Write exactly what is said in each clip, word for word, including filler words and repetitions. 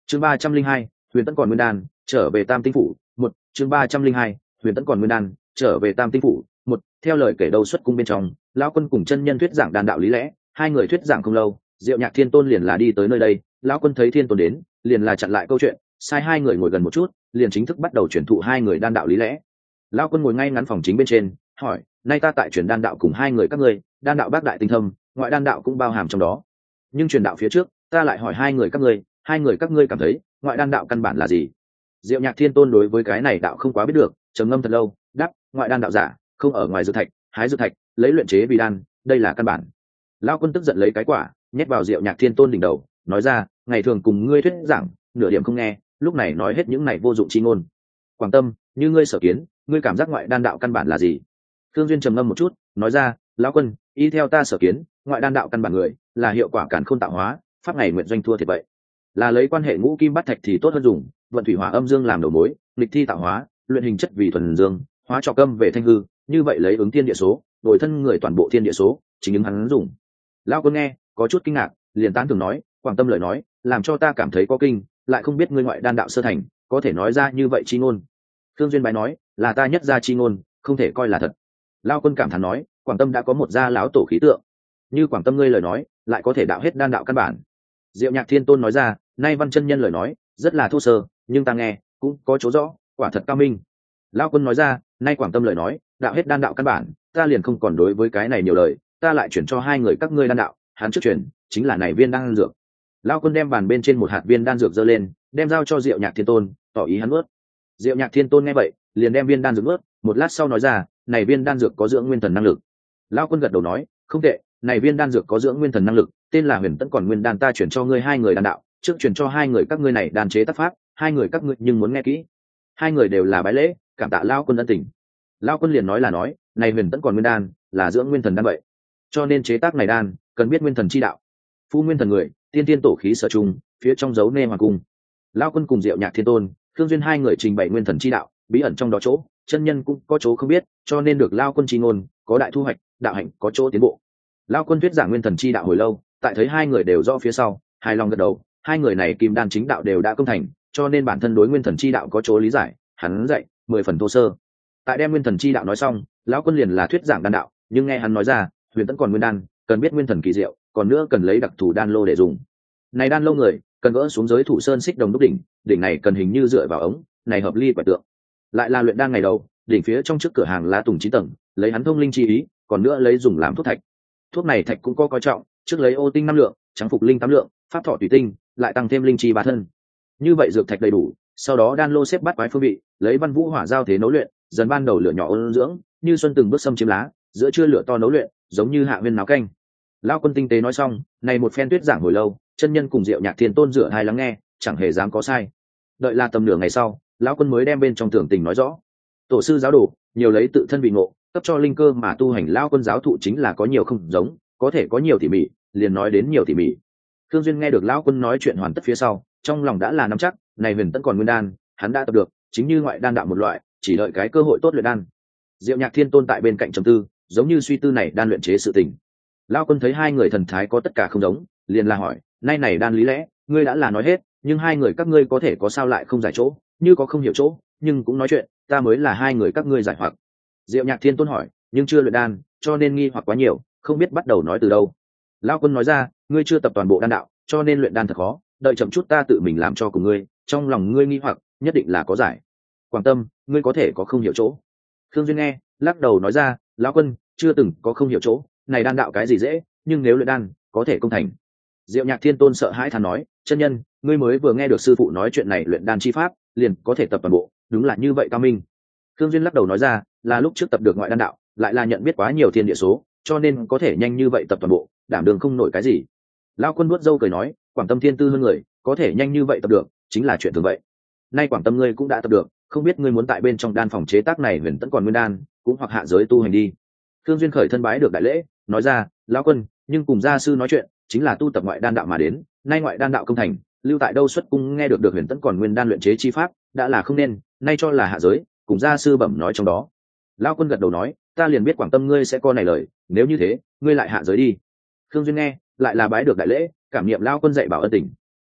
chương ba trăm linh hai huyền tẫn còn nguyên đan trở về tam tinh phủ một chương ba trăm linh hai huyền tẫn còn nguyên đan trở về tam tinh phủ một theo lời kể đầu xuất cung bên trong, lão quân cùng chân nhân thuyết giảng đan đạo lý lẽ. Hai người thuyết giảng không lâu, Diệu Nhạc Thiên Tôn liền là đi tới nơi đây. Lão quân thấy Thiên Tôn đến, liền là chặn lại câu chuyện, sai hai người ngồi gần một chút, liền chính thức bắt đầu truyền thụ hai người đan đạo lý lẽ. Lão quân ngồi ngay ngắn phòng chính bên trên, hỏi: nay ta tại truyền đan đạo cùng hai người các ngươi, đan đạo bác đại tinh thâm, ngoại đan đạo cũng bao hàm trong đó. Nhưng truyền đạo phía trước, ta lại hỏi hai người các ngươi, hai người các ngươi cảm thấy ngoại đan đạo căn bản là gì? Diệu Nhạc Thiên Tôn đối với cái này đạo không quá biết được, trầm ngâm thật lâu, đáp: ngoại đan đạo giả không ở ngoài dược thạch, hái dược thạch lấy luyện chế vì đan, đây là căn bản. Lão quân tức giận lấy cái quả nhét vào Diệu Nhạc Thiên Tôn đỉnh đầu, nói ra: ngày thường cùng ngươi thuyết giảng nửa điểm không nghe, lúc này nói hết những này vô dụng chi ngôn. Quảng Tâm, như ngươi sở kiến, ngươi cảm giác ngoại đan đạo căn bản là gì? Thương Duyên trầm ngâm một chút, nói ra: lão quân, y theo ta sở kiến, ngoại đan đạo căn bản người là hiệu quả cản khôn tạo hóa, pháp ngày nguyện doanh thua thiệt vậy, là lấy quan hệ ngũ kim bát thạch thì tốt hơn dùng, vận thủy hỏa âm dương làm đầu mối, nghịch thi tạo hóa, luyện hình chất vì thuần dương, hóa trọc âm về thanh hư, như vậy lấy ứng thiên địa số, đổi thân người toàn bộ thiên địa số, chính ứng hắn dùng. Lão quân nghe có chút kinh ngạc, liền tán thường nói: Quảng Tâm lời nói làm cho ta cảm thấy có kinh, lại không biết ngươi ngoại đan đạo sơ thành, có thể nói ra như vậy chi ngôn. Thương Duyên bái nói: là ta nhất ra chi ngôn, không thể coi là thật. Lão quân cảm thán nói: Quảng Tâm đã có một gia lão tổ khí tượng, như Quảng Tâm ngươi lời nói lại có thể đạo hết đan đạo căn bản. Diệu Nhạc Thiên Tôn nói ra: nay văn chân nhân lời nói rất là thô sơ, nhưng ta nghe cũng có chỗ rõ, quả thật cao minh. Lão quân nói ra: nay Quảng Tâm lời nói đạo hết đan đạo căn bản, ta liền không còn đối với cái này nhiều lời, ta lại chuyển cho hai người các ngươi đan đạo. Hắn trước chuyển chính là này viên đan dược. Lão quân đem bàn bên trên một hạt viên đan dược giơ lên, đem giao cho Diệu Nhạc Thiên Tôn, tỏ ý hắn ướt. Diệu Nhạc Thiên Tôn nghe vậy liền đem viên đan dược ướt, một lát sau nói ra: này viên đan dược có dưỡng nguyên thần năng lực. Lão quân gật đầu nói: không tệ, này viên đan dược có dưỡng nguyên thần năng lực, tên là huyền tẫn còn nguyên đan, ta chuyển cho ngươi hai người đan đạo, trước chuyển cho hai người các ngươi này đan chế tác pháp, hai người các ngươi nhưng muốn nghe kỹ. Hai người đều là bái lễ, cảm tạ Lão quân ân tình. Lão quân liền nói là nói, này huyền tẫn còn nguyên đan là dưỡng nguyên thần đan vậy, cho nên chế tác này đan cần biết nguyên thần chi đạo. Phu nguyên thần người, tiên tiên tổ khí sở trùng, phía trong dấu nê hoàng cung. Lão quân cùng Diệu Nhạc Thiên Tôn, Thương Duyên hai người trình bày nguyên thần chi đạo, bí ẩn trong đó chỗ, chân nhân cũng có chỗ không biết, cho nên được Lão quân chi ngôn, có đại thu hoạch, đạo hạnh có chỗ tiến bộ. Lão quân thuyết giảng nguyên thần chi đạo hồi lâu, tại thấy hai người đều rõ phía sau, hài lòng gật đầu, hai người này kim đan chính đạo đều đã công thành, cho nên bản thân đối nguyên thần chi đạo có chỗ lý giải, hắn dạy mười phần thô sơ. Tại đem nguyên thần chi đạo nói xong, lão quân liền là thuyết giảng đan đạo, nhưng nghe hắn nói ra, huyền tẫn còn nguyên đan, cần biết nguyên thần kỳ diệu, còn nữa cần lấy đặc thù đan lô để dùng. Này đan lô người, cần gỡ xuống giới thủ sơn xích đồng đúc đỉnh, đỉnh này cần hình như dựa vào ống, này hợp ly quả tượng. Lại là luyện đan ngày đầu, đỉnh phía trong trước cửa hàng lá tùng chín tầng, lấy hắn thông linh chi ý, còn nữa lấy dùng làm thuốc thạch. Thuốc này thạch cũng có coi trọng, trước lấy ô tinh năm lượng, trắng phục linh tám lượng, pháp thọ tùy tinh, lại tăng thêm linh chi ba thân. Như vậy dược thạch đầy đủ, sau đó đan lô xếp bát quái phương vị, lấy văn vũ hỏa giao thế nấu luyện, dần ban đầu lửa nhỏ ôn dưỡng, như xuân từng bước xâm chiếm lá, giữa trưa lửa to nấu luyện, giống như hạ viên náo canh. Lão quân tinh tế nói xong, này một phen tuyết giảng hồi lâu, chân nhân cùng Diệu Nhạc Thiên Tôn rửa hai lắng nghe, chẳng hề dám có sai. Đợi là tầm nửa ngày sau, lão quân mới đem bên trong tưởng tình nói rõ. Tổ sư giáo đồ, nhiều lấy tự thân vị ngộ, cấp cho linh cơ mà tu hành. Lão quân giáo thụ chính là có nhiều không giống, có thể có nhiều tỉ mỉ, liền nói đến nhiều tỉ mỉ. Thương Duyên nghe được lão quân nói chuyện hoàn tất phía sau, trong lòng đã là nắm chắc, này huyền tẫn còn nguyên đan, hắn đã tập được, chính như ngoại đan đạo một loại, chỉ đợi cái cơ hội tốt luyện đan. Diệu Nhạc Thiên Tôn tại bên cạnh trầm tư, giống như suy tư này đan luyện chế sự tình. Lão quân thấy hai người thần thái có tất cả không giống, liền là hỏi: nay này đan lý lẽ, ngươi đã là nói hết, nhưng hai người các ngươi có thể có sao lại không giải chỗ, như có không hiểu chỗ, nhưng cũng nói chuyện, ta mới là hai người các ngươi giải hoặc. Diệu Nhạc Thiên Tôn hỏi: nhưng chưa luyện đan, cho nên nghi hoặc quá nhiều, không biết bắt đầu nói từ đâu. Lão quân nói ra: ngươi chưa tập toàn bộ đan đạo, cho nên luyện đan thật khó, đợi chậm chút ta tự mình làm cho cùng ngươi, trong lòng ngươi nghi hoặc nhất định là có giải. Quảng Tâm, ngươi có thể có không hiểu chỗ. Khương Duyên nghe lắc đầu nói ra: lão quân chưa từng có không hiểu chỗ, này đan đạo cái gì dễ, nhưng nếu luyện đan có thể công thành. Diệu Nhạc Thiên Tôn sợ hãi thán nói: chân nhân, ngươi mới vừa nghe được sư phụ nói chuyện này luyện đan chi pháp, liền có thể tập toàn bộ, đúng là như vậy cao minh. Khương Duyên lắc đầu nói ra: là lúc trước tập được ngoại đan đạo, lại là nhận biết quá nhiều thiên địa số, cho nên có thể nhanh như vậy tập toàn bộ, đảm đường không nổi cái gì. Lão quân nuốt dâu cười nói: Quảng Tâm thiên tư hơn người, có thể nhanh như vậy tập được, chính là chuyện thường vậy. Nay Quảng Tâm ngươi cũng đã tập được, không biết ngươi muốn tại bên trong đan phòng chế tác này huyền tẫn còn nguyên đan, cũng hoặc hạ giới tu hành đi. Thương Duyên khởi thân bái được đại lễ, nói ra: lão quân, nhưng cùng gia sư nói chuyện, chính là tu tập ngoại đan đạo mà đến, nay ngoại đan đạo công thành, lưu tại đâu xuất cung nghe được được huyền tẫn còn nguyên đan luyện chế chi pháp, đã là không nên, nay cho là hạ giới, cùng gia sư bẩm nói trong đó. Lão quân gật đầu nói: ta liền biết Quảng Tâm ngươi sẽ có này lời, nếu như thế, ngươi lại hạ giới đi. Thương Duyên nghe, lại là bái được đại lễ, cảm niệm lão quân dạy bảo ân tình.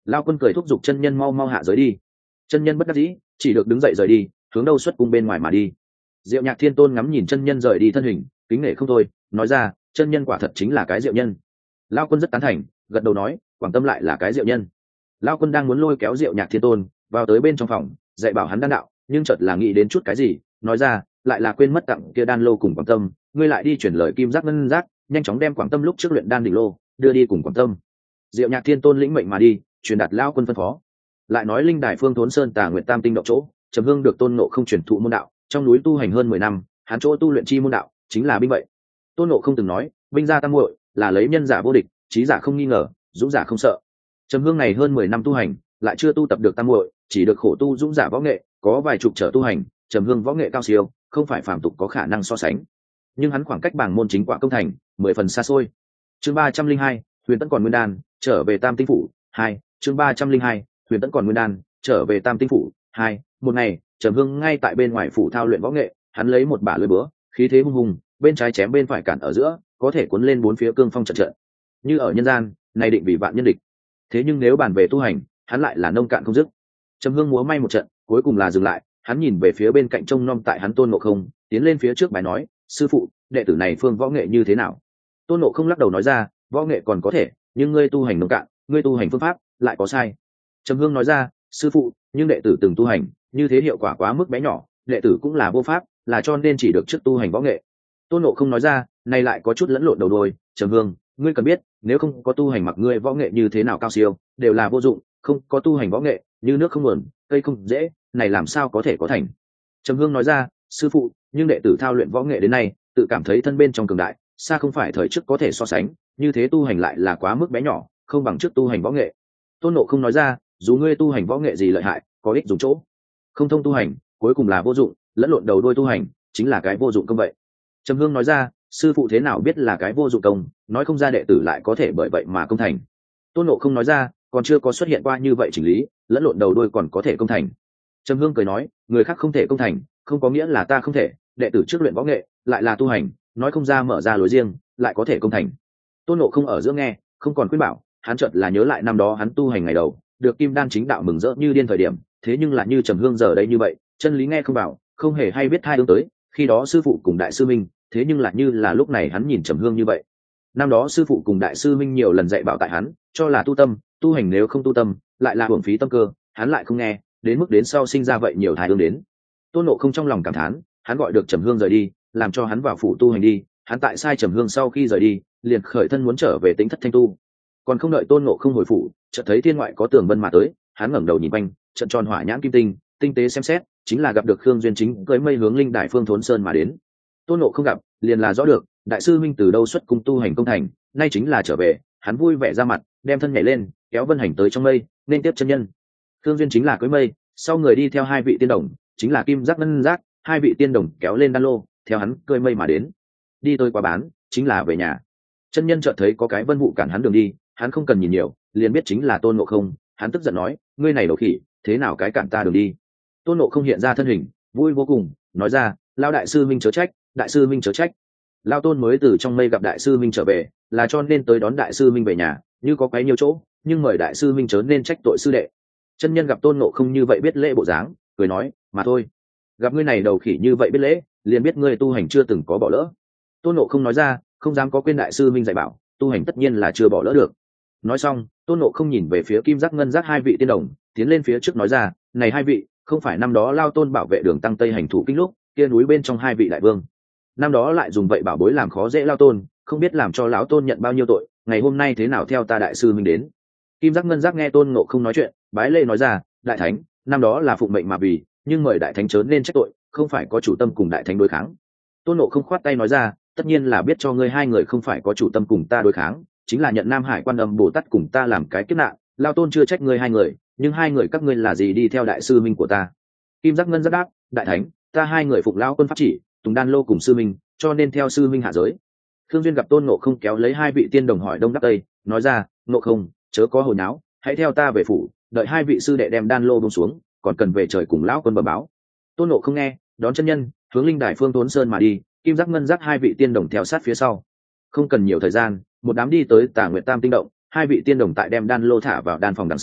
Lao quân cười thúc giục chân nhân mau mau hạ giới đi. Chân nhân bất đắc dĩ, chỉ được đứng dậy rời đi, hướng đâu xuất cung bên ngoài mà đi. Diệu Nhạc Thiên Tôn ngắm nhìn chân nhân rời đi thân hình, kính nể không thôi, nói ra, chân nhân quả thật chính là cái diệu nhân. Lao quân rất tán thành, gật đầu nói, Quảng Tâm lại là cái diệu nhân. Lao quân đang muốn lôi kéo Diệu Nhạc Thiên Tôn vào tới bên trong phòng, dạy bảo hắn đan đạo, nhưng chợt là nghĩ đến chút cái gì, nói ra, lại là quên mất tặng kia đan lô cùng Quảng Tâm, ngươi lại đi chuyển lời kim giác ngân giác, nhanh chóng đem Quảng Tâm lúc trước luyện đan đỉnh lô đưa đi cùng Quảng Tâm. Diệu Nhạc Thiên Tôn lĩnh mệnh mà đi, truyền đạt Lao quân phân phó. Lại nói linh đài phương thốn sơn Tà Nguyệt Tam tinh động chỗ, Trầm Hương được Tôn Ngộ không truyền thụ môn đạo, trong núi tu hành hơn mười năm, hắn chỗ tu luyện chi môn đạo chính là binh vậy. Tôn Ngộ không từng nói, binh gia tam muội là lấy nhân giả vô địch, trí giả không nghi ngờ, dũng giả không sợ. Trầm Hương này hơn mười năm tu hành, lại chưa tu tập được tam muội, chỉ được khổ tu dũng giả võ nghệ, có vài chục trở tu hành, Trầm Hương võ nghệ cao siêu, không phải phàm tục có khả năng so sánh. Nhưng hắn khoảng cách bảng môn chính quả công thành, mười phần xa xôi. Chương ba trăm linh hai, Huyền Tẫn còn nguyên đan, trở về Tam tinh phủ, hai, chương ba trăm linh hai, Huyền Tẫn còn nguyên đan, trở về Tam tinh phủ, hai. Một ngày, Trầm Hương ngay tại bên ngoài phủ thao luyện võ nghệ, hắn lấy một bả lưỡi búa, khí thế hung hùng, bên trái chém bên phải cản ở giữa, có thể cuốn lên bốn phía cương phong trận trận. Như ở nhân gian, này định bị vạn nhân địch. Thế nhưng nếu bàn về tu hành, hắn lại là nông cạn không dứt. Trầm Hương múa may một trận, cuối cùng là dừng lại, hắn nhìn về phía bên cạnh trông nom tại hắn Tôn Ngộ không, tiến lên phía trước bài nói, sư phụ, đệ tử này phương võ nghệ như thế nào? Tôn Ngộ không lắc đầu nói ra, võ nghệ còn có thể, nhưng ngươi tu hành nông cạn, ngươi tu hành phương pháp lại có sai. Trầm Hương nói ra, sư phụ, nhưng đệ tử từng tu hành, như thế hiệu quả quá mức bé nhỏ, đệ tử cũng là vô pháp, là cho nên chỉ được trước tu hành võ nghệ. Tôn Ngộ không nói ra, này lại có chút lẫn lộn đầu đuôi. Trầm Hương, ngươi cần biết, nếu không có tu hành mặc ngươi võ nghệ như thế nào cao siêu, đều là vô dụng, không có tu hành võ nghệ, như nước không nguồn, cây không dễ, này làm sao có thể có thành. Trầm Hương nói ra, sư phụ, nhưng đệ tử thao luyện võ nghệ đến nay, tự cảm thấy thân bên trong cường đại, xa không phải thời trước có thể so sánh, như thế tu hành lại là quá mức bé nhỏ, không bằng trước tu hành võ nghệ. Tôn Ngộ không nói ra, dù ngươi tu hành võ nghệ gì lợi hại, có ích dùng chỗ, không thông tu hành, cuối cùng là vô dụng, lẫn lộn đầu đuôi tu hành, chính là cái vô dụng công vậy. Trầm Hương nói ra, sư phụ thế nào biết là cái vô dụng công, nói không ra đệ tử lại có thể bởi vậy mà công thành. Tôn Ngộ không nói ra, còn chưa có xuất hiện qua như vậy chỉnh lý, lẫn lộn đầu đuôi còn có thể công thành. Trầm Hương cười nói, người khác không thể công thành, không có nghĩa là ta không thể, đệ tử trước luyện võ nghệ, lại là tu hành, nói không ra mở ra lối riêng, lại có thể công thành. Tôn Ngộ không ở giữa nghe, không còn khuyên bảo, hắn chợt là nhớ lại năm đó hắn tu hành ngày đầu, được kim đan chính đạo mừng rỡ như điên thời điểm, thế nhưng là như Trầm Hương giờ đây như vậy, chân lý nghe không bảo, không hề hay biết hai hướng tới, khi đó sư phụ cùng đại sư minh, thế nhưng là như là lúc này hắn nhìn Trầm Hương như vậy. Năm đó sư phụ cùng đại sư minh nhiều lần dạy bảo tại hắn, cho là tu tâm, tu hành nếu không tu tâm, lại là hưởng phí tâm cơ, hắn lại không nghe, đến mức đến sau sinh ra vậy nhiều thái hướng đến. Tôn Ngộ không trong lòng cảm thán, hắn gọi được Trầm Hương rời đi, làm cho hắn vào phủ tu hành đi, hắn tại sai Trầm Hương sau khi rời đi, liền khởi thân muốn trở về Tĩnh Thất Thanh tu. Còn không đợi Tôn Ngộ không hồi phủ, chợt thấy thiên ngoại có tường vân mà tới, hắn ngẩng đầu nhìn quanh, trận tròn hỏa nhãn kim tinh, tinh tế xem xét, chính là gặp được Khương Duyên chính cưỡi mây hướng linh đài phương thốn sơn mà đến. Tôn Ngộ không gặp, liền là rõ được, đại sư minh từ đâu xuất cung tu hành công thành, nay chính là trở về, hắn vui vẻ ra mặt, đem thân nhảy lên, kéo vân hành tới trong mây, nên tiếp chân nhân. Khương Duyên chính là cưỡi mây, sau người đi theo hai vị tiên đồng, chính là Kim Giác Ngân Giác, hai vị tiên đồng kéo lên đan lô, theo hắn cưỡi mây mà đến. Đi tôi qua bán, chính là về nhà. Chân nhân chợt thấy có cái vân vụ cản hắn đường đi, hắn không cần nhìn nhiều, liền biết chính là Tôn Ngộ không, hắn tức giận nói, ngươi này đầu khỉ, thế nào cái cản ta đường đi? Tôn Ngộ không hiện ra thân hình, vui vô cùng, nói ra, lao đại sư minh chớ trách, đại sư minh chớ trách. Lao Tôn mới từ trong mây gặp đại sư minh trở về, là cho nên tới đón đại sư minh về nhà, như có quấy nhiều chỗ, nhưng mời đại sư minh chớ nên trách tội sư đệ. Chân nhân gặp Tôn Ngộ không như vậy biết lễ bộ dáng, cười nói, mà thôi, gặp ngươi này đầu khỉ như vậy biết lễ, liền biết ngươi tu hành chưa từng có bỏ lỡ. Tôn Ngộ không nói ra, không dám có quên đại sư minh dạy bảo, tu hành tất nhiên là chưa bỏ lỡ được. Nói xong, Tôn Ngộ không nhìn về phía Kim Giác Ngân Giác hai vị tiên đồng, tiến lên phía trước nói ra, này hai vị, không phải năm đó Lao Tôn bảo vệ đường tăng tây hành thủ kinh lúc, kia núi bên trong hai vị đại vương, năm đó lại dùng vậy bảo bối làm khó dễ Lao Tôn, không biết làm cho lão Tôn nhận bao nhiêu tội, ngày hôm nay thế nào theo ta đại sư minh đến. Kim Giác Ngân Giác nghe Tôn Ngộ không nói chuyện, bái lễ nói ra, đại thánh, năm đó là phụng mệnh mà vì, nhưng mời đại thánh chớ nên trách tội, không phải có chủ tâm cùng đại thánh đối kháng. Tôn Ngộ không khoát tay nói ra, tất nhiên là biết cho ngươi hai người không phải có chủ tâm cùng ta đối kháng, chính là nhận Nam Hải Quan Âm Bồ Tát cùng ta làm cái kiếp nạn, Lao Tôn chưa trách ngươi hai người, nhưng hai người các ngươi là gì đi theo đại sư minh của ta. Kim Giác Ngân Giác đáp, đại thánh, ta hai người phục Lao quân pháp chỉ, tùng đan lô cùng sư minh, cho nên theo sư minh hạ giới. Khương Duyên gặp Tôn Ngộ không kéo lấy hai vị tiên đồng hỏi đông đáp tây, nói ra, Ngộ không, chớ có hồi náo, hãy theo ta về phủ, đợi hai vị sư đệ đem đan lô buông xuống, còn cần về trời cùng lão quân bẩm báo. Tôn Ngộ không nghe, đón chân nhân, hướng linh đài phương thốn sơn mà đi, Kim Giác Ngân Giác hai vị tiên đồng theo sát phía sau. Không cần nhiều thời gian, một đám đi tới Tà Nguyệt Tam tinh động, hai vị tiên đồng tại đem đan lô thả vào đan phòng đằng sau,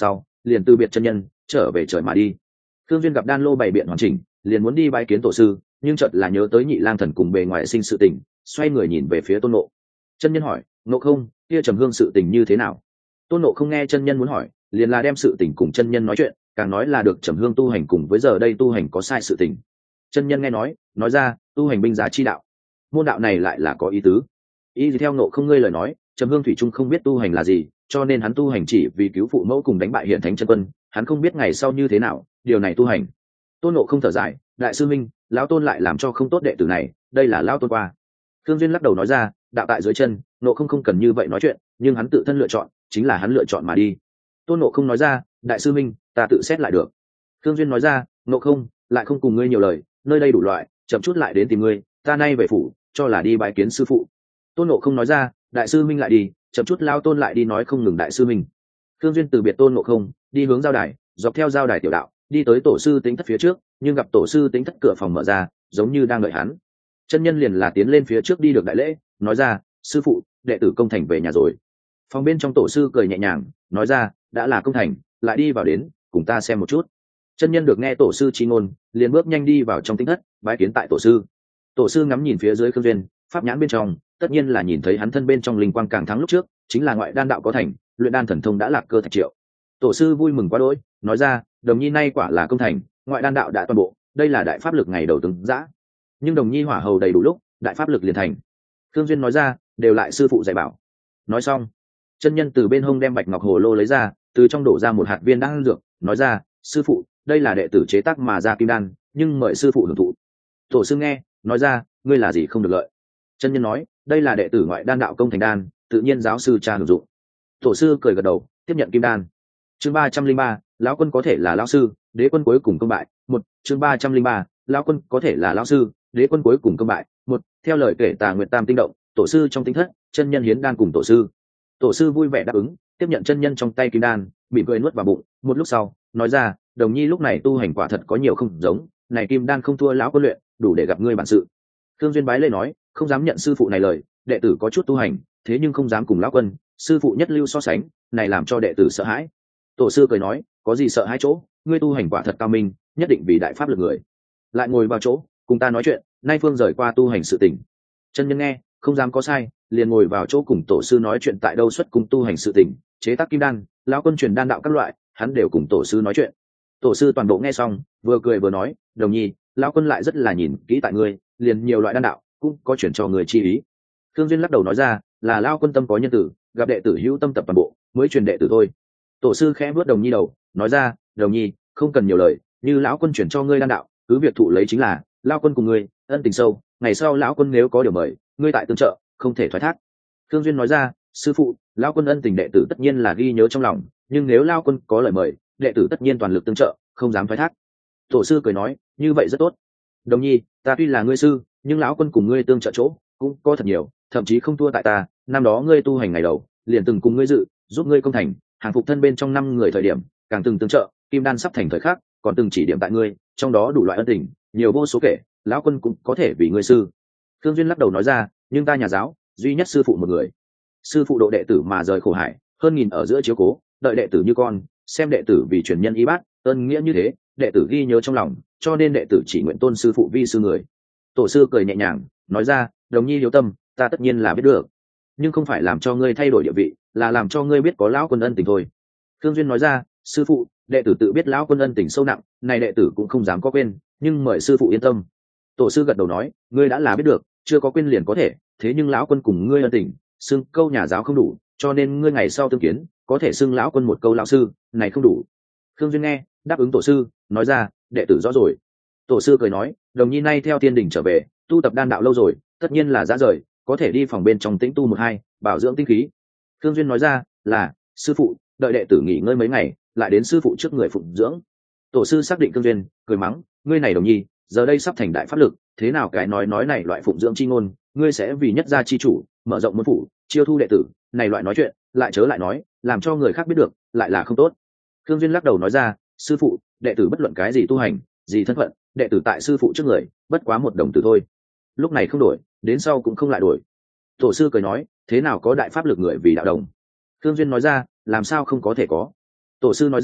liền từ biệt chân nhân trở về trời mà đi. Thương duyên gặp đan lô bày biện hoàn chỉnh, liền muốn đi bái kiến tổ sư, nhưng chợt là nhớ tới nhị lang thần cùng bề ngoài sinh sự tình, xoay người nhìn về phía Tôn Ngộ. Chân nhân hỏi: Ngộ không, kia trầm hương sự tình như thế nào? Tôn Ngộ không nghe chân nhân muốn hỏi, liền là đem sự tình cùng chân nhân nói chuyện, càng nói là được trầm hương tu hành cùng với giờ đây tu hành có sai sự tình. Chân nhân nghe nói, nói ra: tu hành binh giá chi đạo, môn đạo này lại là có ý tứ. Ý gì theo Ngộ không ngươi lời nói, trầm hương thủy trung không biết tu hành là gì, cho nên hắn tu hành chỉ vì cứu phụ mẫu cùng đánh bại hiện thánh chân quân, hắn không biết ngày sau như thế nào, điều này tu hành. Tôn Ngộ không thở dài: đại sư minh, lão tôn lại làm cho không tốt đệ tử này, đây là lão tôn qua. Thương duyên lắc đầu nói ra: đạo tại dưới chân, Ngộ không không cần như vậy nói chuyện, nhưng hắn tự thân lựa chọn, chính là hắn lựa chọn mà đi. Tôn Ngộ không nói ra: đại sư minh, ta tự xét lại được. Thương duyên nói ra: Ngộ không, lại không cùng ngươi nhiều lời, nơi đây đủ loại, chậm chút lại đến tìm ngươi, ta nay về phủ, cho là đi bái kiến sư phụ. Tôn Ngộ không nói ra: đại sư minh lại đi, chậm chút lao tôn lại đi nói không ngừng đại sư minh. Thương duyên từ biệt Tôn Ngộ không, đi hướng giao đài, dọc theo giao đài tiểu đạo, đi tới tổ sư tính thất phía trước, nhưng gặp tổ sư tính thất cửa phòng mở ra, giống như đang đợi hắn. Chân nhân liền là tiến lên phía trước đi được đại lễ, nói ra: sư phụ, đệ tử công thành về nhà rồi. Phòng bên trong tổ sư cười nhẹ nhàng, nói ra: đã là công thành, lại đi vào đến, cùng ta xem một chút. Chân nhân được nghe tổ sư chi ngôn, liền bước nhanh đi vào trong tính thất, bái kiến tại tổ sư. Tổ sư ngắm nhìn phía dưới Khương duyên, pháp nhãn bên trong, tất nhiên là nhìn thấy hắn thân bên trong linh quang càng thắng lúc trước, chính là ngoại đan đạo có thành, luyện đan thần thông đã lạc cơ thạch triệu. Tổ sư vui mừng quá đỗi, nói ra: đồng nhi nay quả là công thành, ngoại đan đạo đã toàn bộ, đây là đại pháp lực ngày đầu từng dã. Nhưng đồng nhi hỏa hầu đầy đủ lúc, đại pháp lực liền thành. Khương duyên nói ra: đều lại sư phụ dạy bảo. Nói xong, chân nhân từ bên hông đem bạch ngọc hồ lô lấy ra, từ trong đổ ra một hạt viên đan dược, nói ra: sư phụ, đây là đệ tử chế tác mà ra kim đan, nhưng mời sư phụ hưởng thụ. Tổ sư nghe, nói ra: ngươi là gì không được lợi? Chân nhân nói: đây là đệ tử ngoại đan đạo công thành đan, tự nhiên giáo sư cha hưởng dụng. Tổ sư cười gật đầu, tiếp nhận kim đan. Chương ba trăm linh ba, lão quân có thể là lão sư, đế quân cuối cùng công bại. Một, chương ba trăm linh ba, lão quân có thể là lão sư, đế quân cuối cùng công bại. Một, theo lời kể Tà Nguyệt Tam tinh động, tổ sư trong tinh thất, chân nhân hiến đan cùng tổ sư. Tổ sư vui vẻ đáp ứng, tiếp nhận chân nhân trong tay kim đan, mỉm cười nuốt vào bụng. Một lúc sau, nói ra: đồng nhi lúc này tu hành quả thật có nhiều không giống, này kim đan không thua lão quân luyện, đủ để gặp ngươi bản sự. Thương duyên bái lễ nói: không dám nhận sư phụ này lời, đệ tử có chút tu hành, thế nhưng không dám cùng lão quân, sư phụ nhất lưu so sánh, này làm cho đệ tử sợ hãi. Tổ sư cười nói: có gì sợ hãi chỗ, ngươi tu hành quả thật cao minh, nhất định vì đại pháp lực người. Lại ngồi vào chỗ, cùng ta nói chuyện, nay phương rời qua tu hành sự tình. Chân nhân nghe, không dám có sai, liền ngồi vào chỗ cùng tổ sư nói chuyện tại đâu xuất cùng tu hành sự tình, chế tác kim đan, lão quân truyền đan đạo các loại, hắn đều cùng tổ sư nói chuyện. Tổ sư toàn bộ nghe xong, vừa cười vừa nói: đồng nhi, lão quân lại rất là nhìn kỹ tại ngươi, liền nhiều loại đan đạo cũng có chuyển cho người chi ý. Thương duyên lắc đầu nói ra: là lão quân tâm có nhân tử, gặp đệ tử hữu tâm tập toàn bộ, mới truyền đệ tử thôi. Tổ sư khẽ vuốt đồng nhi đầu, nói ra: đồng nhi, không cần nhiều lời, như lão quân chuyển cho ngươi đan đạo, cứ việc thụ lấy chính là, lão quân cùng ngươi ân tình sâu, ngày sau lão quân nếu có điều mời, ngươi tại tương trợ, không thể thoái thác. Thương duyên nói ra: sư phụ, lão quân ân tình đệ tử tất nhiên là ghi nhớ trong lòng, nhưng nếu lão quân có lời mời, đệ tử tất nhiên toàn lực tương trợ, không dám thoái thác. Tổ sư cười nói: như vậy rất tốt. Đồng nhi, ta tuy là ngươi sư, nhưng lão quân cùng ngươi tương trợ chỗ cũng có thật nhiều, thậm chí không thua tại ta. Năm đó ngươi tu hành ngày đầu, liền từng cùng ngươi dự giúp ngươi công thành, hàng phục thân bên trong năm người thời điểm, càng từng tương trợ, kim đan sắp thành thời khắc, còn từng chỉ điểm tại ngươi, trong đó đủ loại ân tình, nhiều vô số kể, lão quân cũng có thể vì ngươi sư. Thương duyên lắc đầu nói ra: nhưng ta nhà giáo, duy nhất sư phụ một người. Sư phụ độ đệ tử mà rời khổ hải, hơn nghìn ở giữa chiếu cố, đợi đệ tử như con, xem đệ tử vì truyền nhân y bát, ơn nghĩa như thế, đệ tử ghi nhớ trong lòng, cho nên đệ tử chỉ nguyện tôn sư phụ vi sư người. Tổ sư cười nhẹ nhàng, nói ra: đồng nhi hiếu tâm, ta tất nhiên là biết được, nhưng không phải làm cho ngươi thay đổi địa vị, là làm cho ngươi biết có lão quân ân tình thôi. Thương duyên nói ra: sư phụ, đệ tử tự biết lão quân ân tình sâu nặng, này đệ tử cũng không dám có quên, nhưng mời sư phụ yên tâm. Tổ sư gật đầu nói: ngươi đã là biết được, chưa có quên liền có thể, thế nhưng lão quân cùng ngươi ân tình, xưng câu nhà giáo không đủ, cho nên ngươi ngày sau tương kiến, có thể xưng lão quân một câu lão sư, này không đủ. Thương duyên nghe, đáp ứng tổ sư, nói ra: đệ tử rõ rồi. Tổ sư cười nói: đồng nhi nay theo tiên đình trở về, tu tập đan đạo lâu rồi, tất nhiên là ra rời, có thể đi phòng bên trong tĩnh tu một hai, bảo dưỡng tinh khí. Thương duyên nói ra: là sư phụ, đợi đệ tử nghỉ ngơi mấy ngày, lại đến sư phụ trước người phụng dưỡng. Tổ sư xác định Thương duyên, cười mắng: ngươi này đồng nhi, giờ đây sắp thành đại pháp lực, thế nào cái nói nói này loại phụng dưỡng chi ngôn, ngươi sẽ vì nhất gia chi chủ, mở rộng môn phủ, chiêu thu đệ tử, này loại nói chuyện, lại chớ lại nói, làm cho người khác biết được, lại là không tốt. Thương duyên lắc đầu nói ra: sư phụ, đệ tử bất luận cái gì tu hành, gì thân phận, đệ tử tại sư phụ trước người, bất quá một đồng tử thôi. Lúc này không đổi, đến sau cũng không lại đổi. Tổ sư cười nói: thế nào có đại pháp lực người vì đạo đồng? Thương duyên nói ra: làm sao không có thể có? Tổ sư nói ra: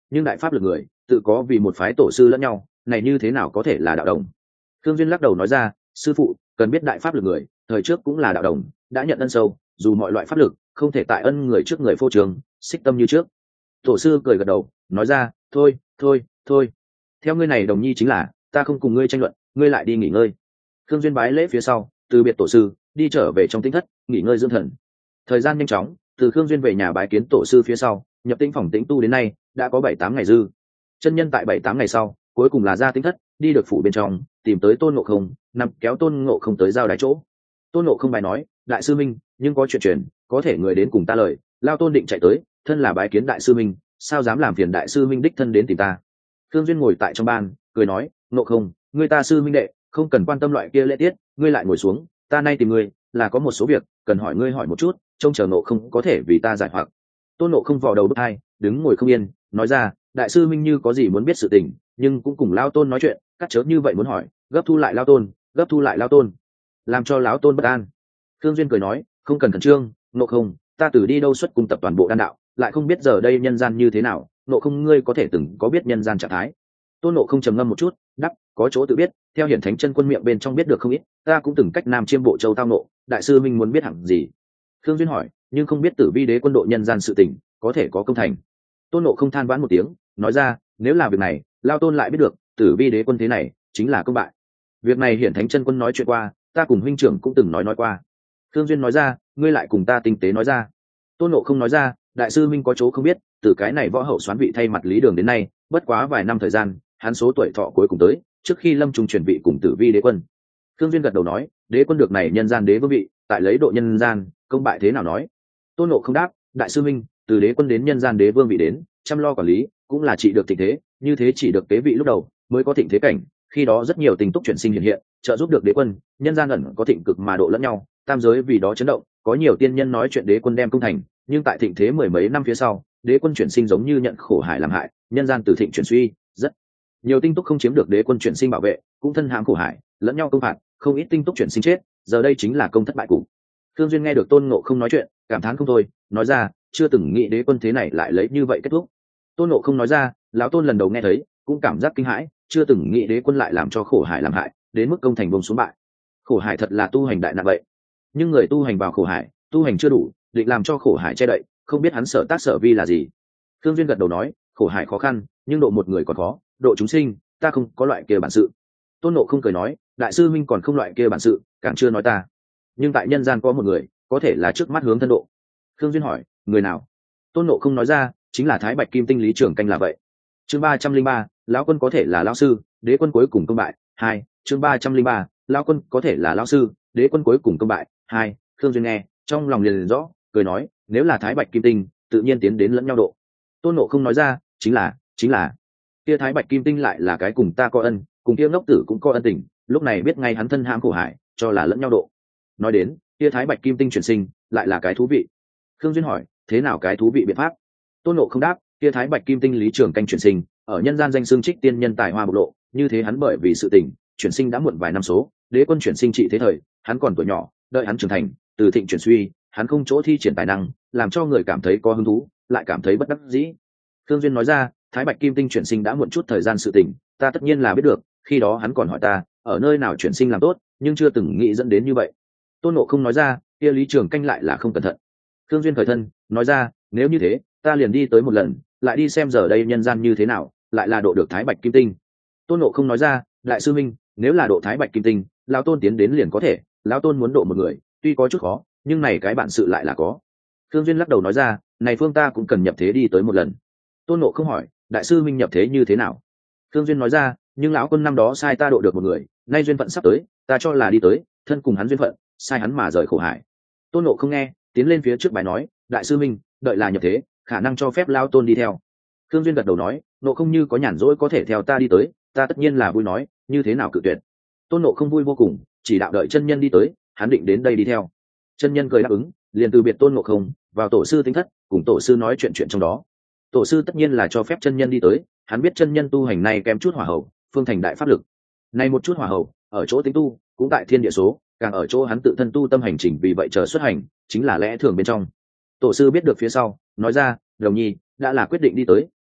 nhưng đại pháp lực người tự có vì một phái tổ sư lẫn nhau, này như thế nào có thể là đạo đồng? Thương duyên lắc đầu nói ra, sư phụ cần biết đại pháp lực người thời trước cũng là đạo đồng, đã nhận ân sâu, dù mọi loại pháp lực không thể tại ân người trước người phô trường xích tâm như trước. Tổ sư cười gật đầu nói ra, thôi thôi thôi, theo ngươi này đồng nhi chính là, ta không cùng ngươi tranh luận, ngươi lại đi nghỉ ngơi. Thương duyên bái lễ phía sau từ biệt tổ sư, đi trở về trong tinh thất nghỉ ngơi dưỡng thần. Thời gian nhanh chóng, từ Khương duyên về nhà bái kiến tổ sư phía sau nhập tĩnh phòng tĩnh tu đến nay đã có bảy tám ngày dư. Chân nhân tại bảy tám ngày sau cuối cùng là ra tinh thất, đi được phủ bên trong tìm tới Tôn Ngộ Không, nằm kéo Tôn Ngộ Không tới giao đái chỗ. Tôn Ngộ Không bài nói, đại sư minh, nhưng có chuyện truyền, có thể người đến cùng ta lời. Lao Tôn định chạy tới, thân là bái kiến đại sư minh, sao dám làm phiền đại sư minh đích thân đến tìm ta. Thương duyên ngồi tại trong ban cười nói, Ngộ Không, ngươi ta sư minh đệ, không cần quan tâm loại kia lễ tiết, ngươi lại ngồi xuống, ta nay tìm ngươi là có một số việc cần hỏi ngươi hỏi một chút, trông chờ Ngộ Không có thể vì ta giải hoặc. Tôn Ngộ Không vò đầu bứt tai, đứng ngồi không yên, nói ra, đại sư minh như có gì muốn biết sự tình, nhưng cũng cùng Lao Tôn nói chuyện, cắt chớ như vậy muốn hỏi, gấp thu lại Lao Tôn, gấp thu lại Lao Tôn, làm cho lão Tôn bất an. Thương duyên cười nói, không cần khẩn trương, Ngộ Không, ta từ đi đâu xuất cung tập toàn bộ đan đạo, lại không biết giờ đây nhân gian như thế nào, Ngộ Không ngươi có thể từng có biết nhân gian trạng thái. Tôn Ngộ Không trầm ngâm một chút, đáp, có chỗ tự biết, theo hiển thánh chân quân miệng bên trong biết được không ít, ta cũng từng cách nam chiêm bộ châu tao nộ, đại sư minh muốn biết hẳn gì. Thương duyên hỏi, nhưng không biết tử vi đế quân độ nhân gian sự tình có thể có công thành. Tôn Ngộ Không than vãn một tiếng, nói ra, nếu là việc này Lao Tôn lại biết được tử vi đế quân thế này chính là công bại. Việc này hiển thánh chân quân nói chuyện qua, ta cùng huynh trưởng cũng từng nói nói qua. Thương duyên nói ra, ngươi lại cùng ta tinh tế nói ra. Tôn Ngộ Không nói ra, đại sư minh có chỗ không biết, từ cái này võ hậu xoán vị thay mặt lý đường đến nay bất quá vài năm thời gian, hắn số tuổi thọ cuối cùng tới, trước khi lâm trùng chuyển vị cùng tử vi đế quân. Thương duyên gật đầu nói, đế quân được này nhân gian đế vương vị, tại lấy độ nhân gian công bại thế nào nói. Tôn Ngộ Không đáp, đại sư minh, từ đế quân đến nhân gian đế vương vị đến chăm lo quản lý cũng là chỉ được thịnh thế, như thế chỉ được kế vị lúc đầu mới có thịnh thế cảnh, khi đó rất nhiều tình túc chuyển sinh hiện hiện, trợ giúp được đế quân, nhân gian ẩn có thịnh cực mà độ lẫn nhau, tam giới vì đó chấn động, có nhiều tiên nhân nói chuyện đế quân đem công thành, nhưng tại thịnh thế mười mấy năm phía sau, đế quân chuyển sinh giống như nhận khổ hải làm hại, nhân gian từ thịnh chuyển suy, rất nhiều tinh túc không chiếm được đế quân chuyển sinh bảo vệ, cũng thân hãm khổ hải, lẫn nhau công phạt, không ít tinh túc chuyển sinh chết, giờ đây chính là công thất bại cục. Thương duyên nghe được Tôn Ngộ Không nói chuyện, cảm thán không thôi, nói ra, chưa từng nghĩ đế quân thế này lại lấy như vậy kết thúc. Tôn Ngộ Không nói ra, lão Tôn lần đầu nghe thấy cũng cảm giác kinh hãi, chưa từng nghĩ đế quân lại làm cho khổ hải làm hại, đến mức công thành bông xuống bại. Khổ hải thật là tu hành đại nạn vậy, nhưng người tu hành vào khổ hải, tu hành chưa đủ, định làm cho khổ hải che đậy, không biết hắn sở tác sở vi là gì. Thương duyên gật đầu nói, khổ hải khó khăn, nhưng độ một người còn khó, độ chúng sinh ta không có loại kia bản sự. Tôn Ngộ Không cười nói, đại sư minh còn không loại kia bản sự, càng chưa nói ta, nhưng tại nhân gian có một người có thể là trước mắt hướng thân độ. Thương duyên hỏi, người nào? Tôn Ngộ Không nói ra, chính là Thái Bạch Kim Tinh Lý Trường Canh là vậy. Chương ba trăm linh ba, lão quân có thể là lão sư, đế quân cuối cùng công bại. Hai, chương ba trăm linh ba, lão quân có thể là lão sư, đế quân cuối cùng công bại. Hai, Thương duyên nghe, trong lòng liền, liền rõ, cười nói, nếu là Thái Bạch Kim Tinh, tự nhiên tiến đến lẫn nhau độ. Tôn Ngộ Không nói ra, chính là, chính là, kia Thái Bạch Kim Tinh lại là cái cùng ta có ân, cùng kia ngốc tử cũng có ân tình, lúc này biết ngay hắn thân hãm khổ hải, cho là lẫn nhau độ. Nói đến, kia Thái Bạch Kim Tinh chuyển sinh, lại là cái thú vị. Thương duyên hỏi, thế nào cái thú vị biện pháp? Tôn Ngộ Không đáp, kia Thái Bạch Kim Tinh Lý Trường Canh chuyển sinh, ở nhân gian danh xưng trích tiên nhân tài hoa bộc lộ, như thế hắn bởi vì sự tình chuyển sinh đã muộn vài năm số, đế quân chuyển sinh trị thế thời, hắn còn tuổi nhỏ, đợi hắn trưởng thành, từ thịnh chuyển suy, hắn không chỗ thi triển tài năng, làm cho người cảm thấy có hứng thú, lại cảm thấy bất đắc dĩ. Thương duyên nói ra, Thái Bạch Kim Tinh chuyển sinh đã muộn chút thời gian sự tình, ta tất nhiên là biết được, khi đó hắn còn hỏi ta, ở nơi nào chuyển sinh làm tốt, nhưng chưa từng nghĩ dẫn đến như vậy. Tôn Ngộ Không nói ra, kia Lý Trường Canh lại là không cẩn thận. Thương duyên khởi thân, nói ra, nếu như thế, ta liền đi tới một lần, lại đi xem giờ đây nhân gian như thế nào, lại là độ được Thái Bạch Kim Tinh. Tôn Ngộ Không nói ra, đại sư minh, nếu là độ Thái Bạch Kim Tinh, lão Tôn tiến đến liền có thể, lão Tôn muốn độ một người, tuy có chút khó, nhưng này cái bản sự lại là có. Thương duyên lắc đầu nói ra, này phương ta cũng cần nhập thế đi tới một lần. Tôn Ngộ Không hỏi, đại sư minh nhập thế như thế nào? Thương duyên nói ra, nhưng lão quân năm đó sai ta độ được một người, nay duyên phận sắp tới, ta cho là đi tới, thân cùng hắn duyên phận, sai hắn mà rời khổ hải. Tôn Ngộ Không nghe, tiến lên phía trước bài nói, đại sư minh, đợi là nhập thế, khả năng cho phép lao Tôn đi theo. Thương duyên gật đầu nói, Ngộ Không như có nhàn rỗi có thể theo ta đi tới, ta tất nhiên là vui nói, như thế nào cự tuyệt. Tôn Ngộ Không vui vô cùng, chỉ đạo đợi chân nhân đi tới, hắn định đến đây đi theo. Chân nhân cười đáp ứng, liền từ biệt Tôn Ngộ Không, vào tổ sư tính thất, cùng tổ sư nói chuyện chuyện trong đó. Tổ sư tất nhiên là cho phép chân nhân đi tới, hắn biết chân nhân tu hành này kém chút hỏa hậu, phương thành đại pháp lực. Này một chút hỏa hậu, ở chỗ tính tu, cũng tại thiên địa số, càng ở chỗ hắn tự thân tu tâm hành trình, vì vậy chờ xuất hành, chính là lẽ thường bên trong. Tổ sư biết được phía sau, nói ra, đồng nhi đã là quyết định đi tới,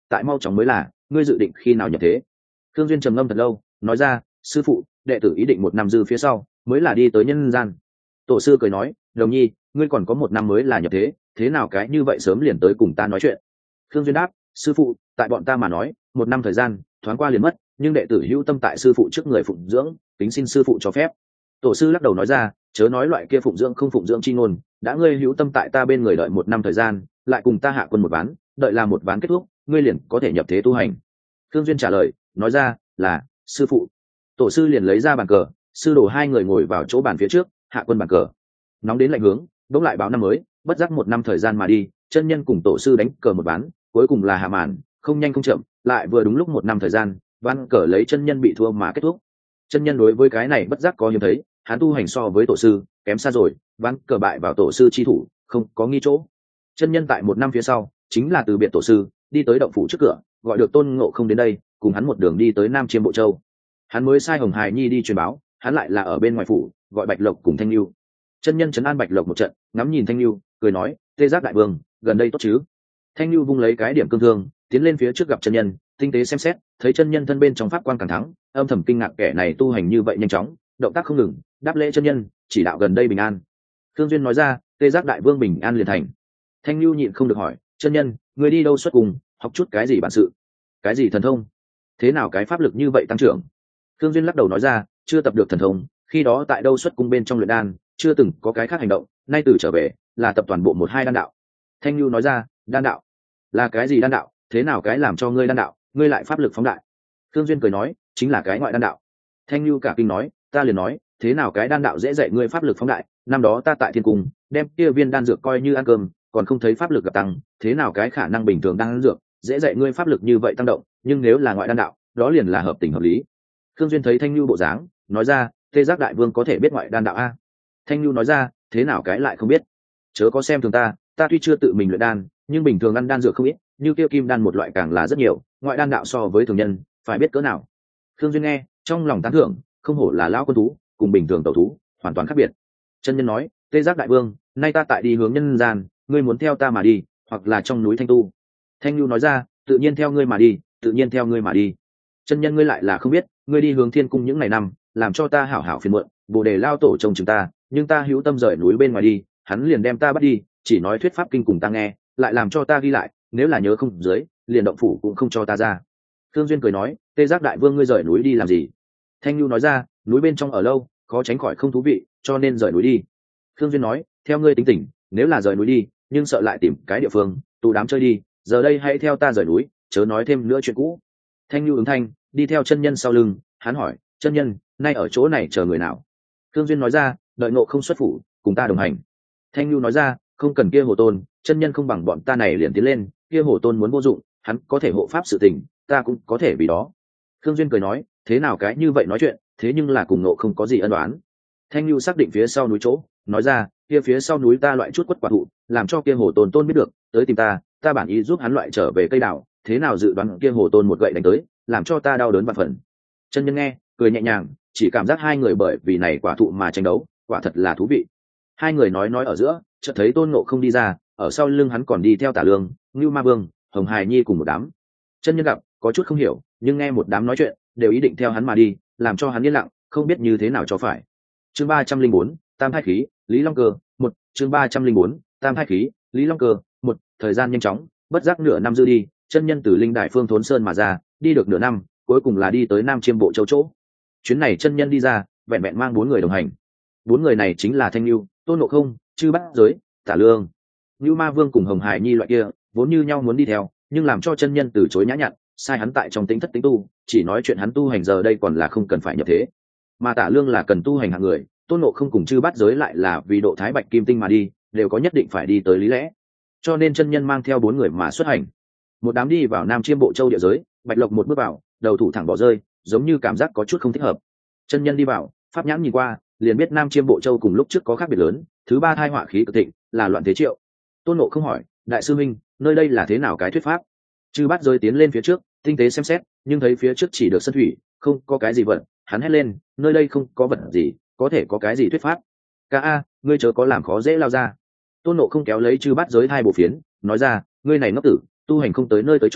tại mau chóng mới là, ngươi dự định khi nào nhập thế? Thương Duyên trầm ngâm thật lâu, nói ra, sư phụ, đệ tử ý định một năm dư phía sau mới là đi tới nhân gian. Tổ sư cười nói, Đồng Nhi, ngươi còn có một năm mới là nhập thế, thế nào cái như vậy sớm liền tới cùng ta nói chuyện? Thương Duyên đáp, sư phụ, tại bọn ta mà nói, một năm thời gian thoáng qua liền mất, nhưng đệ tử hữu tâm tại sư phụ trước người phụng dưỡng, kính xin sư phụ cho phép. Tổ sư lắc đầu nói ra, chớ nói loại kia phụng dưỡng không phụng dưỡng chi ngôn, đã ngươi hữu tâm tại ta bên người đợi một năm thời gian, lại cùng ta hạ quân một ván, đợi là một ván kết thúc, ngươi liền có thể nhập thế tu hành. Thương Duyên trả lời, nói ra, là sư phụ. Tổ sư liền lấy ra bàn cờ, sư đồ hai người ngồi vào chỗ bàn phía trước, hạ quân bàn cờ. Nóng đến lạnh hướng, đống lại báo năm mới, bất giác một năm thời gian mà đi, chân nhân cùng tổ sư đánh cờ một ván, cuối cùng là hạ màn, không nhanh không chậm, lại vừa đúng lúc một năm thời gian, ván cờ lấy chân nhân bị thua mà kết thúc. Chân nhân đối với cái này bất giác có hiếm thấy, hắn tu hành so với tổ sư kém xa rồi, ván cờ bại vào tổ sư chi thủ, không có nghi chỗ. Chân nhân tại một năm phía sau, chính là từ biệt tổ sư, đi tới động phủ trước cửa, gọi được Tôn Ngộ Không đến đây, cùng hắn một đường đi tới Nam Chiêm Bộ Châu. Hắn mới sai Hồng Hải Nhi đi truyền báo, hắn lại là ở bên ngoài phủ, gọi Bạch Lộc cùng Thanh Nhu. Chân nhân trấn an Bạch Lộc một trận, ngắm nhìn Thanh Nhu, cười nói, Tê Giác đại vương, gần đây tốt chứ? Thanh Nhu vung lấy cái điểm cương thương, tiến lên phía trước gặp chân nhân, tinh tế xem xét, thấy chân nhân thân bên trong pháp quan càng thắng, âm thầm kinh ngạc kẻ này tu hành như vậy nhanh chóng, động tác không ngừng, đáp lễ chân nhân, chỉ đạo gần đây bình an. Thương Duyên nói ra, Tê Giác đại vương bình an liền thành. Thanh Nhu nhịn không được hỏi, chân nhân, người đi đâu xuất cùng, học chút cái gì bản sự, cái gì thần thông, thế nào cái pháp lực như vậy tăng trưởng? Thương Duyên lắc đầu nói ra, chưa tập được thần thông, khi đó tại đâu xuất cung bên trong luyện đan, chưa từng có cái khác hành động, nay từ trở về là tập toàn bộ một hai đan đạo. Thanh Nhu nói ra, đan đạo là cái gì đan đạo, thế nào cái làm cho ngươi đan đạo, ngươi lại pháp lực phóng đại? Thương Duyên cười nói, chính là cái ngoại đan đạo. Thanh Nhu cả kinh nói, ta liền nói, thế nào cái đan đạo dễ dạy ngươi pháp lực phóng đại, năm đó ta tại thiên cung đem kia viên đan dược coi như ăn cơm, còn không thấy pháp lực gặp tăng, thế nào cái khả năng bình thường đan dược dễ dạy ngươi pháp lực như vậy tăng động, nhưng nếu là ngoại đan đạo, đó liền là hợp tình hợp lý. Thương Duyên thấy Thanh Nhu bộ dáng, nói ra, Tê Giác đại vương có thể biết ngoại đan đạo a? Thanh Nhu nói ra, thế nào cái lại không biết? Chớ có xem thường ta, ta tuy chưa tự mình luyện đan, nhưng bình thường ăn đan dược không ít, như kia kim đan một loại càng là rất nhiều, ngoại đan đạo so với thường nhân phải biết cỡ nào. Thương Duyên nghe, trong lòng tán thưởng, không hổ là lão quân thú, cùng bình thường tẩu thú hoàn toàn khác biệt. Chân nhân nói, Tê Giác đại vương, nay ta tại đi hướng nhân gian, ngươi muốn theo ta mà đi, hoặc là trong núi Thanh Tu. Thanh Nhu nói ra, tự nhiên theo ngươi mà đi, tự nhiên theo ngươi mà đi. Chân nhân ngươi lại là không biết, ngươi đi hướng thiên cung những ngày năm, làm cho ta hảo hảo phiền muộn, bồ đề lao tổ trông chúng ta, nhưng ta hữu tâm rời núi bên ngoài đi, hắn liền đem ta bắt đi, chỉ nói thuyết pháp kinh cùng ta nghe, lại làm cho ta ghi lại, nếu là nhớ không dưới, liền động phủ cũng không cho ta ra. Thương Duyên cười nói, Tê Giác đại vương ngươi rời núi đi làm gì? Thanh Nhu nói ra, núi bên trong ở lâu, khó tránh khỏi không thú vị, cho nên rời núi đi. Thương Duyên nói, theo ngươi tính tình, nếu là rời núi đi, nhưng sợ lại tìm cái địa phương tụ đám chơi đi, giờ đây hãy theo ta rời núi, chớ nói thêm nữa chuyện cũ. Thanh Nhu ứng thanh, đi theo chân nhân sau lưng. Hắn hỏi, chân nhân, nay ở chỗ này chờ người nào? Thương Duyên nói ra, đợi Ngộ Không xuất phủ, cùng ta đồng hành. Thanh Nhu nói ra, không cần kia hồ tôn, chân nhân không bằng bọn ta này liền tiến lên, kia hồ tôn muốn vô dụng, hắn có thể hộ pháp sự tình, ta cũng có thể vì đó. Thương Duyên cười nói, thế nào cái như vậy nói chuyện, thế nhưng là cùng Ngộ Không có gì ân oán. Thanh Nhu xác định phía sau núi chỗ, nói ra, kia phía sau núi ta loại chút quất quả thụ, làm cho kia hồ tôn tôn biết được, tới tìm ta, ta bản ý giúp hắn loại trở về cây đào, thế nào dự đoán kia hồ tôn một gậy đánh tới, làm cho ta đau đớn vạn phần. Chân nhân nghe, cười nhẹ nhàng, chỉ cảm giác hai người bởi vì này quả thụ mà tranh đấu, quả thật là thú vị. Hai người nói nói ở giữa, chợt thấy Tôn Ngộ Không đi ra, ở sau lưng hắn còn đi theo Tả Lương, Ngưu Ma Vương, Hồng Hải Nhi cùng một đám. Chân nhân gặp, có chút không hiểu, nhưng nghe một đám nói chuyện, đều ý định theo hắn mà đi, làm cho hắn yên lặng, không biết như thế nào cho phải. Chương ba trăm linh bốn, Tam Thai Khí, Lý Long Cơ, một. Chương ba trăm linh bốn, Tam Thai Khí, Lý Long Cơ, một. Thời gian nhanh chóng, bất giác nửa năm dư đi, chân nhân từ Linh Đại Phương Thốn Sơn mà ra, đi được nửa năm, cuối cùng là đi tới Nam Chiêm Bộ Châu chỗ. Chuyến này chân nhân đi ra, vẹn vẹn mang bốn người đồng hành. Bốn người này chính là Thanh Nhu, Tôn Ngộ Không, Chư Bát Giới, Tả Lương. Ngưu Ma Vương cùng Hồng Hải Nhi loại kia, vốn như nhau muốn đi theo, nhưng làm cho chân nhân từ chối nhã nhặn, sai hắn tại trong tính thất tính tu, chỉ nói chuyện hắn tu hành giờ đây còn là không cần phải nhập thế. Mà Tả Lương là cần tu hành hạng người, Tôn Ngộ Không cùng Chư Bát Giới lại là vì độ thái bạch kim tinh mà đi, đều có nhất định phải đi tới lý lẽ. Cho nên chân nhân mang theo bốn người mà xuất hành. Một đám đi vào Nam Chiêm Bộ Châu địa giới, Bạch Lộc một bước vào, đầu thủ thẳng bỏ rơi, giống như cảm giác có chút không thích hợp. Chân nhân đi vào, pháp nhãn nhìn qua, liền biết Nam Chiêm Bộ Châu cùng lúc trước có khác biệt lớn, thứ ba thai họa khí cực thịnh, là loạn thế triệu. Tôn Ngộ không hỏi, đại sư minh, nơi đây là thế nào cái thuyết pháp? Chư Bát Giới tiến lên phía trước, tinh tế xem xét, nhưng thấy phía trước chỉ được sân thủy, không có cái gì vật, hắn hét lên, nơi đây không có vật gì, có thể có cái gì thuyết pháp? Ca a, ngươi chớ có làm khó dễ lao ra. Tôn Ngộ không kéo lấy Chư Bát Giới hai bộ phiến, nói ra, ngươi này ngốc tử, tu hành không tới nơi tới chốn,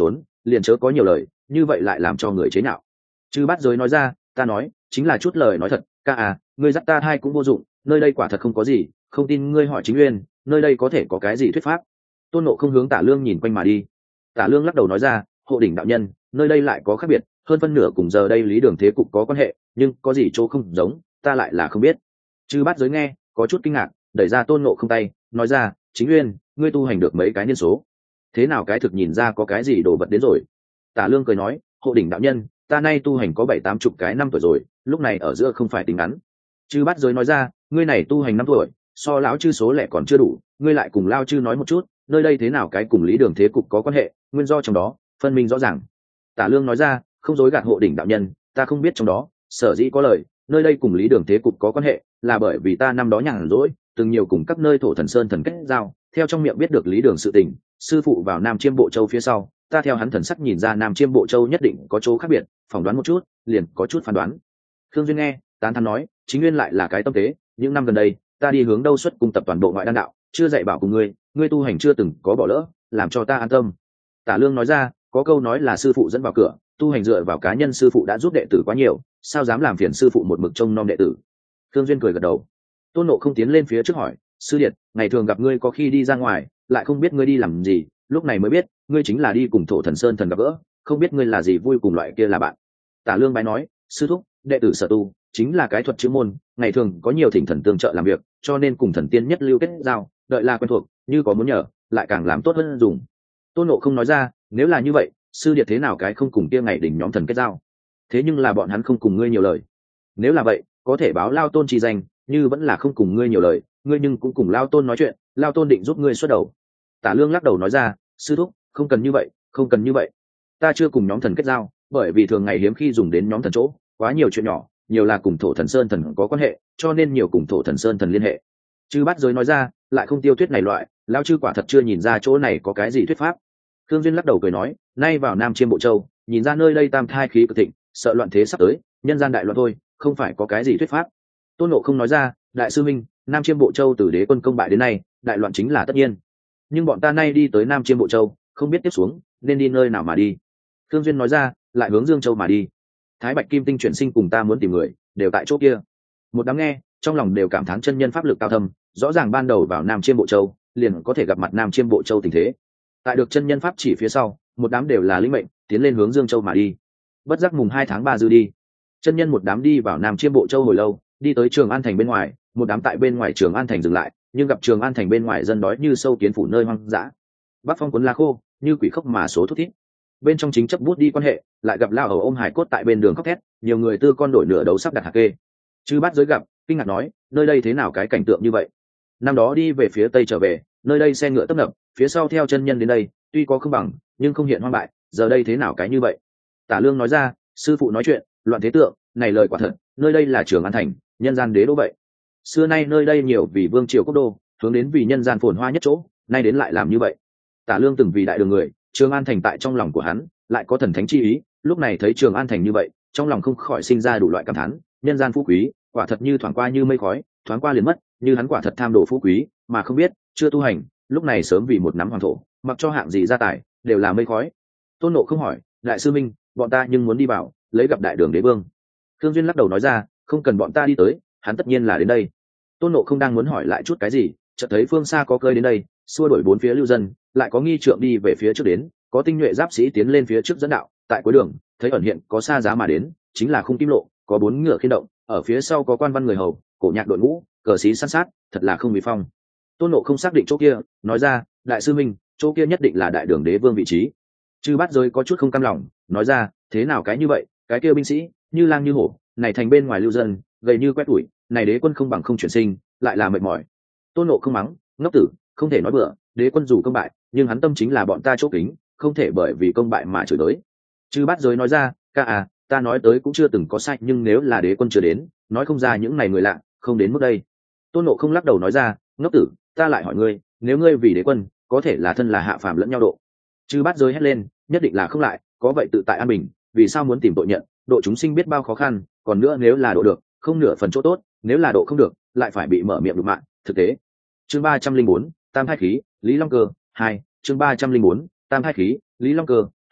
liền chớ có nhiều lời, như vậy lại làm cho người chế nhạo. Chư Bát Giới nói ra, ta nói chính là chút lời nói thật, ca à, ngươi dắt ta hai cũng vô dụng, nơi đây quả thật không có gì, không tin ngươi hỏi Chính Uyên, nơi đây có thể có cái gì thuyết pháp. Tôn Nộ không hướng Tả Lương nhìn quanh mà đi. Tả Lương lắc đầu nói ra, hộ đỉnh đạo nhân, nơi đây lại có khác biệt, hơn phân nửa cùng giờ đây lý đường thế cục có quan hệ, nhưng có gì chỗ không giống, ta lại là không biết. Chư Bát Giới nghe có chút kinh ngạc, đẩy ra Tôn Nộ không tay, nói ra, Chính Uyên, ngươi tu hành được mấy cái niên số, thế nào cái thực nhìn ra có cái gì đồ vật đến rồi. Tả Lương cười nói, hộ đỉnh đạo nhân, ta nay tu hành có bảy tám chục cái năm tuổi rồi, lúc này ở giữa không phải tính ngắn. Chư Bát Giới nói ra, ngươi này tu hành năm tuổi, so lão chư số lẻ còn chưa đủ, ngươi lại cùng lao chư nói một chút, nơi đây thế nào cái cùng lý đường thế cục có quan hệ, nguyên do trong đó phân minh rõ ràng. Tả Lương nói ra, không dối gạt hộ đỉnh đạo nhân, ta không biết trong đó, sở dĩ có lời, nơi đây cùng lý đường thế cục có quan hệ, là bởi vì ta năm đó nhàn rỗi, từng nhiều cùng các nơi thổ thần sơn thần kết giao, theo trong miệng biết được lý đường sự tình, sư phụ vào Nam Chiêm Bộ Châu phía sau, ta theo hắn thần sắc nhìn ra Nam Chiêm Bộ Châu nhất định có chỗ khác biệt, phỏng đoán một chút, liền có chút phán đoán. Khương Duyên nghe, tán thán nói, Chính Nguyên lại là cái tâm tế, những năm gần đây, ta đi hướng đâu xuất cung tập toàn bộ ngoại đan đạo, chưa dạy bảo cùng ngươi, ngươi tu hành chưa từng có bỏ lỡ, làm cho ta an tâm. Tả Lương nói ra, có câu nói là sư phụ dẫn vào cửa, tu hành dựa vào cá nhân sư phụ đã giúp đệ tử quá nhiều, sao dám làm phiền sư phụ một mực trông nom đệ tử. Khương Duyên cười gật đầu. Tôn Nộ không tiến lên phía trước hỏi, sư điệt, ngày thường gặp ngươi có khi đi ra ngoài, lại không biết ngươi đi làm gì, lúc này mới biết ngươi chính là đi cùng thổ thần sơn thần gặp gỡ, không biết ngươi là gì vui cùng loại kia là bạn. Tả Lương bái nói, sư thúc, đệ tử sở tu chính là cái thuật chữ môn, ngày thường có nhiều thỉnh thần tương trợ làm việc, cho nên cùng thần tiên nhất lưu kết giao, đợi là quen thuộc, như có muốn nhờ lại càng làm tốt hơn dùng. Tôn Nộ không nói ra, nếu là như vậy, sư điệt thế nào cái không cùng kia ngày đỉnh nhóm thần kết giao, thế nhưng là bọn hắn không cùng ngươi nhiều lời. Nếu là vậy, có thể báo Lao Tôn chi danh, như vẫn là không cùng ngươi nhiều lời, ngươi nhưng cũng cùng Lao Tôn nói chuyện, Lao Tôn định giúp ngươi xuất đầu. Tả Lương lắc đầu nói ra, sư thúc, không cần như vậy, không cần như vậy, ta chưa cùng nhóm thần kết giao, bởi vì thường ngày hiếm khi dùng đến nhóm thần chỗ, quá nhiều chuyện nhỏ, nhiều là cùng thổ thần sơn thần có quan hệ, cho nên nhiều cùng thổ thần sơn thần liên hệ. Chư Bát Giới nói ra, lại không tiêu thuyết này loại, lão chư quả thật chưa nhìn ra chỗ này có cái gì thuyết pháp. Khương Duyên lắc đầu cười nói, nay vào Nam Chiêm Bộ Châu, nhìn ra nơi đây tam thai khí cực thịnh, sợ loạn thế sắp tới, nhân gian đại loạn thôi, không phải có cái gì thuyết pháp. Tôn Nộ không nói ra, đại sư minh, Nam Chiêm Bộ Châu từ đế quân công bại đến nay, đại loạn chính là tất nhiên, nhưng bọn ta nay đi tới Nam Chiêm Bộ Châu, không biết tiếp xuống nên đi nơi nào mà đi. Khương Duyên nói ra, lại hướng Dương Châu mà đi. Thái Bạch Kim Tinh chuyển sinh cùng ta muốn tìm người, đều tại chỗ kia. Một đám nghe, trong lòng đều cảm thán chân nhân pháp lực cao thâm, rõ ràng ban đầu vào Nam Chiêm Bộ Châu, liền có thể gặp mặt Nam Chiêm Bộ Châu tình thế. Tại được chân nhân pháp chỉ phía sau, một đám đều là linh mệnh, tiến lên hướng Dương Châu mà đi. Bất giác mùng hai tháng ba dư đi, chân nhân một đám đi vào Nam Chiêm Bộ Châu hồi lâu, đi tới Trường An thành bên ngoài, một đám tại bên ngoài Trường An thành dừng lại, nhưng gặp Trường An thành bên ngoài dân đói như sâu kiến phủ nơi hoang dã. Bắc phong cuốn lá khô, như quỷ khóc mà số thút thít. Bên trong chính chấp bút đi quan hệ, lại gặp lao hầu ôm hải cốt tại bên đường khóc thét, nhiều người tư con đổi nửa đấu sắp đặt hạt kê. Chư Bát Giới gặp, kinh ngạc nói, nơi đây thế nào cái cảnh tượng như vậy? Năm đó đi về phía tây trở về, nơi đây xe ngựa tấp nập, phía sau theo chân nhân đến đây, tuy có không bằng, nhưng không hiện hoang bại, giờ đây thế nào cái như vậy? Tả Lương nói ra, sư phụ nói chuyện, loạn thế tượng, này lời quả thật, nơi đây là Trường An thành, nhân gian đế đô vậy. Xưa nay nơi đây nhiều vì vương triều quốc đô, hướng đến vì nhân gian phồn hoa nhất chỗ, nay đến lại làm như vậy. Tả Lương từng vì đại đường người, Trường An thành tại trong lòng của hắn lại có thần thánh chi ý, lúc này thấy Trường An thành như vậy, trong lòng không khỏi sinh ra đủ loại cảm thán, nhân gian phú quý quả thật như thoáng qua như mây khói, thoáng qua liền mất, như hắn quả thật tham đồ phú quý mà không biết, chưa tu hành, lúc này sớm vì một nắm hoàng thổ, mặc cho hạng gì gia tài đều là mây khói. Tôn Nộ không hỏi, đại sư minh, bọn ta nhưng muốn đi vào lấy gặp đại đường đế vương. Khương Duyên lắc đầu nói ra, không cần bọn ta đi tới, hắn tất nhiên là đến đây. Tôn Nộ không đang muốn hỏi lại chút cái gì, chợt thấy phương xa có cơi đến đây, xua đuổi bốn phía lưu dân, lại có nghi trượng đi về phía trước đến, có tinh nhuệ giáp sĩ tiến lên phía trước dẫn đạo. Tại cuối đường thấy ẩn hiện có xa giá mà đến, chính là Khung Kim Lộ, có bốn ngựa khiên động, ở phía sau có quan văn người hầu, cổ nhạc đội ngũ, cờ xí san sát, thật là không bị phong. Tôn Nộ không xác định chỗ kia, nói ra, đại sư minh, chỗ kia nhất định là đại đường đế vương vị trí. Chư Bát Giới có chút không cam lòng, nói ra, thế nào cái như vậy, cái kia binh sĩ như lang như hổ, này thành bên ngoài lưu dân, gầy như quét tuổi, này đế quân không bằng không chuyển sinh, lại là mệt mỏi. Tôn Nộ không mắng, ngốc tử, không thể nói bừa, đế quân dù công bại, nhưng hắn tâm chính là bọn ta chỗ kính, không thể bởi vì công bại mà chửi tới. Chư Bát Giới nói ra, ca à, ta nói tới cũng chưa từng có sai, nhưng nếu là đế quân chưa đến, nói không ra những này người lạ, không đến mức đây. Tôn Nộ không lắc đầu nói ra, ngốc tử, ta lại hỏi ngươi, nếu ngươi vì đế quân, có thể là thân là hạ phàm lẫn nhau độ. Chư Bát Giới hét lên, nhất định là không lại, có vậy tự tại an bình, vì sao muốn tìm tội nhận, độ chúng sinh biết bao khó khăn, còn nữa nếu là độ được, không nửa phần chỗ tốt, nếu là độ không được, lại phải bị mở miệng đục mạng, thực tế. Chương ba trăm linh bốn, Tam Thai khí, Lý Long Cơ, hai, chương ba trăm linh bốn, Tam Thai khí, Lý Long Cơ, hai,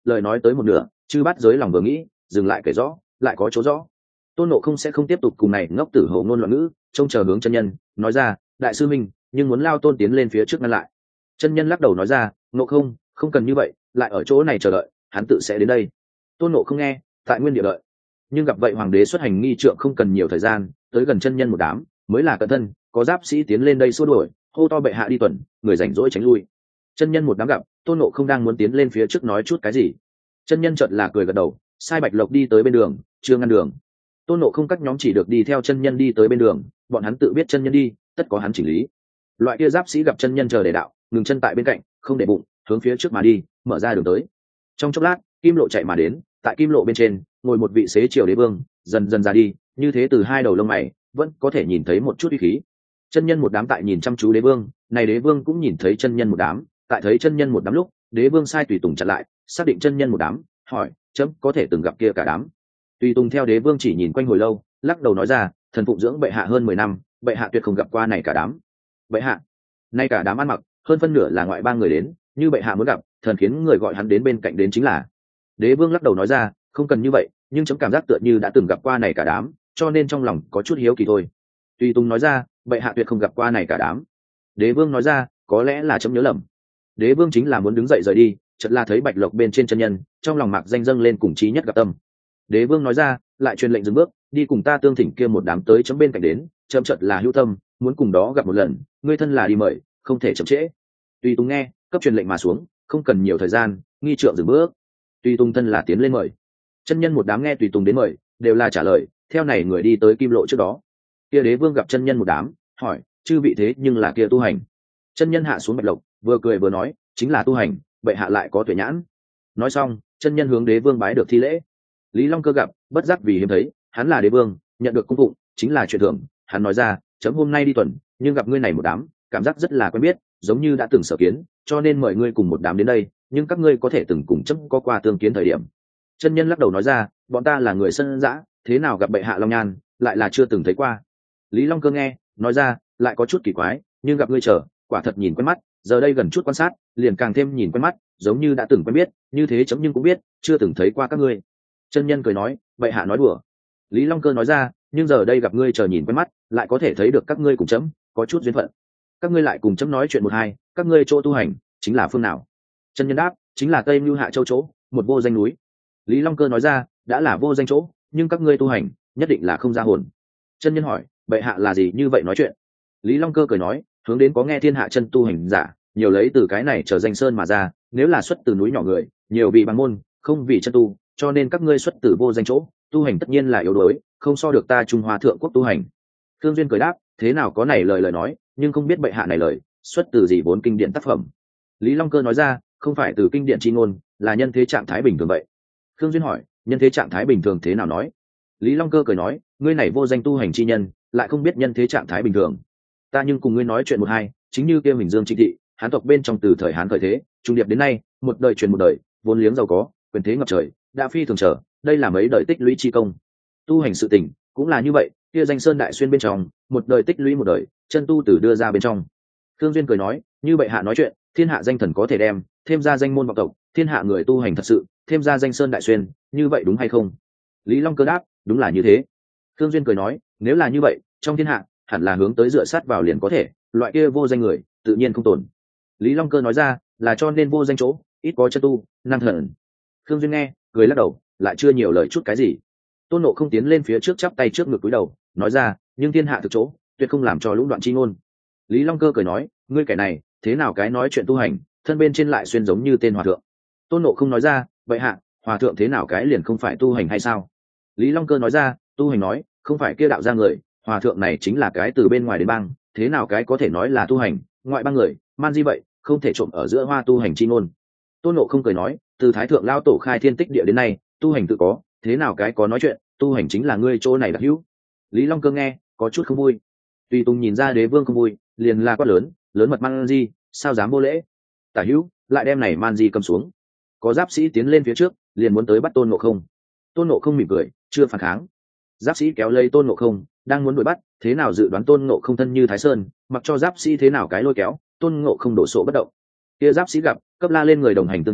lời nói tới một nửa chư bát giới lòng vừa nghĩ dừng lại kể rõ lại có chỗ rõ. Tôn Ngộ Không sẽ không tiếp tục cùng này ngốc tử hổ ngôn loạn ngữ, trông chờ hướng chân nhân nói ra, đại sư minh, nhưng muốn lao Tôn tiến lên phía trước ngăn lại. Chân nhân lắc đầu nói ra, Ngộ Không, không cần như vậy, lại ở chỗ này chờ đợi, hắn tự sẽ đến đây. Tôn Ngộ Không nghe, tại nguyên địa đợi, nhưng gặp vậy hoàng đế xuất hành nghi trượng không cần nhiều thời gian, tới gần chân nhân một đám mới là cẩn thân, có giáp sĩ tiến lên đây xua đuổi, hô to bệ hạ đi tuần, người rảnh rỗi tránh lui. Chân nhân một đám gặp Tôn Ngộ Không đang muốn tiến lên phía trước nói chút cái gì, chân nhân chợt là cười gật đầu, sai Bạch Lộc đi tới bên đường, chưa ngăn đường. Tôn Ngộ Không các nhóm chỉ được đi theo chân nhân đi tới bên đường, bọn hắn tự biết chân nhân đi tất có hắn chỉnh lý. Loại kia giáp sĩ gặp chân nhân chờ để đạo, ngừng chân tại bên cạnh, không để bụng, hướng phía trước mà đi, mở ra đường tới. Trong chốc lát, kim lộ chạy mà đến, tại kim lộ bên trên ngồi một vị xế triều đế vương, dần dần ra đi, như thế từ hai đầu lông mày vẫn có thể nhìn thấy một chút uy khí. Chân nhân một đám tại nhìn chăm chú đế vương, này đế vương cũng nhìn thấy chân nhân một đám, tại thấy chân nhân một đám lúc, đế vương sai tùy tùng chặn lại, xác định chân nhân một đám, hỏi, chấm có thể từng gặp kia cả đám. Tùy tùng theo đế vương chỉ nhìn quanh hồi lâu, lắc đầu nói ra, thần phụng dưỡng bệ hạ hơn mười năm, bệ hạ tuyệt không gặp qua này cả đám. Bệ hạ, nay cả đám ăn mặc, hơn phân nửa là ngoại bang người đến, như bệ hạ muốn gặp, thần khiến người gọi hắn đến bên cạnh đến chính là. Đế vương lắc đầu nói ra, không cần như vậy, nhưng chấm cảm giác tựa như đã từng gặp qua này cả đám, cho nên trong lòng có chút hiếu kỳ thôi. Tùy tùng nói ra, bệ hạ tuyệt không gặp qua này cả đám. Đế vương nói ra, có lẽ là chấm nhớ lầm. Đế vương chính là muốn đứng dậy rời đi, chợt là thấy Bạch Lộc bên trên chân nhân, trong lòng mạc danh dâng lên cùng chí nhất gặp tâm. Đế vương nói ra, lại truyền lệnh dừng bước, đi cùng ta tương thỉnh kia một đám tới chấm bên cạnh đến, chấm chợt là hữu tâm, muốn cùng đó gặp một lần, ngươi thân là đi mời, không thể chậm trễ. Tùy tùng nghe, cấp truyền lệnh mà xuống, không cần nhiều thời gian, nghi trượng dừng bước. Tùy tùng thân là tiến lên mời. Chân nhân một đám nghe tùy tùng đến mời, đều là trả lời, theo này người đi tới kim lộ trước đó. Kia đế vương gặp chân nhân một đám, hỏi, chư vị thế nhưng là kia tu hành. Chân nhân hạ xuống Bạch Lộc, vừa cười vừa nói, chính là tu hành, bệ hạ lại có tuệ nhãn. Nói xong, chân nhân hướng đế vương bái được thi lễ. Lý Long Cơ gặp, bất giác vì hiếm thấy, hắn là đế vương, nhận được cung phụng, chính là chuyện thưởng. Hắn nói ra, chấm hôm nay đi tuần, nhưng gặp ngươi này một đám, cảm giác rất là quen biết, giống như đã từng sở kiến, cho nên mời ngươi cùng một đám đến đây, nhưng các ngươi có thể từng cùng chấm có qua tương kiến thời điểm. Chân nhân lắc đầu nói ra, bọn ta là người sân dã, thế nào gặp bệ hạ Long Nhan, lại là chưa từng thấy qua. Lý Long Cơ nghe, nói ra, lại có chút kỳ quái, nhưng gặp ngươi chờ, quả thật nhìn quen mắt, giờ đây gần chút quan sát, liền càng thêm nhìn quen mắt, giống như đã từng quen biết, như thế chấm nhưng cũng biết, chưa từng thấy qua các ngươi. Chân nhân cười nói, bệ hạ nói đùa. Lý Long Cơ nói ra, nhưng giờ đây gặp ngươi chờ nhìn quen mắt, lại có thể thấy được các ngươi cùng chấm có chút duyên phận. Các ngươi lại cùng chấm nói chuyện một hai, các ngươi chỗ tu hành chính là phương nào? Chân nhân đáp, chính là Tây Mưu Hạ Châu chỗ, một vô danh núi. Lý Long Cơ nói ra, đã là vô danh chỗ, nhưng các ngươi tu hành nhất định là không ra hồn. Chân nhân hỏi, bệ hạ là gì như vậy nói chuyện? Lý Long Cơ cười nói, hướng đến có nghe thiên hạ chân tu hành giả, nhiều lấy từ cái này trở danh sơn mà ra, nếu là xuất từ núi nhỏ người, nhiều vì bằng môn, không vì chân tu, cho nên các ngươi xuất từ vô danh chỗ, tu hành tất nhiên là yếu đuối, không so được ta Trung Hoa thượng quốc tu hành. Thương Duyên cười đáp, thế nào có này lời lời nói, nhưng không biết bệ hạ này lời xuất từ gì vốn kinh điển tác phẩm. Lý Long Cơ nói ra, không phải từ kinh điển chi ngôn, là nhân thế trạng thái bình thường vậy. Thương Duyên hỏi, nhân thế trạng thái bình thường thế nào nói? Lý Long Cơ cười nói, ngươi này vô danh tu hành chi nhân, lại không biết nhân thế trạng thái bình thường. Ta nhưng cùng ngươi nói chuyện một hai, chính như kia Huỳnh Dương Trịnh thị, Hán tộc bên trong từ thời Hán khởi thế, trung điệp đến nay, một đời truyền một đời, vốn liếng giàu có, quyền thế ngập trời, đã phi thường trở, đây là mấy đời tích lũy chi công. Tu hành sự tình cũng là như vậy, kia danh sơn đại xuyên bên trong, một đời tích lũy một đời, chân tu từ đưa ra bên trong. Thương Duyên cười nói, như bệ hạ nói chuyện, thiên hạ danh thần có thể đem, thêm ra danh môn vọng tộc, thiên hạ người tu hành thật sự, thêm ra danh sơn đại xuyên, như vậy đúng hay không? Lý Long Cơ đáp, đúng là như thế. Thương Duyên cười nói, nếu là như vậy, trong thiên hạ hẳn là hướng tới dựa sát vào liền có thể, loại kia vô danh người tự nhiên không tồn. Lý Long Cơ nói ra, là cho nên vô danh chỗ ít có chân tu, năng thần. Thương Duyên nghe, cười lắc đầu, lại chưa nhiều lời chút cái gì. Tôn Ngộ Không tiến lên phía trước chắp tay trước ngực cúi đầu, nói ra, nhưng thiên hạ thực chỗ tuyệt không làm cho lũng đoạn chi ngôn. Lý Long Cơ cười nói, ngươi kẻ này thế nào cái nói chuyện tu hành, thân bên trên lại xuyên giống như tên hòa thượng. Tôn Ngộ Không nói ra, vậy hạ hòa thượng thế nào cái liền không phải tu hành hay sao? Lý Long Cơ nói ra, tu hành nói không phải kia đạo ra người, hòa thượng này chính là cái từ bên ngoài đến bang, thế nào cái có thể nói là tu hành, ngoại bang người man di vậy, không thể trộm ở giữa hoa tu hành chi ngôn. Tôn Ngộ Không cười nói, từ thái thượng lao tổ khai thiên tích địa đến nay, tu hành tự có, thế nào cái có nói chuyện, tu hành chính là ngươi chỗ này đặc hữu. Lý Long Cơ nghe, có chút không vui. Tùy Tùng nhìn ra đế vương không vui, liền la quát lớn, lớn mật man di, sao dám vô lễ? Tả hữu, lại đem này man di cầm xuống. Có giáp sĩ tiến lên phía trước, liền muốn tới bắt Tôn Ngộ Không. Tôn Ngộ Không mỉm cười, chưa phản kháng. Giáp sĩ kéo lấy Tôn Ngộ Không, đang muốn đuổi bắt, thế nào dự đoán Tôn Ngộ Không thân như Thái Sơn, mặc cho giáp sĩ thế nào cái lôi kéo, Tôn Ngộ Không đổ sộ bất động. Kia giáp sĩ gặp, cấp la lên người đồng hành tương trợ,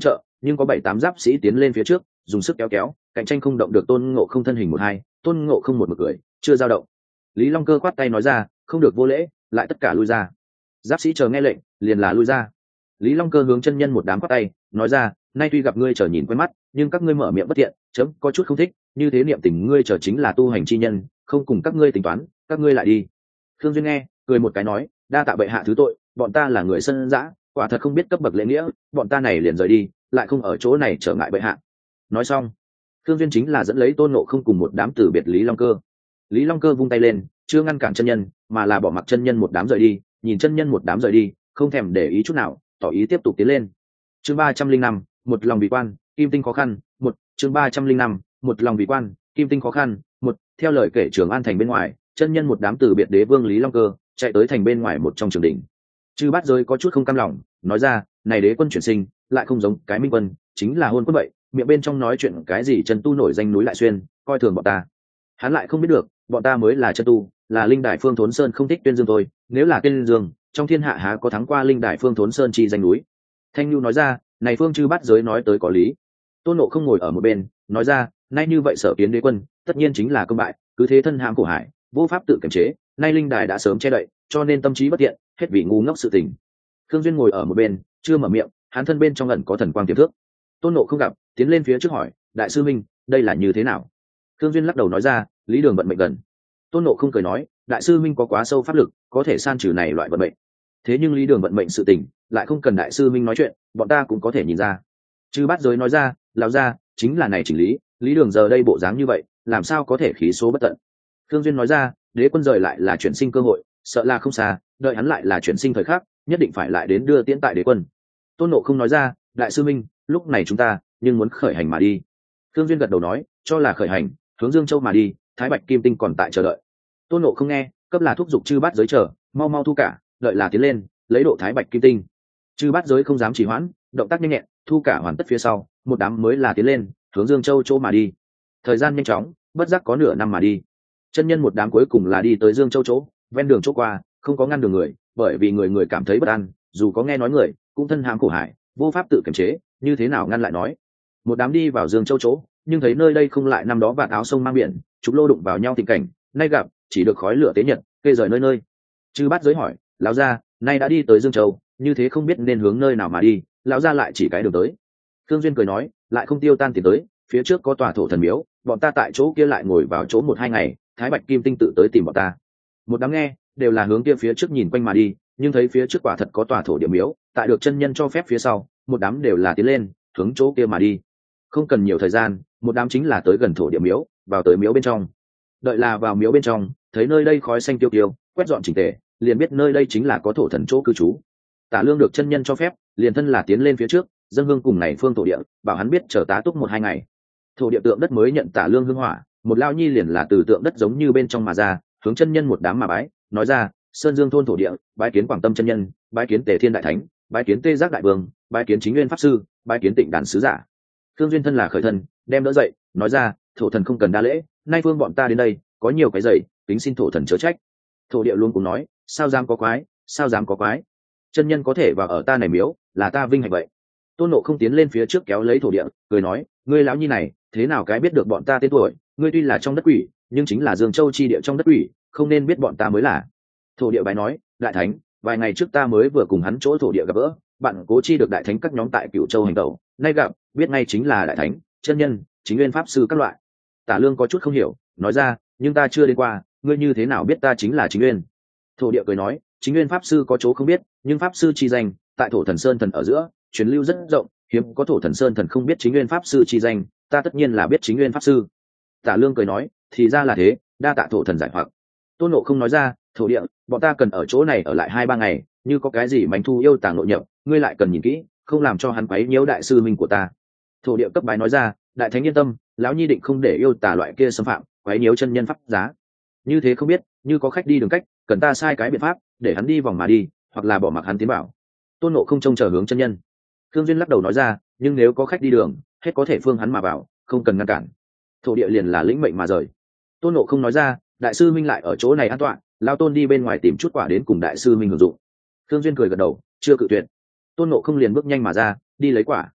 nhưng có bảy tám giáp sĩ tiến lên phía trước dùng sức kéo kéo, cạnh tranh không động được tôn ngộ không thân hình một hai, tôn ngộ không một một cười chưa dao động. Lý Long Cơ khoát tay nói ra, không được vô lễ, lại tất cả lui ra. Giáp sĩ chờ nghe lệnh liền là lui ra. Lý Long Cơ hướng chân nhân một đám khoát tay nói ra, nay tuy gặp ngươi chờ nhìn quen mắt, nhưng các ngươi mở miệng bất thiện, chấm có chút không thích, như thế niệm tình ngươi chờ chính là tu hành chi nhân, không cùng các ngươi tính toán, các ngươi lại đi. Khương Duyên nghe cười một cái nói, đa tạ bệ hạ thứ tội, bọn ta là người sân dã, quả thật không biết cấp bậc lễ nghĩa, bọn ta này liền rời đi, lại không ở chỗ này trở ngại bệ hạ. Nói xong, Khương Duyên chính là dẫn lấy tôn ngộ không cùng một đám từ biệt Lý Long Cơ. Lý Long Cơ vung tay lên, chưa ngăn cản chân nhân, mà là bỏ mặc chân nhân một đám rời đi, nhìn chân nhân một đám rời đi, không thèm để ý chút nào, tỏ ý tiếp tục tiến lên. Chương ba trăm linh năm, một lòng vì quan, kim tinh khó khăn, một, chương ba trăm linh năm, một lòng vì quan, kim tinh khó khăn, một, theo lời kể Trường An thành bên ngoài, chân nhân một đám từ biệt đế vương Lý Long Cơ, chạy tới thành bên ngoài một trong trường đỉnh. Chư Bát Giới có chút không cam lòng, nói ra, này đế quân chuyển sinh, lại không giống cái minh quân, chính là hôn quân vậy, miệng bên trong nói chuyện cái gì chân tu nổi danh núi Lại Xuyên, coi thường bọn ta. Hắn lại không biết được, bọn ta mới là chân tu, là linh đài phương thốn sơn không thích tuyên dương thôi, nếu là tuyên dương, trong thiên hạ há có thắng qua linh đài phương thốn sơn chi danh núi. Thanh Nhu nói ra, này phương Chư Bát Giới nói tới có lý. Tôn Ngộ không ngồi ở một bên, nói ra, nay như vậy Sở Kiến đế quân, tất nhiên chính là công bại, cứ thế thân hãm khổ hải, vô pháp tự kiềm chế, nay linh đài đã sớm che đậy, cho nên tâm trí bất thiện, hết vì ngu ngốc sự tình. Khương Duyên ngồi ở một bên, chưa mở miệng, hắn thân bên trong ẩn có thần quang tiềm thước. Tôn Ngộ không gặp, tiến lên phía trước hỏi, đại sư minh, đây là như thế nào? Khương Duyên lắc đầu nói ra, lý đường vận mệnh gần. Tôn Ngộ không cười nói, đại sư minh có quá sâu pháp lực, có thể san trừ này loại vận mệnh. Thế nhưng lý đường vận mệnh sự tình, lại không cần đại sư minh nói chuyện, bọn ta cũng có thể nhìn ra. Chư Bát Giới nói ra, lão gia, chính là này chỉnh lý, lý đường giờ đây bộ dáng như vậy, làm sao có thể khí số bất tận. Khương Duyên nói ra, đế quân rời lại là chuyển sinh cơ hội, sợ là không xa, đợi hắn lại là chuyển sinh thời khắc, nhất định phải lại đến đưa tiễn tại đế quân. Tôn Ngộ không nói ra, đại sư minh, lúc này chúng ta nhưng muốn khởi hành mà đi. Khương Duyên gật đầu nói, cho là khởi hành, hướng Dương Châu mà đi, Thái Bạch Kim Tinh còn tại chờ đợi. Tôn Ngộ không nghe, cấp là thúc giục Chư Bát Giới chờ, mau mau thu cả, đợi là tiến lên, lấy độ Thái Bạch Kim Tinh. Chư Bát Giới không dám trì hoãn, động tác nhanh nhẹn, thu cả hoàn tất phía sau, một đám mới là tiến lên, hướng Dương Châu chỗ mà đi. Thời gian nhanh chóng, bất giác có nửa năm mà đi. Chân nhân một đám cuối cùng là đi tới Dương Châu chỗ, ven đường chỗ qua, không có ngăn đường người, bởi vì người người cảm thấy bất an, dù có nghe nói người, cũng thân hãm khổ hải, vô pháp tự kiềm chế, như thế nào ngăn lại nói. Một đám đi vào Dương Châu chỗ, nhưng thấy nơi đây không lại năm đó vạt áo sông mang biển, chúng lô đụng vào nhau tình cảnh, nay gặp chỉ được khói lửa tế nhật, kê rời nơi nơi. Chư Bát Giới hỏi, lão gia, nay đã đi tới Dương Châu, như thế không biết nên hướng nơi nào mà đi, lão gia lại chỉ cái đường tới. Khương Duyên cười nói, lại không tiêu tan tiền tới, phía trước có tòa thổ thần miếu, bọn ta tại chỗ kia lại ngồi vào chỗ một hai ngày, Thái Bạch Kim Tinh tự tới tìm bọn ta. Một đám nghe, đều là hướng kia phía trước nhìn quanh mà đi, nhưng thấy phía trước quả thật có tòa thổ địa miếu, tại được chân nhân cho phép phía sau, một đám đều là tiến lên, hướng chỗ kia mà đi. Không cần nhiều thời gian, một đám chính là tới gần thổ địa miếu, vào tới miếu bên trong. Đợi là vào miếu bên trong, thấy nơi đây khói xanh tiêu tiêu, quét dọn chỉnh tề, liền biết nơi đây chính là có thổ thần chỗ cư trú. Tả Lương được chân nhân cho phép, liền thân là tiến lên phía trước, dâng hương cùng này phương thổ địa, bảo hắn biết chờ tá túc một hai ngày. Thổ địa tượng đất mới nhận Tả Lương hương hỏa, một lao nhi liền là từ tượng đất giống như bên trong mà ra, hướng chân nhân một đám mà bái, nói ra, Sơn Dương thôn thổ địa, bái kiến Quảng Tâm chân nhân, bái kiến Tề Thiên đại thánh, bái kiến Tê Giác đại vương, bái kiến Chính Nguyên pháp sư, bái kiến Tịnh đàn sứ giả. Khương Duyên thân là khởi thân, đem đỡ dậy, nói ra, thổ thần không cần đa lễ, nay phương bọn ta đến đây, có nhiều cái dậy, kính xin thổ thần chớ trách. Thổ địa luôn cũng nói, sao dám có quái, sao dám có quái, chân nhân có thể vào ở ta này miếu, là ta vinh hạnh vậy. Tôn Ngộ không tiến lên phía trước kéo lấy thổ địa, cười nói, ngươi lão nhi này, thế nào cái biết được bọn ta tên tuổi, ngươi tuy là trong đất quỷ, nhưng chính là Dương Châu chi địa trong đất quỷ, không nên biết bọn ta mới là. Thổ địa bái nói, đại thánh, vài ngày trước ta mới vừa cùng hắn chỗ thổ địa gặp gỡ, bạn cố chi được đại thánh các nhóm tại Cửu Châu hành tẩu, nay gặp, biết ngay chính là đại thánh, chân nhân, Chính Nguyên pháp sư các loại. Tả Lương có chút không hiểu, nói ra, nhưng ta chưa đến qua, ngươi như thế nào biết ta chính là Chính Nguyên? Thổ địa cười nói, Chính Nguyên pháp sư có chỗ không biết, nhưng pháp sư chi danh, tại thổ thần sơn thần ở giữa, truyền lưu rất rộng, hiếm có thổ thần sơn thần không biết Chính Nguyên pháp sư chi danh, ta tất nhiên là biết Chính Nguyên pháp sư. Tả Lương cười nói, thì ra là thế, đa tạ thổ thần giải hoặc. Tôn Ngộ không nói ra, thổ địa, bọn ta cần ở chỗ này ở lại hai ba ngày, như có cái gì mánh thu yêu tàng nội nhập, ngươi lại cần nhìn kỹ, không làm cho hắn quấy nhiễu đại sư minh của ta. Thổ địa cấp bái nói ra, đại thánh yên tâm, lão nhi định không để yêu tà loại kia xâm phạm, quấy nhiễu chân nhân pháp giá. Như thế không biết, như có khách đi đường cách, cần ta sai cái biện pháp, để hắn đi vòng mà đi, hoặc là bỏ mặc hắn tiến bảo. Tôn Ngộ không trông chờ hướng chân nhân. Khương Duyên lắc đầu nói ra, nhưng nếu có khách đi đường, hết có thể phương hắn mà vào, không cần ngăn cản. Thổ địa liền là lĩnh mệnh mà rời. Tôn Ngộ không nói ra, đại sư minh lại ở chỗ này an toàn, lao tôn đi bên ngoài tìm chút quả đến cùng đại sư minh hưởng dụng. Khương Duyên cười gật đầu, chưa cự tuyệt. Tôn Ngộ không liền bước nhanh mà ra, đi lấy quả.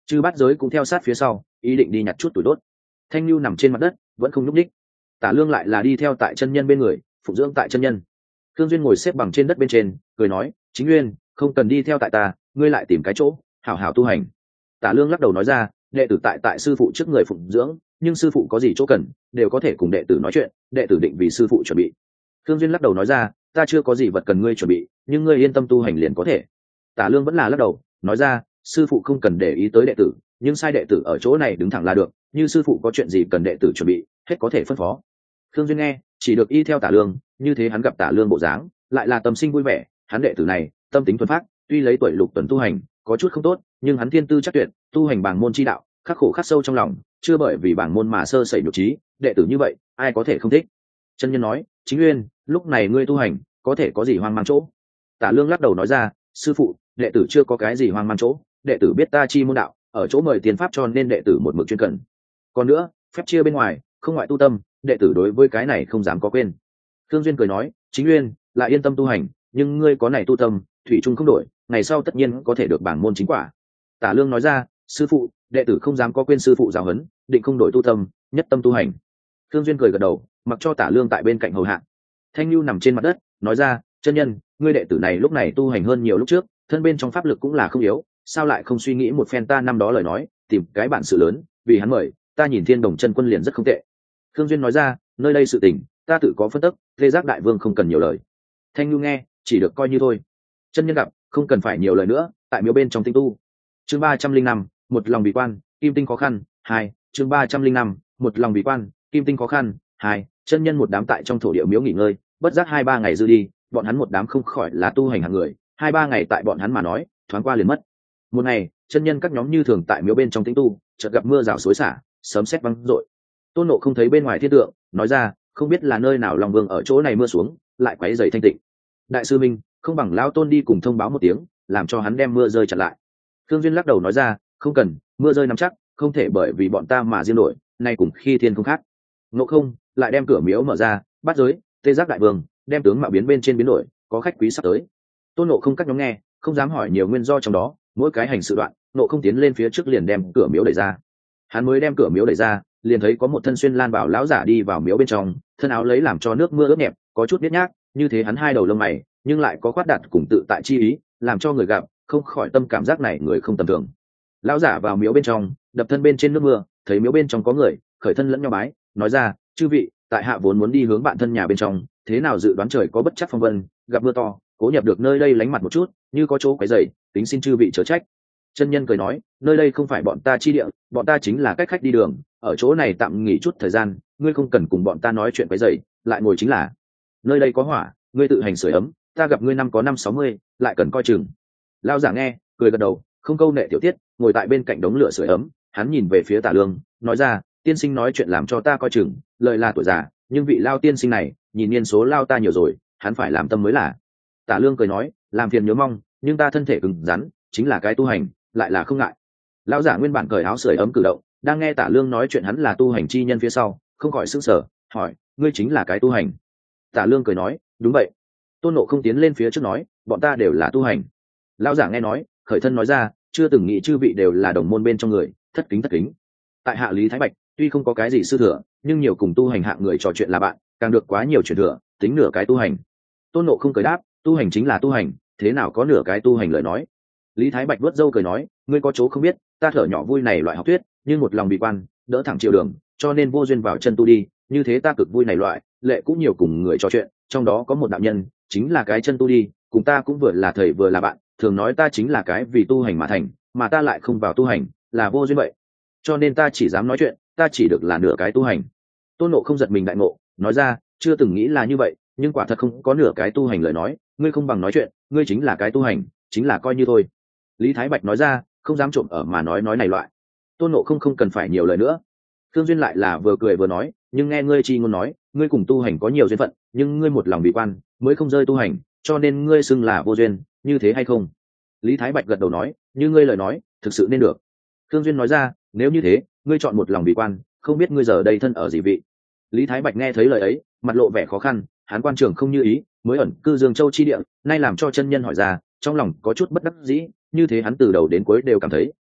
Chư bát giới cũng theo sát phía sau, ý định đi nhặt chút tuổi đốt. Thanh Nhu nằm trên mặt đất vẫn không nhúc nhích. Tả Lương lại là đi theo tại chân nhân bên người, phụng dưỡng tại chân nhân. Thương Duyên ngồi xếp bằng trên đất bên trên, cười nói, Chính Nguyên, không cần đi theo tại ta, ngươi lại tìm cái chỗ hảo hảo tu hành. Tả Lương lắc đầu nói ra, đệ tử tại tại sư phụ trước người phụng dưỡng, nhưng sư phụ có gì chỗ cần đều có thể cùng đệ tử nói chuyện, đệ tử định vì sư phụ chuẩn bị. Thương Duyên lắc đầu nói ra, ta chưa có gì vật cần ngươi chuẩn bị, nhưng ngươi yên tâm tu hành liền có thể. Tả Lương vẫn là lắc đầu nói ra, sư phụ không cần để ý tới đệ tử, nhưng sai đệ tử ở chỗ này đứng thẳng là được, như sư phụ có chuyện gì cần đệ tử chuẩn bị hết có thể phân phó. Thương Duyên nghe chỉ được y theo Tả Lương, như thế hắn gặp Tả Lương bộ dáng lại là tâm sinh vui vẻ. Hắn đệ tử này tâm tính thuần phát, tuy lấy tuổi lục tuần tu hành có chút không tốt, nhưng hắn thiên tư chắc tuyệt, tu hành bảng môn chi đạo khắc khổ khắc sâu trong lòng, chưa bởi vì bảng môn mà sơ sẩy nhục trí. Đệ tử như vậy ai có thể không thích. Chân nhân nói, Chính Nguyên, lúc này ngươi tu hành có thể có gì hoang mang chỗ? Tả Lương lắc đầu nói ra, sư phụ, đệ tử chưa có cái gì hoang mang chỗ, đệ tử biết ta chi môn đạo ở chỗ mời tiền pháp, cho nên đệ tử một mực chuyên cần. Còn nữa, phép chia bên ngoài không ngoại tu tâm, đệ tử đối với cái này không dám có quên. Thương Duyên cười nói, Chính Nguyên, lại yên tâm tu hành, nhưng ngươi có này tu tâm, thủy chung không đổi, ngày sau tất nhiên có thể được bảng môn chính quả. Tả Lương nói ra, sư phụ, đệ tử không dám có quên sư phụ giáo huấn, định không đổi tu tâm, nhất tâm tu hành. Thương Duyên cười gật đầu, mặc cho Tả Lương tại bên cạnh hầu hạ. Thanh Nhu nằm trên mặt đất nói ra, chân nhân, ngươi đệ tử này lúc này tu hành hơn nhiều lúc trước, thân bên trong pháp lực cũng là không yếu, sao lại không suy nghĩ một phen ta năm đó lời nói, tìm cái bản sự lớn, vì hắn mời ta nhìn Thiên Đồng chân quân liền rất không tệ. Thương Duyên nói ra, nơi đây sự tình ta tự có phân tích, Lê Giác đại vương không cần nhiều lời. Thanh Nhu nghe chỉ được coi như thôi. Chân nhân gặp không cần phải nhiều lời nữa, tại miếu bên trong tinh tu. Chương ba trăm linh năm, một lòng vì quan, kim tinh khó khăn. Hai, chương ba trăm linh năm, một lòng vì quan, kim tinh khó khăn. Hai, chân nhân một đám tại trong thổ địa miếu nghỉ ngơi, bất giác hai ba ngày dư đi, bọn hắn một đám không khỏi là tu hành hàng người, hai ba ngày tại bọn hắn mà nói thoáng qua liền mất. Một ngày, chân nhân các nhóm như thường tại miếu bên trong tĩnh tu, chợt gặp mưa rào xối xả, sấm sét vang rội. Tôn Nộ không thấy bên ngoài thiên tượng, nói ra, không biết là nơi nào Long Vương ở chỗ này mưa xuống, lại quấy rầy thanh tịnh. Đại sư Minh, không bằng lão Tôn đi cùng thông báo một tiếng, làm cho hắn đem mưa rơi chặn lại. Thương Duyên lắc đầu nói ra, không cần, mưa rơi nắm chắc, không thể bởi vì bọn ta mà riêng đổi, nay cùng khi thiên không khác. Ngộ không lại đem cửa miếu mở ra, bắt giới, Tê Giác đại vương, đem tướng mạo biến bên trên biến đổi, có khách quý sắp tới. Tôn Nộ không các nhóm nghe, không dám hỏi nhiều nguyên do trong đó, mỗi cái hành sự đoạn, Nộ không tiến lên phía trước liền đem cửa miếu đẩy ra. Hắn mới đem cửa miếu đẩy ra, liền thấy có một thân xuyên lan bảo lão giả đi vào miếu bên trong, thân áo lấy làm cho nước mưa ướt nhẹp, có chút biết nhác, như thế hắn hai đầu lông mày, nhưng lại có khoát đạt cùng tự tại chi ý, làm cho người gặp không khỏi tâm cảm giác này người không tầm thường. Lão giả vào miếu bên trong, đập thân bên trên nước mưa, thấy miếu bên trong có người, khởi thân lẫn nhau bái, nói ra, chư vị, tại hạ vốn muốn đi hướng bạn thân nhà bên trong, thế nào dự đoán trời có bất chắc phong vân, gặp mưa to, cố nhập được nơi đây lánh mặt một chút, như có chỗ quấy rầy, tính xin chư vị chớ trách. Chân nhân cười nói, nơi đây không phải bọn ta chi địa, bọn ta chính là cách khách đi đường, ở chỗ này tạm nghỉ chút thời gian, ngươi không cần cùng bọn ta nói chuyện quấy rầy, lại ngồi chính là. Nơi đây có hỏa, ngươi tự hành sưởi ấm, ta gặp ngươi năm có năm sáu mươi, lại cần coi chừng. Lão giả nghe, cười gật đầu, không câu nệ tiểu tiết, ngồi tại bên cạnh đống lửa sưởi ấm, hắn nhìn về phía Tả Lương, nói ra, tiên sinh nói chuyện làm cho ta coi chừng, lời là tuổi già, nhưng vị lao tiên sinh này, nhìn niên số lao ta nhiều rồi, hắn phải làm tâm mới là. Tả Lương cười nói, làm phiền nhớ mong, nhưng ta thân thể cứng rắn, chính là cái tu hành, lại là không ngại. Lão giả nguyên bản cởi áo sưởi ấm cử động, đang nghe Tả Lương nói chuyện hắn là tu hành chi nhân phía sau, không khỏi sững sờ, hỏi, ngươi chính là cái tu hành? Tả Lương cười nói, đúng vậy. Tôn Nộ không tiến lên phía trước nói, bọn ta đều là tu hành. Lão giả nghe nói, khởi thân nói ra, chưa từng nghĩ chư vị đều là đồng môn bên trong người, thất kính thất kính. Tại hạ Lý Thái Bạch, tuy không có cái gì sư thừa, nhưng nhiều cùng tu hành hạng người trò chuyện là bạn, càng được quá nhiều truyền thừa, tính nửa cái tu hành. Tôn Nộ không cười đáp, tu hành chính là tu hành, thế nào có nửa cái tu hành lời nói. Lý Thái Bạch vuốt râu cười nói, ngươi có chỗ không biết, ta thở nhỏ vui này loại học thuyết, nhưng một lòng bị quan, đỡ thẳng chiều đường, cho nên vô duyên vào chân tu đi, như thế ta cực vui này loại, lệ cũng nhiều cùng người trò chuyện, trong đó có một đạo nhân, chính là cái chân tu đi, cùng ta cũng vừa là thầy vừa là bạn, thường nói ta chính là cái vì tu hành mà thành, mà ta lại không vào tu hành, là vô duyên vậy. Cho nên ta chỉ dám nói chuyện, ta chỉ được là nửa cái tu hành. Tôn Nộ không giật mình đại ngộ, nói ra, chưa từng nghĩ là như vậy, nhưng quả thật không có nửa cái tu hành lời nói, ngươi không bằng nói chuyện, ngươi chính là cái tu hành, chính là coi như thôi. Lý Thái Bạch nói ra, không dám trộm ở mà nói nói này loại. Tôn Nộ không không cần phải nhiều lời nữa. Thương Duyên lại là vừa cười vừa nói, nhưng nghe ngươi chi ngôn nói, ngươi cùng tu hành có nhiều duyên phận, nhưng ngươi một lòng bị quan, mới không rơi tu hành, cho nên ngươi xưng là vô duyên, như thế hay không? Lý Thái Bạch gật đầu nói, như ngươi lời nói, thực sự nên được. Thương Duyên nói ra, nếu như thế, ngươi chọn một lòng bị quan, không biết ngươi giờ đây thân ở gì vị? Lý Thái Bạch nghe thấy lời ấy, mặt lộ vẻ khó khăn, hắn quan trường không như ý, mới ẩn cư Dương Châu chi địa, nay làm cho chân nhân hỏi ra, trong lòng có chút bất đắc dĩ, như thế hắn từ đầu đến cuối đều cảm thấy,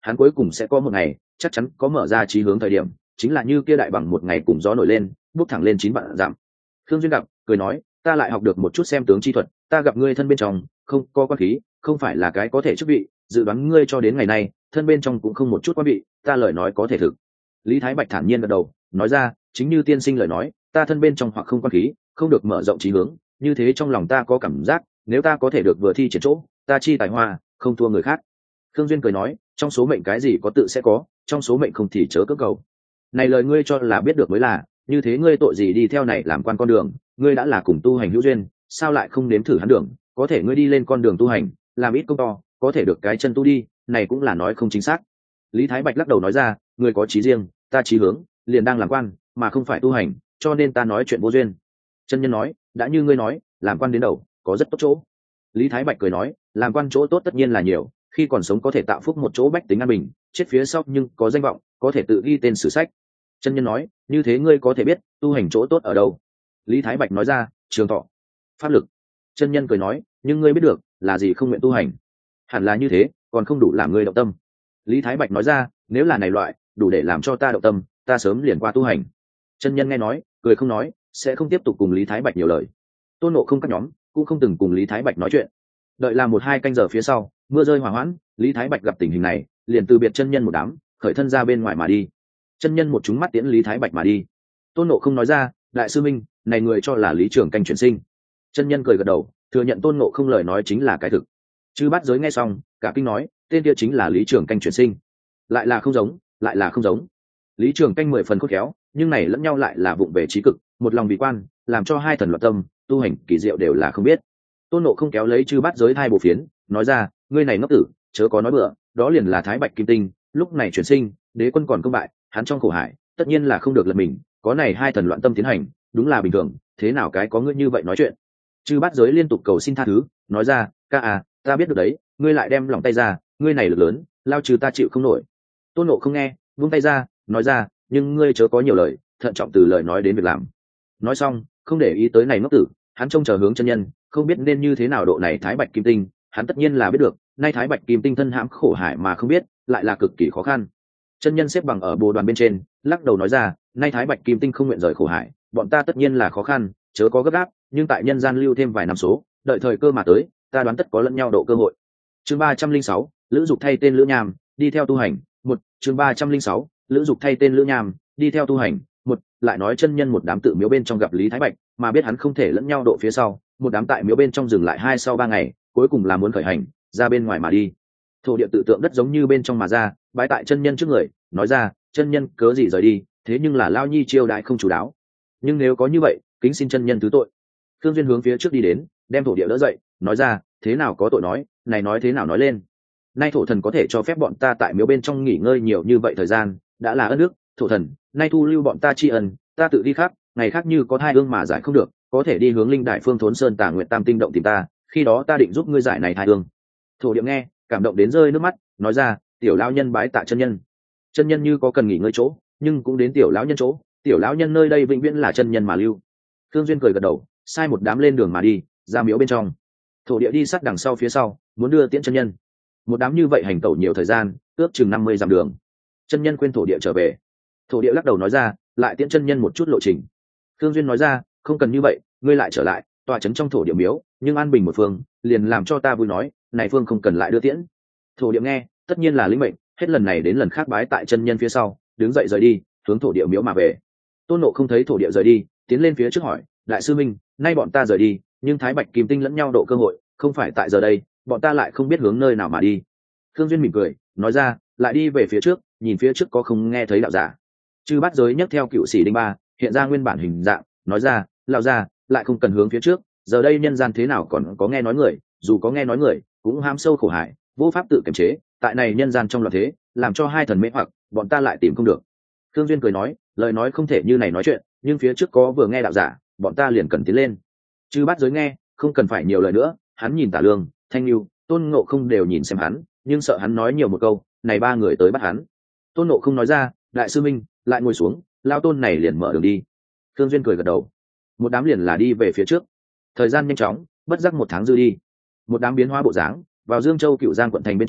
hắn cuối cùng sẽ có một ngày chắc chắn có mở ra chí hướng thời điểm, chính là như kia đại bằng một ngày cùng gió nổi lên bước thẳng lên chín vạn dặm. Khương Duyên gặp cười nói, ta lại học được một chút xem tướng chi thuật, ta gặp ngươi thân bên trong không có quan khí, không phải là cái có thể chức vị, dự đoán ngươi cho đến ngày nay thân bên trong cũng không một chút quan vị, ta lời nói có thể thực. Lý Thái Bạch thản nhiên gật đầu, nói ra, chính như tiên sinh lời nói, ta thân bên trong hoặc không quan khí, không được mở rộng chí hướng, như thế trong lòng ta có cảm giác, nếu ta có thể được vừa thi triển chỗ, ta chi tài hoa không thua người khác. Khương Duyên cười nói, trong số mệnh cái gì có tự sẽ có, trong số mệnh không thì chớ cưỡng cầu. Này lời ngươi cho là biết được mới là, như thế ngươi tội gì đi theo này làm quan con đường, ngươi đã là cùng tu hành hữu duyên, sao lại không nếm thử hắn đường, có thể ngươi đi lên con đường tu hành, làm ít công to, có thể được cái chân tu đi, này cũng là nói không chính xác. Lý Thái Bạch lắc đầu nói ra, ngươi có chí riêng, ta chí hướng liền đang làm quan, mà không phải tu hành, cho nên ta nói chuyện vô duyên. Chân nhân nói, đã như ngươi nói, làm quan đến đầu có rất tốt chỗ. Lý Thái Bạch cười nói, làm quan chỗ tốt tất nhiên là nhiều, khi còn sống có thể tạo phúc một chỗ bách tính an bình, chết phía sau nhưng có danh vọng, có thể tự ghi tên sử sách. Chân nhân nói, như thế ngươi có thể biết tu hành chỗ tốt ở đâu. Lý Thái Bạch nói ra, trường thọ, pháp lực. Chân nhân cười nói, nhưng ngươi biết được là gì không nguyện tu hành, hẳn là như thế, còn không đủ làm ngươi động tâm. Lý Thái Bạch nói ra, nếu là này loại đủ để làm cho ta động tâm, ta sớm liền qua tu hành. Chân nhân nghe nói cười không nói, sẽ không tiếp tục cùng Lý Thái Bạch nhiều lời. Tôn Ngộ Không các nhóm cũng không từng cùng Lý Thái Bạch nói chuyện. Đợi là một hai canh giờ phía sau, mưa rơi hòa hoãn, Lý Thái Bạch gặp tình hình này, liền từ biệt chân nhân một đám, khởi thân ra bên ngoài mà đi. Chân nhân một chúng mắt tiễn Lý Thái Bạch mà đi. Tôn Ngộ Không nói ra, đại sư minh, này người cho là Lý Trường Canh chuyển sinh. Chân nhân cười gật đầu, thừa nhận Tôn Ngộ Không lời nói chính là cái thực. Chư Bát Giới nghe xong, cả kinh nói, tên kia chính là Lý Trường Canh chuyển sinh. Lại là không giống, lại là không giống. Lý Trường Canh mười phần khôn khéo, nhưng này lẫn nhau lại là vụng về trí cực, một lòng vì quan, làm cho hai thần loạn tâm, tu hành kỳ diệu đều là không biết. Tôn Ngộ Không kéo lấy Chư Bát Giới hai bộ phiến, nói ra, ngươi này ngốc tử, chớ có nói bừa, đó liền là Thái Bạch Kim Tinh, lúc này chuyển sinh, đế quân còn công bại, hắn trong khổ hải, tất nhiên là không được lật mình, có này hai thần loạn tâm tiến hành, đúng là bình thường, thế nào cái có ngươi như vậy nói chuyện. Chư Bát Giới liên tục cầu xin tha thứ, nói ra, ca à, ta biết được đấy, ngươi lại đem lòng tay ra, ngươi này lực lớn, lao trừ ta chịu không nổi. Tôn Ngộ Không nghe, buông tay ra, nói ra, nhưng ngươi chớ có nhiều lời, thận trọng từ lời nói đến việc làm. Nói xong, không để ý tới này ngốc tử, hắn trông chờ hướng chân nhân, không biết nên như thế nào độ này Thái Bạch Kim Tinh, hắn tất nhiên là biết được, nay Thái Bạch Kim Tinh thân hãm khổ hải mà không biết, lại là cực kỳ khó khăn. Chân nhân xếp bằng ở bồ đoàn bên trên, lắc đầu nói ra, nay Thái Bạch Kim Tinh không nguyện rời khổ hải, bọn ta tất nhiên là khó khăn, chớ có gấp gáp, nhưng tại nhân gian lưu thêm vài năm số, đợi thời cơ mà tới, ta đoán tất có lẫn nhau độ cơ hội. Chương ba trăm linh sáu, Lữ Dục thay tên Lữ Nham, đi theo tu hành. Một, chương ba trăm linh sáu, Lữ Dục thay tên Lữ Nham, đi theo tu hành. Một, lại nói chân nhân một đám tự miếu bên trong gặp Lý Thái Bạch, mà biết hắn không thể lẫn nhau độ phía sau, một đám tại miếu bên trong dừng lại hai sau ba ngày, cuối cùng là muốn khởi hành ra bên ngoài mà đi. Thổ địa tự tượng đất giống như bên trong mà ra, bái tại chân nhân trước người, nói ra, chân nhân cớ gì rời đi, thế nhưng là lao nhi chiêu đại không chủ đáo, nhưng nếu có như vậy, kính xin chân nhân thứ tội. Thương Duyên hướng phía trước đi đến, đem thổ địa đỡ dậy, nói ra, thế nào có tội nói, này nói thế nào nói lên. Nay thổ thần có thể cho phép bọn ta tại miếu bên trong nghỉ ngơi nhiều như vậy thời gian, đã là ân đức, thổ thần, nay thu lưu bọn ta tri ân, ta tự đi khác, ngày khác như có thai ương mà giải không được, có thể đi hướng linh đại phương thốn sơn tà nguyện tam tinh động tìm ta, khi đó ta định giúp ngươi giải này thai ương. Thổ địa nghe, cảm động đến rơi nước mắt, nói ra, tiểu lão nhân bái tạ chân nhân. Chân nhân như có cần nghỉ ngơi chỗ, nhưng cũng đến tiểu lão nhân chỗ, tiểu lão nhân nơi đây vĩnh viễn là chân nhân mà lưu. Thương Duyên cười gật đầu, sai một đám lên đường mà đi, ra miếu bên trong. Thổ địa đi sát đằng sau phía sau, muốn đưa tiễn chân nhân. Một đám như vậy hành tẩu nhiều thời gian, ước chừng năm mươi dặm đường. Chân nhân khuyên thổ địa trở về. Thổ địa lắc đầu nói ra, lại tiễn chân nhân một chút lộ trình. Thương Duyên nói ra, không cần như vậy, ngươi lại trở lại, tọa trấn trong thổ địa miếu, nhưng an bình một phương, liền làm cho ta vui nói, này phương không cần lại đưa tiễn. Thổ địa nghe, tất nhiên là lĩnh mệnh, hết lần này đến lần khác bái tại chân nhân phía sau, đứng dậy rời đi, hướng thổ địa miếu mà về. Tôn Ngộ không thấy thổ địa rời đi, tiến lên phía trước hỏi, đại sư minh, nay bọn ta rời đi, nhưng Thái Bạch Kim Tinh lẫn nhau độ cơ hội, không phải tại giờ đây, bọn ta lại không biết hướng nơi nào mà đi. Thương Duyên mỉm cười, nói ra, lại đi về phía trước, nhìn phía trước có không nghe thấy đạo giả. Chư Bát Giới nhấc theo cựu sĩ đinh ba, hiện ra nguyên bản hình dạng, nói ra, lão gia, lại không cần hướng phía trước, giờ đây nhân gian thế nào còn có nghe nói người, dù có nghe nói người, cũng ham sâu khổ hải, vô pháp tự kiềm chế, tại này nhân gian trong loạn thế, làm cho hai thần mê hoặc, bọn ta lại tìm không được. Thương Duyên cười nói, lời nói không thể như này nói chuyện, nhưng phía trước có vừa nghe đạo giả, bọn ta liền cần tiến lên. Chư Bát Giới nghe, không cần phải nhiều lời nữa, hắn nhìn Tả Lương, Thanh Nưu, Tôn Ngộ không đều nhìn xem hắn, nhưng sợ hắn nói nhiều một câu, này ba người tới bắt hắn. Tôn Ngộ không nói ra, đại sư minh, lại ngồi xuống, lao tôn này liền mở đường đi. Thương Duyên cười gật đầu, một đám liền là đi về phía trước. Thời gian nhanh chóng, bất giác một tháng dư đi, một đám biến hóa bộ dáng, vào Dương Châu Cựu Giang quận thành bên trong,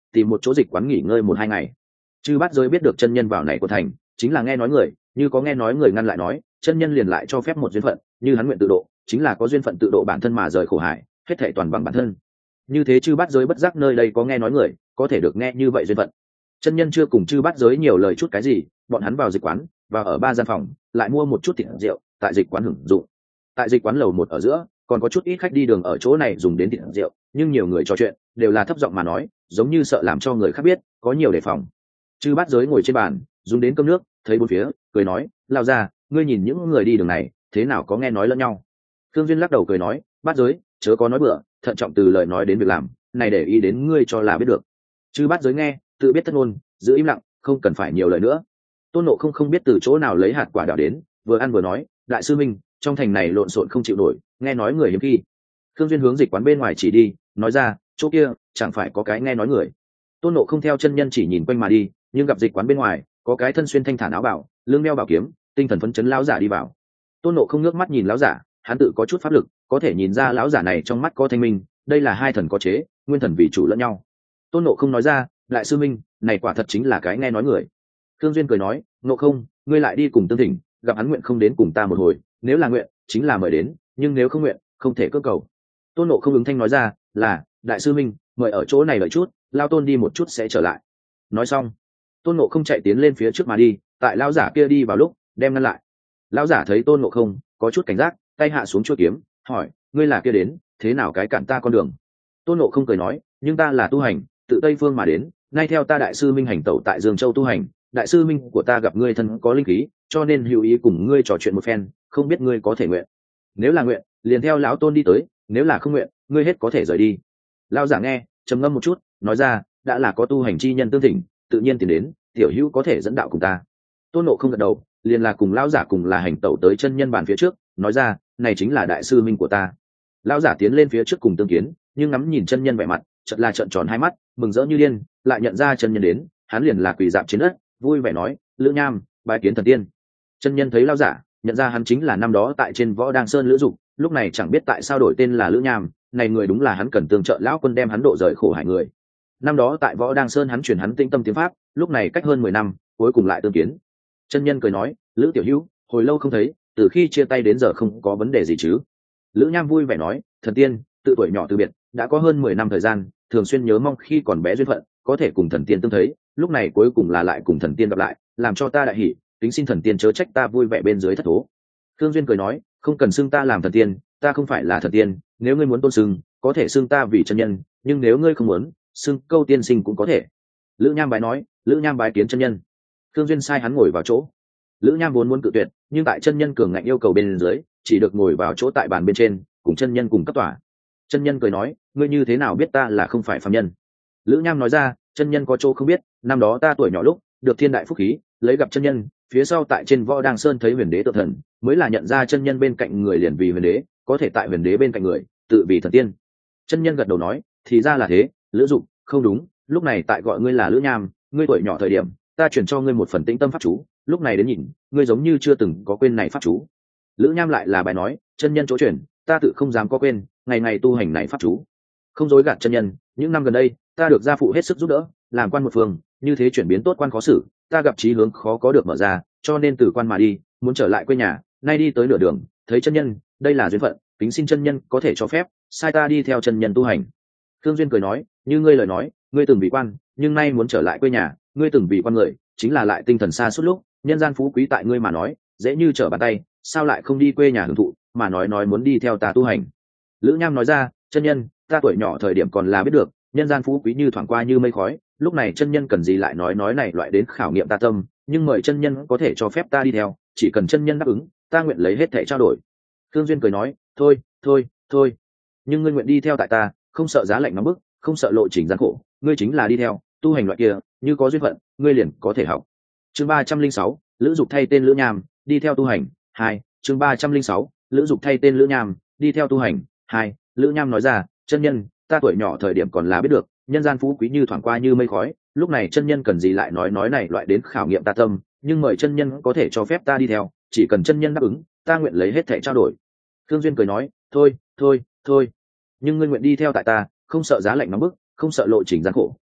tìm một chỗ dịch quán nghỉ ngơi một hai ngày. Chư Bát Giới biết được chân nhân vào này của thành chính là nghe nói người, như có nghe nói người ngăn lại nói, chân nhân liền lại cho phép một duyên phận, như hắn nguyện tự độ, chính là có duyên phận tự độ bản thân mà rời khổ hải, hết thảy toàn bằng bản thân. Như thế Chư Bát Giới bất giác nơi đây có nghe nói người, có thể được nghe như vậy duyên phận. Chân nhân chưa cùng Chư Bát Giới nhiều lời chút cái gì, bọn hắn vào dịch quán, và ở ba gian phòng, lại mua một chút thịt rượu, tại dịch quán hưởng dụng. Tại dịch quán lầu một ở giữa, còn có chút ít khách đi đường ở chỗ này dùng đến thịt rượu, nhưng nhiều người trò chuyện, đều là thấp giọng mà nói, giống như sợ làm cho người khác biết, có nhiều đề phòng. Chư Bát Giới ngồi trên bàn, dùng đến cơm nước, thấy bốn phía, cười nói, lao ra, ngươi nhìn những người đi đường này, thế nào có nghe nói lẫn nhau. Thương Duyên lắc đầu cười nói, Bát Giới, chớ có nói bừa, thận trọng từ lời nói đến việc làm, này để ý đến ngươi cho là biết được. Chư Bát Giới nghe, tự biết tất ngôn, giữ im lặng, không cần phải nhiều lời nữa. Tôn Nộ không không biết từ chỗ nào lấy hạt quả đào đến, vừa ăn vừa nói, đại sư minh, trong thành này lộn xộn không chịu nổi, nghe nói người hiếm khi. Thương Duyên hướng dịch quán bên ngoài chỉ đi, nói ra, chỗ kia chẳng phải có cái nghe nói người. Tôn Nộ không theo chân nhân chỉ nhìn quanh mà đi, nhưng gặp dịch quán bên ngoài có cái thân xuyên thanh thản áo bảo, lưng đeo bảo kiếm, tinh thần phấn chấn lão giả đi vào. Tôn Nộ không ngước mắt nhìn lão giả, hắn tự có chút pháp lực, có thể nhìn ra lão giả này trong mắt có thanh minh, đây là hai thần có chế, nguyên thần vì chủ lẫn nhau. Tôn Nộ không nói ra, đại sư minh, này quả thật chính là cái nghe nói người. Thương Duyên cười nói, Nộ không, ngươi lại đi cùng tương thỉnh, gặp hắn nguyện không đến cùng ta một hồi, nếu là nguyện, chính là mời đến, nhưng nếu không nguyện, không thể cưỡng cầu. Tôn Nộ không ứng thanh nói ra, là, đại sư minh, mời ở chỗ này đợi chút, lao tôn đi một chút sẽ trở lại. Nói xong, Tôn Nộ không chạy tiến lên phía trước mà đi, tại lão giả kia đi vào lúc, đem ngăn lại. Lão giả thấy Tôn Nộ không có chút cảnh giác, tay hạ xuống chuôi kiếm, hỏi, ngươi là kia đến, thế nào cái cản ta con đường? Tôn Nộ không cười nói, nhưng ta là tu hành, tự Tây phương mà đến, nay theo ta đại sư minh hành tẩu tại Dương Châu tu hành, đại sư minh của ta gặp ngươi thân có linh khí, cho nên hữu ý cùng ngươi trò chuyện một phen, không biết ngươi có thể nguyện. Nếu là nguyện, liền theo lão tôn đi tới, nếu là không nguyện, ngươi hết có thể rời đi. Lão giả nghe, trầm ngâm một chút, nói ra, đã là có tu hành chi nhân tương thỉnh, tự nhiên tìm đến, tiểu hữu có thể dẫn đạo cùng ta. Tôn Nộ không gật đầu, liền là cùng lão giả cùng là hành tẩu tới chân nhân bàn phía trước, nói ra, này chính là đại sư minh của ta. Lão giả tiến lên phía trước cùng tương kiến, nhưng ngắm nhìn chân nhân vẻ mặt, chợt là trợn tròn hai mắt, mừng rỡ như điên, lại nhận ra chân nhân đến, hắn liền là quỳ dạp trên đất, vui vẻ nói, Lữ Nham, bái kiến thần tiên. Chân nhân thấy lão giả, nhận ra hắn chính là năm đó tại trên Võ Đăng Sơn Lữ Dục, lúc này chẳng biết tại sao đổi tên là Lữ Nham, này người đúng là hắn cần tương trợ lão quân đem hắn độ rời khổ hải người. Năm đó tại Võ Đăng Sơn hắn truyền hắn tĩnh tâm tiếng pháp, lúc này cách hơn mười năm, cuối cùng lại tương kiến. Chân nhân cười nói, Lữ tiểu hữu, hồi lâu không thấy, từ khi chia tay đến giờ không có vấn đề gì chứ? Lữ Nham vui vẻ nói, thần tiên, tự tuổi nhỏ từ biệt, đã có hơn mười năm thời gian, thường xuyên nhớ mong khi còn bé duyên phận, có thể cùng thần tiên tương thấy, lúc này cuối cùng là lại cùng thần tiên gặp lại, làm cho ta đại hỉ, kính xin thần tiên chớ trách ta vui vẻ bên dưới thất thố. Thương Duyên cười nói, không cần xưng ta làm thần tiên, ta không phải là thần tiên, nếu ngươi muốn tôn xưng, có thể xưng ta vì chân nhân, nhưng nếu ngươi không muốn, xưng câu tiên sinh cũng có thể. Lữ Nham bái nói, Lữ Nham bái kiến chân nhân. Thương Duyên sai hắn ngồi vào chỗ. Lữ Nham vốn muốn cự tuyệt, nhưng tại chân nhân cường ngạnh yêu cầu bên dưới, chỉ được ngồi vào chỗ tại bàn bên trên, cùng chân nhân cùng cấp tòa. Chân nhân cười nói, ngươi như thế nào biết ta là không phải phàm nhân? Lữ Nham nói ra, chân nhân có chỗ không biết, năm đó ta tuổi nhỏ lúc được thiên đại phúc khí, lấy gặp chân nhân, phía sau tại trên Võ Đăng Sơn thấy huyền đế tự thần, mới là nhận ra chân nhân bên cạnh người liền vì huyền đế, có thể tại huyền đế bên cạnh người, tự vì thần tiên. Chân nhân gật đầu nói, thì ra là thế, Lữ Dục, không đúng, lúc này tại gọi ngươi là Lữ Nham, ngươi tuổi nhỏ thời điểm, ta chuyển cho ngươi một phần tĩnh tâm pháp chú, lúc này đến nhìn, ngươi giống như chưa từng có quên này pháp chú. Lữ Nham lại là bài nói, chân nhân chỗ chuyển, ta tự không dám có quên, ngày ngày tu hành này pháp chú. Không dối gạt chân nhân, những năm gần đây, ta được gia phụ hết sức giúp đỡ, làm quan một phường, như thế chuyển biến tốt quan khó xử, ta gặp chí hướng khó có được mở ra, cho nên từ quan mà đi, muốn trở lại quê nhà, nay đi tới nửa đường, thấy chân nhân, đây là duyên phận, kính xin chân nhân có thể cho phép, sai ta đi theo chân nhân tu hành. Thương Duyên cười nói, như ngươi lời nói, ngươi từng bị quan, nhưng nay muốn trở lại quê nhà, ngươi từng bị quan người, chính là lại tinh thần xa suốt lúc, nhân gian phú quý tại ngươi mà nói, dễ như trở bàn tay, sao lại không đi quê nhà hưởng thụ, mà nói nói muốn đi theo ta tu hành. Lữ Nham nói ra, chân nhân, ta tuổi nhỏ thời điểm còn là biết được, nhân gian phú quý như thoảng qua như mây khói, lúc này chân nhân cần gì lại nói nói này loại đến khảo nghiệm ta tâm, nhưng mời chân nhân có thể cho phép ta đi theo, chỉ cần chân nhân đáp ứng, ta nguyện lấy hết thảy trao đổi. Thương Duyên cười nói, thôi, thôi, thôi, nhưng ngươi nguyện đi theo tại ta, không sợ giá lạnh nóng bức, không sợ lộ trình gian khổ, ngươi chính là đi theo, tu hành loại kia, như có duyên phận, ngươi liền có thể học. Chương ba trăm linh sáu, Lữ Dục thay tên Lữ Nham, đi theo tu hành. Hai, chương ba trăm linh sáu, Lữ Dục thay tên Lữ Nham, đi theo tu hành. Hai, Lữ Nham nói ra, chân nhân, ta tuổi nhỏ thời điểm còn là biết được, nhân gian phú quý như thoảng qua như mây khói, lúc này chân nhân cần gì lại nói nói này loại đến khảo nghiệm ta tâm, nhưng mời chân nhân có thể cho phép ta đi theo, chỉ cần chân nhân đáp ứng, ta nguyện lấy hết thảy trao đổi. Thương Duyên cười nói, thôi, thôi, thôi, nhưng ngươi nguyện đi theo tại ta, không sợ giá lạnh nóng bức, không sợ lộ trình gian khổ,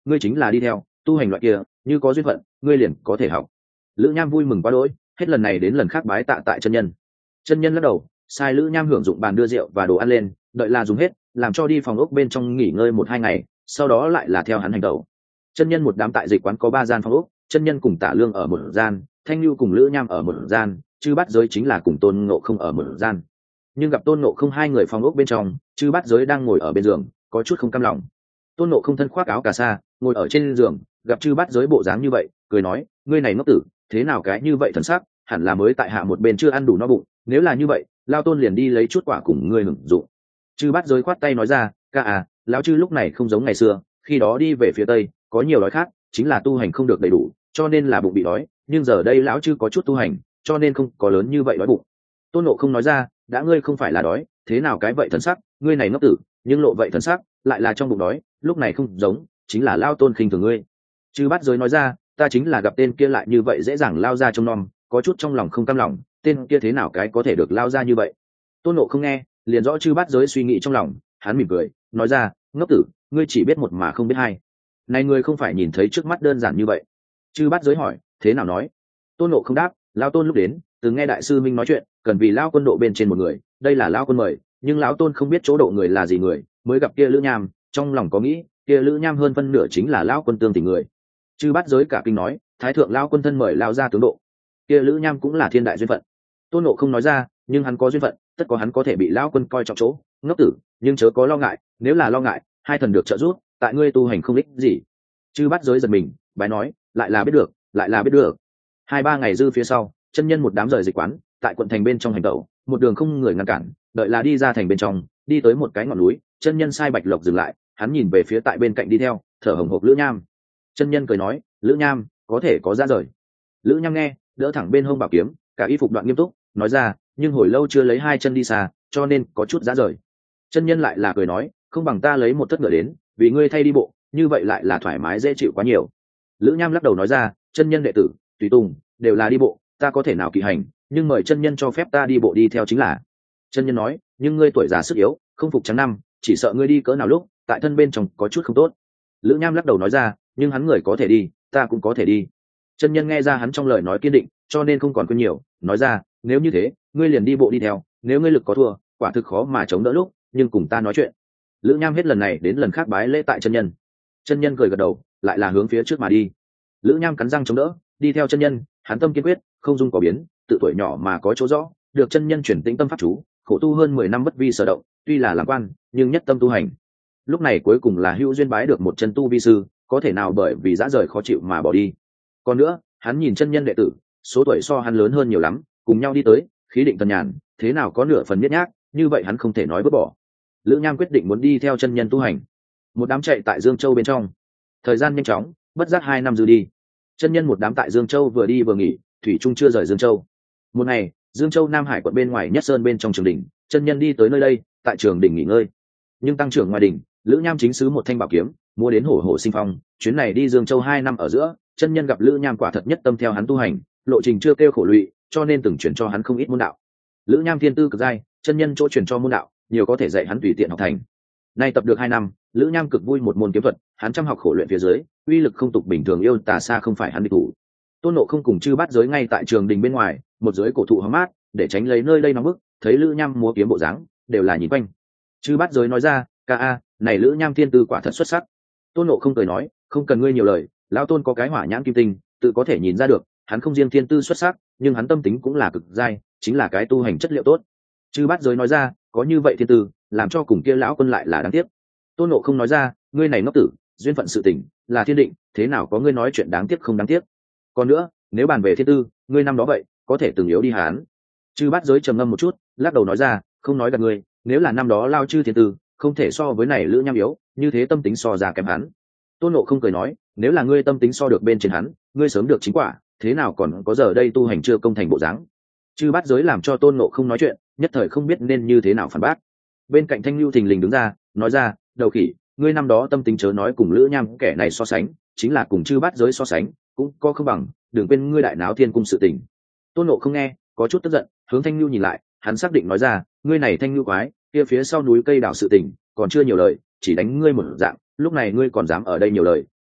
ngươi chính là đi theo tu hành loại kia, như có duyên phận ngươi liền có thể học. Lữ Nham vui mừng quá đỗi, hết lần này đến lần khác bái tạ tại chân nhân. Chân nhân lắc đầu, sai Lữ Nham hưởng dụng bàn đưa rượu và đồ ăn lên, đợi là dùng hết, làm cho đi phòng ốc bên trong nghỉ ngơi một hai ngày, sau đó lại là theo hắn hành động. Chân nhân một đám tại dịch quán có ba gian phòng ốc, chân nhân cùng Tả Lương ở một gian, Thanh Nhu cùng Lữ Nham ở một gian, Chư Bát Giới chính là cùng Tôn Ngộ Không ở một gian. Nhưng gặp Tôn Ngộ Không hai người phòng ốc bên trong, Chư Bát Giới đang ngồi ở bên giường, có chút không cam lòng. Tôn Ngộ Không thân khoác áo cà sa, ngồi ở trên giường, gặp Chư Bát Giới bộ dáng như vậy, cười nói, ngươi này ngốc tử, thế nào cái như vậy thần sắc, hẳn là mới tại hạ một bên chưa ăn đủ no bụng, nếu là như vậy, lao tôn liền đi lấy chút quả cùng ngươi hưởng dụng. Chư Bát Giới khoát tay nói ra, ca à, lão chư lúc này không giống ngày xưa, khi đó đi về phía tây, có nhiều đói khác, chính là tu hành không được đầy đủ, cho nên là bụng bị đói, nhưng giờ đây lão chư có chút tu hành, cho nên không có lớn như vậy đói bụng. Tôn Ngộ Không nói ra, đã ngươi không phải là đói, thế nào cái vậy thần sắc, ngươi này ngốc tử, nhưng lộ vậy thần sắc, lại là trong bụng đói, lúc này không giống, chính là lao tôn khinh thường ngươi. Chư Bát Giới nói ra, ta chính là gặp tên kia lại như vậy dễ dàng lao ra trong nom, có chút trong lòng không cam lòng, tên kia thế nào cái có thể được lao ra như vậy. Tôn Ngộ Không nghe liền rõ Chư Bát Giới suy nghĩ trong lòng, hắn mỉm cười nói ra, ngốc tử, ngươi chỉ biết một mà không biết hai, này ngươi không phải nhìn thấy trước mắt đơn giản như vậy. Chư Bát Giới hỏi, thế nào nói? Tôn Ngộ Không đáp, lao tôn lúc đến từng nghe đại sư minh nói chuyện, cần vì lao quân độ bên trên một người, đây là lao quân mời, nhưng lão tôn không biết chỗ độ người là gì người, mới gặp kia Lữ Nham, trong lòng có nghĩ kia Lữ Nham hơn phân nửa chính là lao quân tương tình người. Chư Bát Giới cả kinh nói, thái thượng lao quân thân mời lao ra tướng độ, kia Lữ Nham cũng là thiên đại duyên phận. Tôn Ngộ Không nói ra, nhưng hắn có duyên phận, tất có hắn có thể bị lao quân coi trọng chỗ, ngốc tử, nhưng chớ có lo ngại, nếu là lo ngại, hai thần được trợ giúp, tại ngươi tu hành không ích gì. Chư Bát Giới giật mình, bái nói, lại là biết được, lại là biết được. Hai ba ngày dư phía sau, chân nhân một đám rời dịch quán, tại quận thành bên trong hành tẩu, một đường không người ngăn cản, đợi là đi ra thành bên trong, đi tới một cái ngọn núi, chân nhân sai Bạch Lộc dừng lại, hắn nhìn về phía tại bên cạnh đi theo, thở hổn hộc Lữ Nham. Chân nhân cười nói, Lữ Nham, có thể có ra rời. Lữ Nham nghe, đỡ thẳng bên hông bảo kiếm, cả y phục đoạn nghiêm túc, nói ra, nhưng hồi lâu chưa lấy hai chân đi xa, cho nên có chút ra rời. Chân nhân lại là cười nói, không bằng ta lấy một thất ngựa đến, vì ngươi thay đi bộ, như vậy lại là thoải mái dễ chịu quá nhiều. Lữ Nham lắc đầu nói ra, chân nhân đệ tử, tùy tùng, đều là đi bộ, ta có thể nào kỵ hành, nhưng mời chân nhân cho phép ta đi bộ đi theo chính là. Chân nhân nói, nhưng ngươi tuổi già sức yếu, không phục trắng năm, chỉ sợ ngươi đi cỡ nào lúc tại thân bên trong có chút không tốt. Lữ Nham lắc đầu nói ra, nhưng hắn người có thể đi, ta cũng có thể đi. Chân nhân nghe ra hắn trong lời nói kiên định, cho nên không còn quên nhiều, nói ra, nếu như thế, ngươi liền đi bộ đi theo, nếu ngươi lực có thua, quả thực khó mà chống đỡ lúc, nhưng cùng ta nói chuyện. Lữ Nham hết lần này đến lần khác bái lễ tại chân nhân. Chân nhân cười gật đầu, lại là hướng phía trước mà đi. Lữ Nham cắn răng chống đỡ, đi theo chân nhân, hắn tâm kiên quyết, không dung có biến, tự tuổi nhỏ mà có chỗ rõ, được chân nhân chuyển tĩnh tâm pháp chú, khổ tu hơn mười năm bất vi sở động, tuy là làm quan, nhưng nhất tâm tu hành. Lúc này cuối cùng là hữu duyên bái được một chân tu vi sư, có thể nào bởi vì dã rời khó chịu mà bỏ đi. Còn nữa, hắn nhìn chân nhân đệ tử, số tuổi so hắn lớn hơn nhiều lắm, cùng nhau đi tới, khí định tần nhàn, thế nào có nửa phần biết nhác, như vậy hắn không thể nói vứt bỏ. Lữ Nham quyết định muốn đi theo chân nhân tu hành. Một đám chạy tại Dương Châu bên trong, thời gian nhanh chóng, bất giác hai năm dư đi. Chân nhân một đám tại Dương Châu vừa đi vừa nghỉ, thủy trung chưa rời Dương Châu. Một ngày, Dương Châu Nam Hải quận bên ngoài Nhất Sơn bên trong trường đỉnh, chân nhân đi tới nơi đây, tại trường đỉnh nghỉ ngơi. Nhưng tăng trưởng ngoài đỉnh, Lữ Nham chính sứ một thanh bảo kiếm, mua đến hổ hổ sinh phong. Chuyến này đi Dương Châu hai năm ở giữa, chân nhân gặp Lữ Nham quả thật nhất tâm theo hắn tu hành, lộ trình chưa kêu khổ lụy, cho nên từng chuyển cho hắn không ít môn đạo. Lữ Nham thiên tư cực giai, chân nhân chỗ chuyển cho môn đạo, nhiều có thể dạy hắn tùy tiện học thành. Nay tập được hai năm, Lữ Nham cực vui một môn kiếm thuật, hắn chăm học khổ luyện phía dưới, uy lực không tục bình thường, yêu tà xa không phải hắn địch thủ. Tôn Ngộ Không cùng Chư Bát Giới ngay tại trường đình bên ngoài, một dưới cổ thụ hóng mát, để tránh lấy nơi đây nóng bức, thấy Lữ Nham múa kiếm bộ dáng, đều là nhìn quanh. Chư Bát Giới nói ra, ca a, này Lữ Nham thiên tư quả thật xuất sắc. Tôn Ngộ Không cười nói, không cần ngươi nhiều lời, lão tôn có cái hỏa nhãn kim tinh, tự có thể nhìn ra được, hắn không riêng thiên tư xuất sắc, nhưng hắn tâm tính cũng là cực giai, chính là cái tu hành chất liệu tốt. Chư Bát Giới nói ra, có như vậy thiên tư, làm cho cùng kia lão quân lại là đáng tiếc. Tôn Ngộ Không nói ra, ngươi này ngốc tử, duyên phận sự tình là thiên định, thế nào có ngươi nói chuyện đáng tiếc không đáng tiếc. Còn nữa, nếu bàn về thiên tư, ngươi năm đó vậy, có thể từng yếu đi hán. Chư Bát Giới trầm ngâm một chút, lắc đầu nói ra, không nói gạt ngươi, nếu là năm đó lao chư thiên tư, không thể so với này Lữ Nham yếu, như thế tâm tính so ra kém hắn. Tôn Ngộ Không cười nói, nếu là ngươi tâm tính so được bên trên hắn, ngươi sớm được chính quả, thế nào còn có giờ đây tu hành chưa công thành bộ dáng. Chư Bát Giới làm cho Tôn Ngộ Không nói chuyện, nhất thời không biết nên như thế nào phản bác. Bên cạnh Thanh Lưu thình lình đứng ra, nói ra, đầu khỉ, ngươi năm đó tâm tính chớ nói cùng Lữ Nham kẻ này so sánh, chính là cùng Chư Bát Giới so sánh, cũng có không bằng, đừng quên ngươi đại náo thiên cung sự tình. Tôn Ngộ Không nghe, có chút tức giận, hướng Thanh Lưu nhìn lại, hắn xác định nói ra, ngươi này Thanh Lưu quái, kia phía sau núi cây đảo sự tình, còn chưa nhiều lời, chỉ đánh ngươi một dạng, lúc này ngươi còn dám ở đây nhiều lời,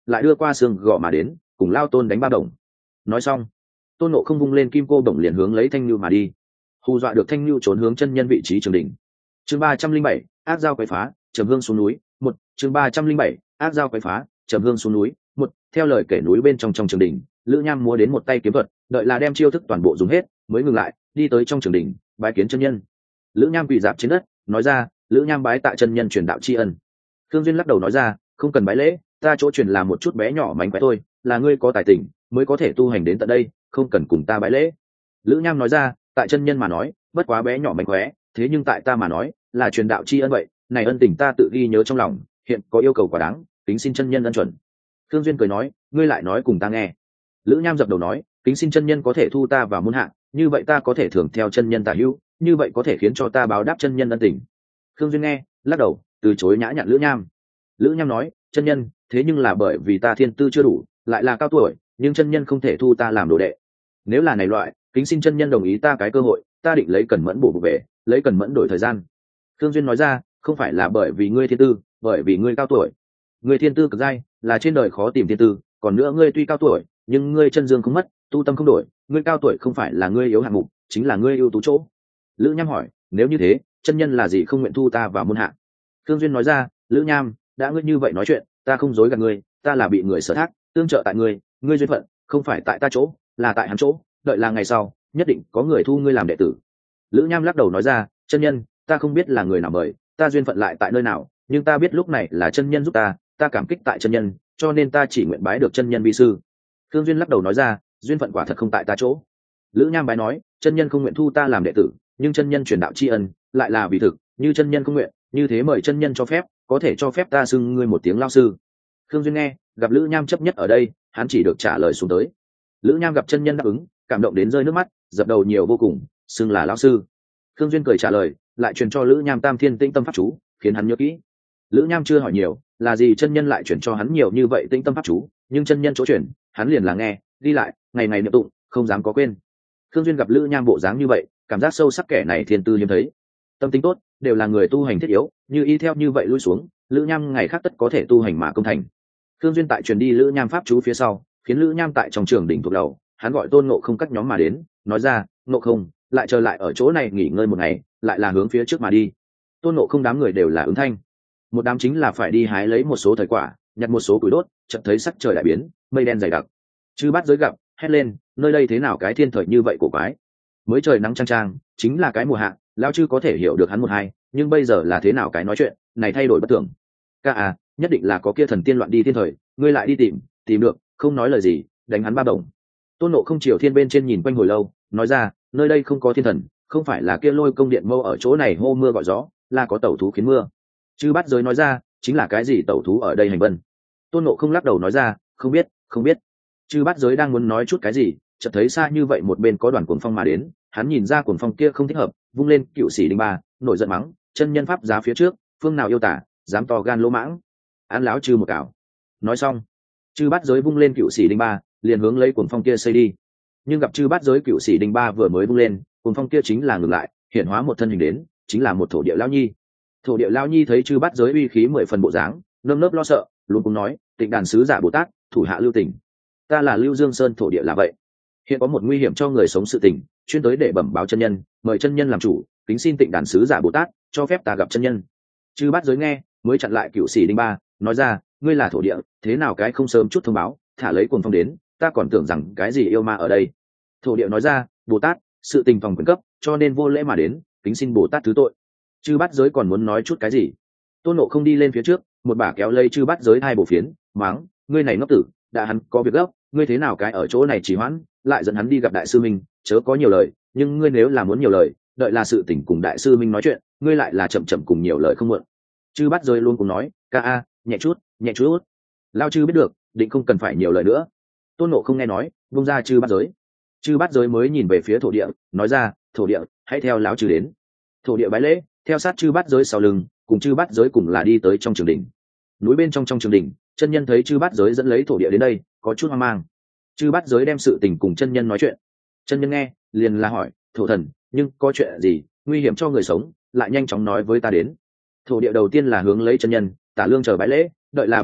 lại đưa qua xương gò mà đến cùng lao tôn đánh ba đồng. Nói xong, tôn nộ không vung lên kim cô đồng liền hướng lấy thanh lưu mà đi, hù dọa được thanh lưu trốn hướng chân nhân vị trí trường đỉnh. Chương ba trăm linh bảy ác giao quấy phá trầm hương xuống núi một. Chương ba trăm linh bảy ác giao quấy phá trầm hương xuống núi một. Theo lời kể núi bên trong trong trường đỉnh, Lữ Nham múa đến một tay kiếm thuật, đợi là đem chiêu thức toàn bộ dùng hết mới ngừng lại, đi tới trong trường đỉnh bái kiến chân nhân. Lữ Nham quỳ dạp trên đất nói ra, Lữ Nham bái tại chân nhân truyền đạo tri ân. Thương Duyên lắc đầu nói ra, không cần bái lễ, ta chỗ truyền là một chút bé nhỏ mánh khóe thôi, là ngươi có tài tình mới có thể tu hành đến tận đây, không cần cùng ta bái lễ. Lữ Nham nói ra, tại chân nhân mà nói bất quá bé nhỏ mánh khóe, thế nhưng tại ta mà nói là truyền đạo tri ân vậy, này ân tình ta tự ghi nhớ trong lòng, hiện có yêu cầu quả đáng, kính xin chân nhân ân chuẩn. Thương Duyên cười nói, ngươi lại nói cùng ta nghe. Lữ Nham dập đầu nói, kính xin chân nhân có thể thu ta vào môn hạ, như vậy ta có thể thưởng theo chân nhân tả hữu, như vậy có thể khiến cho ta báo đáp chân nhân ân tình. Thương Duyên nghe lắc đầu từ chối nhã nhặn Lữ Nham. Lữ Nham nói, chân nhân, thế nhưng là bởi vì ta thiên tư chưa đủ, lại là cao tuổi, nhưng chân nhân không thể thu ta làm đồ đệ. Nếu là này loại, kính xin chân nhân đồng ý ta cái cơ hội, ta định lấy Cẩn Mẫn bổ bổ về, lấy Cẩn Mẫn đổi thời gian. Thương Duyên nói ra, không phải là bởi vì ngươi thiên tư, bởi vì ngươi cao tuổi. Ngươi thiên tư cực dai, là trên đời khó tìm thiên tư, còn nữa ngươi tuy cao tuổi, nhưng ngươi chân dương không mất, tu tâm không đổi, ngươi cao tuổi không phải là ngươi yếu hạng mục, chính là ngươi ưu tú chỗ. Lữ Nham hỏi, nếu như thế, chân nhân là gì không nguyện thu ta vào môn hạ? Thương Duyên nói ra, Lữ Nham, đã ngươi như vậy nói chuyện, ta không dối gạt ngươi, ta là bị người sở thác, tương trợ tại ngươi, ngươi duyên phận không phải tại ta chỗ, là tại hắn chỗ, đợi là ngày sau nhất định có người thu ngươi làm đệ tử. Lữ Nham lắc đầu nói ra, chân nhân, ta không biết là người nào mời, ta duyên phận lại tại nơi nào, nhưng ta biết lúc này là chân nhân giúp ta, ta cảm kích tại chân nhân, cho nên ta chỉ nguyện bái được chân nhân vi sư. Thương Duyên lắc đầu nói ra, duyên phận quả thật không tại ta chỗ. Lữ Nham bái nói, chân nhân không nguyện thu ta làm đệ tử, nhưng chân nhân truyền đạo tri ân lại là vì thực, như chân nhân không nguyện, như thế mời chân nhân cho phép, có thể cho phép ta xưng ngươi một tiếng lao sư. Thương Duyên nghe, gặp Lữ Nham chấp nhất ở đây, hắn chỉ được trả lời xuống tới. Lữ Nham gặp chân nhân đáp ứng, cảm động đến rơi nước mắt, dập đầu nhiều vô cùng, xưng là lão sư. Thương Duyên cười trả lời, lại truyền cho Lữ Nham Tam Thiên Tĩnh Tâm pháp chú, khiến hắn nhớ kỹ. Lữ Nham chưa hỏi nhiều, là gì chân nhân lại truyền cho hắn nhiều như vậy Tĩnh Tâm pháp chú, nhưng chân nhân chỗ truyền, hắn liền là nghe, đi lại, ngày ngày niệm tụng, không dám có quên. Thương Duyên gặp Lữ Nham bộ dáng như vậy, cảm giác sâu sắc kẻ này thiên tư hiếm thấy, tâm tính tốt, đều là người tu hành thiết yếu, như y theo như vậy lui xuống, Lữ Nham ngày khác tất có thể tu hành mà công thành. Thương Duyên tại truyền đi Lữ Nham pháp chú phía sau, khiến Lữ Nham tại trong trường đỉnh thuộc đầu, hắn gọi Tôn Ngộ Không các nhóm mà đến, nói ra, Ngộ Không, lại chờ lại ở chỗ này nghỉ ngơi một ngày, lại là hướng phía trước mà đi. Tôn Ngộ Không đám người đều là ứng thanh. Một đám chính là phải đi hái lấy một số thời quả, nhặt một số củi đốt, chợt thấy sắc trời đại biến, mây đen dày đặc. Chư Bát Giới gặp, hét lên, nơi đây thế nào cái thiên thời như vậy cổ quái? Mới trời nắng chang chang, chính là cái mùa hạ, lão chư có thể hiểu được hắn một hai, nhưng bây giờ là thế nào cái nói chuyện, này thay đổi bất thường. Ca à, nhất định là có kia thần tiên loạn đi thiên thời, ngươi lại đi tìm, tìm được, không nói lời gì, đánh hắn ba đồng. Tôn Nộ Không chiều thiên bên trên nhìn quanh hồi lâu, nói ra, nơi đây không có thiên thần, không phải là kia Lôi Công Điện Mâu ở chỗ này hô mưa gọi gió, là có tẩu thú khiến mưa. Chư Bát Giới nói ra, chính là cái gì tẩu thú ở đây hành vân. Tôn Nộ Không lắc đầu nói ra, không biết, không biết. Chư Bát Giới đang muốn nói chút cái gì, chợt thấy xa như vậy một bên có đoàn cuồng phong mà đến, hắn nhìn ra cuồng phong kia không thích hợp, vung lên cựu sĩ đinh ba, nổi giận mắng, chân nhân pháp giá phía trước, phương nào yêu tả, dám to gan lỗ mãng, án láo chư một cào. Nói xong, Chư Bát Giới vung lên cựu sĩ đinh ba, liền hướng lấy cuồng phong kia xây đi. Nhưng gặp Chư Bát Giới cựu sĩ đinh ba vừa mới vung lên, cuồng phong kia chính là ngừng lại, hiện hóa một thân hình đến, chính là một thổ địa lão nhi. Thổ địa lão nhi thấy Chư Bát Giới uy khí mười phần bộ dáng, nơm nớp lo sợ, luôn cũng nói, Tịnh Đàn sứ giả Bồ Tát, thủ hạ lưu tình. Ta là Lưu Dương Sơn thổ địa là vậy. Hiện có một nguy hiểm cho người sống sự tình, chuyên tới để bẩm báo chân nhân, mời chân nhân làm chủ, kính xin Tịnh Đàn sứ giả Bồ Tát cho phép ta gặp chân nhân. Chư Bát Giới nghe, mới chặn lại cựu sĩ đinh ba, nói ra, ngươi là thổ địa, thế nào cái không sớm chút thông báo, thả lấy cuồng phong đến, ta còn tưởng rằng cái gì yêu ma ở đây. Thổ địa nói ra, Bồ Tát, sự tình phòng quyền cấp, cho nên vô lễ mà đến, kính xin Bồ Tát thứ tội. Chư Bát Giới còn muốn nói chút cái gì, Tôn Nộ Không đi lên phía trước, một bả kéo lây Chư Bát Giới hai bộ phiến, mắng, ngươi này ngốc tử, đã hắn có việc gấp, ngươi thế nào cái ở chỗ này trì hoãn, lại dẫn hắn đi gặp đại sư minh, chớ có nhiều lời, nhưng ngươi nếu là muốn nhiều lời, đợi là sự tình cùng đại sư minh nói chuyện, ngươi lại là chậm chậm cùng nhiều lời không muộn. Chư Bát Giới luôn cùng nói, ca a, nhẹ chút, nhẹ chút, lao chư biết được, định không cần phải nhiều lời nữa. Tôn Nộ Không nghe nói, buông ra Chư Bát Giới. Chư Bát Giới mới nhìn về phía thổ địa, nói ra, thổ địa, hãy theo lão chư đến. Thổ địa bái lễ, theo sát Chư Bát Giới sau lưng, cùng Chư Bát Giới cùng là đi tới trong trường đỉnh. Núi bên trong trong trường đỉnh, chân nhân thấy Chư Bát Giới dẫn lấy thổ địa đến đây, có chút hoang mang. Chư Bát Giới đem sự tình cùng chân nhân nói chuyện. Chân nhân nghe, liền là hỏi, thổ thần, nhưng có chuyện gì, nguy hiểm cho người sống, lại nhanh chóng nói với ta đến. Thổ địa đầu tiên là hướng lấy chân nhân, tả lương chờ bái lễ, đợi là bái tất,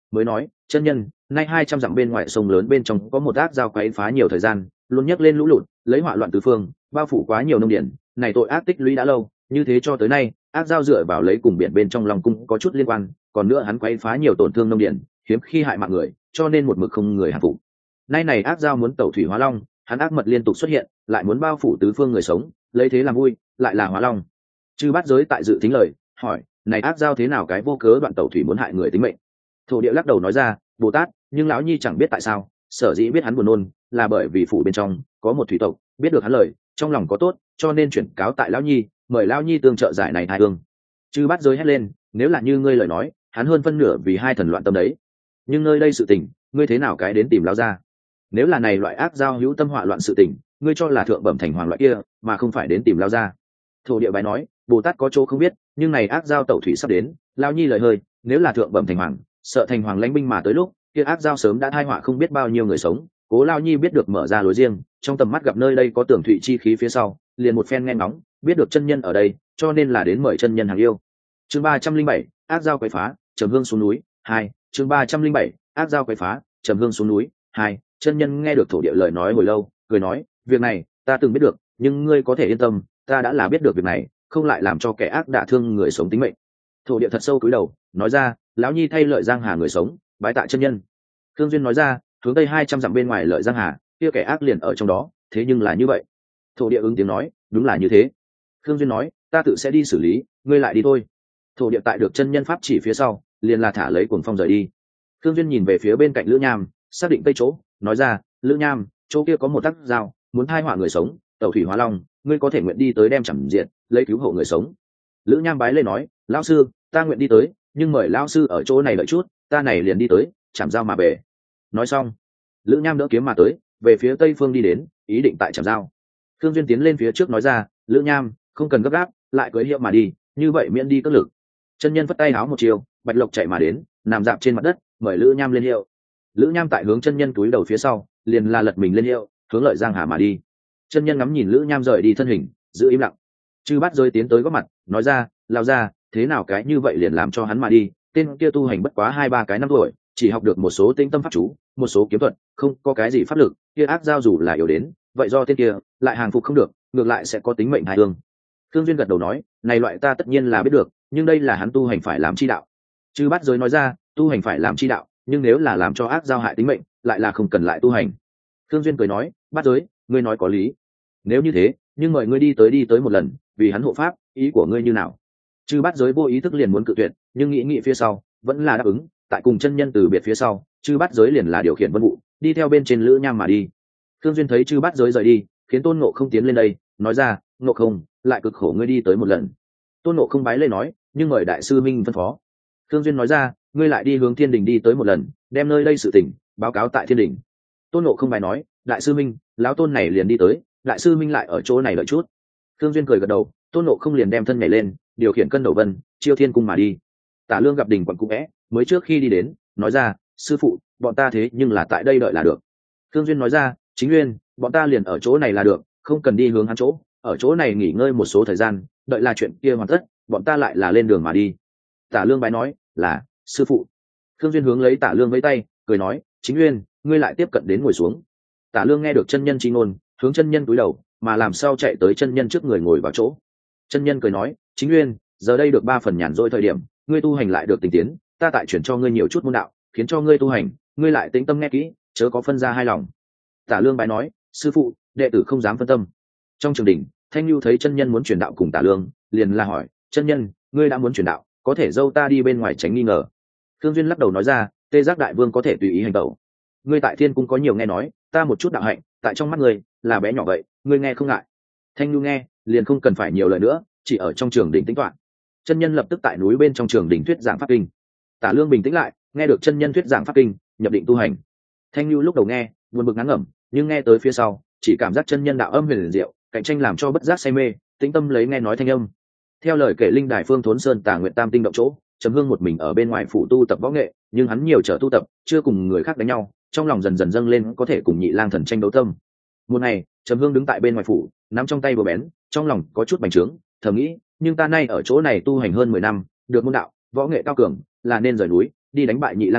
mới nói chân nhân, nay hai trăm dặm bên ngoài sông lớn bên trong có một ác giao quấy phá nhiều thời gian, luôn nhấc lên lũ lụt, lấy hỏa loạn tứ phương, bao phủ quá nhiều nông điển, này tội ác tích lũy đã lâu, như thế cho tới nay ác giao dựa vào lấy cùng biển bên trong lòng cung có chút liên quan, còn nữa hắn quấy phá nhiều tổn thương nông điển, hiếm khi hại mạng người, cho nên một mực không người hạ phục. Nay này ác giao muốn tẩu thủy hóa long, hắn ác mật liên tục xuất hiện, lại muốn bao phủ tứ phương người sống, lấy thế làm vui, lại là hóa long. Chư bát giới tại dự tính lời, hỏi này ác giao thế nào cái vô cớ đoạn tẩu thủy muốn hại người tính mệnh. Thổ địa lắc đầu nói ra, Bồ Tát, nhưng lão nhi chẳng biết tại sao, sở dĩ biết hắn buồn nôn là bởi vì phủ bên trong có một thủy tộc biết được hắn lời, trong lòng có tốt, cho nên chuyển cáo tại lão nhi, mời lão nhi tương trợ giải này thai thương. Chư bát giới hét lên, nếu là như ngươi lời nói, hắn hơn phân nửa vì hai thần loạn tâm đấy, nhưng nơi đây sự tình, ngươi thế nào cái đến tìm lão gia? Nếu là này loại ác giao hữu tâm họa loạn sự tình, ngươi cho là thượng bẩm thành hoàng loại kia, mà không phải đến tìm lão gia. Thổ địa bái nói, Bồ Tát có chỗ không biết, nhưng này ác giao tẩu thủy sắp đến, lão nhi lời hơi, nếu là thượng bẩm thành hoàng, sợ thành hoàng lãnh binh mà tới lúc kia ác giao sớm đã thai họa không biết bao nhiêu người sống. Cố lão nhi biết được mở ra lối riêng, trong tầm mắt gặp nơi đây có tưởng thụy chi khí phía sau, liền một phen nghe ngóng, biết được chân nhân ở đây, cho nên là đến mời chân nhân hàng yêu. Chương ba trăm linh bảy, ác giao quấy phá, trầm hương xuống núi. Hai. Chương ba trăm linh bảy, ác giao quấy phá, trầm hương xuống núi. Hai. Chân nhân nghe được thổ địa lời nói hồi lâu, cười nói, việc này ta từng biết được, nhưng ngươi có thể yên tâm, ta đã là biết được việc này, không lại làm cho kẻ ác đả thương người sống tính mệnh. Thổ địa thật sâu cúi đầu, nói ra, lão nhi thay lợi giang hà người sống, bái tạ chân nhân. Thương duyên nói ra, hướng tây hai trăm dặm bên ngoài lợi giang hà, kia kẻ ác liền ở trong đó, thế nhưng là như vậy. Thổ địa ứng tiếng nói, đúng là như thế. Thương duyên nói, ta tự sẽ đi xử lý, ngươi lại đi thôi. Thổ địa tại được chân nhân pháp chỉ phía sau, liền là thả lấy cuồng phong rời đi. Thương duyên nhìn về phía bên cạnh Lữ Nham, xác định tây chỗ, nói ra, Lữ Nham, chỗ kia có một tắc dao, muốn thai họa người sống, tẩu thủy hóa long, ngươi có thể nguyện đi tới đem chẳng diện, lấy cứu hộ người sống. Lữ Nham bái lên nói, lão sư, ta nguyện đi tới, nhưng mời lão sư ở chỗ này đợi chút, ta này liền đi tới, chạm dao mà về. Nói xong, Lữ Nham đỡ kiếm mà tới, về phía tây phương đi đến, ý định tại chạm dao. Thương duyên tiến lên phía trước nói ra, Lữ Nham, không cần gấp gáp, lại cưỡi hiệu mà đi, như vậy miễn đi cất lực. Chân nhân phất tay háo một chiều, bạch lộc chạy mà đến, nằm dạp trên mặt đất, mời Lữ Nham lên hiệu. Lữ Nham tại hướng chân nhân túi đầu phía sau, liền la lật mình lên hiệu, hướng lợi giang hà mà đi. Chân nhân ngắm nhìn Lữ Nham rời đi thân hình, giữ im lặng. Chư bát rơi tiến tới góp mặt, nói ra, lao ra, thế nào cái như vậy liền làm cho hắn mà đi, tên kia tu hành bất quá hai ba cái năm tuổi, chỉ học được một số tinh tâm pháp chú, một số kiếm thuật, không có cái gì pháp lực, kia ác giao dù là yếu đến, vậy do tên kia lại hàng phục không được, ngược lại sẽ có tính mệnh hai thương. Thương duyên gật đầu nói, này loại ta tất nhiên là biết được, nhưng đây là hắn tu hành phải làm chi đạo. Chư bát giới nói ra, tu hành phải làm chi đạo, nhưng nếu là làm cho ác giao hại tính mệnh, lại là không cần lại tu hành. Thương duyên cười nói, bát giới, ngươi nói có lý. Nếu như thế, nhưng mời ngươi đi tới đi tới một lần, vì hắn hộ pháp, ý của ngươi như nào? Chư bát giới vô ý thức liền muốn cự tuyệt, nhưng nghĩ nghĩ phía sau, vẫn là đáp ứng. Tại cùng chân nhân từ biệt phía sau, chư bát giới liền là điều khiển vân vụ, đi theo bên trên Lữ Nham mà đi. Thương duyên thấy chư bát giới rời đi, khiến Tôn Ngộ không tiến lên đây, nói ra, Ngộ không, lại cực khổ ngươi đi tới một lần. Tôn Ngộ không bái lên nói, nhưng mời đại sư minh phân phó. Thương duyên nói ra, ngươi lại đi hướng thiên đình đi tới một lần, đem nơi đây sự tình báo cáo tại thiên đình. Tôn Ngộ không bài nói, đại sư minh, lão tôn này liền đi tới, đại sư minh lại ở chỗ này đợi chút. Thương duyên cười gật đầu, Tôn Ngộ không liền đem thân nhảy lên, điều khiển cân đầu vân, chiêu thiên cung mà đi. Tả Lương gặp đình quận cũ vẽ, mới trước khi đi đến, nói ra, sư phụ, bọn ta thế nhưng là tại đây đợi là được. Thương duyên nói ra, chính nguyên, bọn ta liền ở chỗ này là được, không cần đi hướng hắn chỗ, ở chỗ này nghỉ ngơi một số thời gian, đợi là chuyện kia hoàn tất, bọn ta lại là lên đường mà đi. Tả Lương bái nói, là sư phụ. Thương duyên hướng lấy Tả Lương với tay, cười nói, chính nguyên, ngươi lại tiếp cận đến ngồi xuống. Tả Lương nghe được chân nhân chi ngôn, hướng chân nhân cúi đầu, mà làm sao chạy tới chân nhân trước người ngồi vào chỗ. Chân nhân cười nói, chính nguyên, giờ đây được ba phần nhàn rỗi thời điểm, ngươi tu hành lại được tinh tiến, ta tại chuyển cho ngươi nhiều chút môn đạo, khiến cho ngươi tu hành, ngươi lại tĩnh tâm nghe kỹ, chớ có phân ra hai lòng. Tả Lương bái nói, sư phụ, đệ tử không dám phân tâm. Trong trường đình, Thanh Nhu thấy chân nhân muốn truyền đạo cùng Tả Lương, liền la hỏi, chân nhân, ngươi đã muốn truyền đạo, có thể dâu ta đi bên ngoài tránh nghi ngờ. Thương duyên lắc đầu nói ra, Tê Giác đại vương có thể tùy ý hành động. Ngươi tại thiên cung có nhiều nghe nói, ta một chút đạo hạnh, tại trong mắt ngươi là bé nhỏ vậy, ngươi nghe không ngại. Thanh Nhu nghe, liền không cần phải nhiều lời nữa, chỉ ở trong trường đình tính toán. Chân nhân lập tức tại núi bên trong trường đình thuyết giảng pháp kinh. Tả Lương bình tĩnh lại, nghe được chân nhân thuyết giảng pháp kinh, nhập định tu hành. Thanh Nhu lúc đầu nghe buồn bực ngán ngẩm, nhưng nghe tới phía sau, chỉ cảm giác chân nhân đạo âm huyền diệu, cạnh tranh làm cho bất giác say mê, tĩnh tâm lấy nghe nói thanh âm. Theo lời kể linh đài phương thốn sơn Tà Nguyện Tam tinh động chỗ, Trầm Hương một mình ở bên ngoài phủ tu tập võ nghệ, nhưng hắn nhiều trở tu tập, chưa cùng người khác đánh nhau, trong lòng dần dần dâng lên có thể cùng Nhị Lang Thần tranh đấu tâm. Một ngày, Trầm Hương đứng tại bên ngoài phủ, nắm trong tay búa bén, trong lòng có chút bành trướng, thầm nghĩ, nhưng ta nay ở chỗ này tu hành hơn mười năm, được môn đạo, võ nghệ cao cường, là nên rời núi, đi đánh bại Nhị Lang Thần,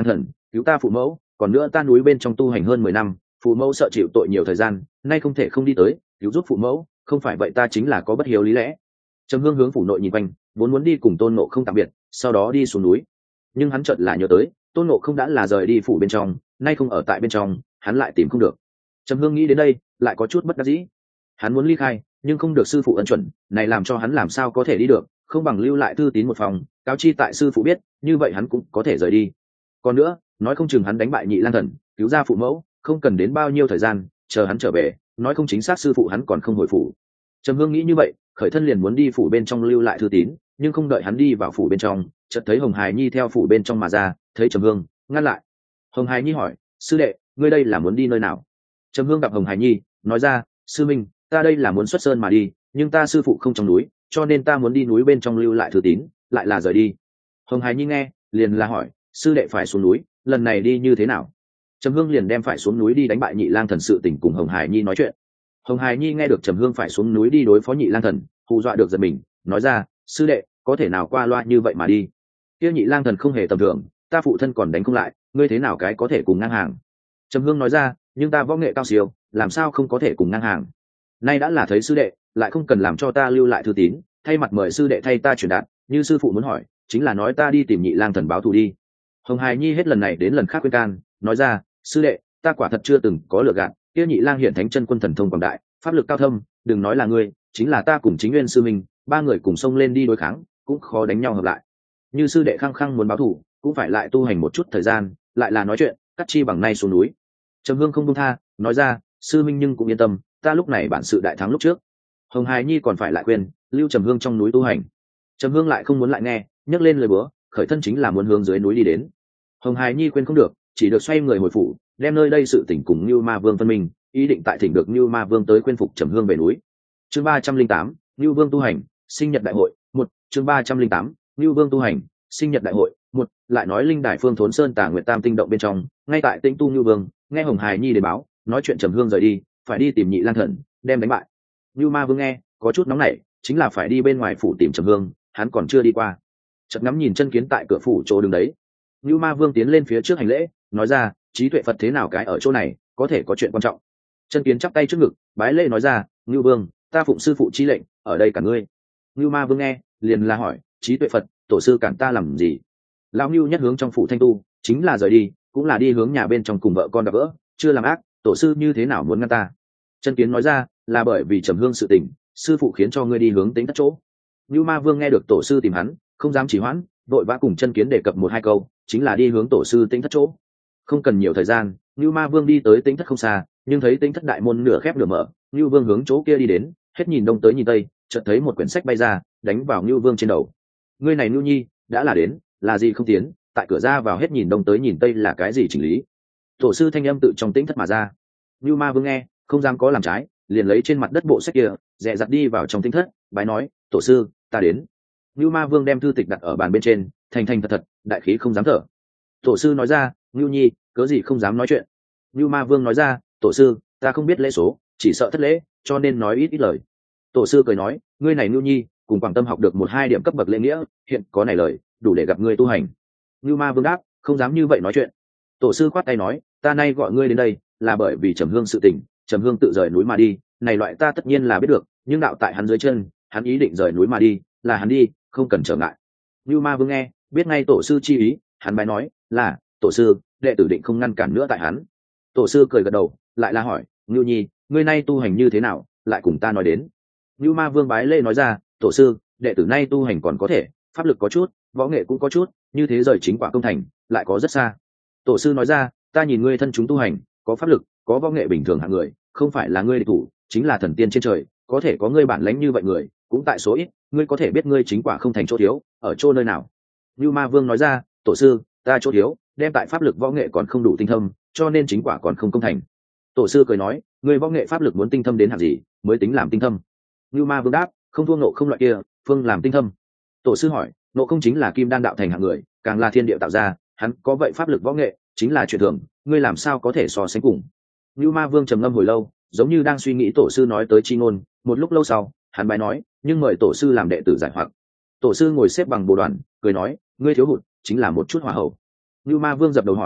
cứu ta phụ mẫu, còn nữa ta núi bên trong tu hành hơn mười năm, phụ mẫu sợ chịu tội nhiều thời gian, nay không thể không đi tới cứu giúp phụ mẫu, không phải vậy ta chính là có bất hiếu lý lẽ. Trầm Hương hướng phủ nội nhìn quanh, vốn muốn đi cùng Tôn Ngộ Không tạm biệt, sau đó đi xuống núi, nhưng hắn chợt là nhớ tới Tôn Ngộ Không đã là rời đi phủ bên trong, nay không ở tại bên trong, hắn lại tìm không được. Trầm Hương nghĩ đến đây, lại có chút bất đắc dĩ. Hắn muốn ly khai, nhưng không được sư phụ ân chuẩn, này làm cho hắn làm sao có thể đi được, không bằng lưu lại thư tín một phòng, cáo chi tại sư phụ biết, như vậy hắn cũng có thể rời đi. Còn nữa, nói không chừng hắn đánh bại Nhị Lang Thần, cứu ra phụ mẫu, không cần đến bao nhiêu thời gian, chờ hắn trở về, nói không chính xác sư phụ hắn còn không hồi phủ. Trầm Hương nghĩ như vậy, khởi thân liền muốn đi phủ bên trong lưu lại thư tín, nhưng không đợi hắn đi vào phủ bên trong, chợt thấy Hồng Hải Nhi theo phủ bên trong mà ra, thấy Trầm Hương, ngăn lại. Hồng Hải Nhi hỏi: sư đệ, ngươi đây là muốn đi nơi nào? Trầm Hương gặp Hồng Hải Nhi, nói ra: sư minh, ta đây là muốn xuất sơn mà đi, nhưng ta sư phụ không trong núi, cho nên ta muốn đi núi bên trong lưu lại thư tín, lại là rời đi. Hồng Hải Nhi nghe, liền là hỏi: sư đệ phải xuống núi, lần này đi như thế nào? Trầm Hương liền đem phải xuống núi đi đánh bại Nhị Lang Thần sự tình cùng Hồng Hải Nhi nói chuyện. Hồng Hải Nhi nghe được Trầm Hương phải xuống núi đi đối phó Nhị Lang Thần, hù dọa được giật mình, nói ra: sư đệ, có thể nào qua loa như vậy mà đi? Kia Nhị Lang Thần không hề tầm thường, ta phụ thân còn đánh không lại, ngươi thế nào cái có thể cùng ngang hàng? Trầm Hương nói ra: nhưng ta võ nghệ cao siêu, làm sao không có thể cùng ngang hàng? Nay đã là thấy sư đệ, lại không cần làm cho ta lưu lại thư tín, thay mặt mời sư đệ thay ta truyền đạt, như sư phụ muốn hỏi, chính là nói ta đi tìm Nhị Lang Thần báo thù đi. Hồng Hải Nhi hết lần này đến lần khác khuyên can, nói ra: sư đệ, ta quả thật chưa từng có lừa gạt, kia Nhị Lang hiện thánh chân quân thần thông quảng đại, pháp lực cao thâm, đừng nói là ngươi, chính là ta cùng Chính Nguyên sư minh, ba người cùng xông lên đi đối kháng, cũng khó đánh nhau hợp lại. Như sư đệ khăng khăng muốn báo thù, cũng phải lại tu hành một chút thời gian, lại là nói chuyện, cắt chi bằng nay xuống núi. Trầm Hương không buông tha, nói ra: sư minh nhưng cũng yên tâm, ta lúc này bản sự đại thắng lúc trước. Hồng Hải Nhi còn phải lại khuyên, lưu Trầm Hương trong núi tu hành. Trầm Hương lại không muốn lại nghe, nhấc lên lời búa, khởi thân chính là muốn hướng dưới núi đi đến. Hồng Hải Nhi khuyên không được, chỉ được xoay người hồi phủ, đem nơi đây sự tình cùng Nưu Ma Vương phân minh, ý định tại thỉnh được Nưu Ma Vương tới khuyên phục Trầm Hương về núi. Chương ba trăm linh tám, Nưu Vương tu hành, sinh nhật đại hội, một. Chương ba trăm linh tám, Nưu Vương tu hành, sinh nhật đại hội, một. Lại nói linh đài phương Thốn Sơn Tà Nguyệt Tam tinh động bên trong, ngay tại Tĩnh Tu Nưu Vương, nghe Hồng Hải Nhi đến báo, nói chuyện Trầm Hương rời đi, phải đi tìm Nhị Lang Thần, đem đánh bại. Nưu Ma Vương nghe, có chút nóng nảy, chính là phải đi bên ngoài phủ tìm Trầm Hương, hắn còn chưa đi qua. Chợt ngắm nhìn chân kiến tại cửa phủ chỗ đứng đấy. Nưu Ma Vương tiến lên phía trước hành lễ, nói ra: trí tuệ Phật thế nào cái ở chỗ này, có thể có chuyện quan trọng. Chân kiến chắp tay trước ngực, bái lễ nói ra: Nưu Vương, ta phụng sư phụ chi lệnh, ở đây cả ngươi. Nưu Ma Vương nghe, liền là hỏi: trí tuệ Phật, tổ sư cản ta làm gì? Lão Nưu nhất hướng trong phủ Thanh Tu, chính là rời đi, cũng là đi hướng nhà bên trong cùng vợ con gặp gỡ, chưa làm ác, tổ sư như thế nào muốn ngăn ta? Chân kiến nói ra: là bởi vì Trầm Hương sự tình, sư phụ khiến cho ngươi đi hướng Tĩnh Thất chỗ. Nưu Ma Vương nghe được tổ sư tìm hắn, không dám trì hoãn, vội vã cùng Chân kiến đề cập một hai câu, chính là đi hướng tổ sư Tĩnh Thất chỗ. Không cần nhiều thời gian, Nưu Ma Vương đi tới Tĩnh Thất không xa, nhưng thấy Tĩnh Thất đại môn nửa khép nửa mở, Nưu Vương hướng chỗ kia đi đến, hết nhìn đông tới nhìn tây, chợt thấy một quyển sách bay ra, đánh vào Nưu Vương trên đầu. Ngươi này Nưu Nhi, đã là đến, là gì không tiến, tại cửa ra vào hết nhìn đông tới nhìn tây là cái gì chỉnh lý? Tổ sư thanh âm tự trong Tĩnh Thất mà ra. Nưu Ma Vương nghe, không dám có làm trái, liền lấy trên mặt đất bộ sách kia, dè dặt đi vào trong Tĩnh Thất, bái nói: tổ sư, ta đến. Nưu Ma Vương đem thư tịch đặt ở bàn bên trên, thành thành thật thật, đại khí không dám thở. Tổ sư nói ra: Nưu Nhi, cớ gì không dám nói chuyện? Nưu Ma Vương nói ra: tổ sư, ta không biết lễ số, chỉ sợ thất lễ, cho nên nói ít ít lời. Tổ sư cười nói: ngươi này Nưu Nhi, cùng Quảng Tâm học được một hai điểm cấp bậc lễ nghĩa, hiện có này lời, đủ để gặp ngươi tu hành. Nưu Ma Vương đáp: không dám như vậy nói chuyện. Tổ sư khoát tay nói: ta nay gọi ngươi đến đây, là bởi vì Trầm Hương sự tình, Trầm Hương tự rời núi mà đi, này loại ta tất nhiên là biết được, nhưng đạo tại hắn dưới chân, hắn ý định rời núi mà đi, là hắn đi, không cần trở ngại. Nưu Ma Vương nghe, biết ngay tổ sư chi ý, hắn bái nói: là tổ sư, đệ tử định không ngăn cản nữa tại hắn. Tổ sư cười gật đầu, lại là hỏi: Nưu Nhi, ngươi nay tu hành như thế nào, lại cùng ta nói đến. Nưu Ma Vương bái lễ nói ra: tổ sư, đệ tử nay tu hành còn có thể, pháp lực có chút, võ nghệ cũng có chút, như thế rời chính quả công thành, lại có rất xa. Tổ sư nói ra: ta nhìn ngươi thân chúng tu hành, có pháp lực, có võ nghệ bình thường hạng người, không phải là ngươi địch thủ, chính là thần tiên trên trời, có thể có ngươi bản lãnh như vậy người, cũng tại số ít, ngươi có thể biết ngươi chính quả không thành chỗ thiếu, ở chỗ nơi nào. Nưu Ma Vương nói ra: tổ sư, ta chỗ thiếu, đem tại pháp lực võ nghệ còn không đủ tinh thâm, cho nên chính quả còn không công thành. Tổ sư cười nói: ngươi võ nghệ pháp lực muốn tinh thâm đến hạng gì, mới tính làm tinh thâm? Nưu Ma Vương đáp: không thua Ngộ Không loại kia, phương làm tinh thâm. Tổ sư hỏi: Ngộ Không chính là kim đan đạo thành hạng người, càng là thiên địa tạo ra, hắn có vậy pháp lực võ nghệ, chính là chuyện thường, ngươi làm sao có thể so sánh cùng? Nưu Ma Vương trầm ngâm hồi lâu, giống như đang suy nghĩ tổ sư nói tới chi ngôn, một lúc lâu sau, hắn bái nói: nhưng mời tổ sư làm đệ tử giải hoặc. Tổ sư ngồi xếp bằng bồ đoàn, cười nói: ngươi thiếu hụt chính là một chút hỏa hậu. Nưu Ma Vương dập đầu hỏi: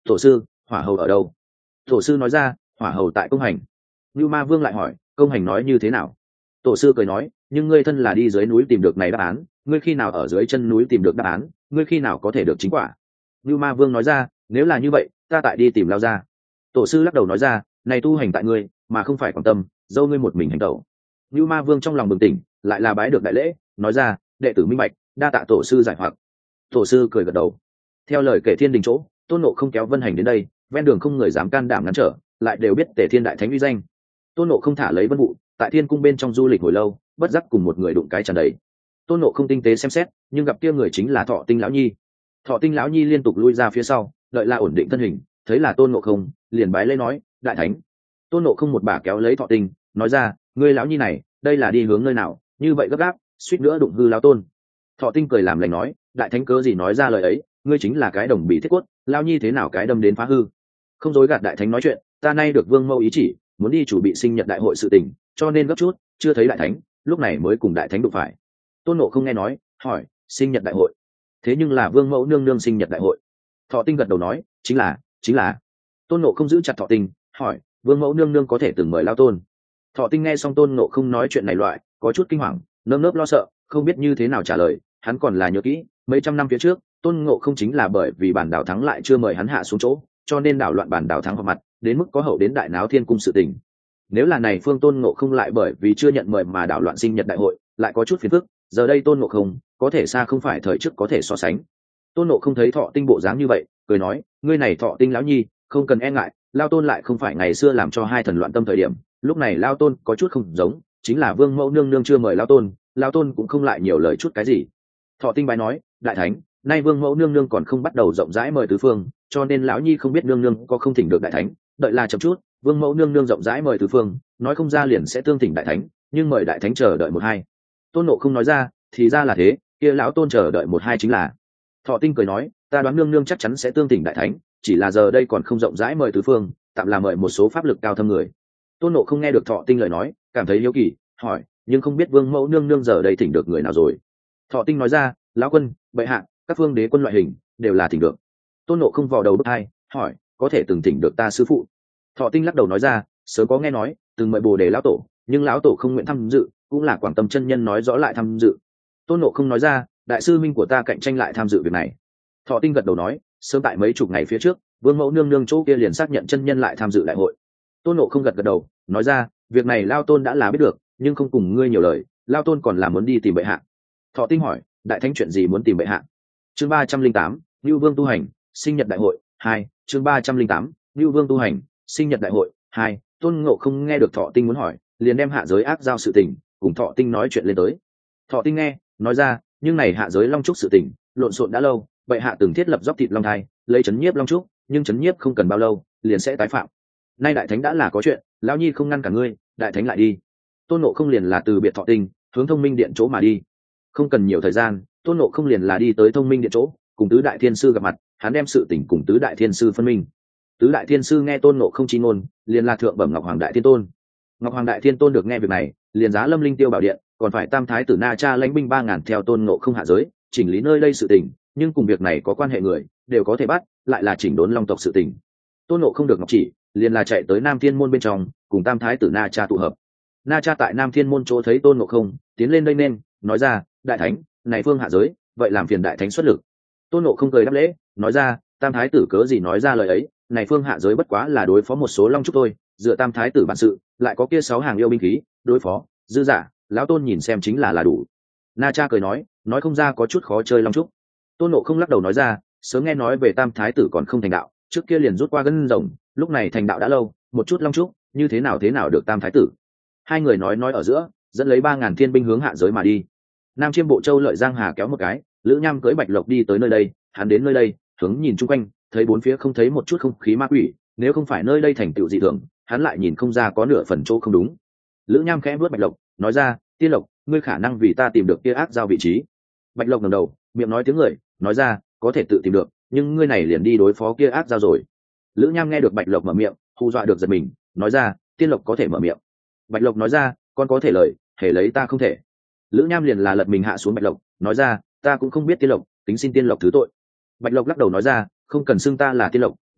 tổ sư, hỏa hầu ở đâu? Tổ sư nói ra, hỏa hầu tại công hành. Như Ma Vương lại hỏi, công hành nói như thế nào? Tổ sư cười nói, nhưng ngươi thân là đi dưới núi tìm được này đáp án, ngươi khi nào ở dưới chân núi tìm được đáp án, ngươi khi nào có thể được chính quả? Như Ma Vương nói ra, nếu là như vậy, ta tại đi tìm lao ra. Tổ sư lắc đầu nói ra, này tu hành tại ngươi, mà không phải quan tâm, dâu ngươi một mình hành tẩu. Như Ma Vương trong lòng bừng tỉnh, lại là bái được đại lễ, nói ra, đệ tử minh bạch, đa tạ tổ sư giải hoặc. Tổ sư cười gật đầu. Theo lời kể thiên đình chỗ, Tôn Ngộ Không kéo Vân Hành đến đây, ven đường không người dám can đảm ngăn trở, lại đều biết Tề Thiên đại thánh uy danh. Tôn Ngộ Không thả lấy Vân Vụ, tại thiên cung bên trong du lịch hồi lâu, bất giác cùng một người đụng cái tràn đầy. Tôn Ngộ Không tinh tế xem xét, nhưng gặp kia người chính là Thọ Tinh lão nhi. Thọ Tinh lão nhi liên tục lui ra phía sau, đợi là ổn định thân hình, thấy là Tôn Ngộ Không, liền bái lễ nói, đại thánh. Tôn Ngộ Không một bà kéo lấy Thọ Tinh, nói ra, ngươi lão nhi này, đây là đi hướng nơi nào, như vậy gấp gáp, suýt nữa đụng hư lão tôn. Thọ Tinh cười làm lành nói, đại thánh cớ gì nói ra lời ấy, ngươi chính là cái đồng bị thiết quất, lão nhi thế nào cái đâm đến phá hư. Không dối gạt đại thánh nói chuyện, ta nay được vương mẫu ý chỉ, muốn đi chủ bị sinh nhật đại hội sự tình, cho nên gấp chút, chưa thấy đại thánh, lúc này mới cùng đại thánh đụng phải. Tôn Ngộ Không nghe nói, hỏi, sinh nhật đại hội, thế nhưng là vương mẫu nương nương sinh nhật đại hội. Thọ Tinh gật đầu nói, chính là, chính là. Tôn Ngộ Không giữ chặt Thọ Tinh, hỏi, vương mẫu nương nương có thể từng mời lao tôn. Thọ Tinh nghe xong Tôn Ngộ Không nói chuyện này loại, có chút kinh hoàng, nơm nớp lo sợ, không biết như thế nào trả lời. Hắn còn là nhớ kỹ, mấy trăm năm phía trước, Tôn Ngộ Không chính là bởi vì bản đảo thắng lại chưa mời hắn hạ xuống chỗ, cho nên đảo loạn bản đảo thắng vào mặt, đến mức có hậu đến đại náo thiên cung sự tình. Nếu là này phương Tôn Ngộ Không lại bởi vì chưa nhận mời mà đảo loạn sinh nhật đại hội, lại có chút phiền phức, giờ đây Tôn Ngộ Không có thể xa không phải thời trước có thể so sánh. Tôn Ngộ Không thấy Thọ Tinh bộ dáng như vậy, cười nói, ngươi này Thọ Tinh lão nhi, không cần e ngại, lao tôn lại không phải ngày xưa làm cho hai thần loạn tâm thời điểm, lúc này lao tôn có chút không giống, chính là vương mẫu nương nương chưa mời lao tôn, lao tôn cũng không lại nhiều lời chút cái gì. Thọ Tinh bái nói, đại thánh, nay vương mẫu nương nương còn không bắt đầu rộng rãi mời tứ phương, cho nên lão nhi không biết nương nương có không thỉnh được đại thánh, đợi là chậm chút, vương mẫu nương nương rộng rãi mời tứ phương, nói không ra liền sẽ tương thỉnh đại thánh, nhưng mời đại thánh chờ đợi một hai. Tôn Ngộ Không nói ra, thì ra là thế, kia lão tôn chờ đợi một hai chính là. Thọ Tinh cười nói, ta đoán nương nương chắc chắn sẽ tương thỉnh đại thánh, chỉ là giờ đây còn không rộng rãi mời tứ phương, tạm là mời một số pháp lực cao thâm người. Tôn Ngộ Không nghe được Thọ Tinh lời nói, cảm thấy hiếu kỳ, hỏi, nhưng không biết vương mẫu nương nương giờ đây thỉnh được người nào rồi. Thọ Tinh nói ra, lão quân, bệ hạ, các phương đế quân loại hình đều là thỉnh được. Tôn Ngộ Không vò đầu bức hai, hỏi, có thể từng thỉnh được ta sư phụ. Thọ Tinh lắc đầu nói ra, sớm có nghe nói, từng mời bồ đề lão tổ, nhưng lão tổ không nguyện tham dự, cũng là Quảng Tâm chân nhân nói rõ lại tham dự. Tôn Ngộ Không nói ra, đại sư minh của ta cạnh tranh lại tham dự việc này. Thọ Tinh gật đầu nói, sớm tại mấy chục ngày phía trước, vương mẫu nương nương chỗ kia liền xác nhận chân nhân lại tham dự đại hội. Tôn Ngộ Không gật gật đầu, nói ra, việc này lao tôn đã là biết được, nhưng không cùng ngươi nhiều lời, lao tôn còn là muốn đi tìm bệ hạ. Thọ Tinh hỏi, đại thánh chuyện gì muốn tìm bệ hạ? Chương ba trăm linh tám, Nưu Vương tu hành, sinh nhật đại hội hai. Chương ba trăm linh tám, Nưu Vương tu hành, sinh nhật đại hội hai. Tôn Ngộ Không nghe được Thọ Tinh muốn hỏi, liền đem hạ giới ác giao sự tình cùng Thọ Tinh nói chuyện lên tới. Thọ Tinh nghe, nói ra, nhưng này hạ giới long trúc sự tình lộn xộn đã lâu, bệ hạ từng thiết lập dốc thịt long thai, lấy chấn nhiếp long trúc, nhưng chấn nhiếp không cần bao lâu liền sẽ tái phạm. Nay đại thánh đã là có chuyện, lão nhi không ngăn cả ngươi, đại thánh lại đi. Tôn Ngộ Không liền là từ biệt Thọ Tinh, hướng Thông Minh Điện chỗ mà đi. Không cần nhiều thời gian, Tôn Ngộ Không liền là đi tới Thông Minh Điện chỗ, cùng tứ đại thiên sư gặp mặt, hắn đem sự tình cùng tứ đại thiên sư phân minh. Tứ đại thiên sư nghe Tôn Ngộ Không chi ngôn, liền là thượng bẩm Ngọc Hoàng đại thiên tôn. Ngọc Hoàng đại thiên tôn được nghe việc này, liền giá Lâm Linh Tiêu bảo điện, còn phải Tam thái tử Na Cha lãnh binh ba ngàn theo Tôn Ngộ Không hạ giới, chỉnh lý nơi đây sự tình, nhưng cùng việc này có quan hệ người đều có thể bắt, lại là chỉnh đốn long tộc sự tình. Tôn Ngộ Không được ngọc chỉ, liền là chạy tới Nam Thiên môn bên trong, cùng Tam thái tử Na Cha tụ hợp. Na Cha tại Nam Thiên môn chỗ thấy Tôn Ngộ Không, tiến lên đây nên, nói ra, đại thánh, này phương hạ giới, vậy làm phiền đại thánh xuất lực. Tôn Ngộ Không cười đáp lễ, nói ra, Tam thái tử cớ gì nói ra lời ấy, này phương hạ giới bất quá là đối phó một số long trúc thôi, dựa Tam thái tử bản sự, lại có kia sáu hàng yêu binh khí, đối phó, dư giả, lão tôn nhìn xem chính là là đủ. Na Cha cười nói, nói không ra có chút khó chơi long trúc. Tôn Ngộ Không lắc đầu nói ra, sớm nghe nói về Tam thái tử còn không thành đạo, trước kia liền rút qua gân rồng, lúc này thành đạo đã lâu, một chút long trúc, như thế nào thế nào được Tam thái tử. Hai người nói nói ở giữa, dẫn lấy ba ngàn thiên binh hướng hạ giới mà đi. Nam Chiêm Bộ Châu Lợi Giang Hà kéo một cái, Lữ Nham cưỡi Bạch Lộc đi tới nơi đây, hắn đến nơi đây, hướng nhìn chung quanh, thấy bốn phía không thấy một chút không khí ma quỷ, nếu không phải nơi đây thành tựu dị thường, hắn lại nhìn không ra có nửa phần chỗ không đúng. Lữ Nham khẽ vuốt Bạch Lộc, nói ra, Tiên Lộc, ngươi khả năng vì ta tìm được kia ác giao vị trí. Bạch Lộc ngẩng đầu, miệng nói tiếng người, nói ra, có thể tự tìm được, nhưng ngươi này liền đi đối phó kia ác giao rồi. Lữ Nham nghe được Bạch Lộc mở miệng, hù dọa được giật mình, nói ra, Tiên Lộc có thể mở miệng. Bạch Lộc nói ra, con có thể lời, hề lấy ta không thể. Lữ Nham liền là lật mình hạ xuống Bạch Lộc, nói ra, ta cũng không biết Tiên Lộc, kính xin Tiên Lộc thứ tội. Bạch Lộc lắc đầu nói ra, không cần xưng ta là Tiên Lộc,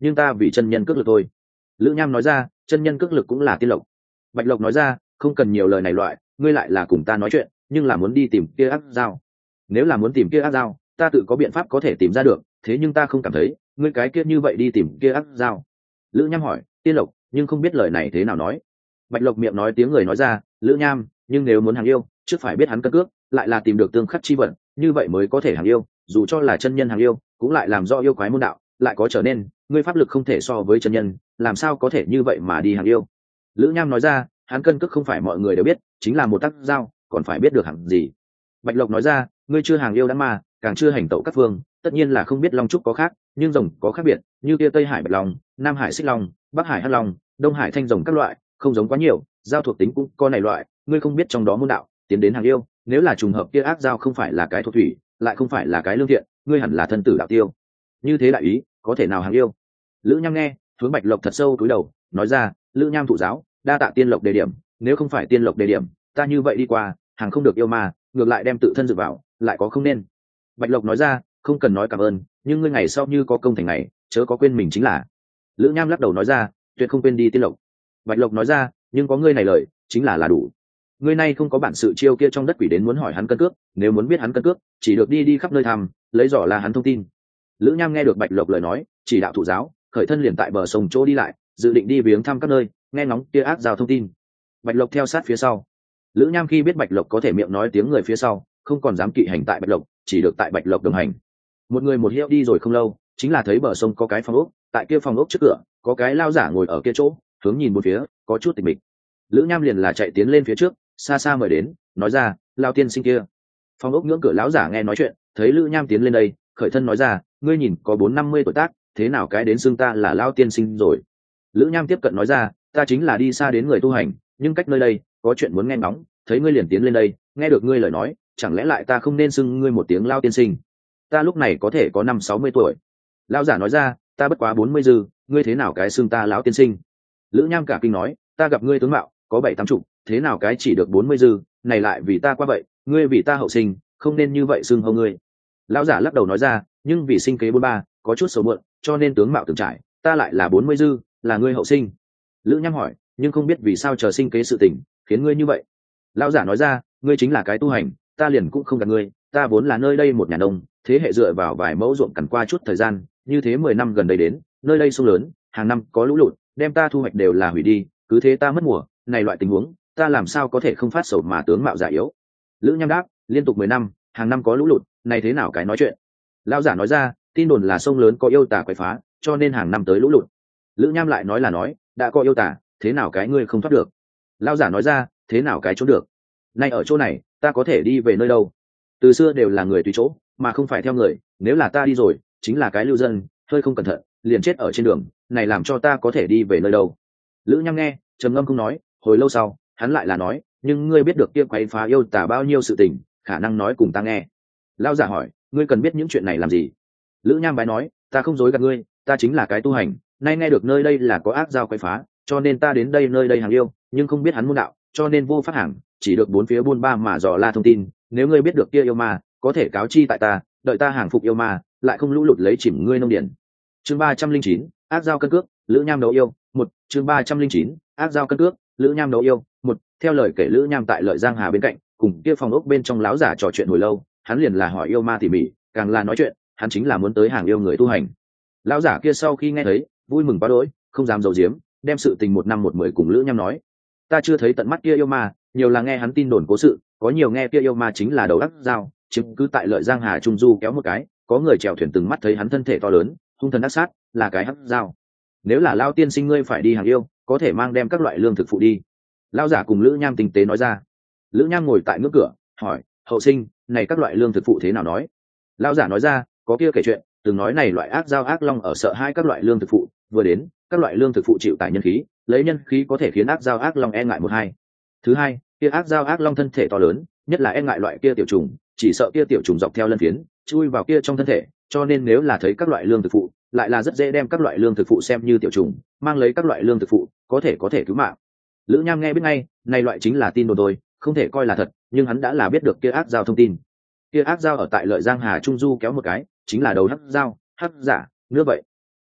nhưng ta vì chân nhân cước lực thôi. Lữ Nham nói ra, chân nhân cước lực cũng là tiên lộc. Bạch Lộc nói ra, không cần nhiều lời này loại, ngươi lại là cùng ta nói chuyện, nhưng là muốn đi tìm kia ác dao. Nếu là muốn tìm kia ác dao, ta tự có biện pháp có thể tìm ra được, thế nhưng ta không cảm thấy ngươi cái kia như vậy đi tìm kia ác dao. Lữ Nham hỏi, tiên lộc, nhưng không biết lời này thế nào nói. Bạch Lộc miệng nói tiếng người nói ra, Lữ Nham, nhưng nếu muốn hàng yêu, trước phải biết hắn cân cước, lại là tìm được tương khắc chi vận, như vậy mới có thể hàng yêu, dù cho là chân nhân hàng yêu, cũng lại làm do yêu quái môn đạo, lại có trở nên, ngươi pháp lực không thể so với chân nhân, làm sao có thể như vậy mà đi hàng yêu. Lữ Nham nói ra, hắn cân cước không phải mọi người đều biết, chính là một tác dao, còn phải biết được hẳn gì. Bạch Lộc nói ra, ngươi chưa hàng yêu đã mà, càng chưa hành tẩu các phương, tất nhiên là không biết long trúc có khác, nhưng rồng có khác biệt, như kia Tây Hải bạch long, Nam Hải xích long, Bắc Hải hắc long, Đông Hải thanh rồng các loại, không giống quá nhiều, giao thuộc tính cũng có này loại, ngươi không biết trong đó môn đạo, tiến đến hàng yêu, nếu là trùng hợp kia ác giao không phải là cái thuộc thủy, lại không phải là cái lương thiện, ngươi hẳn là thân tử đạo tiêu. Như thế đại ý, có thể nào hàng yêu? Lữ Nham nghe, hướng Bạch Lộc thật sâu cúi đầu, nói ra, Lữ Nham thụ giáo, đa tạ tiên lộc đề điểm, nếu không phải tiên lộc đề điểm, ta như vậy đi qua, hàng không được yêu ma, ngược lại đem tự thân dự vào, lại có không nên. Bạch Lộc nói ra, không cần nói cảm ơn, nhưng ngươi ngày sau như có công thành ngày, chớ có quên mình chính là. Lữ Nham lắc đầu nói ra, tuyệt không quên đi tiên lộc. Bạch Lộc nói ra, nhưng có ngươi này lời, chính là là đủ. Ngươi nay không có bản sự chiêu kia trong đất quỷ đến muốn hỏi hắn cân cước, nếu muốn biết hắn cân cước, chỉ được đi đi khắp nơi thăm, lấy dò là hắn thông tin. Lữ Nham nghe được Bạch Lộc lời nói, chỉ đạo thụ giáo, khởi thân liền tại bờ sông chỗ đi lại, dự định đi viếng thăm các nơi, nghe ngóng kia ác giao thông tin. Bạch Lộc theo sát phía sau. Lữ Nham khi biết Bạch Lộc có thể miệng nói tiếng người phía sau, không còn dám kỵ hành tại Bạch Lộc, chỉ được tại Bạch Lộc đồng hành. Một người một hiệu đi rồi không lâu, chính là thấy bờ sông có cái phòng ốc, tại kia phòng ốc trước cửa, có cái lao giả ngồi ở kia chỗ, hướng nhìn một phía, có chút tịch mịch. Lữ Nham liền là chạy tiến lên phía trước, xa xa mời đến, nói ra, lao tiên sinh kia. Phòng ốc ngưỡng cửa lão giả nghe nói chuyện, thấy Lữ Nham tiến lên đây, khởi thân nói ra, ngươi nhìn có bốn năm mươi tuổi tác, thế nào cái đến xưng ta là lao tiên sinh rồi. Lữ Nham tiếp cận nói ra, ta chính là đi xa đến người tu hành, nhưng cách nơi đây có chuyện muốn nghe ngóng, thấy ngươi liền tiến lên đây, nghe được ngươi lời nói, chẳng lẽ lại ta không nên xưng ngươi một tiếng lao tiên sinh? Ta lúc này có thể có năm sáu mươi tuổi. Lão giả nói ra, ta bất quá bốn mươi dư, ngươi thế nào cái xưng ta lão tiên sinh? Lữ Nham cả kinh nói, ta gặp ngươi tướng mạo có bảy tám chục, thế nào cái chỉ được bốn mươi dư, này lại vì ta qua vậy, ngươi vì ta hậu sinh, không nên như vậy xưng hô ngươi. Lão giả lắc đầu nói ra, nhưng vì sinh kế bốn ba, có chút sầu muộn, cho nên tướng mạo từng trải, ta lại là bốn mươi dư, là ngươi hậu sinh. Lữ Nham hỏi, nhưng không biết vì sao chờ sinh kế sự tình, khiến ngươi như vậy. Lão giả nói ra, ngươi chính là cái tu hành, ta liền cũng không gạt ngươi, ta vốn là nơi đây một nhà nông, thế hệ dựa vào vài mẫu ruộng cằn qua chút thời gian, như thế mười năm gần đây đến, nơi đây sông lớn, hàng năm có lũ lụt, đem ta thu hoạch đều là hủy đi, cứ thế ta mất mùa, này loại tình huống, ta làm sao có thể không phát sầu mà tướng mạo già yếu. Lữ Nham đáp, liên tục mười năm, hàng năm có lũ lụt, này thế nào cái nói chuyện. Lão giả nói ra, tin đồn là sông lớn có yêu tà quậy phá, cho nên hàng năm tới lũ lụt. Lữ Nham lại nói là nói, đã có yêu tà, thế nào cái ngươi không thoát được. Lão giả nói ra, thế nào cái trốn được. Nay ở chỗ này, ta có thể đi về nơi đâu? Từ xưa đều là người tùy chỗ, mà không phải theo người, nếu là ta đi rồi, chính là cái lưu dân, hơi không cẩn thận, liền chết ở trên đường, này làm cho ta có thể đi về nơi đâu. Lữ Nham nghe, trầm ngâm không nói, hồi lâu sau, hắn lại là nói, nhưng ngươi biết được kia quấy phá yêu tà bao nhiêu sự tình, khả năng nói cùng ta nghe. Lão giả hỏi, ngươi cần biết những chuyện này làm gì? Lữ Nham bái nói, ta không dối gạt ngươi, ta chính là cái tu hành, nay nghe được nơi đây là có ác giao quấy phá, cho nên ta đến đây nơi đây hàng yêu, nhưng không biết hắn môn đạo, cho nên vô phát hàng, chỉ được bốn phía buôn ba mà dò la thông tin, nếu ngươi biết được kia yêu ma, có thể cáo chi tại ta, đợi ta hàng phục yêu ma, lại không lũ lụt lấy chìm ngươi nông điển. Chương ba trăm linh chín, ác giao cân cước, Lữ Nham đấu yêu, một, chương ba trăm linh chín, ác giao cân cước, Lữ Nham đấu yêu, một, theo lời kể Lữ Nham tại Lợi Giang Hà bên cạnh, cùng kia phòng ốc bên trong láo giả trò chuyện hồi lâu, hắn liền là hỏi yêu ma tỉ mỉ, càng là nói chuyện, hắn chính là muốn tới hàng yêu người tu hành. Lão giả kia sau khi nghe thấy, vui mừng quá đỗi, không dám giấu giếm, đem sự tình một năm một mười cùng Lữ Nham nói. Ta chưa thấy tận mắt kia yêu ma, nhiều là nghe hắn tin đồn cố sự, có nhiều nghe kia yêu ma chính là đầu ác dao, chứng cứ tại Lợi Giang Hà trung du kéo một cái, có người chèo thuyền từng mắt thấy hắn thân thể to lớn, hung thần ác sát, là cái hắc dao. Nếu là lao tiên sinh ngươi phải đi hàng yêu, có thể mang đem các loại lương thực phụ đi. Lão giả cùng Lữ Nham tinh tế nói ra. Lữ Nham ngồi tại ngưỡng cửa, hỏi, hậu sinh, này các loại lương thực phụ thế nào nói? Lão giả nói ra, có kia kể chuyện, từng nói này loại ác dao ác long ở sợ hai các loại lương thực phụ, vừa đến, các loại lương thực phụ chịu tải nhân khí, lấy nhân khí có thể khiến ác dao ác long e ngại một hai. Thứ hai, kia ác dao ác long thân thể to lớn, nhất là e ngại loại kia tiểu trùng, chỉ sợ kia tiểu trùng dọc theo lân phiến, chui vào kia trong thân thể, cho nên nếu là thấy các loại lương thực phụ, lại là rất dễ đem các loại lương thực phụ xem như tiểu trùng, mang lấy các loại lương thực phụ, có thể có thể cứu mạng. Lữ Nham nghe biết ngay, này loại chính là tin đồn thôi, không thể coi là thật, nhưng hắn đã là biết được kia ác dao thông tin. Kia ác dao ở tại Lợi Giang Hà trung du kéo một cái, chính là đầu hắc dao, hắc giả, nữa vậy.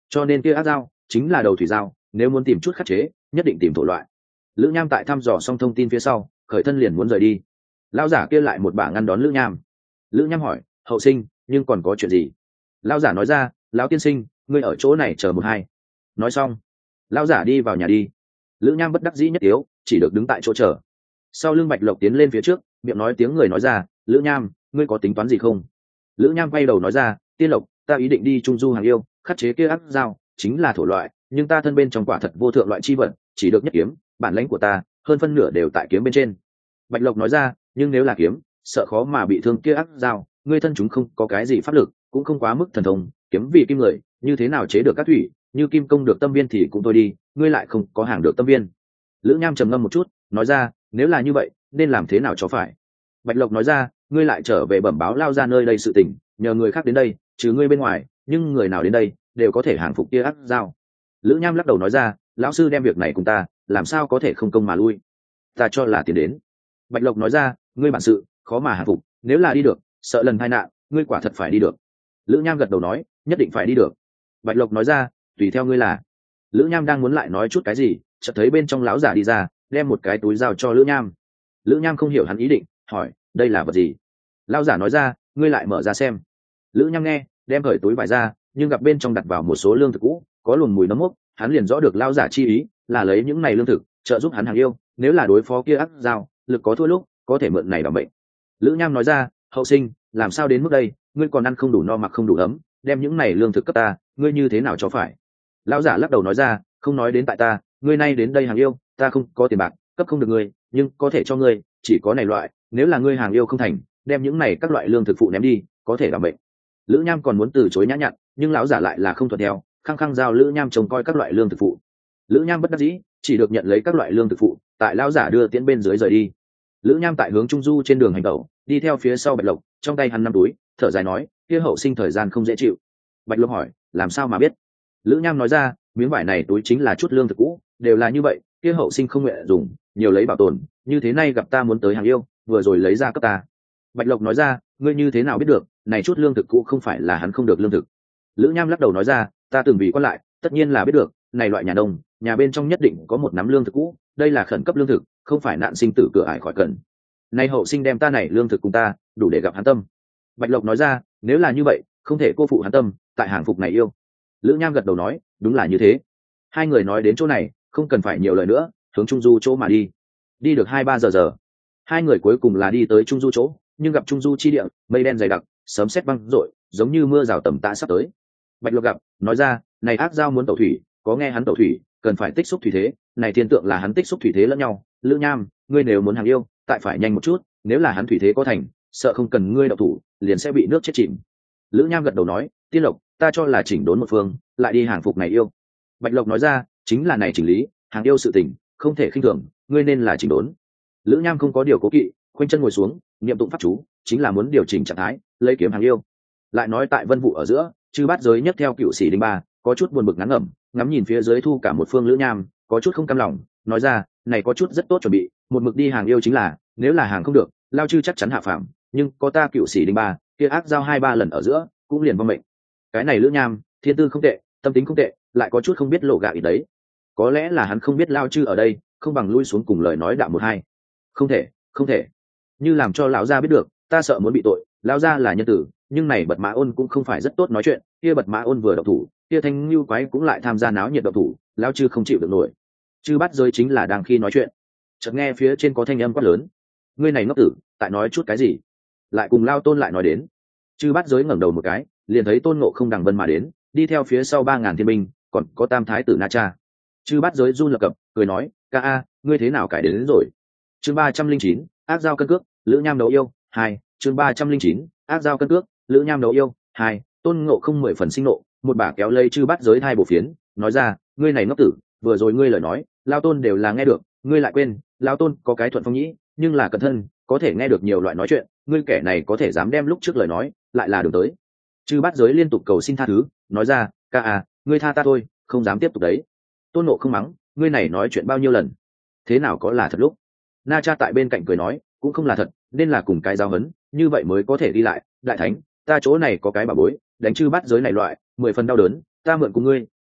cho nên kia ác dao chính là đầu thủy dao, nếu muốn tìm chút khắc chế nhất định tìm thổ loại. Lữ Nham tại thăm dò xong thông tin phía sau khởi thân liền muốn rời đi. Lão giả kia lại một bả ngăn đón Lữ Nham. Lữ Nham hỏi, hậu sinh nhưng còn có chuyện gì? Lão giả nói ra, lão tiên sinh ngươi ở chỗ này chờ một hai. Nói xong lão giả đi vào nhà đi. Lữ Nham bất đắc dĩ nhất yếu chỉ được đứng tại chỗ chờ. Sau lưng Bạch Lộc tiến lên phía trước, miệng nói tiếng người nói ra, Lữ Nham ngươi có tính toán gì không? Lữ Nham quay đầu nói ra, Tiên Lộc ta ý định đi trung du hàng yêu, khắc chế kia ác dao chính là thổ loại, nhưng ta thân bên trong quả thật vô thượng loại chi vật, chỉ được nhất kiếm, bản lãnh của ta hơn phân nửa đều tại kiếm bên trên. Bạch Lộc nói ra, nhưng nếu là kiếm sợ khó mà bị thương kia ác dao, ngươi thân chúng không có cái gì pháp lực, cũng không quá mức thần thông, kiếm vì kim người như thế nào chế được các thủy, như kim công được tâm viên thì cũng thôi đi, ngươi lại không có hàng được tâm viên. Lữ Nham trầm ngâm một chút nói ra, nếu là như vậy nên làm thế nào cho phải? Bạch Lộc nói ra, ngươi lại trở về bẩm báo lao ra nơi đây sự tình, nhờ người khác đến đây trừ ngươi bên ngoài, nhưng người nào đến đây đều có thể hàng phục kia ác dao. Lữ Nham lắc đầu nói ra, lão sư đem việc này cùng ta, làm sao có thể không công mà lui, ta cho là tiền đến. Bạch Lộc nói ra, ngươi bản sự khó mà hàng phục, nếu là đi được sợ lần tai nạn, ngươi quả thật phải đi được. Lữ Nham gật đầu nói, nhất định phải đi được. Bạch Lộc nói ra, tùy theo ngươi là. Lữ Nham đang muốn lại nói chút cái gì, chợt thấy bên trong lão giả đi ra, đem một cái túi giao cho Lữ Nham. Lữ Nham không hiểu hắn ý định, hỏi, đây là vật gì? Lão giả nói ra, ngươi lại mở ra xem. Lữ Nham nghe, đem cởi túi vải ra, nhưng gặp bên trong đặt vào một số lương thực cũ, có luồng mùi nấm mốc, hắn liền rõ được lão giả chi ý là lấy những này lương thực trợ giúp hắn hàng yêu, nếu là đối phó kia ác dao, lực có thua lúc có thể mượn này đảm bệnh. Lữ Nham nói ra, hậu sinh làm sao đến mức đây, ngươi còn ăn không đủ no mặc không đủ ấm, đem những này lương thực cấp ta, ngươi như thế nào cho phải? Lão giả lắc đầu nói ra, không nói đến tại ta, ngươi nay đến đây hàng yêu, ta không có tiền bạc cấp không được ngươi, nhưng có thể cho ngươi, chỉ có này loại, nếu là ngươi hàng yêu không thành, đem những này các loại lương thực phụ ném đi, có thể đảm bệnh. Lữ Nham còn muốn từ chối nhã nhặn, nhưng lão giả lại là không thuận theo, khăng khăng giao Lữ Nham trông coi các loại lương thực phụ. Lữ Nham bất đắc dĩ chỉ được nhận lấy các loại lương thực phụ, tại lão giả đưa tiễn bên dưới rời đi. Lữ Nham tại hướng trung du trên đường hành tẩu, đi theo phía sau Bạch Lộc, trong tay hắn năm túi, thở dài nói, kia hậu sinh thời gian không dễ chịu. Bạch Lộc hỏi, làm sao mà biết? Lữ Nham nói ra, miếng vải này túi chính là chút lương thực cũ, đều là như vậy, kia hậu sinh không nguyện dùng, nhiều lấy bảo tồn, như thế này gặp ta muốn tới hàng yêu, vừa rồi lấy ra cấp ta. Bạch Lộc nói ra, ngươi như thế nào biết được, này chút lương thực cũ không phải là hắn không được lương thực. Lữ Nham lắc đầu nói ra, ta từng vì quan lại, tất nhiên là biết được, này loại nhà nông, nhà bên trong nhất định có một nắm lương thực cũ, đây là khẩn cấp lương thực, không phải nạn sinh tử cửa ải khỏi cần. Nay hậu sinh đem ta này lương thực cùng ta, đủ để gặp hắn tâm. Bạch Lộc nói ra, nếu là như vậy, không thể cô phụ hắn tâm, tại hàng phục này yêu. Lữ Nham gật đầu nói, đúng là như thế. Hai người nói đến chỗ này, không cần phải nhiều lời nữa, hướng trung du chỗ mà đi. Đi được hai ba giờ giờ, hai người cuối cùng là đi tới trung du chỗ, nhưng gặp trung du chi địa, mây đen dày đặc, sấm sét vang rội, giống như mưa rào tầm tã sắp tới. Bạch Lộc gặp, nói ra, này ác dao muốn tẩu thủy, có nghe hắn tẩu thủy, cần phải tích xúc thủy thế, này thiên tượng là hắn tích xúc thủy thế lẫn nhau. Lữ Nham, ngươi nếu muốn hàng yêu, tại phải nhanh một chút, nếu là hắn thủy thế có thành, sợ không cần ngươi đậu thủ, liền sẽ bị nước chết chìm. Lữ Nham gật đầu nói, Tiên Lộc, ta cho là chỉnh đốn một phương, lại đi hàng phục này yêu. Bạch Lộc nói ra, chính là này chỉnh lý, hàng yêu sự tình, không thể khinh thường, ngươi nên là chỉnh đốn. Lữ Nham không có điều cố kỵ, khoanh chân ngồi xuống, niệm tụng pháp chú, chính là muốn điều chỉnh trạng thái, lấy kiếm hàng yêu. Lại nói tại Vân Vũ ở giữa, chư bát giới nhất theo cựu sĩ đinh ba, có chút buồn bực ngắn ngẩm, ngắm nhìn phía dưới thu cả một phương Lữ Nham, có chút không cam lòng, nói ra, này có chút rất tốt chuẩn bị, một mực đi hàng yêu chính là, nếu là hàng không được, lao chư chắc chắn hạ phạm, nhưng có ta cựu sĩ đinh ba, kia ác giao hai ba lần ở giữa, cũng liền vong mệnh. Cái này Lữ Nham, thiên tư không tệ, tâm tính không tệ, lại có chút không biết lộ gạ ý đấy. Có lẽ là hắn không biết lao chư ở đây, không bằng lui xuống cùng lời nói đạo một hai. Không thể, không thể. Như làm cho lão gia biết được, ta sợ muốn bị tội, lão gia là nhân tử, nhưng này Bật Mã Ôn cũng không phải rất tốt nói chuyện, kia Bật Mã Ôn vừa độc thủ, kia Thanh Nưu Quái cũng lại tham gia náo nhiệt độc thủ, lão chư không chịu được nổi. Chư bắt giới chính là đang khi nói chuyện, chợt nghe phía trên có thanh âm quát lớn, ngươi này ngốc tử, tại nói chút cái gì? Lại cùng Lao Tôn lại nói đến. Chư bắt giới ngẩng đầu một cái, liền thấy Tôn Ngộ Không đằng vân mà đến, đi theo phía sau ba ngàn thiên binh, còn có Tam Thái tử Na Cha. Chư bắt giới run lập cập, cười nói, ca a, ngươi thế nào cải đến, đến rồi? Chương ba trăm linh chín, ác giao cân cước, Lữ Nham đấu yêu hai. Chương ba trăm linh chín, ác giao cân cước, Lữ Nham đấu yêu hai. Tôn Ngộ Không mười phần sinh nộ, một bả kéo lây chư bắt giới hai bộ phiến, nói ra, ngươi này ngốc tử, vừa rồi ngươi lời nói, Lao Tôn đều là nghe được, ngươi lại quên, Lao Tôn có cái thuận phong nhĩ, nhưng là cẩn thân, có thể nghe được nhiều loại nói chuyện, ngươi kẻ này có thể dám đem lúc trước lời nói, lại là đường tới. Chư bắt giới liên tục cầu xin tha thứ, nói ra, ca à, ngươi tha ta thôi, không dám tiếp tục đấy. Tôn Ngộ Không mắng, ngươi này nói chuyện bao nhiêu lần, thế nào có là thật lúc? Na Cha tại bên cạnh cười nói, cũng không là thật, nên là cùng cái giao hấn, như vậy mới có thể đi lại. Đại thánh, ta chỗ này có cái bảo bối, đánh chư bắt giới này loại, mười phần đau đớn, ta mượn cùng ngươi,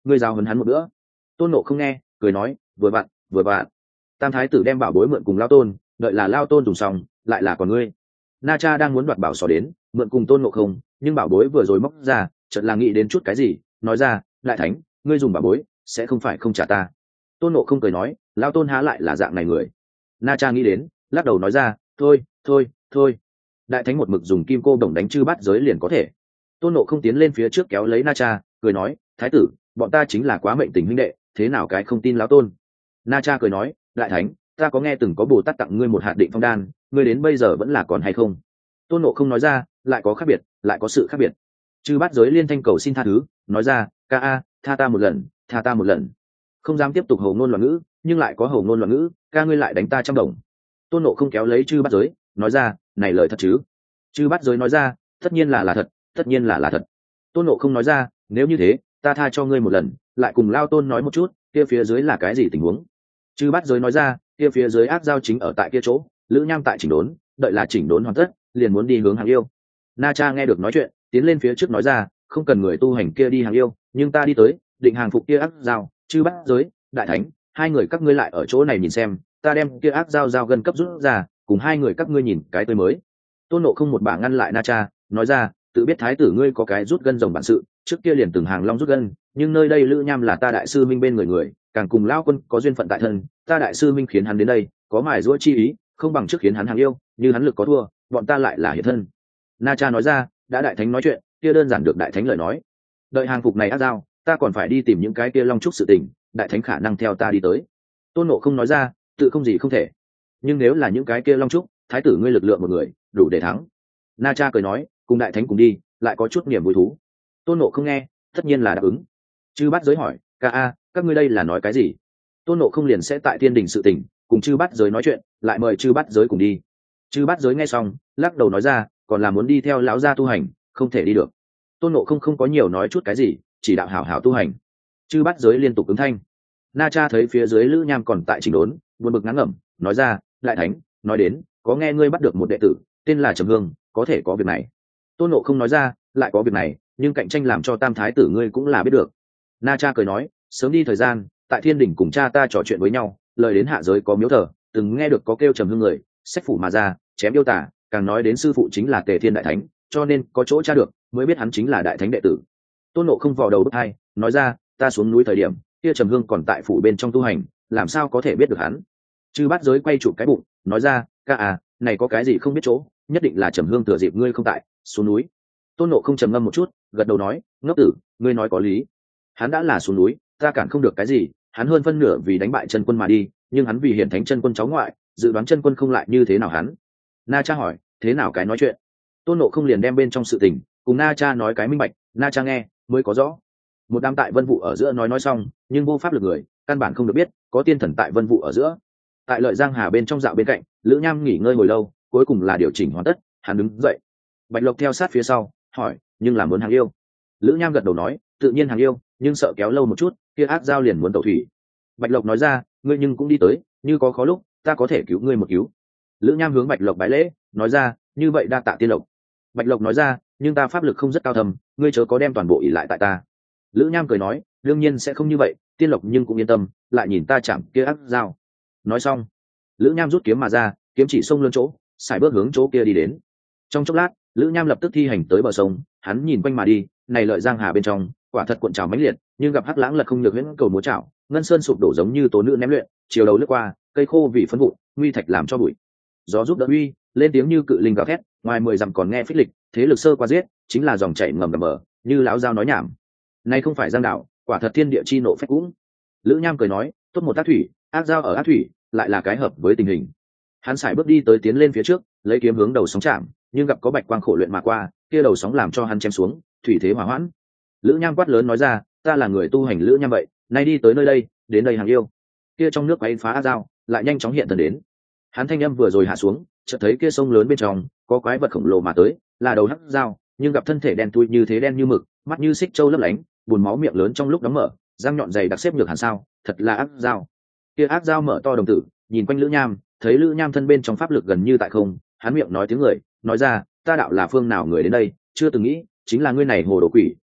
ngươi giao hấn hắn một bữa. Tôn Nộ không nghe cười nói, vừa vặn vừa vặn. Tam thái tử đem bảo bối mượn cùng lao tôn, đợi là lao tôn dùng xong lại là còn ngươi. Na Cha đang muốn đoạt bảo sò đến mượn cùng Tôn Nộ không, nhưng bảo bối vừa rồi móc ra chợt là nghĩ đến chút cái gì, nói ra, đại thánh, ngươi dùng bảo bối sẽ không phải không trả ta. Tôn Nộ không cười nói, lao tôn há lại là dạng này người. Na Cha nghĩ đến lắc đầu nói ra, thôi thôi thôi, đại thánh một mực dùng kim cô đồng đánh chư bát giới liền có thể. Tôn Nộ không tiến lên phía trước kéo lấy Na Cha cười nói, thái tử, bọn ta chính là quá mệnh tình huynh đệ, thế nào cái không tin lão tôn. Na Cha cười nói, đại thánh, ta có nghe từng có Bồ Tát tặng ngươi một hạt định phong đan, ngươi đến bây giờ vẫn là còn hay không? Tôn Nộ không nói ra, lại có khác biệt, lại có sự khác biệt. Chư bát giới liên thanh cầu xin tha thứ, nói ra, ca a, tha ta một lần, tha ta một lần. Không dám tiếp tục hầu ngôn loạn ngữ, nhưng lại có hầu ngôn loạn ngữ, ca ngươi lại đánh ta trăm đồng. Tôn Nộ không kéo lấy chư bát giới, nói ra, này lời thật chứ? Chư bát giới nói ra, tất nhiên là là thật, tất nhiên là là thật. Tôn Nộ không nói ra, nếu như thế, ta tha cho ngươi một lần, lại cùng lao tôn nói một chút, kia phía dưới là cái gì tình huống. Chư bát giới nói ra, kia phía dưới ác giao chính ở tại kia chỗ, lữ nham tại chỉnh đốn, đợi là chỉnh đốn hoàn tất liền muốn đi hướng hàng yêu. Na Cha nghe được nói chuyện tiến lên phía trước nói ra, không cần người tu hành kia đi hàng yêu, nhưng ta đi tới định hàng phục kia ác giao. Chư bát giới, đại thánh, hai người các ngươi lại ở chỗ này nhìn xem, ta đem kia ác giao giao gân cấp rút ra, cùng hai người các ngươi nhìn cái tới mới. Tôn Nộ không một bả ngăn lại Na Cha, nói ra, tự biết thái tử ngươi có cái rút gân rồng bản sự, trước kia liền từng hàng long rút gân, nhưng nơi đây lữ nham là ta đại sư minh bên người người, càng cùng lao quân có duyên phận tại thân, ta đại sư minh khiến hắn đến đây có mài giũa chi ý, không bằng trước khiến hắn hàng yêu, như hắn lực có thua bọn ta lại là hiện thân. Na Cha nói ra, đã đại thánh nói chuyện kia đơn giản được đại thánh lời nói, đợi hàng phục này ác giao, ta còn phải đi tìm những cái kia long trúc sự tình, đại thánh khả năng theo ta đi tới. Tôn Nộ không nói ra, tự không gì không thể, nhưng nếu là những cái kia long trúc, thái tử ngươi lực lượng một người đủ để thắng. Na Cha cười nói, cùng đại thánh cùng đi lại có chút niềm vui thú. Tôn Nộ không nghe tất nhiên là đáp ứng. Chư bát giới hỏi, ca a, các ngươi đây là nói cái gì? Tôn Nộ không liền sẽ tại thiên đình sự tình cùng chư bát giới nói chuyện, lại mời chư bát giới cùng đi. Chư bát giới nghe xong lắc đầu nói ra, còn là muốn đi theo lão gia tu hành, không thể đi được. Tôn Nộ không không có nhiều nói chút cái gì, chỉ đạo hảo hảo tu hành. Chư bát giới liên tục ứng thanh. Na Cha thấy phía dưới lữ nham còn tại chỉnh đốn, buồn bực ngán ngẩm, nói ra, đại thánh, nói đến có nghe ngươi bắt được một đệ tử tên là Trầm Hương, có thể có việc này. Tôn Nộ không nói ra, lại có việc này, nhưng cạnh tranh làm cho tam thái tử ngươi cũng là biết được. Na Cha cười nói, sớm đi thời gian tại thiên đình cùng cha ta trò chuyện với nhau, lời đến hạ giới có miếu thờ, từng nghe được có kêu Trầm Hương người sách phủ mà ra chém yêu tả, càng nói đến sư phụ chính là Tề Thiên đại thánh, cho nên có chỗ tra được mới biết hắn chính là đại thánh đệ tử. Tôn Nộ không vò đầu bứt hai, nói ra, ta xuống núi thời điểm kia Trầm Hương còn tại phủ bên trong tu hành, làm sao có thể biết được hắn. Chư bát giới quay chụp cái bụng, nói ra, ca à, này có cái gì không biết chỗ, nhất định là Trầm Hương thừa dịp ngươi không tại xuống núi. Tôn Nộ không trầm ngâm một chút, gật đầu nói, ngốc tử, ngươi nói có lý. Hắn đã là xuống núi, ta cản không được cái gì, hắn hơn phân nửa vì đánh bại chân quân mà đi, nhưng hắn vì hiển thánh chân quân cháu ngoại, dự đoán chân quân không lại như thế nào hắn. Na Cha hỏi, thế nào cái nói chuyện? Tôn Nộ không liền đem bên trong sự tình cùng Na Cha nói cái minh bạch. Na Cha nghe mới có rõ. Một đám tại Vân Vụ ở giữa nói nói xong, nhưng vô pháp lực người căn bản không được biết có tiên thần tại Vân Vụ ở giữa. Tại Lợi Giang Hà bên trong dạo bên cạnh, Lữ Nham nghỉ ngơi hồi lâu, cuối cùng là điều chỉnh hoàn tất, hắn đứng dậy. Bạch Lộc theo sát phía sau, hỏi, nhưng là muốn hàng yêu? Lữ Nham gật đầu nói, tự nhiên hàng yêu, nhưng sợ kéo lâu một chút, kia ác giao liền muốn tẩu thủy. Bạch Lộc nói ra, ngươi nhưng cũng đi tới, như có khó lúc ta có thể cứu ngươi một cứu. Lữ Nham hướng Bạch Lộc bái lễ, nói ra, như vậy đa tạ tiên lộc. Bạch Lộc nói ra, nhưng ta pháp lực không rất cao thầm, ngươi chớ có đem toàn bộ ỷ lại tại ta. Lữ Nham cười nói, đương nhiên sẽ không như vậy, tiên lộc nhưng cũng yên tâm, lại nhìn ta chạm kia ác giao. Nói xong, Lữ Nham rút kiếm mà ra, kiếm chỉ xông lên chỗ, xài bước hướng chỗ kia đi đến. Trong chốc lát, Lữ Nham lập tức thi hành tới bờ sông, hắn nhìn quanh mà đi, này Lợi Giang Hà bên trong quả thật cuộn trào mãnh liệt, nhưng gặp hắc lãng lật không nhược huyễn cầu múa trảo, ngân sơn sụp đổ giống như tố nữ ném luyện, chiều đầu lướt qua, cây khô vì phấn vụn, nguy thạch làm cho bụi. Gió giúp đỡ uy, lên tiếng như cự linh gào thét, ngoài mười dặm còn nghe phích lịch, thế lực sơ qua giết, chính là dòng chảy ngầm ngầm bờ, như lão giao nói nhảm. Này không phải giang đạo, quả thật thiên địa chi nộ phách cũng. Lữ Nham cười nói, tốt một ác thủy, ác giao ở ác thủy, lại là cái hợp với tình hình. Hắn sải bước đi tới tiến lên phía trước, lấy kiếm hướng đầu sóng chạm, nhưng gặp có bạch quang khổ luyện mà qua, kia đầu sóng làm cho hắn chém xuống, thủy thế hỏa hoãn. Lữ Nham quát lớn nói ra, ta là người tu hành Lữ Nham vậy, nay đi tới nơi đây, đến đây hàng yêu. Kia trong nước quấy phá ác giao, lại nhanh chóng hiện thần đến. Hắn thanh âm vừa rồi hạ xuống, chợt thấy kia sông lớn bên trong có quái vật khổng lồ mà tới, là đầu hắc giao, nhưng gặp thân thể đen thui như thế đen như mực, mắt như xích châu lấp lánh, buồn máu miệng lớn trong lúc đóng mở, răng nhọn dày đặc xếp nhược hẳn sao, thật là ác giao. Kia ác giao mở to đồng tử, nhìn quanh Lữ Nham, thấy Lữ Nham thân bên trong pháp lực gần như tại không, hắn miệng nói tiếng người, nói ra, ta đạo là phương nào người đến đây, chưa từng nghĩ, chính là ngươi này hồ đồ quỷ,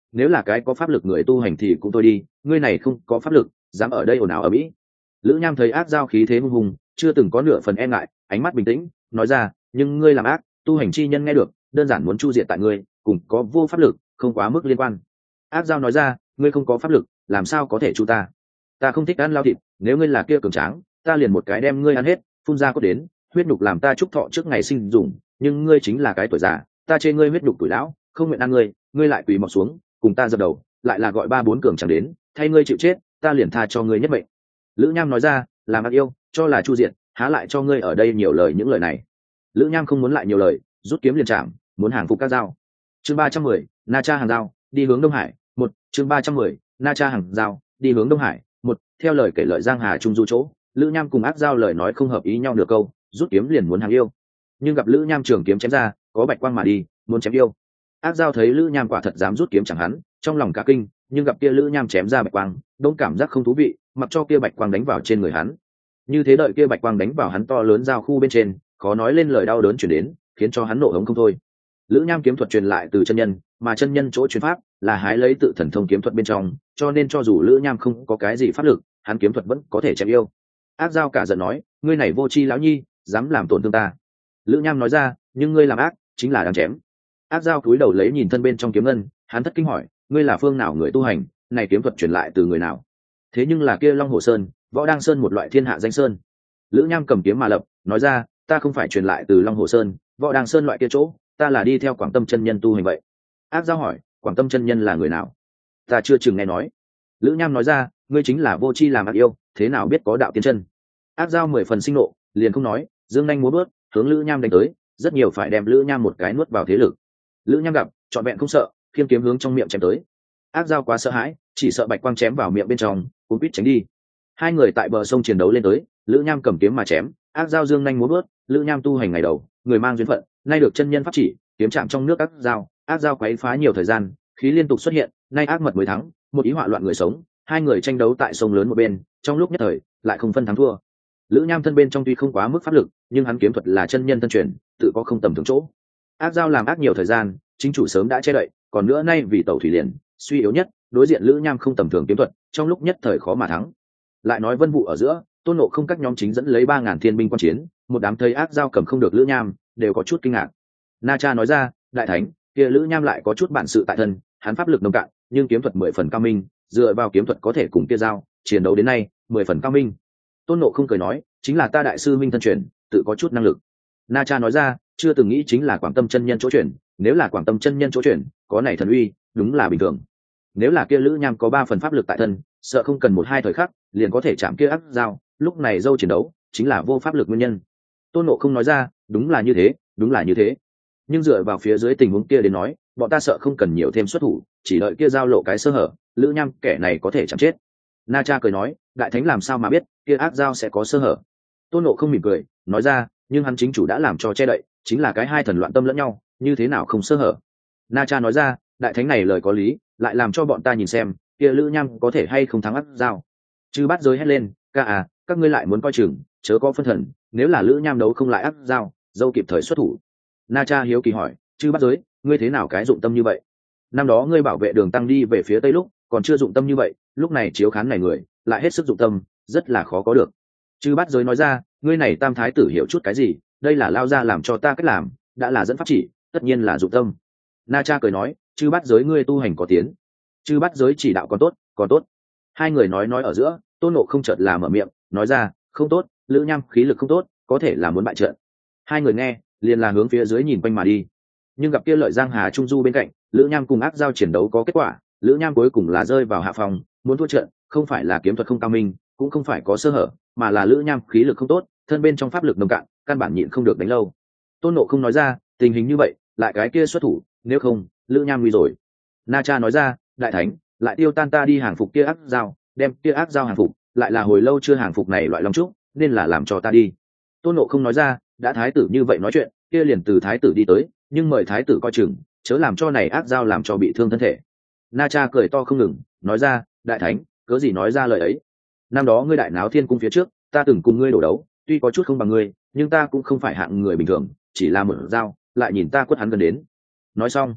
nếu là cái có pháp lực người tu hành thì cũng thôi đi, ngươi này không có pháp lực dám ở đây ồn ào ở mỹ. Lữ Nham thấy ác giao khí thế hung hùng, chưa từng có nửa phần e ngại, ánh mắt bình tĩnh nói ra, nhưng ngươi làm ác, tu hành chi nhân nghe được đơn giản muốn chu diệt tại ngươi, cùng có vô pháp lực không quá mức liên quan. Ác giao nói ra, ngươi không có pháp lực làm sao có thể chu ta, ta không thích ăn lao thịt, nếu ngươi là kia cường tráng ta liền một cái đem ngươi ăn hết, phun ra cốt đến, huyết nhục làm ta chúc thọ trước ngày sinh dùng, nhưng ngươi chính là cái tuổi già, ta chê ngươi huyết nhục tuổi lão, không nguyện ăn ngươi, ngươi lại quỳ mọc xuống cùng ta dập đầu, lại là gọi ba bốn cường chẳng đến, thay ngươi chịu chết, ta liền tha cho ngươi nhất mệnh. Lữ Nham nói ra, làm ác yêu cho là chu diện, há lại cho ngươi ở đây nhiều lời những lời này. Lữ Nham không muốn lại nhiều lời, rút kiếm liền chạm, muốn hàng phục các dao. Chương ba trăm mười, Na Cha hàng dao đi hướng Đông Hải. Một chương ba trăm mười, Na Cha hàng dao đi hướng Đông Hải. Một theo lời kể lợi Giang Hà Trung Du chỗ, Lữ Nham cùng ác giao lời nói không hợp ý nhau nửa câu, rút kiếm liền muốn hàng yêu, nhưng gặp Lữ Nham trường kiếm chém ra, có bạch quang mà đi, muốn chém yêu. Ác giao thấy Lữ Nham quả thật dám rút kiếm chẳng hắn, trong lòng cả kinh, nhưng gặp kia Lữ Nham chém ra bạch quang, đông cảm giác không thú vị, mặc cho kia bạch quang đánh vào trên người hắn. Như thế đợi kia bạch quang đánh vào hắn to lớn giao khu bên trên, khó nói lên lời đau đớn chuyển đến, khiến cho hắn nộ hống không thôi. Lữ Nham kiếm thuật truyền lại từ chân nhân, mà chân nhân chỗ truyền pháp là hái lấy tự thần thông kiếm thuật bên trong, cho nên cho dù Lữ Nham không có cái gì pháp lực, hắn kiếm thuật vẫn có thể chém yêu. Ác giao cả giận nói, ngươi này vô tri lão nhi, dám làm tổn thương ta. Lữ Nham nói ra, nhưng ngươi làm ác chính là đáng chém. Ác giao cúi đầu lấy nhìn thân bên trong kiếm ngân, hắn thất kinh hỏi, ngươi là phương nào người tu hành, này kiếm thuật truyền lại từ người nào? Thế nhưng là kia Long Hồ Sơn, Võ Đăng Sơn một loại thiên hạ danh sơn. Lữ Nham cầm kiếm mà lập, nói ra, ta không phải truyền lại từ Long Hồ Sơn, Võ Đăng Sơn loại kia chỗ, ta là đi theo Quảng Tâm chân nhân tu hành vậy. Ác giao hỏi, Quảng Tâm chân nhân là người nào? Ta chưa chừng nghe nói. Lữ Nham nói ra, ngươi chính là vô tri làm ác yêu, thế nào biết có đạo tiến chân? Ác giao mười phần sinh nộ, liền không nói, dương nhanh múa bước hướng Lữ Nham đánh tới, rất nhiều phải đem Lữ Nham một cái nuốt vào thế lực. Lữ Nham gặp trọn vẹn không sợ, khiêng kiếm hướng trong miệng chém tới. Ác giao quá sợ hãi, chỉ sợ bạch quang chém vào miệng bên trong, cuốn quýt tránh đi. Hai người tại bờ sông chiến đấu lên tới, Lữ Nham cầm kiếm mà chém, ác giao dương nhanh múa bước. Lữ Nham tu hành ngày đầu, người mang duyên phận, nay được chân nhân pháp chỉ, kiếm chạm trong nước ác giao, ác giao quấy phá nhiều thời gian, khí liên tục xuất hiện, nay ác mật mới thắng, một ý họa loạn người sống, hai người tranh đấu tại sông lớn một bên, trong lúc nhất thời lại không phân thắng thua. Lữ Nham thân bên trong tuy không quá mức pháp lực, nhưng hắn kiếm thuật là chân nhân thân truyền, tự có không tầm thường chỗ. Ác giao làm ác nhiều thời gian, chính chủ sớm đã che đậy, còn nữa nay vì tẩu thủy liền suy yếu nhất, đối diện Lữ Nham không tầm thường kiếm thuật, trong lúc nhất thời khó mà thắng. Lại nói Vân Vũ ở giữa, Tôn Ngộ Không các nhóm chính dẫn lấy ba ngàn thiên binh quan chiến, một đám thấy ác giao cầm không được Lữ Nham, đều có chút kinh ngạc. Na Cha nói ra, đại thánh, kia Lữ Nham lại có chút bản sự tại thân, hắn pháp lực nông cạn, nhưng kiếm thuật mười phần cao minh, dựa vào kiếm thuật có thể cùng kia giao chiến đấu đến nay, mười phần cao minh. Tôn Ngộ Không cười nói, chính là ta đại sư minh thân truyền, tự có chút năng lực. Na Cha nói ra, chưa từng nghĩ chính là Quảng Tâm chân nhân chỗ truyền, nếu là Quảng Tâm chân nhân chỗ truyền, có này thần uy, đúng là bình thường. Nếu là kia Lữ Nham có ba phần pháp lực tại thân, sợ không cần một hai thời khắc, liền có thể chạm kia ác giao, lúc này dâu chiến đấu, chính là vô pháp lực nguyên nhân. Tôn Ngộ Không nói ra, đúng là như thế, đúng là như thế. Nhưng dựa vào phía dưới tình huống kia đến nói, bọn ta sợ không cần nhiều thêm xuất thủ, chỉ đợi kia giao lộ cái sơ hở, Lữ Nham kẻ này có thể chạm chết. Na Cha cười nói, đại thánh làm sao mà biết kia ác giao sẽ có sơ hở? Tôn Ngộ Không mỉm cười, nói ra, nhưng hắn chính chủ đã làm cho che đậy, chính là cái hai thần loạn tâm lẫn nhau, như thế nào không sơ hở? Na Cha nói ra, đại thánh này lời có lý, lại làm cho bọn ta nhìn xem, kia Lữ Nham có thể hay không thắng ác giao. Chư Bát Giới hét lên, ca à, các ngươi lại muốn coi chừng, chớ có phân thần, nếu là Lữ Nham đấu không lại ác giao, dâu kịp thời xuất thủ. Na Cha hiếu kỳ hỏi, Chư Bát Giới, ngươi thế nào cái dụng tâm như vậy? Năm đó ngươi bảo vệ đường tăng đi về phía tây lúc, còn chưa dụng tâm như vậy, lúc này chiếu khán này người, lại hết sức dụng tâm, rất là khó có được. Chư Bát Giới nói ra, ngươi này tam thái tử hiểu chút cái gì, đây là lao ra làm cho ta cách làm, đã là dẫn pháp chỉ, tất nhiên là dụng tâm. Na Cha cười nói, Chư Bát Giới ngươi tu hành có tiến. Chư Bát Giới chỉ đạo còn tốt, còn tốt. Hai người nói nói ở giữa, Tôn Ngộ Không chợt là mở miệng, nói ra, không tốt, Lữ Nham khí lực không tốt, có thể là muốn bại trận. Hai người nghe, liền là hướng phía dưới nhìn quanh mà đi. Nhưng gặp kia lợi Giang Hà Trung Du bên cạnh, Lữ Nham cùng ác giao chiến đấu có kết quả, Lữ Nham cuối cùng là rơi vào hạ phòng, muốn thua trận, không phải là kiếm thuật không cao minh, cũng không phải có sơ hở, mà là Lữ Nham khí lực không tốt, thân bên trong pháp lực nông cạn, căn bản nhịn không được đánh lâu. Tôn Ngộ Không nói ra, tình hình như vậy, lại cái kia xuất thủ, nếu không, Lữ Nham nguy rồi. Na Cha nói ra, đại thánh, lại tiêu tan ta đi hàng phục kia ác giao, đem kia ác giao hàng phục, lại là hồi lâu chưa hàng phục này loại long trúc, nên là làm cho ta đi. Tôn Ngộ Không nói ra, đã thái tử như vậy nói chuyện, kia liền từ thái tử đi tới, nhưng mời thái tử coi chừng, chớ làm cho này ác giao làm cho bị thương thân thể. Na Cha cười to không ngừng, nói ra, đại thánh, cớ gì nói ra lời ấy? Năm đó ngươi đại náo thiên cung phía trước, ta từng cùng ngươi đổ đấu, tuy có chút không bằng ngươi, nhưng ta cũng không phải hạng người bình thường, chỉ là một dao, lại nhìn ta quất hắn gần đến. Nói xong,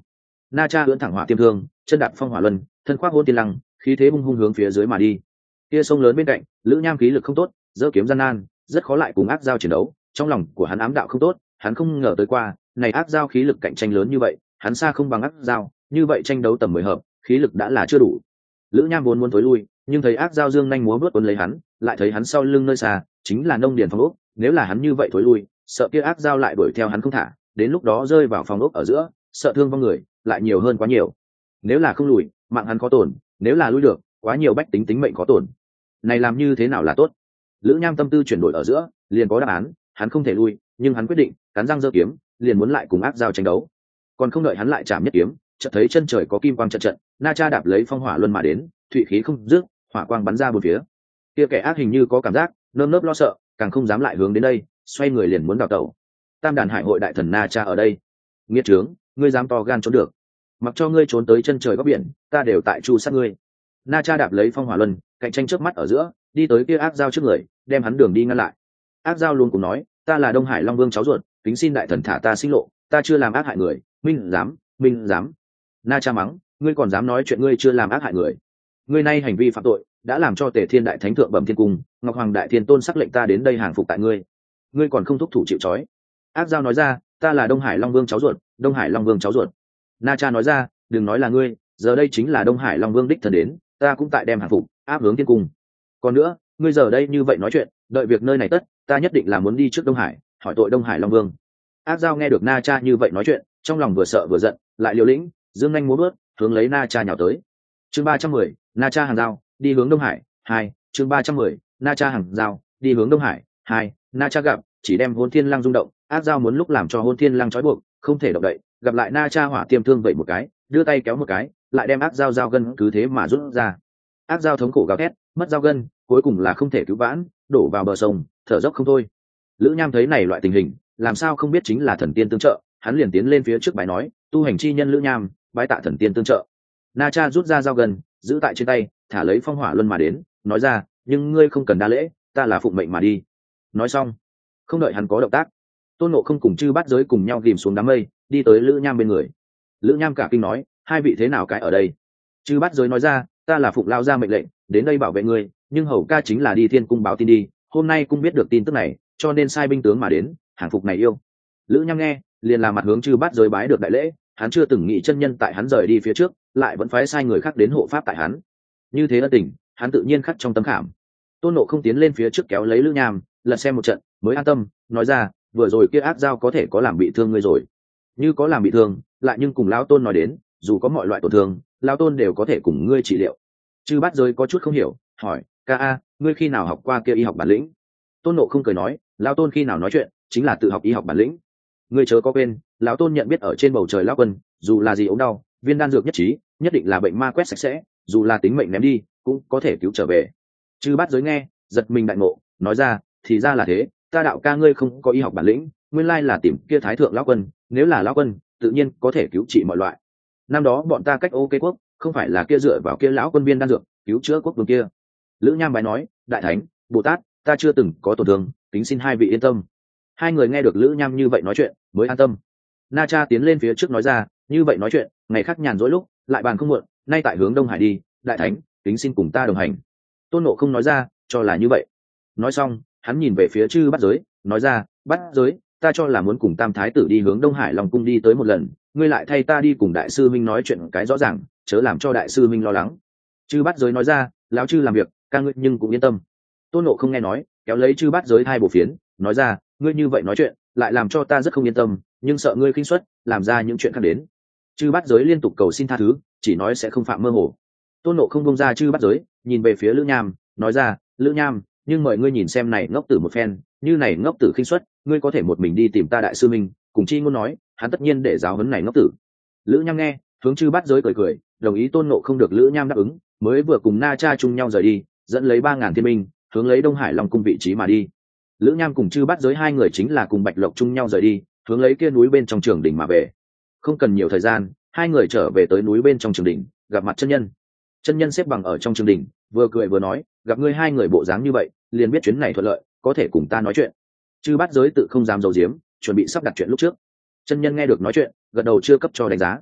Na Cha ưỡn thẳng hỏa tiêm thương, chân đạp phong hỏa luân, thân khoác hôn tiên lăng, khí thế hung hung hướng phía dưới mà đi. Kia sông lớn bên cạnh, Lữ Nham khí lực không tốt, giơ kiếm gian nan, rất khó lại cùng ác giao chiến đấu. Trong lòng của hắn ám đạo không tốt, hắn không ngờ tới qua, này ác giao khí lực cạnh tranh lớn như vậy, hắn xa không bằng ác giao, như vậy tranh đấu tầm mười hợp, khí lực đã là chưa đủ. Lữ Nham vốn muốn tối lui, nhưng thấy ác giao dương nhanh múa vớt cuốn lấy hắn, lại thấy hắn sau lưng nơi xa chính là nông điền phòng ốc, nếu là hắn như vậy thối lui, sợ kia ác giao lại đuổi theo hắn không thả, đến lúc đó rơi vào phòng ốc ở giữa, sợ thương vong người lại nhiều hơn quá nhiều. Nếu là không lùi, mạng hắn có tổn, nếu là lui được, quá nhiều bách tính tính mệnh có tổn. Này làm như thế nào là tốt? Lữ Nham tâm tư chuyển đổi ở giữa, liền có đáp án, hắn không thể lui, nhưng hắn quyết định, cắn răng giơ kiếm, liền muốn lại cùng ác giao tranh đấu. Còn không đợi hắn lại chạm nhất kiếm, chợt thấy chân trời có kim quang trận trận, Na Cha đạp lấy phong hỏa luân mà đến, thụy khí không dứt, hỏa quang bắn ra bốn phía. Kia kẻ ác hình như có cảm giác, nơm nớp lo sợ, càng không dám lại hướng đến đây, xoay người liền muốn đào tẩu. Tam đàn hải hội đại thần Na Cha ở đây. Nghiệt trướng, ngươi dám to gan trốn được, mặc cho ngươi trốn tới chân trời góc biển, ta đều tại chu sát ngươi. Na Cha đạp lấy phong hỏa luân, cạnh tranh trước mắt ở giữa, đi tới kia ác giao trước người, đem hắn đường đi ngăn lại. Ác giao luôn cùng nói, ta là Đông Hải Long Vương cháu ruột, kính xin đại thần thả ta sinh lộ, ta chưa làm ác hại người. Minh dám, minh dám. Na Cha mắng, ngươi còn dám nói chuyện ngươi chưa làm ác hại người? Ngươi nay hành vi phạm tội, đã làm cho Tề Thiên đại thánh thượng bẩm thiên cung, Ngọc Hoàng đại thiên tôn sắc lệnh ta đến đây hàng phục tại ngươi, ngươi còn không thúc thủ chịu trói. Ác giao nói ra, ta là Đông Hải Long Vương cháu ruột, Đông Hải Long Vương cháu ruột. Na Cha nói ra, đừng nói là ngươi, giờ đây chính là Đông Hải Long Vương đích thân đến, ta cũng tại đem hàng phục, áp hướng thiên cung. Còn nữa, ngươi giờ đây như vậy nói chuyện, đợi việc nơi này tất, ta nhất định là muốn đi trước Đông Hải, hỏi tội Đông Hải Long Vương. Ác giao nghe được Na Cha như vậy nói chuyện, trong lòng vừa sợ vừa giận, lại liều lĩnh, dương nhanh múa bước, hướng lấy Na Cha nhào tới. Chương ba trăm mười, Na Cha hàng giao, đi hướng Đông Hải. Hai, chương ba trăm mười, Na Cha hàng giao, đi hướng Đông Hải. Hai, Na Cha gặp, chỉ đem Hôn Thiên Lăng rung động, ác giao muốn lúc làm cho Hôn Thiên Lăng trói buộc, không thể động đậy, gặp lại Na Cha hỏa tiêm thương vậy một cái, đưa tay kéo một cái, lại đem ác giao giao gân cứ thế mà rút ra. Ác giao thống khổ gào thét, mất giao gân, cuối cùng là không thể cứu vãn, đổ vào bờ sông, thở dốc không thôi. Lữ Nham thấy này loại tình hình, làm sao không biết chính là thần tiên tương trợ, hắn liền tiến lên phía trước bài nói, tu hành chi nhân Lữ Nham, bái tạ thần tiên tương trợ. Na Cha rút ra dao gân, giữ tại trên tay, thả lấy phong hỏa luân mà đến, nói ra, nhưng ngươi không cần đa lễ, ta là phụng mệnh mà đi. Nói xong, không đợi hắn có động tác, Tôn Ngộ Không cùng Chư Bát Giới cùng nhau ghìm xuống đám mây, đi tới Lữ Nham bên người. Lữ Nham cả kinh nói, hai vị thế nào cái ở đây? Chư Bát Giới nói ra, ta là phụng lao ra mệnh lệnh, đến đây bảo vệ ngươi, nhưng hầu ca chính là đi thiên cung báo tin đi, hôm nay cũng biết được tin tức này, cho nên sai binh tướng mà đến, hàng phục này yêu. Lữ Nham nghe, liền làm mặt hướng Chư Bát Giới bái được đại lễ, hắn chưa từng nghĩ chân nhân tại hắn rời đi phía trước, lại vẫn phái sai người khác đến hộ pháp tại hắn. Như thế ân tình, hắn tự nhiên khắc trong tâm khảm. Tôn Ngộ Không tiến lên phía trước kéo lấy Lữ Nham, lật xem một trận, mới an tâm, nói ra, vừa rồi kia ác giao có thể có làm bị thương ngươi rồi. Như có làm bị thương, lại nhưng cùng lão tôn nói đến, dù có mọi loại tổn thương, lão tôn đều có thể cùng ngươi trị liệu. Chư Bát Giới có chút không hiểu, hỏi, ca a, ngươi khi nào học qua kia y học bản lĩnh? Tôn Ngộ Không cười nói, lão tôn khi nào nói chuyện, chính là tự học y học bản lĩnh. Ngươi chớ có quên, lão tôn nhận biết ở trên bầu trời lão quân, dù là gì ốm đau, viên đan dược nhất trí, nhất định là bệnh ma quét sạch sẽ, dù là tính mệnh ném đi, cũng có thể cứu trở về. Chư Bát Giới nghe, giật mình đại ngộ, nói ra, thì ra là thế, ta đạo ca ngươi không có y học bản lĩnh, nguyên lai là tìm kia thái thượng lão quân, nếu là lão quân, tự nhiên có thể cứu trị mọi loại. Năm đó bọn ta cách ô kê quốc, không phải là kia dựa vào kia lão quân viên đan dược, cứu chữa quốc vương kia. Lữ Nham bái nói, đại thánh, Bồ Tát, ta chưa từng có tổn thương, kính xin hai vị yên tâm. Hai người nghe được Lữ Nham như vậy nói chuyện, mới an tâm. Na Cha tiến lên phía trước nói ra, như vậy nói chuyện, ngày khác nhàn rỗi lúc, lại bàn không muộn, nay tại hướng Đông Hải đi, đại thánh, kính xin cùng ta đồng hành. Tôn Ngộ Không nói ra, cho là như vậy. Nói xong, hắn nhìn về phía Chư Bát Giới, nói ra, Bát Giới, ta cho là muốn cùng Tam Thái tử đi hướng Đông Hải Long cung đi tới một lần, ngươi lại thay ta đi cùng đại sư minh nói chuyện cái rõ ràng, chớ làm cho đại sư minh lo lắng. Chư Bát Giới nói ra, lão chư làm việc, ca ngươi nhưng cũng yên tâm. Tôn Ngộ Không nghe nói, kéo lấy Chư Bát Giới hai bộ phiến, nói ra, ngươi như vậy nói chuyện, lại làm cho ta rất không yên tâm, nhưng sợ ngươi khinh suất, làm ra những chuyện khác đến. Chư Bát Giới liên tục cầu xin tha thứ, chỉ nói sẽ không phạm mơ hồ. Tôn Ngộ Không buông ra Chư Bát Giới, nhìn về phía Lữ Nham, nói ra, Lữ Nham, nhưng mời ngươi nhìn xem này ngốc tử một phen, như này ngốc tử khinh suất, ngươi có thể một mình đi tìm ta đại sư minh, cùng chi ngôn nói, hắn tất nhiên để giáo huấn này ngốc tử. Lữ Nham nghe, hướng Chư Bát Giới cười cười, đồng ý Tôn Ngộ Không được Lữ Nham đáp ứng, mới vừa cùng Na Cha chung nhau rời đi, dẫn lấy ba ngàn thiên binh, hướng lấy Đông Hải Long cung vị trí mà đi. Lữ Nham cùng Chư Bát Giới hai người chính là cùng Bạch Lộc chung nhau rời đi, hướng lấy kia núi bên trong trường đỉnh mà về. Không cần nhiều thời gian, hai người trở về tới núi bên trong trường đỉnh, gặp mặt chân nhân. Chân nhân xếp bằng ở trong trường đỉnh, vừa cười vừa nói, gặp ngươi hai người bộ dáng như vậy, liền biết chuyến này thuận lợi, có thể cùng ta nói chuyện. Chư Bát Giới tự không dám giấu giếm, chuẩn bị sắp đặt chuyện lúc trước. Chân nhân nghe được nói chuyện, gật đầu chưa cấp cho đánh giá.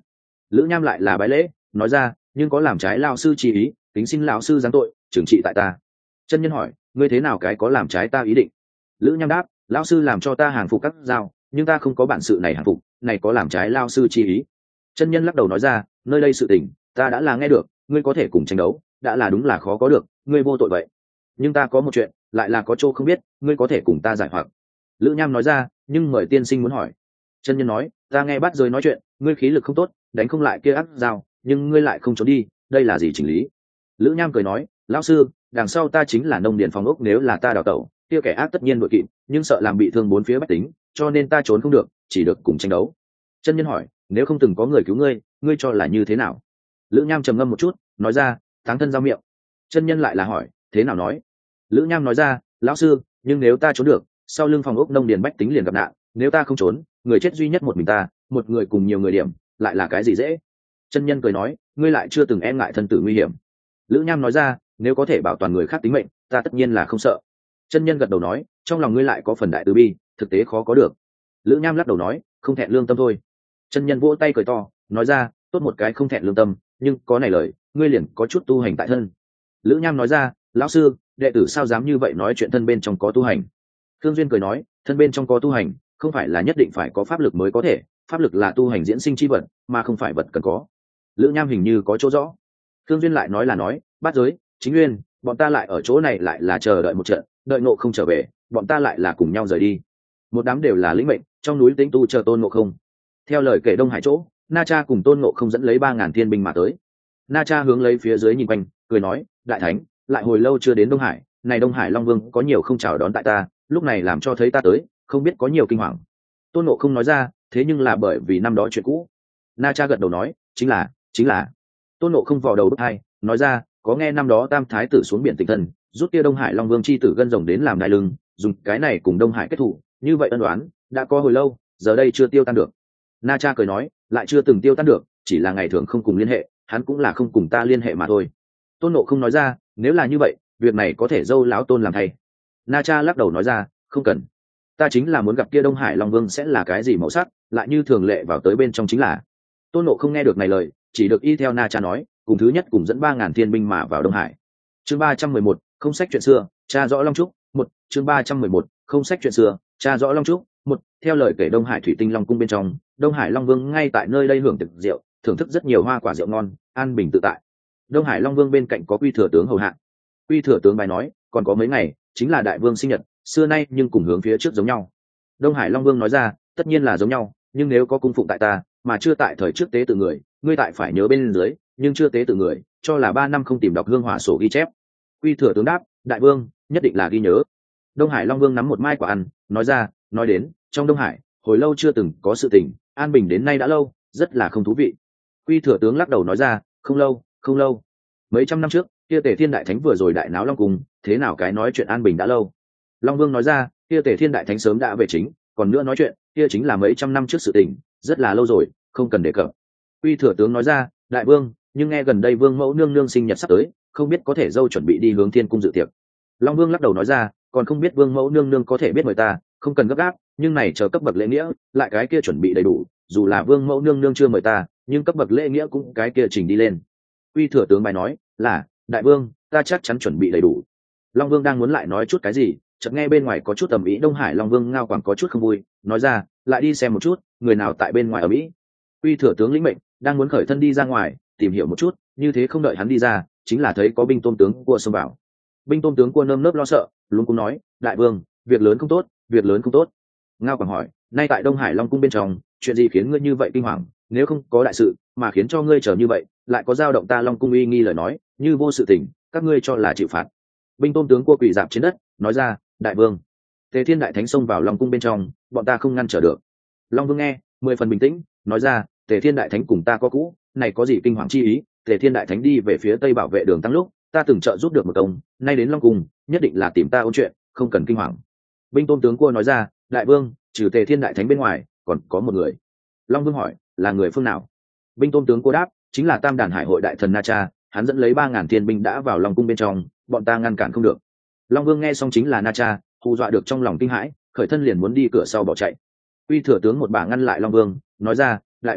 Lữ Nham lại là bái lễ, nói ra, nhưng có làm trái lao sư chi ý, kính xin lão sư giáng tội, trừng trị tại ta. Chân nhân hỏi, ngươi thế nào cái có làm trái ta ý định? Lữ Nham đáp, lão sư làm cho ta hàng phục các dao, nhưng ta không có bản sự này hàng phục, này có làm trái lao sư chi ý. Chân nhân lắc đầu nói ra, nơi đây sự tình ta đã là nghe được, ngươi có thể cùng tranh đấu, đã là đúng là khó có được, ngươi vô tội vậy. Nhưng ta có một chuyện, lại là có chỗ không biết, ngươi có thể cùng ta giải hoặc. Lữ Nham nói ra, nhưng mời tiên sinh muốn hỏi. Chân nhân nói, ta nghe bắt rơi nói chuyện, ngươi khí lực không tốt, đánh không lại kia ác dao, nhưng ngươi lại không trốn đi, đây là gì chỉnh lý? Lữ Nham cười nói, lão sư, đằng sau ta chính là nông điền phòng ốc, nếu là ta đào tẩu, kia kẻ ác tất nhiên đội kịp, nhưng sợ làm bị thương bốn phía bách tính, cho nên ta trốn không được, chỉ được cùng tranh đấu. Chân nhân hỏi, nếu không từng có người cứu ngươi, ngươi cho là như thế nào? Lữ Nham trầm ngâm một chút, nói ra, táng thân giao miệng. Chân nhân lại là hỏi, thế nào nói? Lữ Nham nói ra, lão sư, nhưng nếu ta trốn được, sau lưng phòng ốc nông điền bách tính liền gặp nạn, nếu ta không trốn, người chết duy nhất một mình ta, một người cùng nhiều người điểm, lại là cái gì dễ? Chân nhân cười nói, ngươi lại chưa từng e ngại thân tử nguy hiểm. Lữ Nham nói ra, nếu có thể bảo toàn người khác tính mệnh, ta tất nhiên là không sợ. Chân nhân gật đầu nói, trong lòng ngươi lại có phần đại từ bi, thực tế khó có được. Lữ Nham lắc đầu nói, không thẹn lương tâm thôi. Chân nhân vỗ tay cười to, nói ra, tốt một cái không thẹn lương tâm, nhưng có này lời, ngươi liền có chút tu hành tại thân. Lữ Nham nói ra, lão sư, đệ tử sao dám như vậy nói chuyện thân bên trong có tu hành? Thương Duyên cười nói, thân bên trong có tu hành, không phải là nhất định phải có pháp lực mới có thể, pháp lực là tu hành diễn sinh chi vật, mà không phải vật cần có. Lữ Nham hình như có chỗ rõ. Thương Duyên lại nói là nói, Bát Giới, Chính Nguyên, bọn ta lại ở chỗ này lại là chờ đợi một trận, đợi Ngộ Không trở về, bọn ta lại là cùng nhau rời đi. Một đám đều là lĩnh mệnh, trong núi tĩnh tu chờ Tôn Ngộ Không. Theo lời kể Đông Hải chỗ, Na Cha cùng Tôn Ngộ Không dẫn lấy ba ngàn thiên binh mà tới. Na Cha hướng lấy phía dưới nhìn quanh, cười nói, đại thánh, lại hồi lâu chưa đến Đông Hải, này Đông Hải Long Vương có nhiều không chào đón tại ta, lúc này làm cho thấy ta tới, không biết có nhiều kinh hoàng. Tôn Ngộ Không nói ra, thế nhưng là bởi vì năm đó chuyện cũ. Na Cha gật đầu nói, chính là, chính là. Tôn Ngộ Không vò đầu bứt tai, nói ra, có nghe năm đó Tam Thái tử xuống biển tịnh thân, rút kia Đông Hải Long Vương chi tử gân rồng đến làm đại lưng, dùng cái này cùng Đông Hải kết thủ, như vậy ân oán đã có hồi lâu, giờ đây chưa tiêu tan được. Na Cha cười nói, lại chưa từng tiêu tan được, chỉ là ngày thường không cùng liên hệ, hắn cũng là không cùng ta liên hệ mà thôi. Tôn Ngộ Không nói ra, nếu là như vậy, việc này có thể dâu lão Tôn làm thay. Na Cha lắc đầu nói ra, không cần, ta chính là muốn gặp kia Đông Hải Long Vương sẽ là cái gì màu sắc, lại như thường lệ vào tới bên trong chính là. Tôn Ngộ Không nghe được này lời, chỉ được y theo Na Cha nói, cùng thứ nhất cùng dẫn ba ngàn thiên binh mà vào Đông Hải. Chương ba trăm mười một, không sách chuyện xưa, cha rõ Long Trúc. Một, chương ba trăm mười một, không sách chuyện xưa, cha rõ Long Trúc. Một, theo lời kể Đông Hải Thủy Tinh Long Cung bên trong, Đông Hải Long Vương ngay tại nơi đây hưởng thực rượu, thưởng thức rất nhiều hoa quả rượu ngon, an bình tự tại. Đông Hải Long Vương bên cạnh có Quy Thừa tướng hầu hạ. Quy Thừa tướng bài nói, còn có mấy ngày, chính là Đại Vương sinh nhật, xưa nay nhưng cùng hướng phía trước giống nhau. Đông Hải Long Vương nói ra, tất nhiên là giống nhau, nhưng nếu có cung phụng tại ta, mà chưa tại thời trước tế tự người, ngươi tại phải nhớ bên dưới, nhưng chưa tế tự người, cho là ba năm không tìm đọc hương hỏa sổ ghi chép. Quy Thừa tướng đáp, Đại Vương, nhất định là ghi nhớ. Đông Hải Long Vương nắm một mai quả ăn, nói ra, nói đến, trong Đông Hải, hồi lâu chưa từng có sự tình, an bình đến nay đã lâu, rất là không thú vị. Quy Thừa tướng lắc đầu nói ra, không lâu, không lâu. Mấy trăm năm trước, kia Tề Thiên Đại Thánh vừa rồi đại náo Long Cung, thế nào cái nói chuyện an bình đã lâu. Long Vương nói ra, kia Tề Thiên Đại Thánh sớm đã về chính, còn nữa nói chuyện, kia chính là mấy trăm năm trước sự tình, rất là lâu rồi, không cần đề cập. Quy Thừa tướng nói ra, Đại Vương, nhưng nghe gần đây Vương mẫu nương nương sinh nhật sắp tới, không biết có thể dâu chuẩn bị đi hướng Thiên cung dự tiệc. Long Vương lắc đầu nói ra, còn không biết Vương mẫu nương nương có thể biết mời ta, không cần gấp gáp, nhưng này chờ cấp bậc lễ nghĩa, lại cái kia chuẩn bị đầy đủ, dù là Vương mẫu nương nương chưa mời ta, nhưng cấp bậc lễ nghĩa cũng cái kia trình đi lên. Quy Thừa tướng bài nói, là, Đại Vương, ta chắc chắn chuẩn bị đầy đủ. Long Vương đang muốn lại nói chút cái gì, chợt nghe bên ngoài có chút ầm ĩ. Đông Hải Long Vương ngao quảng có chút không vui, nói ra, lại đi xem một chút, người nào tại bên ngoài ầm ĩ. Quy Thừa tướng lĩnh mệnh, đang muốn khởi thân đi ra ngoài, tìm hiểu một chút, như thế không đợi hắn đi ra, chính là thấy có binh tôm tướng cua xông vào. Binh tôm tướng cua nơm nớp lo sợ, luôn cũng nói, Đại Vương, việc lớn không tốt, việc lớn không tốt. Ngao quảng hỏi, nay tại Đông Hải Long Cung bên trong, chuyện gì khiến ngươi như vậy kinh hoàng? Nếu không có đại sự, mà khiến cho ngươi chờ như vậy, lại có dao động ta Long Cung uy nghi lời nói, như vô sự tình, các ngươi cho là chịu phạt. Binh tôm tướng cua quỳ dạp trên đất, nói ra, Đại Vương, Tề Thiên Đại Thánh xông vào Long Cung bên trong, bọn ta không ngăn trở được. Long Vương nghe, mười phần bình tĩnh, nói ra, Tề Thiên Đại Thánh cùng ta có cũ, này có gì kinh hoàng chi ý? Tề Thiên Đại Thánh đi về phía tây bảo vệ đường tăng lúc, ta từng trợ giúp được một công, nay đến Long Cung, nhất định là tìm ta ôn chuyện, không cần kinh hoàng. Binh tôm tướng cua nói ra, Đại Vương, trừ Tề Thiên Đại Thánh bên ngoài, còn có một người. Long Vương hỏi, là người phương nào? Binh tôm tướng cua đáp, chính là Tam Đàn Hải hội đại thần Na Cha, hắn dẫn lấy ba ngàn thiên binh đã vào Long Cung bên trong, bọn ta ngăn cản không được. Long Vương nghe xong chính là Na Cha, hù dọa được trong lòng kinh hãi, khởi thân liền muốn đi cửa sau bỏ chạy. Uy Thừa tướng một bà ngăn lại Long Vương, nói ra, Đại Vương,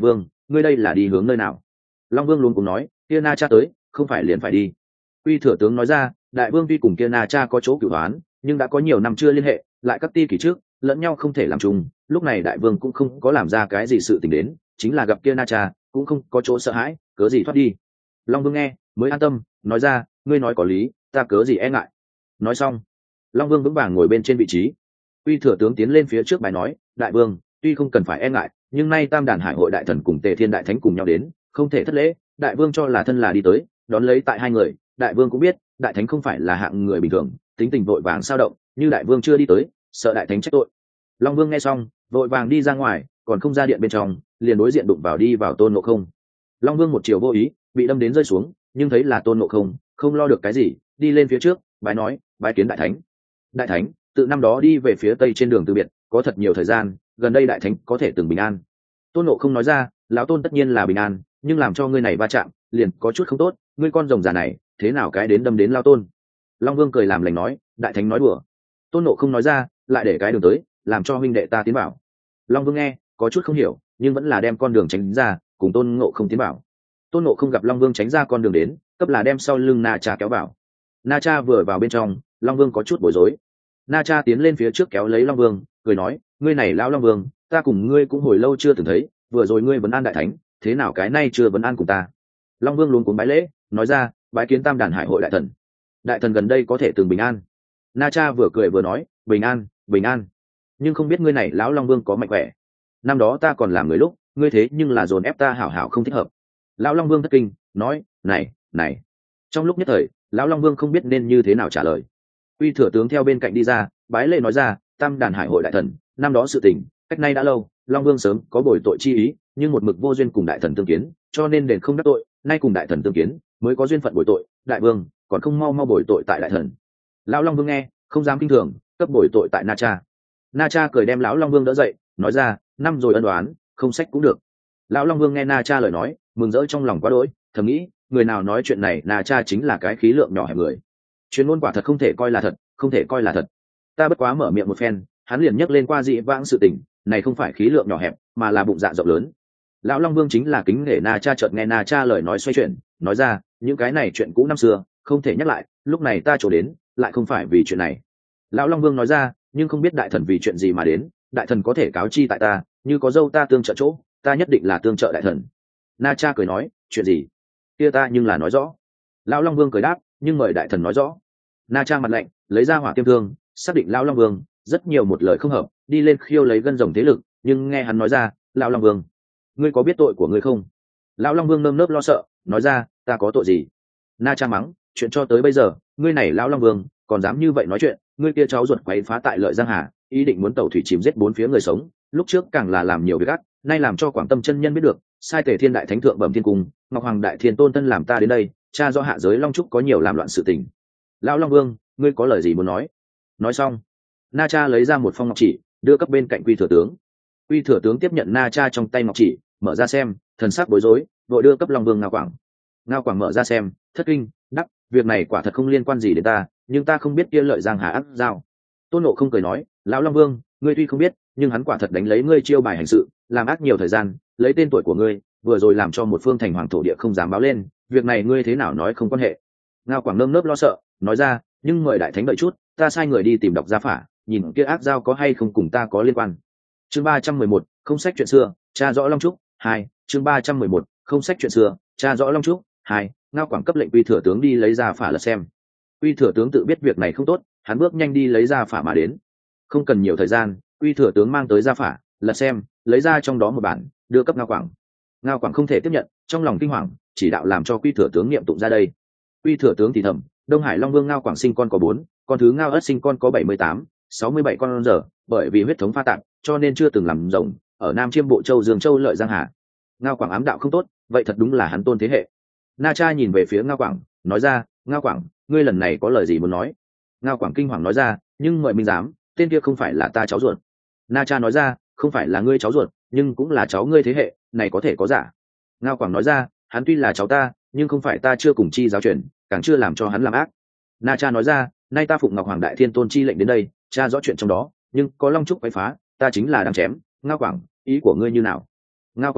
ngươi đây là đi hướng nơi nào? Long Vương luôn cùng nói, kia Na Cha tới, không phải liền phải đi. Quy thừa tướng nói ra, đại vương tuy cùng kia Na Cha có chỗ cửu oán, nhưng đã có nhiều năm chưa liên hệ, lại các ti kỷ trước, lẫn nhau không thể làm chung, lúc này đại vương cũng không có làm ra cái gì sự tình đến, chính là gặp kia Na Cha, cũng không có chỗ sợ hãi, cớ gì thoát đi. Long Vương nghe, mới an tâm, nói ra, ngươi nói có lý, ta cớ gì e ngại. Nói xong, Long Vương vững vàng ngồi bên trên vị trí. Quy thừa tướng tiến lên phía trước bài nói, đại vương, tuy không cần phải e ngại, nhưng nay Tam Đàn Hải hội đại thần cùng Tề Thiên đại thánh cùng nhau đến, không thể thất lễ. Đại vương cho là thân là đi tới, đón lấy tại hai người, đại vương cũng biết, đại thánh không phải là hạng người bình thường, tính tình vội vàng sao động, như đại vương chưa đi tới, sợ đại thánh trách tội. Long Vương nghe xong, vội vàng đi ra ngoài, còn không ra điện bên trong, liền đối diện đụng vào đi vào Tôn Ngộ Không. Long Vương một chiều vô ý, bị đâm đến rơi xuống, nhưng thấy là Tôn Ngộ Không, không lo được cái gì, đi lên phía trước, bái nói, bái kiến đại thánh. Đại thánh, tự năm đó đi về phía tây trên đường từ biệt, có thật nhiều thời gian, gần đây đại thánh có thể từng bình an. Tôn Ngộ Không nói ra, lão tôn tất nhiên là bình an, nhưng làm cho ngươi này va chạm, liền có chút không tốt, ngươi con rồng già này, thế nào cái đến đâm đến lão tôn? Long Vương cười làm lành nói, đại thánh nói đùa. Tôn Ngộ Không nói ra, lại để cái đường tới, làm cho huynh đệ ta tiến vào. Long Vương nghe, có chút không hiểu, nhưng vẫn là đem con đường tránh ra, cùng Tôn Ngộ Không tiến vào. Tôn Ngộ Không gặp Long Vương tránh ra con đường đến, cấp là đem sau lưng Na Cha kéo vào. Na Cha vừa vào bên trong, Long Vương có chút bối rối. Na Cha tiến lên phía trước kéo lấy Long Vương, cười nói, ngươi này lão Long Vương, ta cùng ngươi cũng hồi lâu chưa từng thấy, vừa rồi ngươi vấn an đại thánh, thế nào cái nay chưa vấn an cùng ta? Long Vương luôn cuống bái lễ, nói ra, bái kiến Tam Đàn Hải hội đại thần. Đại thần gần đây có thể từng bình an. Na Cha vừa cười vừa nói, bình an, bình an. Nhưng không biết ngươi này lão Long Vương có mạnh khỏe. Năm đó ta còn làm người lúc, ngươi thế nhưng là dồn ép ta hảo hảo không thích hợp. Lão Long Vương thất kinh, nói, này, này. Trong lúc nhất thời, lão Long Vương không biết nên như thế nào trả lời. Quy thừa tướng theo bên cạnh đi ra, bái lễ nói ra, Tam Đàn Hải hội đại thần, năm đó sự tình, cách nay đã lâu, Long Vương sớm có bồi tội chi ý, nhưng một mực vô duyên cùng đại thần tương kiến, cho nên đền không đắc tội, nay cùng đại thần tương kiến, mới có duyên phận bồi tội, đại vương, còn không mau mau bồi tội tại đại thần. Lão Long Vương nghe, không dám kinh thường, cấp bồi tội tại Na Cha. Na Cha cười đem lão Long Vương đỡ dậy, nói ra, năm rồi ân oán, không sách cũng được. Lão Long Vương nghe Na Cha lời nói, mừng rỡ trong lòng quá đỗi, thầm nghĩ, người nào nói chuyện này Na Cha chính là cái khí lượng nhỏ hẹp người. Chuyên môn quả thật không thể coi là thật, không thể coi là thật. Ta bất quá mở miệng một phen, hắn liền nhắc lên qua dị vãng sự tình, này không phải khí lượng nhỏ hẹp, mà là bụng dạ rộng lớn. Lão Long Vương chính là kính nể Na Cha, chợt nghe Na Cha lời nói xoay chuyển, nói ra, những cái này chuyện cũ năm xưa, không thể nhắc lại, lúc này ta chỗ đến, lại không phải vì chuyện này. Lão Long Vương nói ra, nhưng không biết đại thần vì chuyện gì mà đến, đại thần có thể cáo chi tại ta, như có dâu ta tương trợ chỗ, ta nhất định là tương trợ đại thần. Na Cha cười nói, chuyện gì? Kia ta nhưng là nói rõ. Lão Long Vương cười đáp, nhưng mời đại thần nói rõ. Na Cha mặt lạnh, lấy ra hỏa tiêm thương, xác định Lão Long Vương rất nhiều một lời không hợp, đi lên khiêu lấy gân rồng thế lực, nhưng nghe hắn nói ra, Lão Long Vương, ngươi có biết tội của ngươi không? Lão Long Vương nơm nớp lo sợ, nói ra, ta có tội gì? Na Cha mắng, chuyện cho tới bây giờ, ngươi này Lão Long Vương còn dám như vậy nói chuyện, ngươi kia cháu ruột quấy phá tại Lợi Giang Hà, ý định muốn tẩu thủy chìm giết bốn phía người sống, lúc trước càng là làm nhiều việc ác, nay làm cho Quảng Tâm chân nhân biết được, sai Tề Thiên đại thánh thượng bẩm thiên cung, Ngọc Hoàng đại thiên tôn thân làm ta đến đây, cha do hạ giới Long Trúc có nhiều làm loạn sự tình. Lão Long Vương, ngươi có lời gì muốn nói? Nói xong, Na Cha lấy ra một phong ngọc chỉ, đưa cấp bên cạnh Quy thừa tướng. Quy thừa tướng tiếp nhận Na Cha trong tay ngọc chỉ, mở ra xem, thần sắc bối rối, vội đưa cấp Long Vương Ngao Quảng. Ngao Quảng mở ra xem, thất kinh, đắc, việc này quả thật không liên quan gì đến ta, nhưng ta không biết kia Lợi Giang Hà ác giao. Tôn Ngộ không cười nói, lão Long Vương, ngươi tuy không biết, nhưng hắn quả thật đánh lấy ngươi chiêu bài hành sự, làm ác nhiều thời gian, lấy tên tuổi của ngươi, vừa rồi làm cho một phương thành hoàng thổ địa không dám báo lên, việc này ngươi thế nào nói không quan hệ. Ngao Quảng nơm nớp lo sợ, nói ra, nhưng mời đại thánh đợi chút, ta sai người đi tìm đọc gia phả, nhìn kia ác giao có hay không cùng ta có liên quan. Chương ba trăm mười một, không sách chuyện xưa, tra rõ Long Trúc. Hai, chương ba trăm mười một, không sách chuyện xưa, tra rõ Long Trúc. Hai, Ngao Quảng cấp lệnh Quy thừa tướng đi lấy gia phả lật xem. Quy thừa tướng tự biết việc này không tốt, hắn bước nhanh đi lấy gia phả mà đến. Không cần nhiều thời gian, Quy thừa tướng mang tới gia phả, lật xem, lấy ra trong đó một bản, đưa cấp Ngao Quảng. Ngao Quảng không thể tiếp nhận, trong lòng kinh hoàng, chỉ đạo làm cho Quy thừa tướng niệm tụng ra đây. Quy thừa tướng thì thầm, Đông Hải Long Vương Ngao Quảng sinh con có bốn, con thứ Ngao Ất sinh con có bảy mươi tám, sáu mươi bảy con giờ, bởi vì huyết thống pha tạp, cho nên chưa từng làm rồng, ở Nam Chiêm Bộ Châu Dương Châu Lợi Giang Hà. Ngao Quảng ám đạo không tốt, vậy thật đúng là hắn tôn thế hệ. Na Cha nhìn về phía Ngao Quảng, nói ra, Ngao Quảng, ngươi lần này có lời gì muốn nói? Ngao Quảng kinh hoàng nói ra, nhưng mời minh giám, tên kia không phải là ta cháu ruột. Na Cha nói ra, không phải là ngươi cháu ruột, nhưng cũng là cháu ngươi thế hệ, này có thể có giả. Ngao Quảng nói ra, hắn tuy là cháu ta, nhưng không phải ta chưa cùng chi giáo truyền, càng chưa làm cho hắn làm ác. Na Cha nói ra, nay ta phụng Ngọc Hoàng đại thiên tôn chi lệnh đến đây, tra rõ chuyện trong đó, nhưng có Long Trúc quấy phá, ta chính là đang chém. Ngao Quảng, ý của ngươi như nào? Ngao Quảng nói,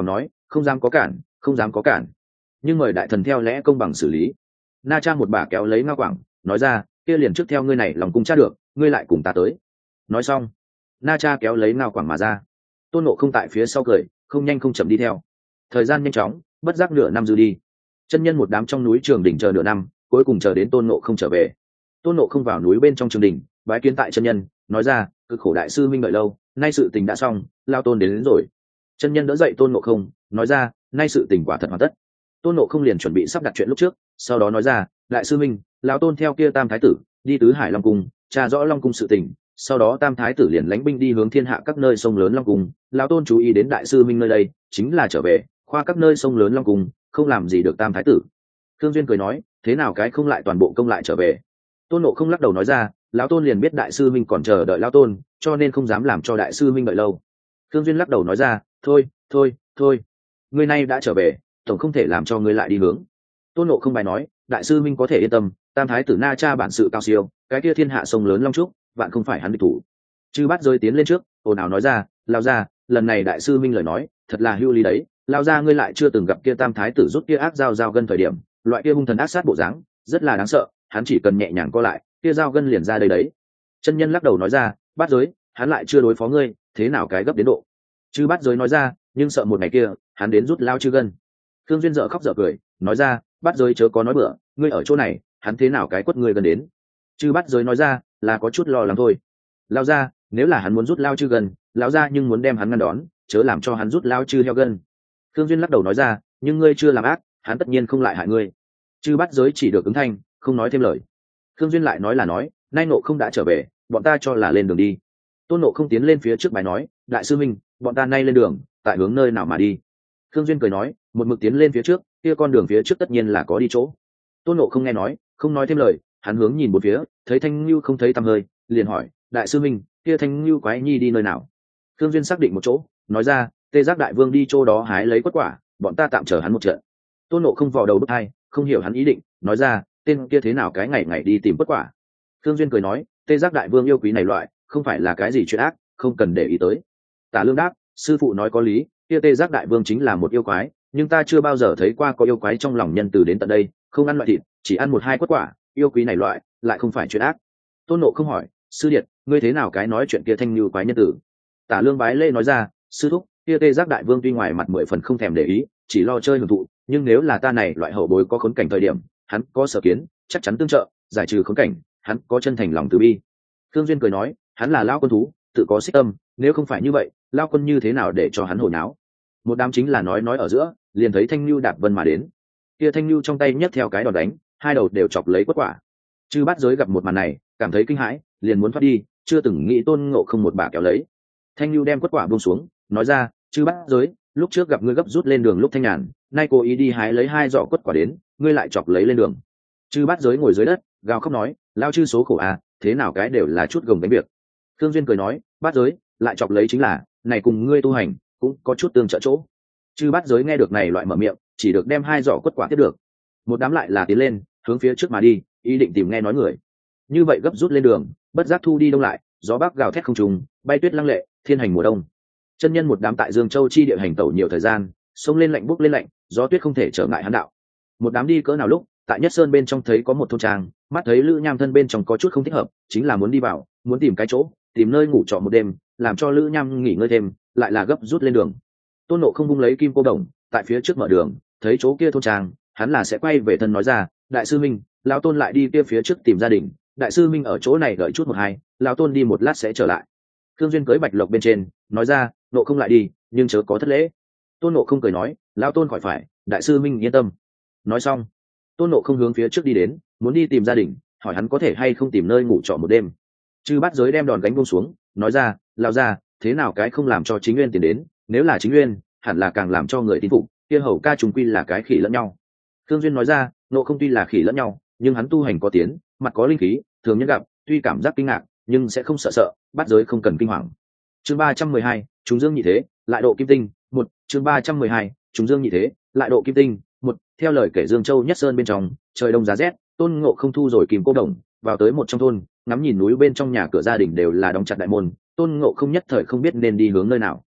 không dám có cản, không dám có cản, nhưng mời đại thần theo lẽ công bằng xử lý. Na Cha một bà kéo lấy Ngao Quảng, nói ra, kia liền trước theo ngươi này lòng cung tra được, ngươi lại cùng ta tới. Nói xong, Na Cha kéo lấy Ngao Quảng mà ra. Tôn Ngộ không tại phía sau cười, không nhanh không chậm đi theo. Thời gian nhanh chóng, bất giác nửa năm dư đi. Chân nhân một đám trong núi Trường Đỉnh chờ nửa năm, cuối cùng chờ đến Tôn Ngộ không trở về. Tôn Ngộ không vào núi bên trong Trường Đỉnh, bái kiến tại chân nhân, nói ra, cực khổ đại sư minh đợi lâu, nay sự tình đã xong, lao tôn đến, đến rồi. Chân nhân đỡ dậy Tôn Ngộ không, nói ra, nay sự tình quả thật hoàn tất. Tôn Ngộ không liền chuẩn bị sắp đặt chuyện lúc trước, sau đó nói ra, đại sư minh, lão tôn theo kia tam thái tử đi tứ hải long cung, tra rõ long cung sự tình, sau đó tam thái tử liền lãnh binh đi hướng thiên hạ các nơi sông lớn long cung, lão tôn chú ý đến đại sư minh nơi đây chính là trở về khoa các nơi sông lớn long cung, không làm gì được tam thái tử. Thương Duyên cười nói, thế nào cái không lại toàn bộ công lại trở về? Tôn Ngộ không lắc đầu nói ra, lão tôn liền biết đại sư minh còn chờ đợi lão tôn, cho nên không dám làm cho đại sư minh đợi lâu. Thương Duyên lắc đầu nói ra, thôi thôi thôi, người nay đã trở về, tổng không thể làm cho ngươi lại đi hướng. Tôn Ngộ không bài nói, đại sư minh có thể yên tâm, tam thái tử Na Cha bản sự cao siêu, cái kia thiên hạ sông lớn long trúc vạn không phải hắn địch thủ. Chư Bát Giới tiến lên trước, ồn ào nói ra, lao ra, lần này đại sư minh lời nói thật là hữu lý đấy, lao ra ngươi lại chưa từng gặp kia tam thái tử rút kia ác dao dao gân thời điểm, loại kia hung thần ác sát bộ dáng rất là đáng sợ, hắn chỉ cần nhẹ nhàng co lại, kia dao gân liền ra đây đấy. Chân nhân lắc đầu nói ra, Bát Giới, hắn lại chưa đối phó ngươi, thế nào cái gấp đến độ? Chư Bát Giới nói ra, nhưng sợ một ngày kia hắn đến rút lao chư gân. Thương Duyên dở khóc dở cười, nói ra, Bát Giới chớ có nói bừa, ngươi ở chỗ này, hắn thế nào cái quất ngươi gần đến? Chư Bát Giới nói ra, là có chút lo lắng thôi. Lao ra, nếu là hắn muốn rút lao chư gần, lão ra nhưng muốn đem hắn ngăn đón, chớ làm cho hắn rút lao chư heo gân. Thương Duyên lắc đầu nói ra, nhưng ngươi chưa làm ác, hắn tất nhiên không lại hại ngươi. Chư Bát Giới chỉ được ứng thanh, không nói thêm lời. Thương Duyên lại nói là nói, nay Ngộ không đã trở về, bọn ta cho là lên đường đi. Tôn Ngộ không tiến lên phía trước bài nói, đại sư minh, bọn ta nay lên đường, tại hướng nơi nào mà đi? Thương Duyên cười nói, một mực tiến lên phía trước, kia con đường phía trước tất nhiên là có đi chỗ. Tôn Ngộ không nghe nói, không nói thêm lời, hắn hướng nhìn một phía, thấy Thanh Nưu không thấy tăm hơi, liền hỏi, đại sư minh, kia Thanh Nưu quái nhi đi nơi nào? Thương Duyên xác định một chỗ, nói ra, Tê Giác đại vương đi chỗ đó hái lấy quất quả, bọn ta tạm chờ hắn một trận. Tôn Ngộ không vò đầu bứt tai, không hiểu hắn ý định, nói ra, tên kia thế nào cái ngày ngày đi tìm quất quả? Thương Duyên cười nói, Tê Giác đại vương yêu quý này loại, không phải là cái gì chuyện ác, không cần để ý tới. Tả Lương đáp, sư phụ nói có lý, kia Tê Giác đại vương chính là một yêu quái, nhưng ta chưa bao giờ thấy qua có yêu quái trong lòng nhân từ đến tận đây, không ăn loại thịt, chỉ ăn một hai quất quả, yêu quý này loại lại không phải chuyện ác. Tôn Ngộ không hỏi, sư điệt, ngươi thế nào cái nói chuyện kia Thanh Nưu quái nhân tử? Tả Lương bái lễ nói ra, sư thúc, kia Tê Giác đại vương tuy ngoài mặt mười phần không thèm để ý, chỉ lo chơi hưởng thụ, nhưng nếu là ta này loại hậu bối có khốn cảnh thời điểm, hắn có sở kiến, chắc chắn tương trợ, giải trừ khốn cảnh, hắn có chân thành lòng từ bi. Thương Duyên cười nói, hắn là lão quân thú, tự có xích tâm, nếu không phải như vậy, lão quân như thế nào để cho hắn hồi náo? Một đám chính là nói nói ở giữa, liền thấy Thanh Nưu đạp vân mà đến. Kia Thanh Nưu trong tay nhấc theo cái đòn đánh, hai đầu đều chọc lấy quất quả. Chư Bát Giới gặp một màn này, cảm thấy kinh hãi, liền muốn thoát đi, chưa từng nghĩ Tôn Ngộ không một bà kéo lấy. Thanh Nưu đem quất quả buông xuống, nói ra, Chư Bát Giới, lúc trước gặp ngươi gấp rút lên đường lúc thanh nhàn, nay cố ý đi hái lấy hai giỏ quất quả đến, ngươi lại chọc lấy lên đường. Chư Bát Giới ngồi dưới đất, gào khóc nói, lao chư số khổ à, thế nào cái đều là chút gồng đánh việc. Thương Duyên cười nói, Bát Giới, lại chọc lấy chính là, này cùng ngươi tu hành cũng có chút tương trợ chỗ. Chư Bát Giới nghe được này loại mở miệng, chỉ được đem hai giỏ quất quả tiếp được. Một đám lại là tiến lên, hướng phía trước mà đi, ý định tìm nghe nói người. Như vậy gấp rút lên đường, bất giác thu đi đông lại, gió bắc gào thét không trùng, bay tuyết lăng lệ, thiên hành mùa đông. Chân nhân một đám tại Dương Châu chi địa hành tẩu nhiều thời gian, sông lên lạnh bốc lên lạnh, gió tuyết không thể trở ngại hắn đạo. Một đám đi cỡ nào lúc, tại Nhất Sơn bên trong thấy có một thôn trang, mắt thấy Lữ Nham thân bên trong có chút không thích hợp, chính là muốn đi vào, muốn tìm cái chỗ, tìm nơi ngủ trọ một đêm, làm cho Lữ Nham nghỉ ngơi thêm, lại là gấp rút lên đường. Tôn Ngộ không vung lấy kim cô đồng, tại phía trước mở đường, thấy chỗ kia thôn trang, hắn là sẽ quay về thân nói ra, đại sư minh, lão tôn lại đi kia phía trước tìm gia đình, đại sư minh ở chỗ này đợi chút một hai, lão tôn đi một lát sẽ trở lại. Thương Duyên cưỡi bạch lộc bên trên, nói ra, Ngộ không lại đi, nhưng chớ có thất lễ. Tôn Ngộ không cười nói, lão tôn khỏi phải, đại sư minh yên tâm. Nói xong, Tôn Ngộ không hướng phía trước đi đến, muốn đi tìm gia đình, hỏi hắn có thể hay không tìm nơi ngủ trọ một đêm. Chư Bát Giới đem đòn gánh buông xuống, nói ra, lão gia, thế nào cái không làm cho chính nguyên tiền đến, nếu là chính nguyên, hẳn là càng làm cho người tin phục, kia hầu ca trùng quy là cái khỉ lẫn nhau. Thương Duyên nói ra, Ngộ không tuy là khỉ lẫn nhau, nhưng hắn tu hành có tiến, mặt có linh khí, thường nhân gặp, tuy cảm giác kinh ngạc, nhưng sẽ không sợ sợ, Bát Giới không cần kinh hoàng. Chương ba trăm mười hai, trùng dương nhị thế, lại độ kim tinh, một, chương ba trăm mười hai, trùng dương nhị thế, lại độ kim tinh, một, theo lời kể Dương Châu Nhất Sơn bên trong, trời đông giá rét, Tôn Ngộ không thu rồi kìm cô đồng, vào tới một trong thôn, ngắm nhìn núi bên trong nhà cửa gia đình đều là đóng chặt đại môn, Tôn Ngộ không nhất thời không biết nên đi hướng nơi nào.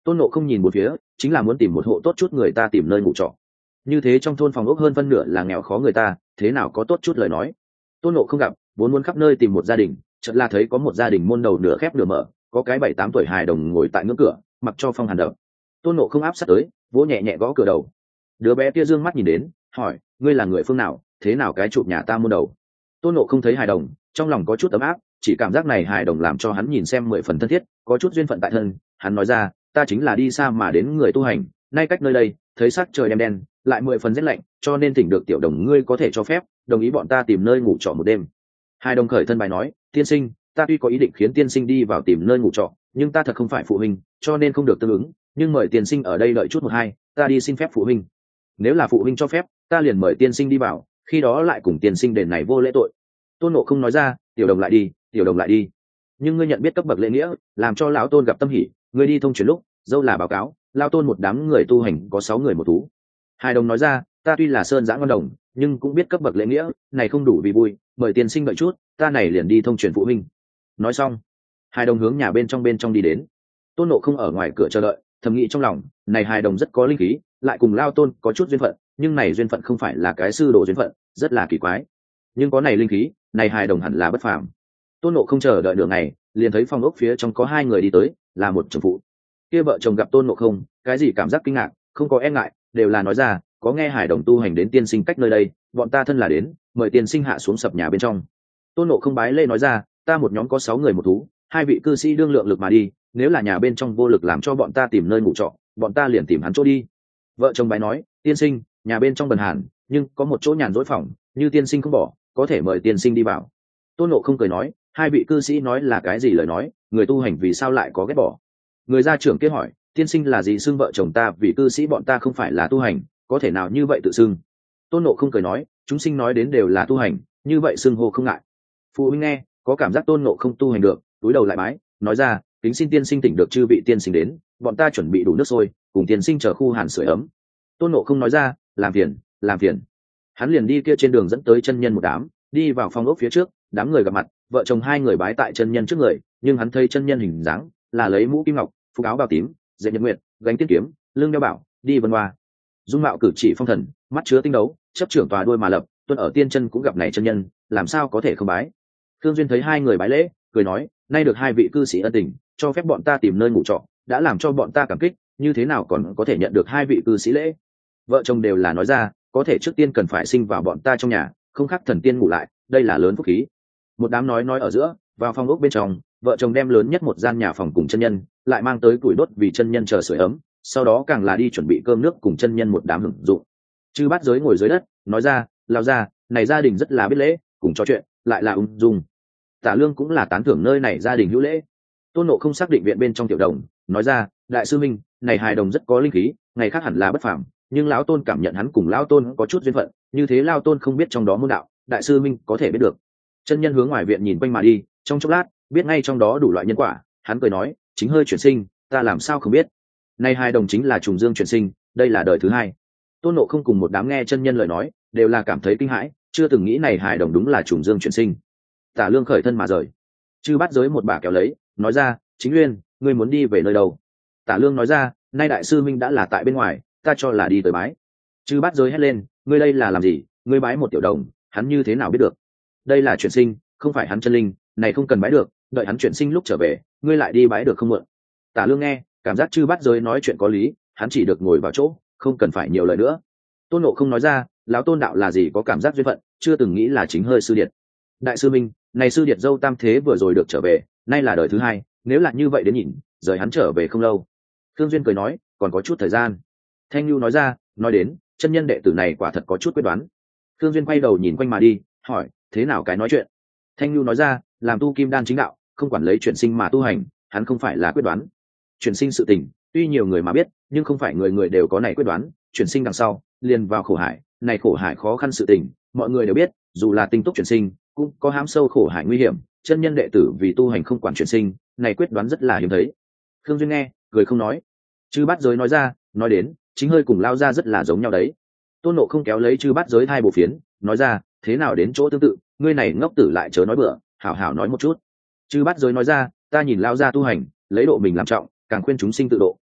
Tôn Ngộ không nhìn một phía, chính là muốn tìm một hộ tốt chút người ta tìm nơi ngủ trọ. Như thế trong thôn phòng ốc hơn phân nửa là nghèo khó người ta, thế nào có tốt chút lời nói. Tôn Ngộ không gặp, vốn muốn khắp nơi tìm một gia đình, chợt là thấy có một gia đình môn đầu nửa khép nửa mở, có cái bảy tám tuổi hài đồng ngồi tại ngưỡng cửa, mặc cho phong hàn đập. Tôn Ngộ không áp sát tới, vỗ nhẹ nhẹ gõ cửa đầu. Đứa bé kia dương mắt nhìn đến, hỏi: ngươi là người phương nào, thế nào cái chụp nhà ta môn đầu? Tôn Ngộ không thấy hài đồng, trong lòng có chút ấm áp, chỉ cảm giác này hài đồng làm cho hắn nhìn xem mười phần thân thiết, có chút duyên phận tại thân. Hắn nói ra: ta chính là đi xa mà đến người tu hành, nay cách nơi đây thấy sắc trời đêm đen, lại mười phần rét lạnh, cho nên thỉnh được tiểu đồng ngươi có thể cho phép đồng ý bọn ta tìm nơi ngủ trọ một đêm. Hai đồng khởi thân bài nói: tiên sinh, ta tuy có ý định khiến tiên sinh đi vào tìm nơi ngủ trọ, nhưng ta thật không phải phụ huynh, cho nên không được tương ứng, nhưng mời tiên sinh ở đây đợi chút một hai, ta đi xin phép phụ huynh. Nếu là phụ huynh cho phép, ta liền mời tiên sinh đi vào, khi đó lại cùng tiên sinh đền này vô lễ tội. Tôn Ngộ không nói ra: tiểu đồng lại đi, tiểu đồng lại đi, nhưng ngươi nhận biết cấp bậc lễ nghĩa, làm cho lão tôn gặp tâm hỉ. Ngươi đi thông truyền lúc dâu là báo cáo lao tôn một đám người tu hành có sáu người một thú. Hai đồng nói ra: ta tuy là sơn giã ngon đồng, nhưng cũng biết cấp bậc lễ nghĩa, này không đủ vì vui, mời tiên sinh đợi chút, ta này liền đi thông truyền phụ huynh. Nói xong, hai đồng hướng nhà bên trong bên trong đi đến. Tôn Ngộ không ở ngoài cửa chờ đợi, thầm nghĩ trong lòng, này hai đồng rất có linh khí, lại cùng lao tôn có chút duyên phận, nhưng này duyên phận không phải là cái sư đồ duyên phận, rất là kỳ quái. Nhưng có này linh khí, này hai đồng hẳn là bất phàm. Tôn Ngộ không chờ đợi nửa ngày, liền thấy phòng ốc phía trong có hai người đi tới, là một chồng phụ. Kia vợ chồng gặp Tôn Ngộ không, cái gì cảm giác kinh ngạc, không có e ngại, đều là nói ra: có nghe hải đồng tu hành đến tiên sinh cách nơi đây, bọn ta thân là đến, mời tiên sinh hạ xuống sập nhà bên trong. Tôn Ngộ không bái lễ nói ra: ta một nhóm có sáu người một thú, hai vị cư sĩ đương lượng lực mà đi, nếu là nhà bên trong vô lực làm cho bọn ta tìm nơi ngủ trọ, bọn ta liền tìm hắn chỗ đi. Vợ chồng bái nói: tiên sinh, nhà bên trong bần hàn, nhưng có một chỗ nhàn rỗi phòng, như tiên sinh không bỏ, có thể mời tiên sinh đi vào. Tôn Ngộ không cười nói: hai vị cư sĩ nói là cái gì lời nói, người tu hành vì sao lại có ghét bỏ? Người gia trưởng kia hỏi: tiên sinh là gì xưng vợ chồng ta vì cư sĩ, bọn ta không phải là tu hành, có thể nào như vậy tự xưng? Tôn Ngộ không cười nói: chúng sinh nói đến đều là tu hành, như vậy xưng hô không ngại. Phụ huynh nghe, có cảm giác Tôn Ngộ không tu hành được, túi đầu lại bái, nói ra: kính xin tiên sinh tỉnh được chư vị tiên sinh đến, bọn ta chuẩn bị đủ nước sôi, cùng tiên sinh chờ khu hàn sưởi ấm. Tôn Ngộ không nói ra: làm phiền, làm phiền. Hắn liền đi kia trên đường dẫn tới chân nhân một đám, đi vào phòng ốc phía trước, đám người gặp mặt, vợ chồng hai người bái tại chân nhân trước người, nhưng hắn thấy chân nhân hình dáng là lấy mũ kim ngọc, phục áo bào tím, dệt nhật nguyệt, gánh tiên kiếm, lưng đeo bảo, đi vân hoa, dung mạo cử chỉ phong thần, mắt chứa tinh đấu, chấp trưởng tòa đuôi mà lập, tuân ở tiên chân cũng gặp này chân nhân, làm sao có thể không bái. Thương duyên thấy hai người bái lễ, cười nói: nay được hai vị cư sĩ ân tình, cho phép bọn ta tìm nơi ngủ trọ, đã làm cho bọn ta cảm kích, như thế nào còn có thể nhận được hai vị cư sĩ lễ? Vợ chồng đều là nói ra: có thể trước tiên cần phải sinh vào bọn ta trong nhà, không khác thần tiên ngủ lại, đây là lớn phúc khí. Một đám nói nói ở giữa, vào phòng ốc bên trong, vợ chồng đem lớn nhất một gian nhà phòng cùng chân nhân, lại mang tới củi đốt vì chân nhân chờ sưởi ấm, sau đó càng là đi chuẩn bị cơm nước cùng chân nhân một đám hưởng dụng. Chư Bát Giới ngồi dưới đất, nói ra: lao ra, này gia đình rất là biết lễ, cùng trò chuyện, lại là ung dung. Tả Lương cũng là tán thưởng nơi này gia đình hữu lễ. Tôn Ngộ không xác định viện bên trong tiểu đồng, nói ra: đại sư minh, này hài đồng rất có linh khí, ngày khác hẳn là bất phàm, nhưng lão tôn cảm nhận hắn cùng lão tôn có chút duyên phận, như thế lão tôn không biết trong đó môn đạo, đại sư minh có thể biết được. Chân nhân hướng ngoài viện nhìn quanh mà đi, trong chốc lát biết ngay trong đó đủ loại nhân quả, hắn cười nói: chính hơi chuyển sinh, ta làm sao không biết. Nay hai đồng chính là trùng dương chuyển sinh, đây là đời thứ hai. Tôn Ngộ không cùng một đám nghe chân nhân lời nói, đều là cảm thấy kinh hãi, chưa từng nghĩ này hai đồng đúng là trùng dương chuyển sinh. Tả Lương khởi thân mà rời. Chư Bát Giới một bà kéo lấy, nói ra: chính uyên, ngươi muốn đi về nơi đâu? Tả Lương nói ra: nay đại sư minh đã là tại bên ngoài, ta cho là đi tới bái. Chư Bát Giới hét lên: ngươi đây là làm gì? Ngươi bái một tiểu đồng, hắn như thế nào biết được? Đây là chuyển sinh, không phải hắn chân linh, này không cần bái được, đợi hắn chuyển sinh lúc trở về, ngươi lại đi bái được không mượn. Tả Lương nghe, cảm giác Chư Bát Giới nói chuyện có lý, hắn chỉ được ngồi vào chỗ, không cần phải nhiều lời nữa. Tôn Ngộ không nói ra: lão tôn đạo là gì có cảm giác duyên phận, chưa từng nghĩ là chính hơi sư điệt. Đại sư minh, này sư điệt dâu tam thế vừa rồi được trở về, nay là đời thứ hai, nếu là như vậy đến nhìn, rời hắn trở về không lâu. Thương Duyên cười nói: còn có chút thời gian. Thanh Nhu nói ra: nói đến chân nhân đệ tử này quả thật có chút quyết đoán. Thương Duyên quay đầu nhìn quanh mà đi, hỏi: thế nào cái nói chuyện? Thanh Nhu nói ra: làm tu kim đan chính đạo, không quản lấy chuyển sinh mà tu hành, hắn không phải là quyết đoán. Chuyển sinh sự tình tuy nhiều người mà biết, nhưng không phải người người đều có này quyết đoán. Chuyển sinh đằng sau liền vào khổ hải, này khổ hải khó khăn sự tình, mọi người đều biết, dù là tinh túc chuyển sinh cũng có hãm sâu khổ hải nguy hiểm. Chân nhân đệ tử vì tu hành không quản chuyển sinh, này quyết đoán rất là hiếm thấy. Khương Duyên nghe, cười không nói. Chư Bát Giới nói ra: nói đến chính hơi cùng lao ra rất là giống nhau đấy. Tôn Ngộ không kéo lấy Chư Bát Giới hai bộ phiến, nói ra: thế nào đến chỗ tương tự, ngươi này ngốc tử lại chớ nói bừa, hảo hảo nói một chút. Chư Bát Giới nói ra: ta nhìn lao ra tu hành, lấy độ mình làm trọng, càng khuyên chúng sinh tự độ,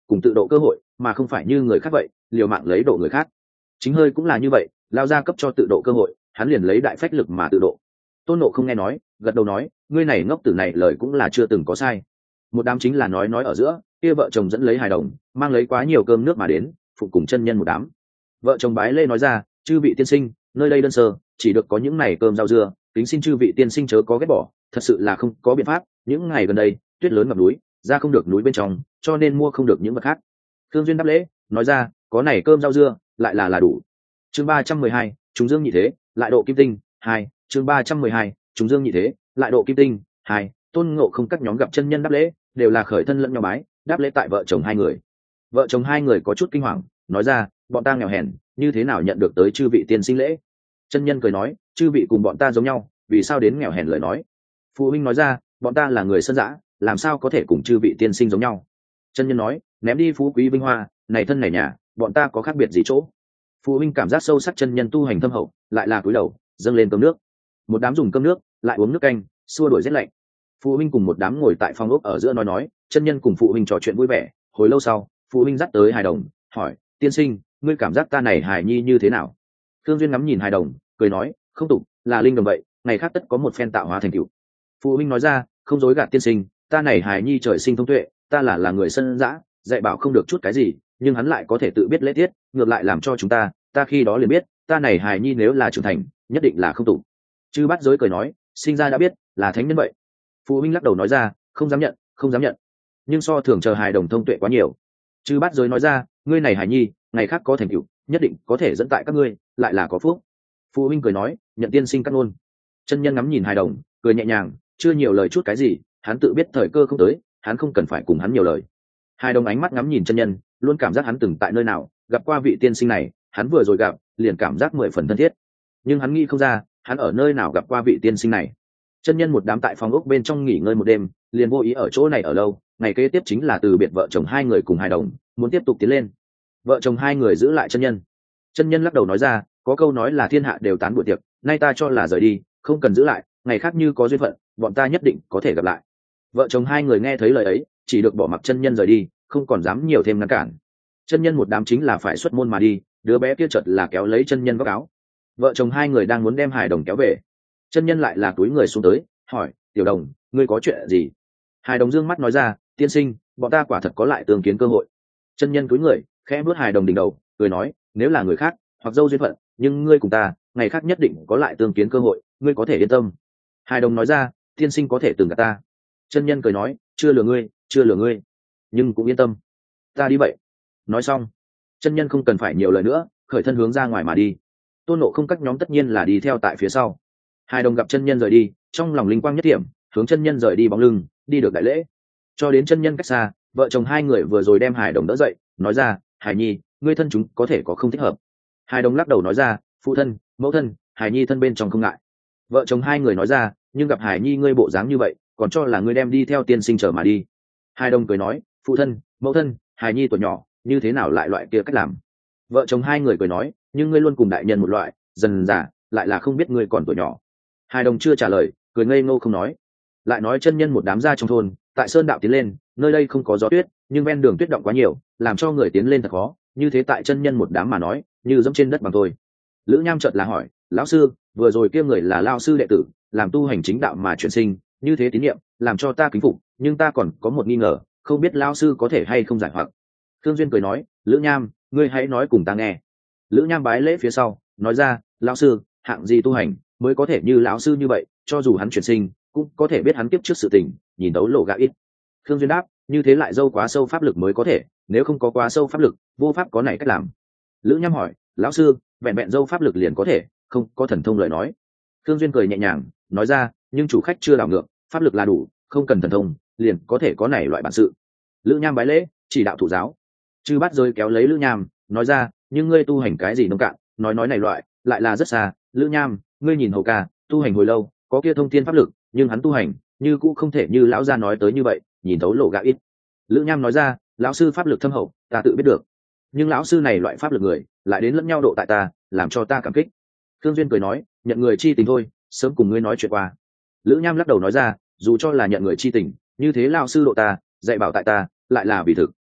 cùng tự độ cơ hội mà không phải như người khác vậy liều mạng lấy độ người khác. Chính hơi cũng là như vậy, lao ra cấp cho tự độ cơ hội, hắn liền lấy đại phách lực mà tự độ. Tôn Nộ không nghe nói, gật đầu nói, ngươi này ngốc tử này lời cũng là chưa từng có sai. Một đám chính là nói nói ở giữa, kia vợ chồng dẫn lấy hài đồng, mang lấy quá nhiều cơm nước mà đến, phụ cùng chân nhân một đám. Vợ chồng bái lê nói ra, chư vị tiên sinh, nơi đây đơn sơ, chỉ được có những này cơm rau dưa, kính xin chư vị tiên sinh chớ có ghét bỏ, thật sự là không có biện pháp, những ngày gần đây tuyết lớn ngập núi, ra không được núi bên trong, cho nên mua không được những vật khác. Thương duyên đáp lễ, nói ra, có này cơm rau dưa, lại là là đủ. Chương ba trăm mười hai, chúng dương nhị thế, lại độ kim tinh, hai, chương ba trăm mười hai, chúng dương nhị thế, lại độ kim tinh, hai. Tôn Ngộ không các nhóm gặp chân nhân đáp lễ, đều là khởi thân lẫn nhau bái, đáp lễ tại vợ chồng hai người. Vợ chồng hai người có chút kinh hoàng, nói ra, bọn ta nghèo hèn, như thế nào nhận được tới chư vị tiên sinh lễ? Chân nhân cười nói, chư vị cùng bọn ta giống nhau, vì sao đến nghèo hèn lời nói? Phụ huynh nói ra, bọn ta là người sơn dã, làm sao có thể cùng chư vị tiên sinh giống nhau? Chân nhân nói, ném đi phú quý vinh hoa, này thân này nhà, bọn ta có khác biệt gì chỗ? Phụ huynh cảm giác sâu sắc chân nhân tu hành thâm hậu, lại là cúi đầu dâng lên cơm nước. Một đám dùng cơm nước, lại uống nước canh, xua đuổi rét lạnh. Phụ huynh cùng một đám ngồi tại phòng ốc ở giữa nói nói, chân nhân cùng phụ huynh trò chuyện vui vẻ. Hồi lâu sau, phụ huynh dắt tới hài đồng, hỏi, tiên sinh, ngươi cảm giác ta này hài nhi như thế nào? Thương duyên ngắm nhìn hài đồng, cười nói, không tục, là linh đồng vậy, ngày khác tất có một phen tạo hóa thành tựu. Phụ huynh nói ra, không dối gạt tiên sinh, ta này hài nhi trời sinh thông tuệ, ta là là người sân dã, dạy bảo không được chút cái gì, nhưng hắn lại có thể tự biết lễ tiết, ngược lại làm cho chúng ta, ta khi đó liền biết, ta này hài nhi nếu là trưởng thành, nhất định là không tục. Chư Bát Giới cười nói, sinh ra đã biết, là thánh nhân vậy. Phụ huynh lắc đầu nói ra, không dám nhận, không dám nhận. Nhưng so thường chờ hài đồng thông tuệ quá nhiều. Chư Bát Giới nói ra, ngươi này hài nhi, ngày khác có thành tựu, nhất định có thể dẫn tại các ngươi, lại là có phúc. Phụ huynh cười nói, nhận tiên sinh cắt ngôn. Chân nhân ngắm nhìn hài đồng, cười nhẹ nhàng, chưa nhiều lời chút cái gì, hắn tự biết thời cơ không tới, hắn không cần phải cùng hắn nhiều lời. Hài đồng ánh mắt ngắm nhìn chân nhân, luôn cảm giác hắn từng tại nơi nào gặp qua vị tiên sinh này, hắn vừa rồi gặp, liền cảm giác mười phần thân thiết. Nhưng hắn nghĩ không ra, hắn ở nơi nào gặp qua vị tiên sinh này. Chân nhân một đám tại phòng ốc bên trong nghỉ ngơi một đêm, liền vô ý ở chỗ này ở lâu, ngày kế tiếp chính là từ biệt vợ chồng hai người cùng hài đồng, muốn tiếp tục tiến lên. Vợ chồng hai người giữ lại chân nhân. Chân nhân lắc đầu nói ra, có câu nói là thiên hạ đều tán buổi tiệc, nay ta cho là rời đi, không cần giữ lại, ngày khác như có duyên phận, bọn ta nhất định có thể gặp lại. Vợ chồng hai người nghe thấy lời ấy, chỉ được bỏ mặc chân nhân rời đi, không còn dám nhiều thêm ngăn cản. Chân nhân một đám chính là phải xuất môn mà đi, đứa bé kia chợt là kéo lấy chân nhân góc áo. Vợ chồng hai người đang muốn đem hài đồng kéo về, chân nhân lại là túi người xuống tới, hỏi, tiểu đồng, ngươi có chuyện gì? Hài đồng dương mắt nói ra, tiên sinh, bọn ta quả thật có lại tương kiến cơ hội. Chân nhân túi người, khẽ bước hài đồng đỉnh đầu, cười nói, nếu là người khác hoặc dâu duyên phận, nhưng ngươi cùng ta, ngày khác nhất định có lại tương kiến cơ hội, ngươi có thể yên tâm. Hài đồng nói ra, tiên sinh có thể từng gặp ta. Chân nhân cười nói, chưa lừa ngươi, chưa lừa ngươi, nhưng cũng yên tâm, ta đi vậy. Nói xong, chân nhân không cần phải nhiều lời nữa, khởi thân hướng ra ngoài mà đi. Tôn Nộ không các nhóm tất nhiên là đi theo tại phía sau. Hài đồng gặp chân nhân rời đi, trong lòng linh quang nhất điểm, hướng chân nhân rời đi bóng lưng, đi được đại lễ. Cho đến chân nhân cách xa, vợ chồng hai người vừa rồi đem hài đồng đỡ dậy, nói ra, hài nhi, ngươi thân chúng có thể có không thích hợp. Hài đồng lắc đầu nói ra, phụ thân, mẫu thân, hài nhi thân bên trong không ngại. Vợ chồng hai người nói ra, nhưng gặp hài nhi ngươi bộ dáng như vậy, còn cho là ngươi đem đi theo tiên sinh trở mà đi. Hài đồng cười nói, phụ thân, mẫu thân, hài nhi tuổi nhỏ, như thế nào lại loại kia cách làm. Vợ chồng hai người cười nói, nhưng ngươi luôn cùng đại nhân một loại, dần dà lại là không biết ngươi còn tuổi nhỏ. Hài đồng chưa trả lời, cười ngây ngô không nói. Lại nói chân nhân một đám ra trong thôn, tại sơn đạo tiến lên, nơi đây không có gió tuyết, nhưng ven đường tuyết động quá nhiều, làm cho người tiến lên thật khó, như thế tại chân nhân một đám mà nói, như dẫm trên đất bằng thôi. Lữ Nham chợt là hỏi, lão sư, vừa rồi kia người là lao sư đệ tử, làm tu hành chính đạo mà chuyển sinh, như thế tín nhiệm, làm cho ta kính phục, nhưng ta còn có một nghi ngờ, không biết lão sư có thể hay không giải hoặc. Thương Duyên cười nói, Lữ Nham, ngươi hãy nói cùng ta nghe. Lữ Nham bái lễ phía sau, nói ra, lão sư, hạng gì tu hành mới có thể như lão sư như vậy, cho dù hắn chuyển sinh, cũng có thể biết hắn tiếp trước sự tình, nhìn đấu lộ gạ ít. Thương Duyên đáp, như thế lại dâu quá sâu pháp lực mới có thể, nếu không có quá sâu pháp lực, vô pháp có này cách làm. Lữ Nham hỏi, lão sư, vẹn vẹn dâu pháp lực liền có thể, không có thần thông lời nói. Thương Duyên cười nhẹ nhàng, nói ra, nhưng chủ khách chưa đảo ngược, pháp lực là đủ, không cần thần thông, liền có thể có này loại bản sự. Lữ Nham bái lễ, chỉ đạo thụ giáo. Chư Bát Giới kéo lấy Lữ Nham, nói ra, nhưng ngươi tu hành cái gì nông cạn, nói nói này loại, lại là rất xa. Lữ Nham, ngươi nhìn hầu ca, tu hành hồi lâu, có kia thông thiên pháp lực, nhưng hắn tu hành, như cũng không thể như lão gia nói tới như vậy, nhìn thấu lộ gạ ít. Lữ Nham nói ra, lão sư pháp lực thâm hậu, ta tự biết được, nhưng lão sư này loại pháp lực người, lại đến lẫn nhau độ tại ta, làm cho ta cảm kích. Thương Duyên cười nói, nhận người chi tình thôi, sớm cùng ngươi nói chuyện qua. Lữ Nham lắc đầu nói ra, dù cho là nhận người chi tình, như thế lão sư độ ta, dạy bảo tại ta, lại là vì thực.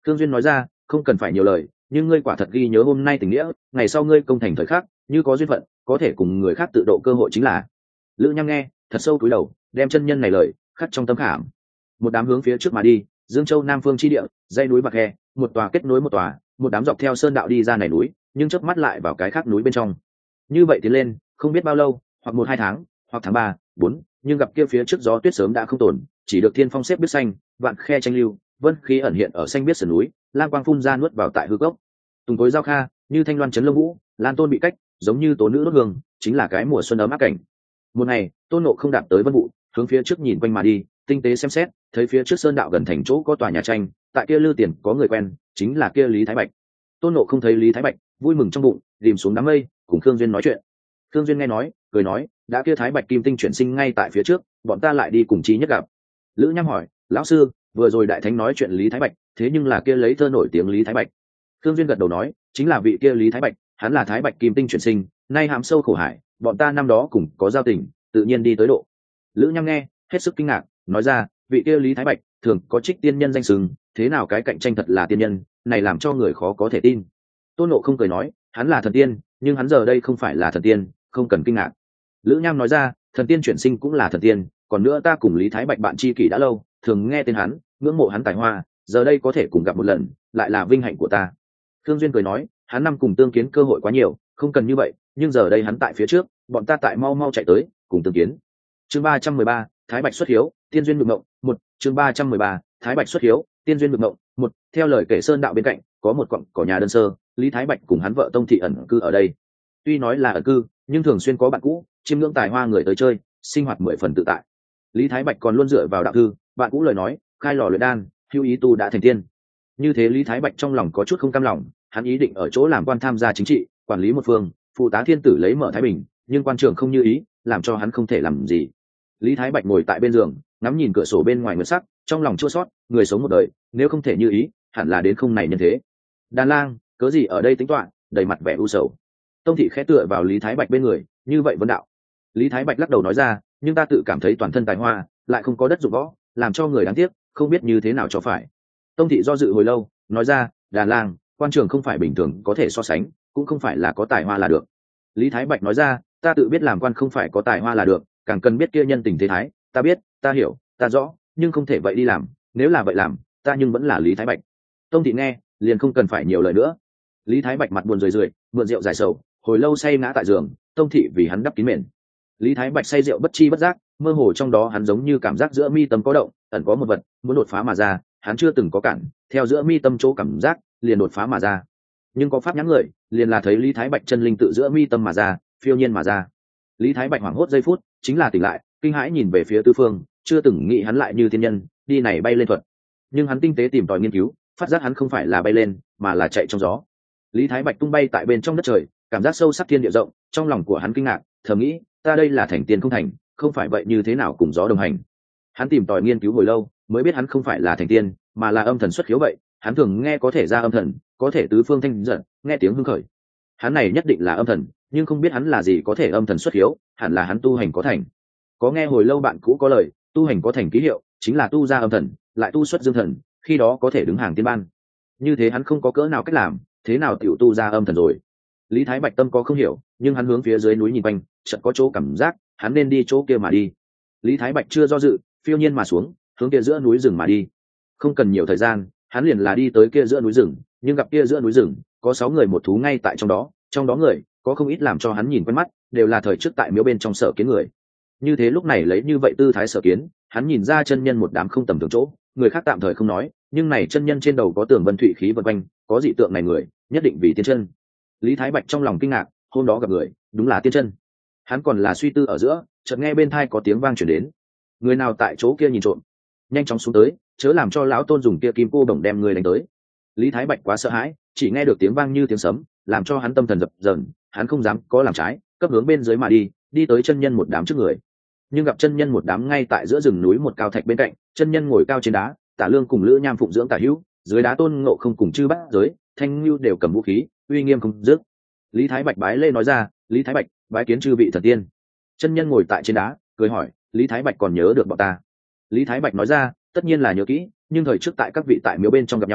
Thương Duyên nói ra, không cần phải nhiều lời, nhưng ngươi quả thật ghi nhớ hôm nay tình nghĩa, ngày sau ngươi công thành thời khắc, như có duyên phận, có thể cùng người khác tự độ cơ hội chính là. Lữ Nham nghe, thật sâu cúi đầu, đem chân nhân này lời khắc trong tâm khảm. Một đám hướng phía trước mà đi, Dương Châu Nam phương chi địa, dãy núi bạc khe, một tòa kết nối một tòa, một đám dọc theo sơn đạo đi ra này núi, nhưng chớp mắt lại vào cái khác núi bên trong. Như vậy tiến lên, không biết bao lâu, hoặc một hai tháng, hoặc tháng ba, bốn, nhưng gặp kia phía trước gió tuyết sớm đã không tồn, chỉ được thiên phong xếp biết xanh, vạn khe tranh lưu, vân khí ẩn hiện ở xanh biết sườn núi, lam quang phun ra nuốt vào tại hư gốc. Tùng tối giao kha, như thanh loan chấn lông vũ, lan tôn bị cách, giống như tố nữ đốt hương, chính là cái mùa xuân ấm áp cảnh. Một ngày, Tôn Ngộ không đạt tới vân vụ, hướng phía trước nhìn quanh mà đi, tinh tế xem xét, thấy phía trước sơn đạo gần thành chỗ có tòa nhà tranh, tại kia lư tiền có người quen, chính là kia Lý Thái Bạch. Tôn Ngộ không thấy Lý Thái Bạch, vui mừng trong bụng, tìm xuống đám mây, cùng Khương Duyên nói chuyện. Khương Duyên nghe nói, cười nói, đã kia Thái Bạch kim tinh chuyển sinh ngay tại phía trước, bọn ta lại đi cùng chi nhất gặp. Lữ Nham hỏi, lão sư, vừa rồi đại thánh nói chuyện Lý Thái Bạch, thế nhưng là kia lấy thơ nổi tiếng Lý Thái Bạch. Khương Duyên gật đầu nói, chính là vị kia Lý Thái Bạch, hắn là Thái Bạch kim tinh chuyển sinh, nay hàm sâu khổ hải, bọn ta năm đó cùng có giao tình, tự nhiên đi tới độ. Lữ Nham nghe, hết sức kinh ngạc, nói ra, vị kia Lý Thái Bạch thường có trích tiên nhân danh xưng, thế nào cái cạnh tranh thật là tiên nhân, này làm cho người khó có thể tin. Tôn Ngộ không cười nói, hắn là thần tiên, nhưng hắn giờ đây không phải là thần tiên, không cần kinh ngạc. Lữ Nham nói ra, thần tiên chuyển sinh cũng là thần tiên, còn nữa ta cùng Lý Thái Bạch bạn tri kỷ đã lâu, thường nghe tên hắn, ngưỡng mộ hắn tài hoa, giờ đây có thể cùng gặp một lần, lại là vinh hạnh của ta. Thương Duyên cười nói, hắn năm cùng tương kiến cơ hội quá nhiều, không cần như vậy, nhưng giờ đây hắn tại phía trước, bọn ta tại mau mau chạy tới, cùng tương kiến. Chương ba trăm mười ba, Thái Bạch xuất hiếu, tiên duyên mực mộng, một, chương ba trăm mười ba, Thái Bạch xuất hiếu, tiên duyên mực mộng, một, theo lời kể sơn đạo bên cạnh, có một quặng cỏ nhà đơn sơ, Lý Thái Bạch cùng hắn vợ Tông thị ẩn cư ở đây. Tuy nói là ẩn cư, nhưng thường xuyên có bạn cũ, chiêm ngưỡng tài hoa người tới chơi, sinh hoạt mười phần tự tại. Lý Thái Bạch còn luôn dựa vào đạo thư, bạn cũ lời nói, khai lò luyện đan, hưu ý tu đã thành tiên. Như thế Lý Thái Bạch trong lòng có chút không cam lòng, hắn ý định ở chỗ làm quan tham gia chính trị, quản lý một phương, phụ tá thiên tử lấy mở thái bình, nhưng quan trường không như ý, làm cho hắn không thể làm gì. Lý Thái Bạch ngồi tại bên giường, ngắm nhìn cửa sổ bên ngoài nguyệt sắc, trong lòng chua xót, người sống một đời, nếu không thể như ý, hẳn là đến không này nhân thế. Đàn lang, cớ gì ở đây tính toán, đầy mặt vẻ u sầu. Tông thị khẽ tựa vào Lý Thái Bạch bên người, như vậy vấn đạo. Lý Thái Bạch lắc đầu nói ra, nhưng ta tự cảm thấy toàn thân tài hoa, lại không có đất dụng võ, làm cho người đáng tiếc, không biết như thế nào cho phải. Tông thị do dự hồi lâu, nói ra, đàn lang, quan trường không phải bình thường có thể so sánh, cũng không phải là có tài hoa là được. Lý Thái Bạch nói ra, ta tự biết làm quan không phải có tài hoa là được, càng cần biết kia nhân tình thế thái, ta biết, ta hiểu, ta rõ, nhưng không thể vậy đi làm, nếu là vậy làm, ta nhưng vẫn là Lý Thái Bạch. Tông thị nghe, liền không cần phải nhiều lời nữa. Lý Thái Bạch mặt buồn rười rượi, mượn rượu giải sầu, hồi lâu say ngã tại giường, Tông thị vì hắn đắp kín mền. Lý Thái Bạch say rượu bất chi bất giác, mơ hồ trong đó hắn giống như cảm giác giữa mi tâm có động, ẩn có một vật muốn đột phá mà ra, hắn chưa từng có cản, theo giữa mi tâm chỗ cảm giác, liền đột phá mà ra. Nhưng có pháp nhãn người, liền là thấy Lý Thái Bạch chân linh tự giữa mi tâm mà ra, phiêu nhiên mà ra. Lý Thái Bạch hoảng hốt giây phút, chính là tỉnh lại, kinh hãi nhìn về phía tứ phương, chưa từng nghĩ hắn lại như thiên nhân, đi này bay lên thuật. Nhưng hắn tinh tế tìm tòi nghiên cứu, phát giác hắn không phải là bay lên, mà là chạy trong gió. Lý Thái Bạch tung bay tại bên trong đất trời, cảm giác sâu sắc thiên địa rộng, trong lòng của hắn kinh ngạc, thầm nghĩ, ta đây là thành tiên không thành, không phải vậy như thế nào cùng gió đồng hành. Hắn tìm tòi nghiên cứu hồi lâu, mới biết hắn không phải là thành tiên, mà là âm thần xuất khiếu vậy. Hắn thường nghe có thể ra âm thần, có thể tứ phương thanh giận, nghe tiếng hưng khởi. Hắn này nhất định là âm thần, nhưng không biết hắn là gì có thể âm thần xuất hiếu, hẳn là hắn tu hành có thành. Có nghe hồi lâu bạn cũ có lời, tu hành có thành ký hiệu, chính là tu ra âm thần, lại tu xuất dương thần, khi đó có thể đứng hàng tiên ban. Như thế hắn không có cỡ nào cách làm, thế nào tiểu tu ra âm thần rồi. Lý Thái Bạch tâm có không hiểu, nhưng hắn hướng phía dưới núi nhìn quanh, chợt có chỗ cảm giác, hắn nên đi chỗ kia mà đi. Lý Thái Bạch chưa do dự, phiêu nhiên mà xuống, hướng kia giữa núi rừng mà đi. Không cần nhiều thời gian, hắn liền là đi tới kia giữa núi rừng, nhưng gặp kia giữa núi rừng có sáu người một thú ngay tại trong đó, trong đó người có không ít làm cho hắn nhìn quen mắt, đều là thời trước tại miếu bên trong Sở Kiến người. Như thế lúc này lấy như vậy tư thái Sở Kiến, hắn nhìn ra chân nhân một đám không tầm thường chỗ, người khác tạm thời không nói, nhưng này chân nhân trên đầu có tường vân thủy khí vần quanh, có dị tượng này người, nhất định vì tiên chân. Lý Thái Bạch trong lòng kinh ngạc, hôm đó gặp người, đúng là tiên chân. Hắn còn là suy tư ở giữa, chợt nghe bên tai có tiếng vang truyền đến. Người nào tại chỗ kia nhìn trộm, nhanh chóng xuống tới, chớ làm cho lão Tôn dùng kia kim cô bổng đem người đánh tới. Lý Thái Bạch quá sợ hãi, chỉ nghe được tiếng vang như tiếng sấm, làm cho hắn tâm thần dập dờn, hắn không dám có làm trái, cấp hướng bên dưới mà đi, đi tới chân nhân một đám trước người. Nhưng gặp chân nhân một đám ngay tại giữa rừng núi một cao thạch bên cạnh, chân nhân ngồi cao trên đá, Tả Lương cùng Lữ Nham phụng dưỡng Tả Hữu, dưới đá Tôn Ngộ không cùng chư bát giới, Thanh Nưu đều cầm vũ khí, uy nghiêm không dứt. Lý Thái Bạch bái lễ nói ra, Lý Thái Bạch, bái kiến chư vị thần tiên. Chân nhân ngồi tại trên đá, cười hỏi, Lý Thái Bạch còn nhớ được bọn ta? Lý Thái Bạch nói ra, tất nhiên là nhớ kỹ, nhưng thời trước tại các vị tại miếu bên trong gặp nhau,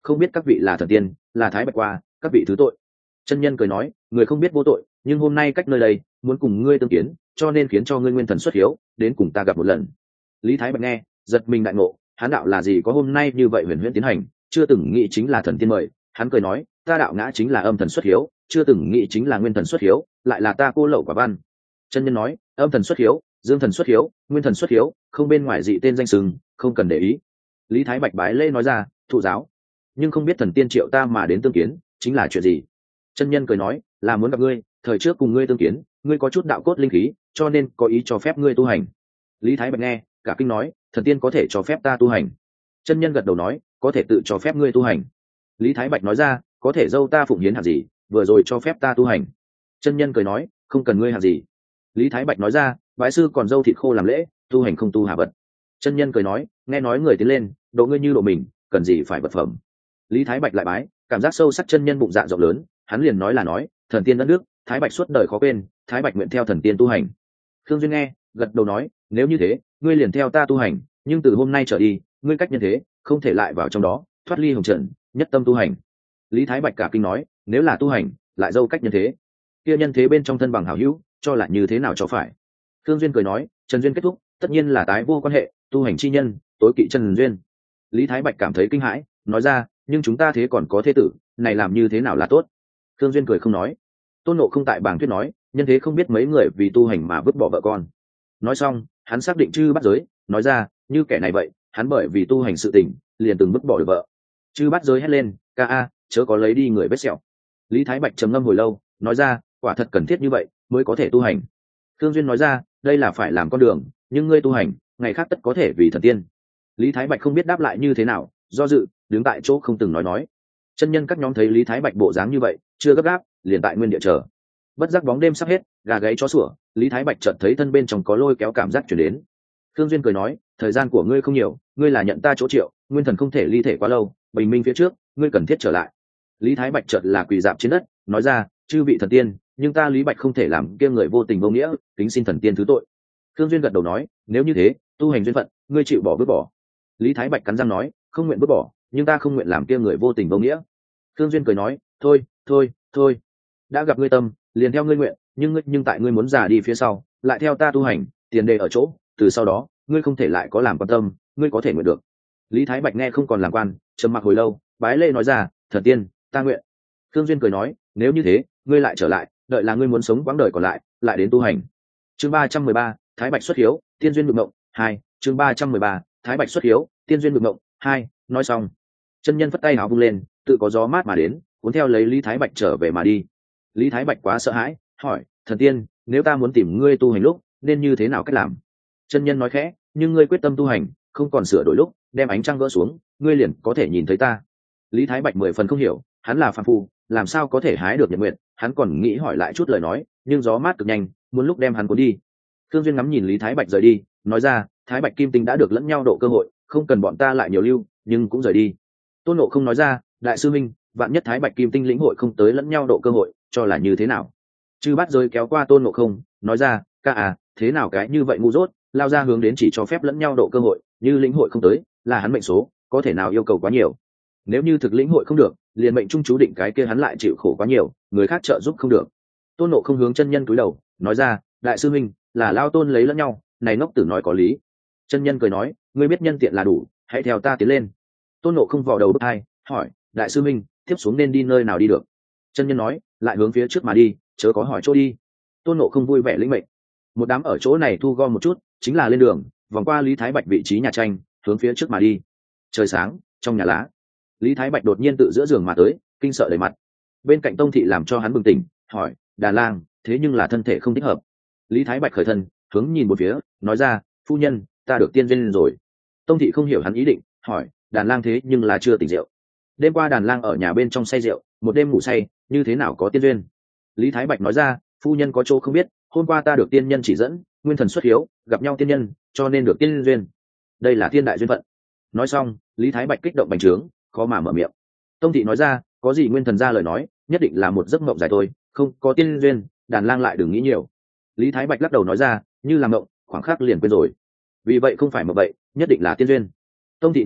không biết các vị là thần tiên, là thái bạch qua, các vị thứ tội. Chân nhân cười nói, người không biết vô tội, nhưng hôm nay cách nơi đây muốn cùng ngươi tương kiến, cho nên khiến cho ngươi nguyên thần xuất hiếu đến cùng ta gặp một lần. Lý Thái Bạch nghe giật mình đại ngộ, hắn đạo là gì có hôm nay như vậy huyền huyễn tiến hành, chưa từng nghĩ chính là thần tiên mời. Hắn cười nói, ta đạo ngã chính là âm thần xuất hiếu, chưa từng nghĩ chính là nguyên thần xuất hiếu, lại là ta cô lậu quả văn. Chân nhân nói, âm thần xuất hiếu, dương thần xuất hiếu, nguyên thần xuất hiếu, không bên ngoài dị tên danh sừng, không cần để ý. Lý Thái Bạch bái lễ nói ra, thụ giáo, nhưng không biết thần tiên triệu ta mà đến tương kiến chính là chuyện gì. Chân nhân cười nói, là muốn gặp ngươi, thời trước cùng ngươi tương kiến, ngươi có chút đạo cốt linh khí, cho nên có ý cho phép ngươi tu hành. Lý Thái Bạch nghe cả kinh nói, thần tiên có thể cho phép ta tu hành. Chân nhân gật đầu nói, có thể tự cho phép ngươi tu hành. Lý Thái Bạch nói ra, có thể dâu ta phụng hiến hạt gì, vừa rồi cho phép ta tu hành. Chân nhân cười nói, không cần ngươi hạt gì. Lý Thái Bạch nói ra, bái sư còn dâu thịt khô làm lễ, tu hành không tu hà vật. Chân nhân cười nói, nghe nói người tiến lên độ ngươi như độ mình, cần gì phải vật phẩm. Lý Thái Bạch lại bái, cảm giác sâu sắc chân nhân bụng dạ rộng lớn, hắn liền nói là nói, thần tiên đất nước, Thái Bạch suốt đời khó quên, Thái Bạch nguyện theo thần tiên tu hành. Khương Duyên nghe gật đầu nói, nếu như thế ngươi liền theo ta tu hành, nhưng từ hôm nay trở đi ngươi cách nhân thế không thể lại vào trong đó, thoát ly hồng trần, nhất tâm tu hành. Lý Thái Bạch cả kinh nói, nếu là tu hành lại dâu cách nhân thế, kia nhân thế bên trong thân bằng hảo hữu cho lại như thế nào cho phải. Khương Duyên cười nói, trần duyên kết thúc tất nhiên là tái vô quan hệ, tu hành chi nhân tối kỵ trần duyên. Lý Thái Bạch cảm thấy kinh hãi, nói ra, nhưng chúng ta thế còn có thế tử, này làm như thế nào là tốt. Khương Duyên cười không nói. Tôn Nộ không tại bảng thuyết nói, nhân thế không biết mấy người vì tu hành mà vứt bỏ vợ con. Nói xong hắn xác định chư bắt giới, nói ra, như kẻ này vậy, hắn bởi vì tu hành sự tình liền từng vứt bỏ được vợ. Chư bắt giới hét lên, ca a, chớ có lấy đi người vết sẹo. Lý Thái Bạch trầm ngâm hồi lâu, nói ra, quả thật cần thiết như vậy mới có thể tu hành. Khương Duyên nói ra, đây là phải làm con đường, nhưng ngươi tu hành ngày khác tất có thể vì thần tiên. Lý Thái Bạch không biết đáp lại như thế nào, do dự đứng tại chỗ không từng nói nói. Chân nhân các nhóm thấy Lý Thái Bạch bộ dáng như vậy, chưa gấp gáp, liền tại nguyên địa chờ. Bất giác bóng đêm sắp hết, gà gáy chó sủa, Lý Thái Bạch chợt thấy thân bên trong có lôi kéo cảm giác chuyển đến. Khương Duyên cười nói, thời gian của ngươi không nhiều, ngươi là nhận ta chỗ triệu, nguyên thần không thể ly thể quá lâu, bình minh phía trước ngươi cần thiết trở lại. Lý Thái Bạch chợt là quỳ dạp trên đất, nói ra, chư vị thần tiên, nhưng ta Lý Bạch không thể làm kia người vô tình vô nghĩa, kính xin thần tiên thứ tội. Khương Duyên gật đầu nói, nếu như thế tu hành duyên phận, ngươi chịu bỏ bước bỏ. Lý Thái Bạch cắn răng nói, không nguyện bước bỏ, nhưng ta không nguyện làm kia người vô tình vô nghĩa. Khương Duyên cười nói, thôi thôi thôi, đã gặp ngươi tâm liền theo ngươi nguyện, nhưng ngươi nhưng tại ngươi muốn già đi phía sau lại theo ta tu hành, tiền đề ở chỗ từ sau đó ngươi không thể lại có làm quan tâm, ngươi có thể nguyện được. Lý Thái Bạch nghe không còn làm quan, trầm mặc hồi lâu, bái lễ nói ra, thần tiên ta nguyện. Khương Duyên cười nói, nếu như thế ngươi lại trở lại, đợi là ngươi muốn sống quãng đời còn lại lại đến tu hành. Chương ba trăm mười ba, Thái Bạch xuất hiếu, tiên duyên ngự mộng hai. Chương ba trăm mười ba, Thái Bạch xuất hiếu, tiên duyên ngự mộng hai. Nói xong chân nhân phất tay áo vung lên, tự có gió mát mà đến, cuốn theo lấy Lý Thái Bạch trở về mà đi. Lý Thái Bạch quá sợ hãi, hỏi, thần tiên, nếu ta muốn tìm ngươi tu hành lúc nên như thế nào cách làm? Chân nhân nói khẽ, nhưng ngươi quyết tâm tu hành, không còn sửa đổi lúc đem ánh trăng gỡ xuống, ngươi liền có thể nhìn thấy ta. Lý Thái Bạch mười phần không hiểu, hắn là phàm phu, làm sao có thể hái được nhật nguyện, hắn còn nghĩ hỏi lại chút lời nói, nhưng gió mát cực nhanh, muốn lúc đem hắn cuốn đi. Thương Duyên ngắm nhìn Lý Thái Bạch rời đi, nói ra, Thái Bạch Kim Tinh đã được lẫn nhau độ cơ hội, không cần bọn ta lại nhiều lưu, nhưng cũng rời đi. Tôn Nộ không nói ra, đại sư minh, vạn nhất Thái Bạch Kim Tinh lĩnh hội không tới lẫn nhau độ cơ hội, cho là như thế nào? Chư Bát Giới kéo qua Tôn Nộ không, nói ra, ca à, thế nào cái như vậy ngu dốt, lao ra hướng đến chỉ cho phép lẫn nhau độ cơ hội, như lĩnh hội không tới, là hắn mệnh số, có thể nào yêu cầu quá nhiều? Nếu như thực lĩnh hội không được, liền mệnh trung chú định cái kia hắn lại chịu khổ quá nhiều, người khác trợ giúp không được. Tôn Nộ không hướng chân nhân cúi đầu, nói ra, đại sư minh, là lao tôn lấy lẫn nhau, này ngốc tử nói có lý. Chân nhân cười nói, ngươi biết nhân tiện là đủ, hãy theo ta tiến lên. Tôn Nộ không vào đầu bước hai, hỏi, đại sư minh, tiếp xuống nên đi nơi nào đi được? Chân nhân nói, lại hướng phía trước mà đi, chớ có hỏi chỗ đi. Tôn Nộ không vui vẻ lĩnh mệnh. Một đám ở chỗ này thu gom một chút, chính là lên đường, vòng qua Lý Thái Bạch vị trí nhà tranh, hướng phía trước mà đi. Trời sáng, trong nhà lá, Lý Thái Bạch đột nhiên tự giữa giường mà tới, kinh sợ đầy mặt. Bên cạnh Tông thị làm cho hắn bừng tỉnh, hỏi, Đà Lang, thế nhưng là thân thể không thích hợp. Lý Thái Bạch khởi thân, hướng nhìn một phía, nói ra, phu nhân, ta được tiên duyên rồi. Tông thị không hiểu hắn ý định, hỏi, Đàn Lang thế nhưng là chưa tỉnh rượu. Đêm qua Đàn Lang ở nhà bên trong say rượu, một đêm ngủ say, như thế nào có tiên duyên? Lý Thái Bạch nói ra, phu nhân có chỗ không biết, hôm qua ta được tiên nhân chỉ dẫn, nguyên thần xuất hiếu, gặp nhau tiên nhân, cho nên được tiên duyên. Đây là thiên đại duyên phận. Nói xong, Lý Thái Bạch kích động bành trướng, khó mà mở miệng. Tông thị nói ra, có gì nguyên thần ra lời nói, nhất định là một giấc mộng dài thôi, không có tiên duyên, Đàn Lang lại đừng nghĩ nhiều. Lý Thái Bạch lắc đầu nói ra, như là mộng, khoảng khắc liền quên rồi. Vì vậy không phải mộng vậy, nhất định là tiên duyên. Tông thị nói ra,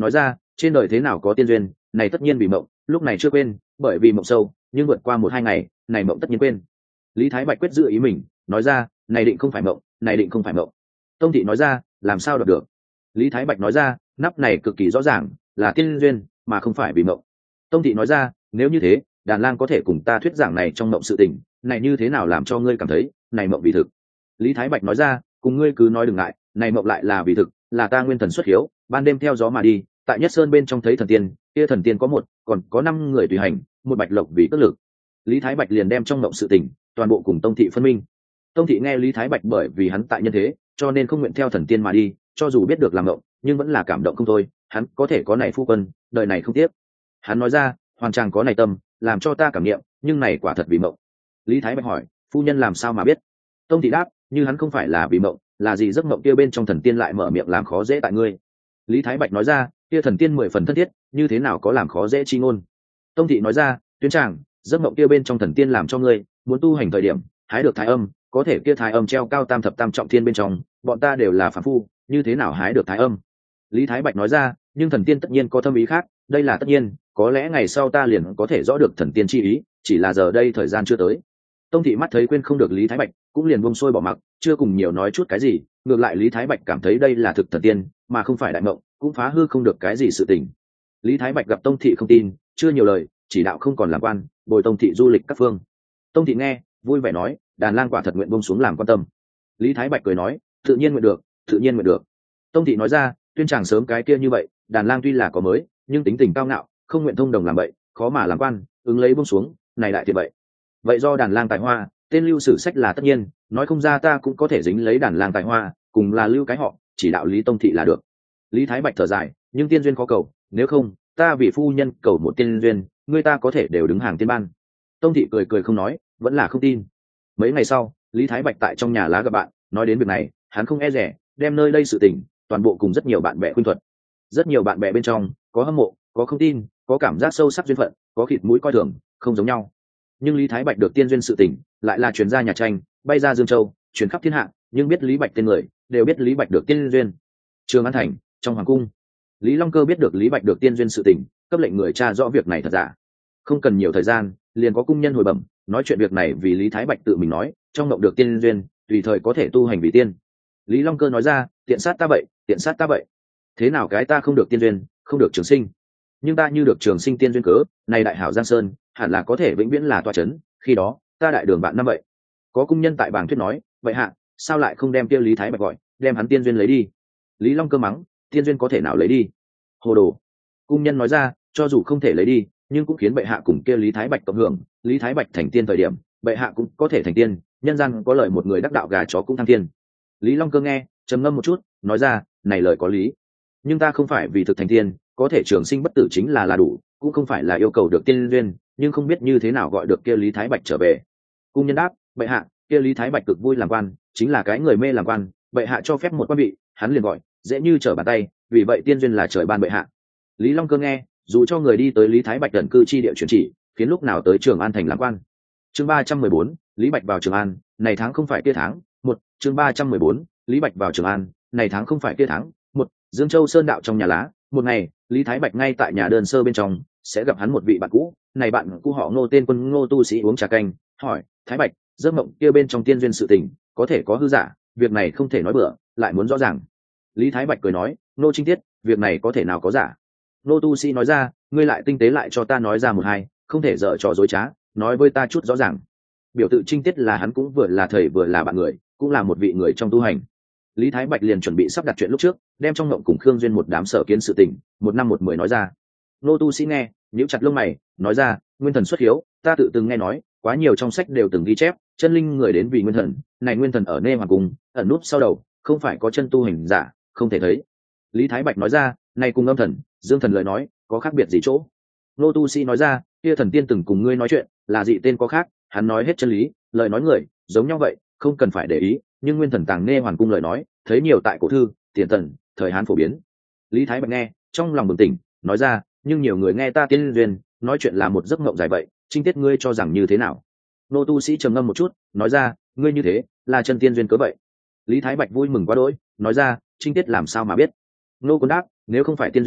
trên đời thế nào có tiên duyên, này tất nhiên vì mộng, lúc này chưa quên, bởi vì mộng sâu, nhưng vượt qua một hai ngày, này mộng tất nhiên quên. Lý Thái Bạch quyết giữ ý mình, nói ra, này định không phải mộng, này định không phải mộng. Tông thị nói ra, làm sao đọc được? Lý Thái Bạch nói ra, nắp này cực kỳ rõ ràng, là tiên duyên, mà không phải vì mộng. Tông thị nói ra, nếu như thế, Đàn Lang có thể cùng ta thuyết giảng này trong mộng sự tình, này như thế nào làm cho ngươi cảm thấy, này mộng vì thực? Lý Thái Bạch nói ra, cùng ngươi cứ nói đừng ngại, này mộng lại là vì thực, là ta nguyên thần xuất hiếu, ban đêm theo gió mà đi, tại Nhất Sơn bên trong thấy thần tiên, kia thần tiên có một, còn có năm người tùy hành, một bạch lộc vì cất lực. Lý Thái Bạch liền đem trong mộng sự tình, toàn bộ cùng Tông thị phân minh. Tông thị nghe Lý Thái Bạch bởi vì hắn tại nhân thế, cho nên không nguyện theo thần tiên mà đi, cho dù biết được làm mộng, nhưng vẫn là cảm động không thôi, hắn có thể có này phu quân, đời này không tiếc. Hắn nói ra, hoàn chàng có này tâm, làm cho ta cảm nghiệm, nhưng này quả thật vì mộng. Lý Thái Bạch hỏi, phu nhân làm sao mà biết? Tông thị đáp, như hắn không phải là vì mộng, là gì giấc mộng kia bên trong thần tiên lại mở miệng làm khó dễ tại ngươi? Lý Thái Bạch nói ra, kia thần tiên mười phần thân thiết, như thế nào có làm khó dễ chi ngôn? Tông thị nói ra, tuyến tràng, giấc mộng kia bên trong thần tiên làm cho ngươi muốn tu hành thời điểm hái được thái âm, có thể kia thái âm treo cao tam thập tam trọng thiên bên trong, bọn ta đều là phàm phu, như thế nào hái được thái âm? Lý Thái Bạch nói ra, nhưng thần tiên tất nhiên có thâm ý khác, đây là tất nhiên, có lẽ ngày sau ta liền có thể rõ được thần tiên chi ý, chỉ là giờ đây thời gian chưa tới. Tông thị mắt thấy quên không được Lý Thái Bạch, cũng liền buông xuôi bỏ mặc, chưa cùng nhiều nói chút cái gì, ngược lại Lý Thái Bạch cảm thấy đây là thực thần tiên, mà không phải đại mộng, cũng phá hư không được cái gì sự tình. Lý Thái Bạch gặp Tông thị không tin, chưa nhiều lời, chỉ đạo không còn làm quan, bồi Tông thị du lịch các phương. Tông thị nghe, vui vẻ nói, Đàn Lang quả thật nguyện buông xuống làm quan tâm. Lý Thái Bạch cười nói, tự nhiên nguyện được, tự nhiên nguyện được. Tông thị nói ra, tuyên chàng sớm cái kia như vậy, Đàn Lang tuy là có mới, nhưng tính tình cao ngạo, không nguyện thông đồng làm vậy, khó mà làm quan, ứng lấy buông xuống, này đại thiệt vậy. Vậy do Đàn Lang tài hoa, tên lưu sử sách là tất nhiên, nói không ra ta cũng có thể dính lấy Đàn Lang tài hoa, cùng là lưu cái họ, chỉ đạo Lý Tông thị là được. Lý Thái Bạch thở dài, nhưng tiên duyên khó cầu, nếu không, ta vì phu nhân cầu một tiên duyên, người ta có thể đều đứng hàng tiên ban. Tông thị cười cười không nói, vẫn là không tin. Mấy ngày sau, Lý Thái Bạch tại trong nhà lá gặp bạn, nói đến việc này, hắn không e rẻ, đem nơi đây sự tình, toàn bộ cùng rất nhiều bạn bè khuyên thuật. Rất nhiều bạn bè bên trong, có hâm mộ, có không tin, có cảm giác sâu sắc duyên phận, có khịt mũi coi thường, không giống nhau. Nhưng Lý Thái Bạch được tiên duyên sự tình, lại là truyền ra nhà tranh, bay ra Dương Châu, truyền khắp thiên hạ, nhưng biết Lý Bạch tên người, đều biết Lý Bạch được tiên duyên. Trường An thành, trong hoàng cung, Lý Long Cơ biết được Lý Bạch được tiên duyên sự tình, cấp lệnh người tra rõ việc này thật giả. Không cần nhiều thời gian, liền có cung nhân hồi bẩm, nói chuyện việc này vì Lý Thái Bạch tự mình nói, trong mộng được tiên duyên, tùy thời có thể tu hành vì tiên. Lý Long Cơ nói ra, tiện sát ta vậy, tiện sát ta vậy. Thế nào cái ta không được tiên duyên, không được trường sinh, nhưng ta như được trường sinh tiên duyên cớ, này đại hảo Giang Sơn, hẳn là có thể vĩnh viễn là toa chấn, khi đó, ta đại đường bạn năm vậy. Có cung nhân tại bảng thuyết nói, vậy hạ, sao lại không đem kia Lý Thái Bạch gọi, đem hắn tiên duyên lấy đi? Lý Long Cơ mắng, tiên duyên có thể nào lấy đi? Hồ đồ. Cung nhân nói ra, cho dù không thể lấy đi, nhưng cũng khiến bệ hạ cùng kia Lý Thái Bạch cộng hưởng, Lý Thái Bạch thành tiên thời điểm, bệ hạ cũng có thể thành tiên, nhân gian có lời một người đắc đạo gà chó cũng thăng tiên. Lý Long Cơ nghe, trầm ngâm một chút, nói ra, này lời có lý, nhưng ta không phải vì thực thành tiên, có thể trường sinh bất tử chính là là đủ, cũng không phải là yêu cầu được tiên duyên, nhưng không biết như thế nào gọi được kia Lý Thái Bạch trở về. Cung nhân đáp, bệ hạ, kia Lý Thái Bạch cực vui làm quan, chính là cái người mê làm quan, bệ hạ cho phép một quan vị, hắn liền gọi, dễ như trở bàn tay, vì vậy tiên duyên là trời ban bệ hạ. Lý Long Cơ nghe, dù cho người đi tới Lý Thái Bạch tận cư chi địa chuyển chỉ, khiến lúc nào tới Trường An thành làm quan. Chương ba trăm mười bốn, Lý Bạch vào Trường An, này tháng không phải kia tháng, một, chương ba trăm mười bốn, Lý Bạch vào Trường An, này tháng không phải kia tháng, một, Dương Châu Sơn đạo trong nhà lá, một ngày, Lý Thái Bạch ngay tại nhà đơn sơ bên trong, sẽ gặp hắn một vị bạn cũ, này bạn cũ họ Ngô tên quân Ngô tu sĩ uống trà canh, hỏi, Thái Bạch, giấc mộng kia bên trong tiên duyên sự tình, có thể có hư giả, việc này không thể nói bừa, lại muốn rõ ràng. Lý Thái Bạch cười nói, Ngô Trinh Tiết, việc này có thể nào có giả? Ngô tu sĩ nói ra, ngươi lại tinh tế lại cho ta nói ra một hai, không thể dở trò dối trá, nói với ta chút rõ ràng. Biểu tự Trinh Tiết là hắn cũng vừa là thầy vừa là bạn người, cũng là một vị người trong tu hành. Lý Thái Bạch liền chuẩn bị sắp đặt chuyện lúc trước, đem trong mộng cùng Khương Duyên một đám sở kiến sự tình, một năm một mười nói ra. Nô tu sĩ nghe, nhíu chặt lông mày, nói ra, nguyên thần xuất hiếu, ta tự từng nghe nói, quá nhiều trong sách đều từng ghi chép, chân linh người đến vì nguyên thần, này nguyên thần ở nê hoàng cung, ẩn núp sau đầu, không phải có chân tu hành giả, không thể thấy. Lý Thái Bạch nói ra, này cùng âm thần, dương thần lời nói, có khác biệt gì chỗ? Nô tu sĩ nói ra, kia thần tiên từng cùng ngươi nói chuyện, là dị tên có khác, hắn nói hết chân lý, lời nói người, giống nhau vậy, không cần phải để ý, nhưng nguyên thần tàng nê hoàn cung lời nói, thấy nhiều tại cổ thư, tiền tần, thời Hán phổ biến. Lý Thái Bạch nghe, trong lòng bừng tỉnh, nói ra, nhưng nhiều người nghe ta tiên duyên, nói chuyện là một giấc mộng dài vậy, Trinh Tiết ngươi cho rằng như thế nào? Nô tu sĩ trầm ngâm một chút, nói ra, ngươi như thế, là chân tiên duyên cớ vậy. Lý Thái Bạch vui mừng quá đỗi, nói ra, Trinh Tiết làm sao mà biết? Nô Quân đáp, nếu không phải tiên duyên,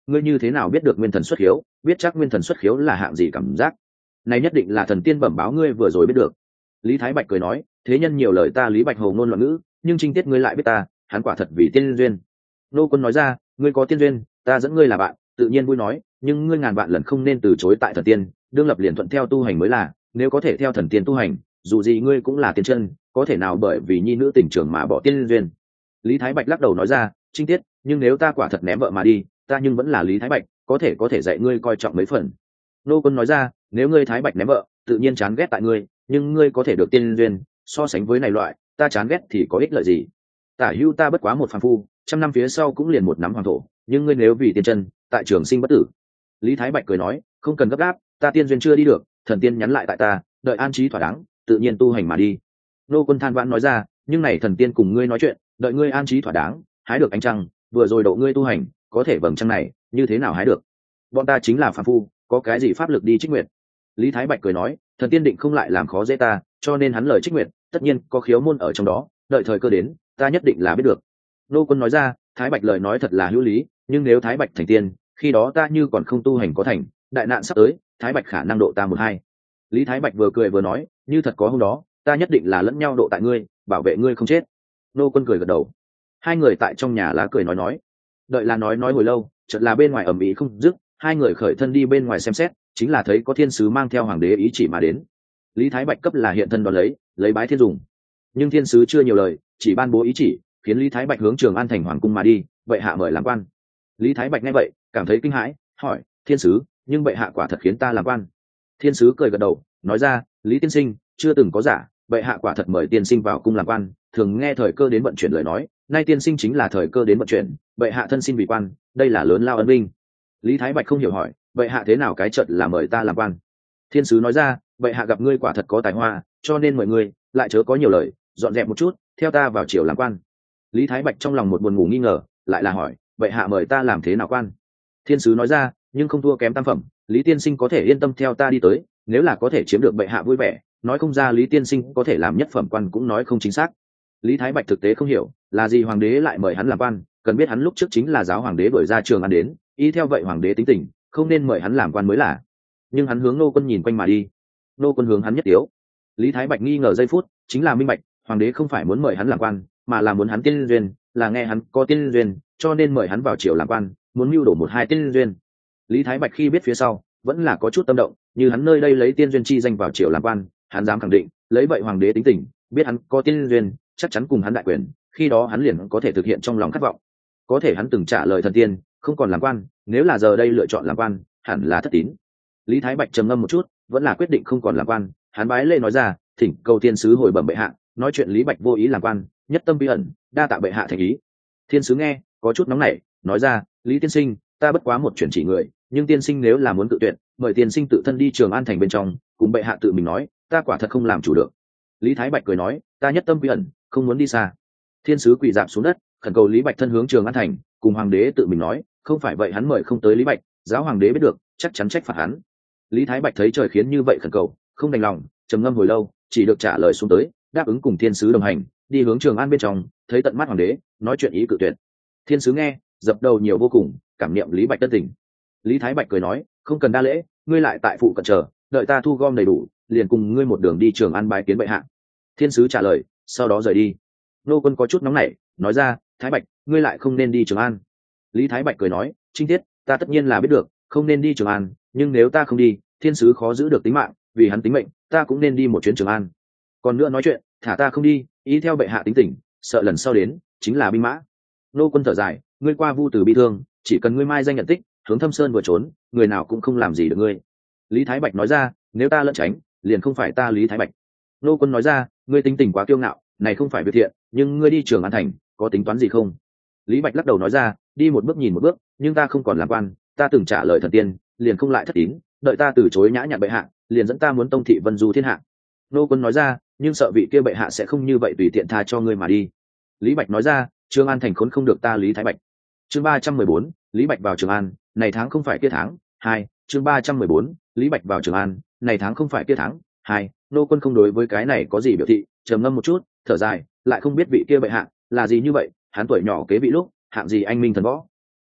ngươi như thế nào biết được nguyên thần xuất khiếu, biết chắc nguyên thần xuất khiếu là hạng gì cảm giác? Này nhất định là thần tiên bẩm báo ngươi vừa rồi biết được. Lý Thái Bạch cười nói, thế nhân nhiều lời ta Lý Bạch hồ ngôn loạn ngữ, nhưng trinh tiết ngươi lại biết ta, hắn quả thật vì tiên duyên. Nô Quân nói ra, ngươi có tiên duyên, ta dẫn ngươi là bạn, tự nhiên vui nói, nhưng ngươi ngàn vạn lần không nên từ chối tại thần tiên, đương lập liền thuận theo tu hành mới là, nếu có thể theo thần tiên tu hành, dù gì ngươi cũng là tiên chân, có thể nào bởi vì nhi nữ tình trường mà bỏ tiên duyên. Lý Thái Bạch lắc đầu nói ra, trinh tiết, nhưng nếu ta quả thật ném vợ mà đi, ta nhưng vẫn là Lý Thái Bạch, có thể có thể dạy ngươi coi trọng mấy phần. Nô Quân nói ra, nếu ngươi Thái Bạch ném vợ, tự nhiên chán ghét tại ngươi, nhưng ngươi có thể được tiên duyên, so sánh với này loại, ta chán ghét thì có ích lợi gì? Tả hưu ta bất quá một phàm phu, trăm năm phía sau cũng liền một nắm hoàng thổ, nhưng ngươi nếu vì tiên chân, tại trường sinh bất tử. Lý Thái Bạch cười nói, không cần gấp gáp, ta tiên duyên chưa đi được, thần tiên nhắn lại tại ta, đợi an trí thỏa đáng, tự nhiên tu hành mà đi. Nô Quân than vãn nói ra, nhưng này thần tiên cùng ngươi nói chuyện, đợi ngươi an trí thỏa đáng, hái được ánh trăng, vừa rồi độ ngươi tu hành, có thể vầng trăng này, như thế nào hái được? Bọn ta chính là phàm phu, có cái gì pháp lực đi trích nguyện? Lý Thái Bạch cười nói, thần tiên định không lại làm khó dễ ta, cho nên hắn lời trích nguyện, tất nhiên có khiếu môn ở trong đó, đợi thời cơ đến, ta nhất định là biết được. Nô Quân nói ra, Thái Bạch lời nói thật là hữu lý, nhưng nếu Thái Bạch thành tiên, khi đó ta như còn không tu hành có thành, đại nạn sắp tới, Thái Bạch khả năng độ ta một hai. Lý Thái Bạch vừa cười vừa nói, như thật có hôm đó, ta nhất định là lẫn nhau độ tại ngươi, bảo vệ ngươi không chết. Nô Quân cười gật đầu. Hai người tại trong nhà lá cười nói nói, đợi là nói nói hồi lâu, chợt là bên ngoài ầm ĩ không dứt, hai người khởi thân đi bên ngoài xem xét, chính là thấy có thiên sứ mang theo hoàng đế ý chỉ mà đến. Lý Thái Bạch cấp là hiện thân đón lấy, lấy bái thiên dùng. Nhưng thiên sứ chưa nhiều lời, chỉ ban bố ý chỉ, khiến Lý Thái Bạch hướng Trường An thành hoàng cung mà đi, vậy hạ mời làm quan. Lý Thái Bạch nghe vậy, cảm thấy kinh hãi, hỏi, thiên sứ, nhưng bệ hạ quả thật khiến ta làm quan? Thiên sứ cười gật đầu, nói ra, Lý tiên sinh, chưa từng có giả, bệ hạ quả thật mời tiên sinh vào cung làm quan, thường nghe thời cơ đến vận chuyển lời nói, nay tiên sinh chính là thời cơ đến vận chuyển, bệ hạ thân xin vì quan, đây là lớn lao ân vinh. Lý Thái Bạch không hiểu hỏi, bệ hạ thế nào cái chợt là mời ta làm quan? Thiên sứ nói ra, bệ hạ gặp ngươi quả thật có tài hoa, cho nên mời ngươi, lại chớ có nhiều lời, dọn dẹp một chút, theo ta vào triều làm quan. Lý Thái Bạch trong lòng một buồn ngủ nghi ngờ, lại là hỏi, bệ hạ mời ta làm thế nào quan? Thiên sứ nói ra, nhưng không thua kém tam phẩm, Lý tiên sinh có thể yên tâm theo ta đi tới, nếu là có thể chiếm được bệ hạ vui vẻ, nói không ra Lý tiên sinh có thể làm nhất phẩm quan cũng nói không chính xác. Lý Thái Bạch thực tế không hiểu, là gì hoàng đế lại mời hắn làm quan, cần biết hắn lúc trước chính là giáo hoàng đế đuổi ra Trường An đến, y theo vậy hoàng đế tính tình, không nên mời hắn làm quan mới là. Nhưng hắn hướng Nô Quân nhìn quanh mà đi. Nô Quân hướng hắn nhất tiếu. Lý Thái Bạch nghi ngờ giây phút, chính là minh bạch, hoàng đế không phải muốn mời hắn làm quan, mà là muốn hắn tiên duyên, là nghe hắn có tiên duyên, cho nên mời hắn vào triều làm quan, muốn mưu đổ một hai tiên duyên. Lý Thái Bạch khi biết phía sau, vẫn là có chút tâm động, như hắn nơi đây lấy tiên duyên chi danh vào triều làm quan, hắn dám khẳng định, lấy vậy hoàng đế tính tình, biết hắn có tiên duyên, chắc chắn cùng hắn đại quyền, khi đó hắn liền có thể thực hiện trong lòng khát vọng. Có thể hắn từng trả lời thần tiên, không còn làm quan, nếu là giờ đây lựa chọn làm quan, hẳn là thất tín. Lý Thái Bạch trầm ngâm một chút, vẫn là quyết định không còn làm quan, hắn bái lễ nói ra, thỉnh cầu thiên sứ hồi bẩm bệ hạ, nói chuyện Lý Bạch vô ý làm quan, nhất tâm bí ẩn, đa tạ bệ hạ thành ý. Thiên sứ nghe, có chút nóng nảy, nói ra, Lý tiên sinh, ta bất quá một chuyển chỉ người, nhưng tiên sinh nếu là muốn tự tuyển, mời tiên sinh tự thân đi Trường An thành bên trong, cùng bệ hạ tự mình nói, ta quả thật không làm chủ được. Lý Thái Bạch cười nói, ta nhất tâm bí ẩn, không muốn đi xa. Thiên sứ quỳ dạp xuống đất, khẩn cầu Lý Bạch thân hướng Trường An thành, cùng hoàng đế tự mình nói, không phải vậy hắn mời không tới Lý Bạch, giáo hoàng đế biết được, chắc chắn trách phạt hắn. Lý Thái Bạch thấy trời khiến như vậy khẩn cầu, không đành lòng, trầm ngâm hồi lâu, chỉ được trả lời xuống tới, đáp ứng cùng thiên sứ đồng hành, đi hướng Trường An bên trong, thấy tận mắt hoàng đế, nói chuyện ý cự tuyệt. Thiên sứ nghe, dập đầu nhiều vô cùng, cảm niệm Lý Bạch tân tình. Lý Thái Bạch cười nói, không cần đa lễ, ngươi lại tại phụ cận chờ, đợi ta thu gom đầy đủ, liền cùng ngươi một đường đi Trường An bái kiến bệ hạ. Thiên sứ trả lời, sau đó rời đi. Nô Quân có chút nóng nảy, nói ra, Thái Bạch, ngươi lại không nên đi Trường An. Lý Thái Bạch cười nói, Trinh tiết, ta tất nhiên là biết được, không nên đi Trường An, nhưng nếu ta không đi, thiên sứ khó giữ được tính mạng, vì hắn tính mệnh, ta cũng nên đi một chuyến Trường An. Còn nữa nói chuyện, thả ta không đi, ý theo bệ hạ tính tình, sợ lần sau đến chính là binh mã. Nô Quân thở dài, ngươi qua vu từ bi thương, chỉ cần ngươi mai danh nhận tích, hướng Thâm Sơn vừa trốn, người nào cũng không làm gì được ngươi. Lý Thái Bạch nói ra, nếu ta lẩn tránh, liền không phải ta Lý Thái Bạch. Nô Quân nói ra, ngươi tính tình quá kiêu ngạo, này không phải việc thiện, nhưng ngươi đi Trường An thành, có tính toán gì không? Lý Bạch lắc đầu nói ra, đi một bước nhìn một bước, nhưng ta không còn làm quan, ta từng trả lời thần tiên, liền không lại thất tín, đợi ta từ chối nhã nhặn bệ hạ, liền dẫn ta muốn tông thị vân du thiên hạ. Nô Quân nói ra, nhưng sợ vị kia bệ hạ sẽ không như vậy tùy tiện tha cho ngươi mà đi. Lý Bạch nói ra, Trường An thành khốn không được ta Lý Thái Bạch. Chương ba trăm mười bốn, Lý Bạch vào Trường An, này tháng không phải kia tháng. Hai, chương ba trăm mười bốn, Lý Bạch vào Trường An, này tháng không phải kia tháng. Hai, Nô Quân không đối với cái này có gì biểu thị, trầm ngâm một chút, thở dài, lại không biết vị kia bệ hạ là gì như vậy, hắn tuổi nhỏ kế vị lúc, hạng gì anh minh thần võ.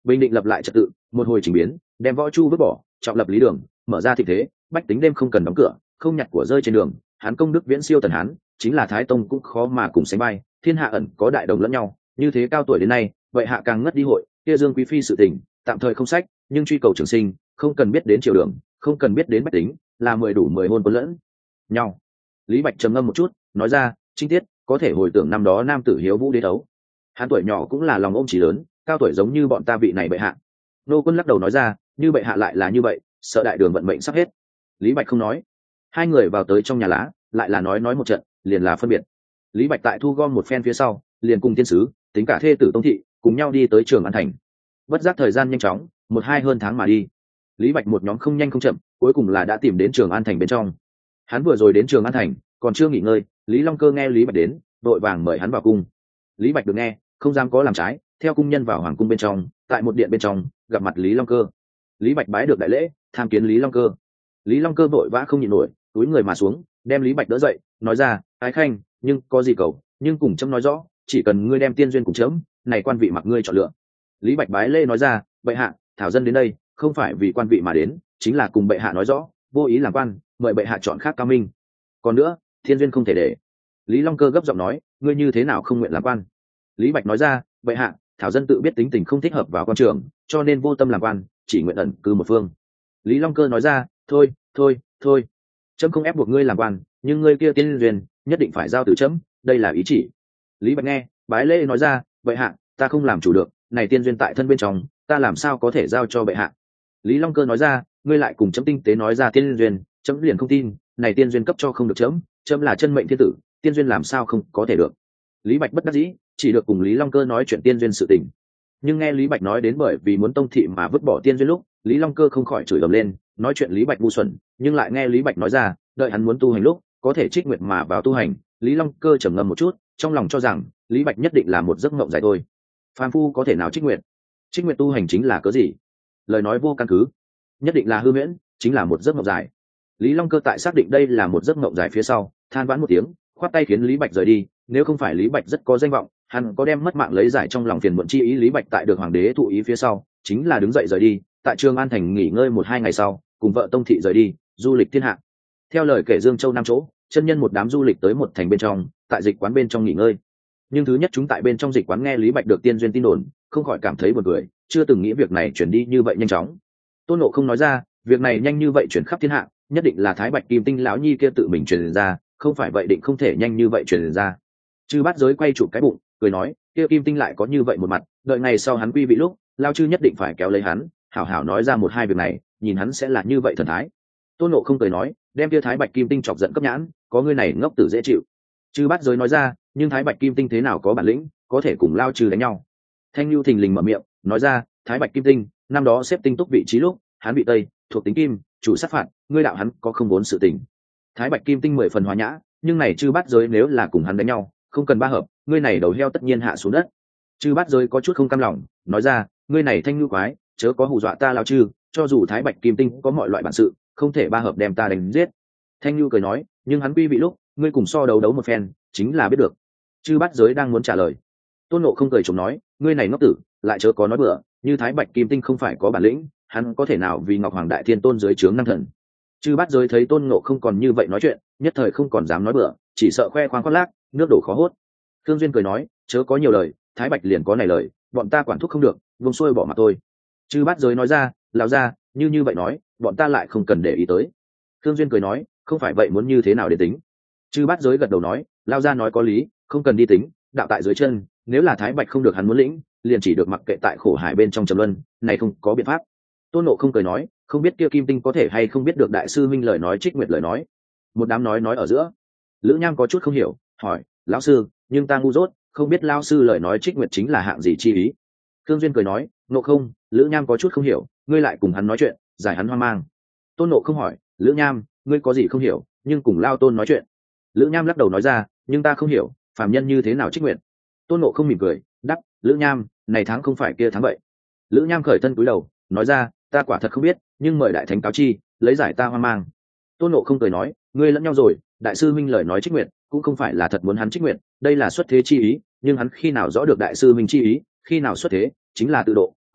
bình định lập lại trật tự, một hồi chỉnh biến, đem võ chu vứt bỏ, trọng lập lý đường, mở ra thị thế, bách tính đêm không cần đóng cửa, không nhặt của rơi trên đường, hắn công đức viễn siêu tần hán, chính là thái tông cũng khó mà cùng sánh bay, thiên hạ ẩn có đại đồng lẫn nhau, như thế cao tuổi đến nay, vậy hạ càng ngất đi hội, kia dương quý phi sự tình, tạm thời không sách, nhưng truy cầu trường sinh, không cần biết đến triều đường, không cần biết đến bách tính, là mười đủ mười hôn cuốn lẫn nhau. Lý Bạch trầm ngâm một chút, nói ra, chi tiết có thể hồi tưởng năm đó nam tử hiếu vũ đế đấu, hắn tuổi nhỏ cũng là lòng ôm chí lớn, cao tuổi giống như bọn ta vị này bệ hạ. Nô Quân lắc đầu nói ra, như bệ hạ lại là như vậy, sợ đại đường vận mệnh sắp hết. Lý Bạch không nói. Hai người vào tới trong nhà lá, lại là nói nói một trận, liền là phân biệt. Lý Bạch tại thu gom một phen phía sau, liền cùng tiên sứ, tính cả thê tử Tông thị, cùng nhau đi tới Trường An thành. Bất giác thời gian nhanh chóng, một hai hơn tháng mà đi. Lý Bạch một nhóm không nhanh không chậm, cuối cùng là đã tìm đến Trường An thành bên trong. Hắn vừa rồi đến Trường An thành, còn chưa nghỉ ngơi, Lý Long Cơ nghe Lý Bạch đến, đội vàng mời hắn vào cung. Lý Bạch được nghe, không dám có làm trái, theo cung nhân vào hoàng cung bên trong, tại một điện bên trong gặp mặt Lý Long Cơ. Lý Bạch bái được đại lễ, tham kiến Lý Long Cơ. Lý Long Cơ vội vã không nhịn nổi, túi người mà xuống, đem Lý Bạch đỡ dậy, nói ra, ái khanh, nhưng có gì cầu, nhưng cùng chấm nói rõ, chỉ cần ngươi đem tiên duyên cùng chấm, này quan vị mặc ngươi chọn lựa. Lý Bạch bái lễ nói ra, bệ hạ, thảo dân đến đây, không phải vì quan vị mà đến, chính là cùng bệ hạ nói rõ, vô ý làm quan, mời bệ hạ chọn khác cao minh. Còn nữa, thiên duyên không thể để. Lý Long Cơ gấp giọng nói, ngươi như thế nào không nguyện làm quan? Lý Bạch nói ra, bệ hạ, thảo dân tự biết tính tình không thích hợp vào quan trường, cho nên vô tâm làm quan, chỉ nguyện ẩn cư một phương. Lý Long Cơ nói ra, thôi thôi thôi, chấm không ép buộc ngươi làm quan, nhưng ngươi kia tiên duyên nhất định phải giao từ chấm, đây là ý chỉ. Lý Bạch nghe, bái lễ nói ra, bệ hạ, ta không làm chủ được, này tiên duyên tại thân bên trong, ta làm sao có thể giao cho bệ hạ? Lý Long Cơ nói ra, ngươi lại cùng chấm tinh tế nói ra tiên duyên, chấm liền không tin, này tiên duyên cấp cho không được chấm, chấm là chân mệnh thiên tử, tiên duyên làm sao không có thể được? Lý Bạch bất đắc dĩ, chỉ được cùng Lý Long Cơ nói chuyện tiên duyên sự tình. Nhưng nghe Lý Bạch nói đến bởi vì muốn tông thị mà vứt bỏ tiên duyên lúc, Lý Long Cơ không khỏi chửi ầm lên, nói chuyện Lý Bạch ngu xuẩn, nhưng lại nghe Lý Bạch nói ra, đợi hắn muốn tu hành lúc, có thể trích nguyện mà vào tu hành. Lý Long Cơ trầm ngâm một chút, trong lòng cho rằng Lý Bạch nhất định là một giấc mộng dài thôi. Phàm phu có thể nào trích nguyện? Trích nguyện tu hành chính là cớ gì? Lời nói vô căn cứ, nhất định là hư huyễn, chính là một giấc mộng dài. Lý Long Cơ tại xác định đây là một giấc mộng dài phía sau, than vãn một tiếng, khoát tay khiến Lý Bạch rời đi. Nếu không phải Lý Bạch rất có danh vọng, hắn có đem mất mạng lấy giải trong lòng phiền muộn chi ý. Lý Bạch tại được hoàng đế thụ ý phía sau, chính là đứng dậy rời đi, tại Trường An thành nghỉ ngơi một hai ngày sau, cùng vợ Tông thị rời đi du lịch thiên hạ. Theo lời kể Dương Châu năm chỗ, chân nhân một đám du lịch tới một thành bên trong, tại dịch quán bên trong nghỉ ngơi. Nhưng thứ nhất chúng tại bên trong dịch quán nghe Lý Bạch được tiên duyên tin đồn, không khỏi cảm thấy buồn cười, chưa từng nghĩ việc này chuyển đi như vậy nhanh chóng. Tôn Ngộ không nói ra, việc này nhanh như vậy chuyển khắp thiên hạ, nhất định là Thái Bạch Kim Tinh lão nhi kia tự mình truyền ra, không phải vậy định không thể nhanh như vậy truyền ra. Chư Bát Giới quay chụp cái bụng, cười nói, kia Kim Tinh lại có như vậy một mặt, đợi ngày sau hắn quy vị lúc, lao chư nhất định phải kéo lấy hắn, hảo hảo nói ra một hai việc này, nhìn hắn sẽ là như vậy thần thái. Tôn Ngộ không cười nói, đem kia Thái Bạch Kim Tinh chọc giận cấp nhãn, có ngươi này ngốc tử dễ chịu. Chư Bát Giới nói ra, nhưng Thái Bạch Kim Tinh thế nào có bản lĩnh, có thể cùng lao chư đánh nhau. Thanh Nhu thình lình mở miệng, nói ra, Thái Bạch Kim Tinh, năm đó xếp tinh túc vị trí lúc, hắn bị tây, thuộc tính kim, chủ sát phạt, ngươi đạo hắn có không vốn sự tình. Thái Bạch Kim Tinh mười phần hòa nhã, nhưng này Chư Bát Giới nếu là cùng hắn đánh nhau, không cần ba hợp, ngươi này đầu heo tất nhiên hạ xuống đất. Chư Bát Giới có chút không cam lòng, nói ra, ngươi này Thanh Nhu quái, chớ có hù dọa ta lao chư, cho dù Thái Bạch Kim Tinh có mọi loại bản sự, không thể ba hợp đem ta đánh giết. Thanh Nhu cười nói, nhưng hắn quy vị lúc, ngươi cùng so đấu đấu một phen, chính là biết được. Chư Bát Giới đang muốn trả lời, Tôn Ngộ không cười chồng nói, ngươi này ngốc tử, lại chớ có nói bừa, như Thái Bạch Kim Tinh không phải có bản lĩnh, hắn có thể nào vì Ngọc Hoàng Đại Thiên Tôn dưới trướng năng thần. Chư Bát Giới thấy Tôn Ngộ không còn như vậy nói chuyện, nhất thời không còn dám nói bừa, chỉ sợ khoe khoang khoác lác, nước đổ khó hốt. Thương Duyên cười nói, chớ có nhiều lời, Thái Bạch liền có này lời, bọn ta quản thúc không được, vung xuôi bỏ mặt tôi. Chư Bát Giới nói ra, lão gia, như như vậy nói, bọn ta lại không cần để ý tới. Thương Duyên cười nói, không phải vậy muốn như thế nào để tính. Chư Bát Giới gật đầu nói, lão gia nói có lý, không cần đi tính, đạo tại dưới chân, nếu là Thái Bạch không được hắn muốn lĩnh, liền chỉ được mặc kệ tại khổ hải bên trong trầm luân, này không có biện pháp. Tôn Ngộ không cười nói, không biết kia Kim Tinh có thể hay không biết được đại sư minh lời nói trích nguyệt lời nói. Một đám nói nói ở giữa, Lữ Nham có chút không hiểu, hỏi, lão sư, nhưng ta ngu dốt, không biết lão sư lời nói trích nguyệt chính là hạng gì chi ý. Thương Duyên cười nói, Ngộ không, Lữ Nham có chút không hiểu, ngươi lại cùng hắn nói chuyện, giải hắn hoang mang. Tôn Ngộ không hỏi, Lữ Nham, ngươi có gì không hiểu, nhưng cùng Lao Tôn nói chuyện. Lữ Nham lắc đầu nói ra, nhưng ta không hiểu, phàm nhân như thế nào trích nguyệt. Tôn Ngộ không mỉm cười, đáp, Lữ Nham, này tháng không phải kia tháng vậy. Lữ Nham khởi thân cúi đầu, nói ra, ta quả thật không biết, nhưng mời đại thánh cáo chi, lấy giải ta hoang mang. Tôn Ngộ không cười nói, ngươi lẫn nhau rồi, đại sư minh lời nói trích nguyệt, cũng không phải là thật muốn hắn trích nguyệt, đây là xuất thế chi ý, nhưng hắn khi nào rõ được đại sư minh chi ý, khi nào xuất thế, chính là tự độ,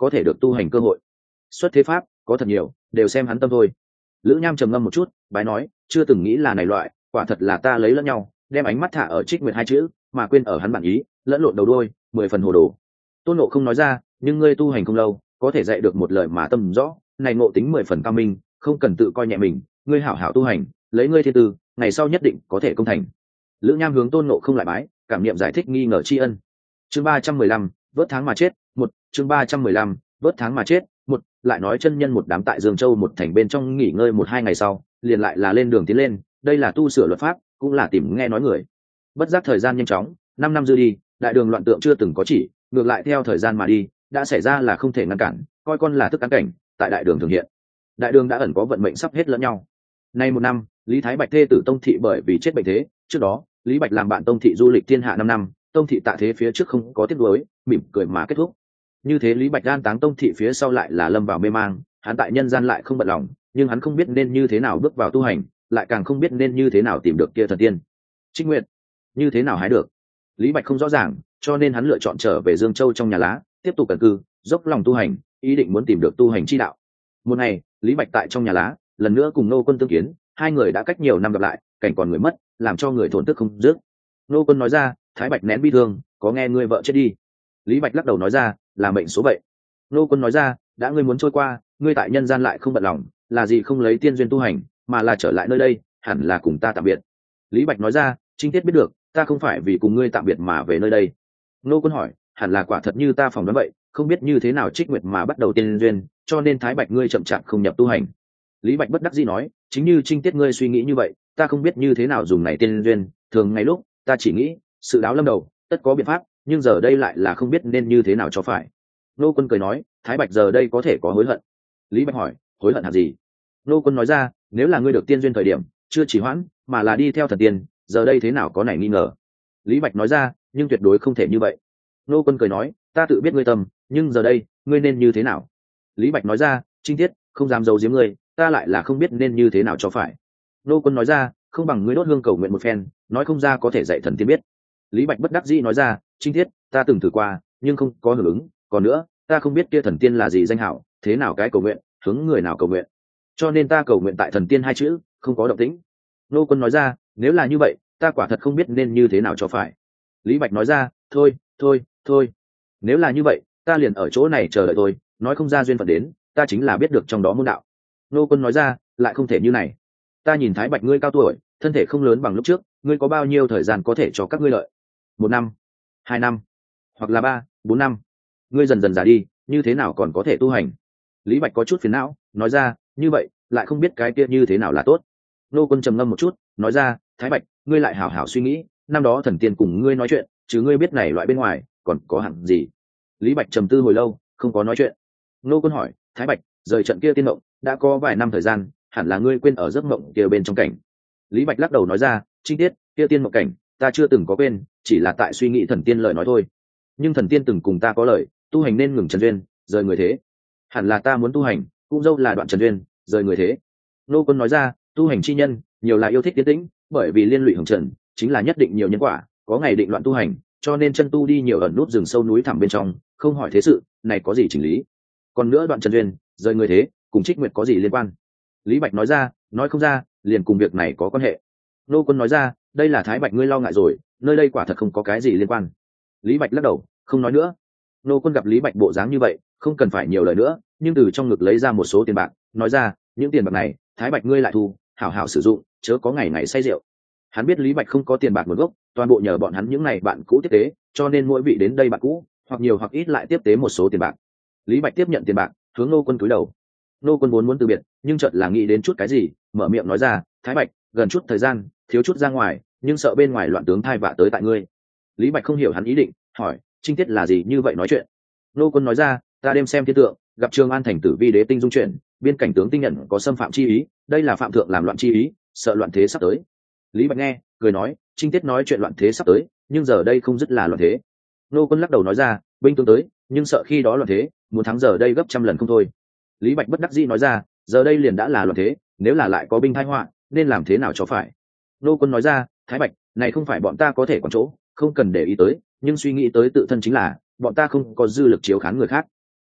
có thể được tu hành cơ hội. Xuất thế pháp có thật nhiều, đều xem hắn tâm thôi. Lữ Nham trầm ngâm một chút, bái nói, chưa từng nghĩ là này loại, quả thật là ta lấy lẫn nhau, đem ánh mắt thả ở Trích Nguyệt hai chữ, mà quên ở hắn bản ý, lẫn lộn đầu đuôi, mười phần hồ đồ. Tôn Ngộ không nói ra, nhưng ngươi tu hành không lâu, có thể dạy được một lời mà tâm rõ, này ngộ tính mười phần cao minh, không cần tự coi nhẹ mình, ngươi hảo hảo tu hành, lấy ngươi thiên tư, ngày sau nhất định có thể công thành. Lữ Nham hướng Tôn Ngộ không lại bái, cảm niệm giải thích nghi ngờ tri ân. Chương ba trăm mười lăm, vớt tháng mà chết, một, chương ba trăm mười lăm, vớt tháng mà chết, một, lại nói chân nhân một đám tại Dương Châu một thành bên trong nghỉ ngơi một hai ngày sau, liền lại là lên đường tiến lên, đây là tu sửa luật pháp, cũng là tìm nghe nói người. Bất giác thời gian nhanh chóng, năm năm dư đi, đại đường loạn tượng chưa từng có chỉ, ngược lại theo thời gian mà đi, đã xảy ra là không thể ngăn cản, coi con là thức ăn cảnh, tại đại đường thường hiện. Đại đường đã ẩn có vận mệnh sắp hết lẫn nhau. Nay một năm, Lý Thái Bạch thê tử Tông thị bởi vì chết bệnh thế, trước đó, Lý Bạch làm bạn Tông thị du lịch thiên hạ năm năm, Tông thị tạ thế phía trước không có tiếc nuối, mỉm cười mà kết thúc. Như thế Lý Bạch an táng Tông thị phía sau lại là lâm vào mê mang, hắn tại nhân gian lại không bận lòng, nhưng hắn không biết nên như thế nào bước vào tu hành, lại càng không biết nên như thế nào tìm được kia thần tiên. Trích Nguyệt, như thế nào hái được? Lý Bạch không rõ ràng, cho nên hắn lựa chọn trở về Dương Châu trong nhà lá, tiếp tục cẩn cư, dốc lòng tu hành, ý định muốn tìm được tu hành chi đạo. Một ngày, Lý Bạch tại trong nhà lá, lần nữa cùng Nô Quân tương kiến, hai người đã cách nhiều năm gặp lại, cảnh còn người mất, làm cho người thổn thức không dứt. Nô Quân nói ra, Thái Bạch nén bi thương, có nghe ngươi vợ chết đi. Lý Bạch lắc đầu nói ra, là mệnh số vậy. Nô Quân nói ra, đã ngươi muốn trôi qua, ngươi tại nhân gian lại không bận lòng, là gì không lấy tiên duyên tu hành, mà là trở lại nơi đây, hẳn là cùng ta tạm biệt. Lý Bạch nói ra, Trinh Tiết biết được, ta không phải vì cùng ngươi tạm biệt mà về nơi đây. Nô Quân hỏi, hẳn là quả thật như ta phỏng đoán vậy, không biết như thế nào Trích Nguyệt mà bắt đầu tiên duyên, cho nên Thái Bạch ngươi chậm chạp không nhập tu hành. Lý Bạch bất đắc dĩ nói, chính như Trinh Tiết ngươi suy nghĩ như vậy, ta không biết như thế nào dùng này tiên duyên, thường ngày lúc ta chỉ nghĩ sự đáo lâm đầu, tất có biện pháp, nhưng giờ đây lại là không biết nên như thế nào cho phải. Nô Quân cười nói, Thái Bạch giờ đây có thể có hối hận. Lý Bạch hỏi, hối hận hạt gì? Nô Quân nói ra, nếu là ngươi được tiên duyên thời điểm chưa chỉ hoãn, mà là đi theo thần tiên, giờ đây thế nào có nảy nghi ngờ. Lý Bạch nói ra, nhưng tuyệt đối không thể như vậy. Nô Quân cười nói, ta tự biết ngươi tâm, nhưng giờ đây ngươi nên như thế nào? Lý Bạch nói ra, Trinh Tiết không dám giấu giếm ngươi, ta lại là không biết nên như thế nào cho phải. Nô Quân nói ra, không bằng ngươi đốt hương cầu nguyện một phen, nói không ra có thể dạy thần tiên biết. Lý Bạch bất đắc dĩ nói ra, Trinh Tiết, ta từng thử qua, nhưng không có hưởng ứng, còn nữa, ta không biết kia thần tiên là gì danh hảo, thế nào cái cầu nguyện, hướng người nào cầu nguyện, cho nên ta cầu nguyện tại thần tiên hai chữ, không có động tĩnh. Nô Quân nói ra, nếu là như vậy, ta quả thật không biết nên như thế nào cho phải. Lý Bạch nói ra, thôi, thôi, thôi, nếu là như vậy, ta liền ở chỗ này chờ đợi tôi, nói không ra duyên phận đến, ta chính là biết được trong đó môn đạo. Nô Quân nói ra, lại không thể như này. Ta nhìn Thái Bạch ngươi cao tuổi, thân thể không lớn bằng lúc trước, ngươi có bao nhiêu thời gian có thể cho các ngươi lợi? Một năm, hai năm, hoặc là ba, bốn năm. Ngươi dần dần già đi, như thế nào còn có thể tu hành? Lý Bạch có chút phiền não, nói ra, như vậy, lại không biết cái kia như thế nào là tốt. Nô Quân trầm ngâm một chút, nói ra, Thái Bạch, ngươi lại hảo hảo suy nghĩ, năm đó thần tiên cùng ngươi nói chuyện, chứ ngươi biết này loại bên ngoài, còn có hẳn gì? Lý Bạch trầm tư hồi lâu, không có nói chuyện. Nô Quân hỏi, Thái Bạch, rời trận kia tiên mộng, đã có vài năm thời gian, hẳn là ngươi quên ở giấc mộng kia bên trong cảnh. Lý Bạch lắc đầu nói ra, Chi tiết, kia tiên mộng cảnh, ta chưa từng có quên, chỉ là tại suy nghĩ thần tiên lời nói thôi. Nhưng thần tiên từng cùng ta có lời, tu hành nên ngừng trần duyên, rời người thế. Hẳn là ta muốn tu hành, cũng dâu là đoạn trần duyên, rời người thế. Nô Quân nói ra, tu hành chi nhân, nhiều là yêu thích tiến tĩnh, bởi vì liên lụy hồng trần, chính là nhất định nhiều nhân quả, có ngày định loạn tu hành, cho nên chân tu đi nhiều ẩn nút rừng sâu núi thẳm bên trong, không hỏi thế sự, này có gì chỉnh lý. Còn nữa đoạn trần duyên, rời người thế, cùng Trích Nguyệt có gì liên quan? Lý Bạch nói ra, nói không ra, liền cùng việc này có quan hệ. Nô Quân nói ra, đây là Thái Bạch ngươi lo ngại rồi, nơi đây quả thật không có cái gì liên quan. Lý Bạch lắc đầu, không nói nữa. Nô Quân gặp Lý Bạch bộ dáng như vậy, không cần phải nhiều lời nữa, nhưng từ trong ngực lấy ra một số tiền bạc, nói ra, những tiền bạc này, Thái Bạch ngươi lại thu, hảo hảo sử dụng, chớ có ngày ngày say rượu. Hắn biết Lý Bạch không có tiền bạc nguồn gốc, toàn bộ nhờ bọn hắn những này bạn cũ tiếp tế, cho nên mỗi vị đến đây bạn cũ, hoặc nhiều hoặc ít lại tiếp tế một số tiền bạc. Lý Bạch tiếp nhận tiền bạc, hướng Nô Quân cúi đầu. Nô Quân vốn muốn từ biệt, nhưng chợt là nghĩ đến chút cái gì, mở miệng nói ra, Thái Bạch, gần chút thời gian, thiếu chút ra ngoài, nhưng sợ bên ngoài loạn tướng thai vạ tới tại ngươi. Lý Bạch không hiểu hắn ý định, hỏi, Trinh Tiết là gì như vậy nói chuyện. Nô Quân nói ra, ta đêm xem thiên tượng, gặp Trường An thành tử vi đế tinh dung chuyển, biên cảnh tướng tinh nhận có xâm phạm chi ý, đây là phạm thượng làm loạn chi ý, sợ loạn thế sắp tới. Lý Bạch nghe, cười nói, Trinh Tiết nói chuyện loạn thế sắp tới, nhưng giờ đây không dứt là loạn thế. Nô Quân lắc đầu nói ra, binh tướng tới, nhưng sợ khi đó loạn thế, muốn thắng giờ đây gấp trăm lần không thôi. Lý Bạch bất đắc dĩ nói ra, giờ đây liền đã là loạn thế, nếu là lại có binh tai họa, nên làm thế nào cho phải? Nô Quân nói ra, Thái Bạch, này không phải bọn ta có thể quản chỗ, không cần để ý tới, nhưng suy nghĩ tới tự thân chính là, bọn ta không có dư lực chiếu khán người khác.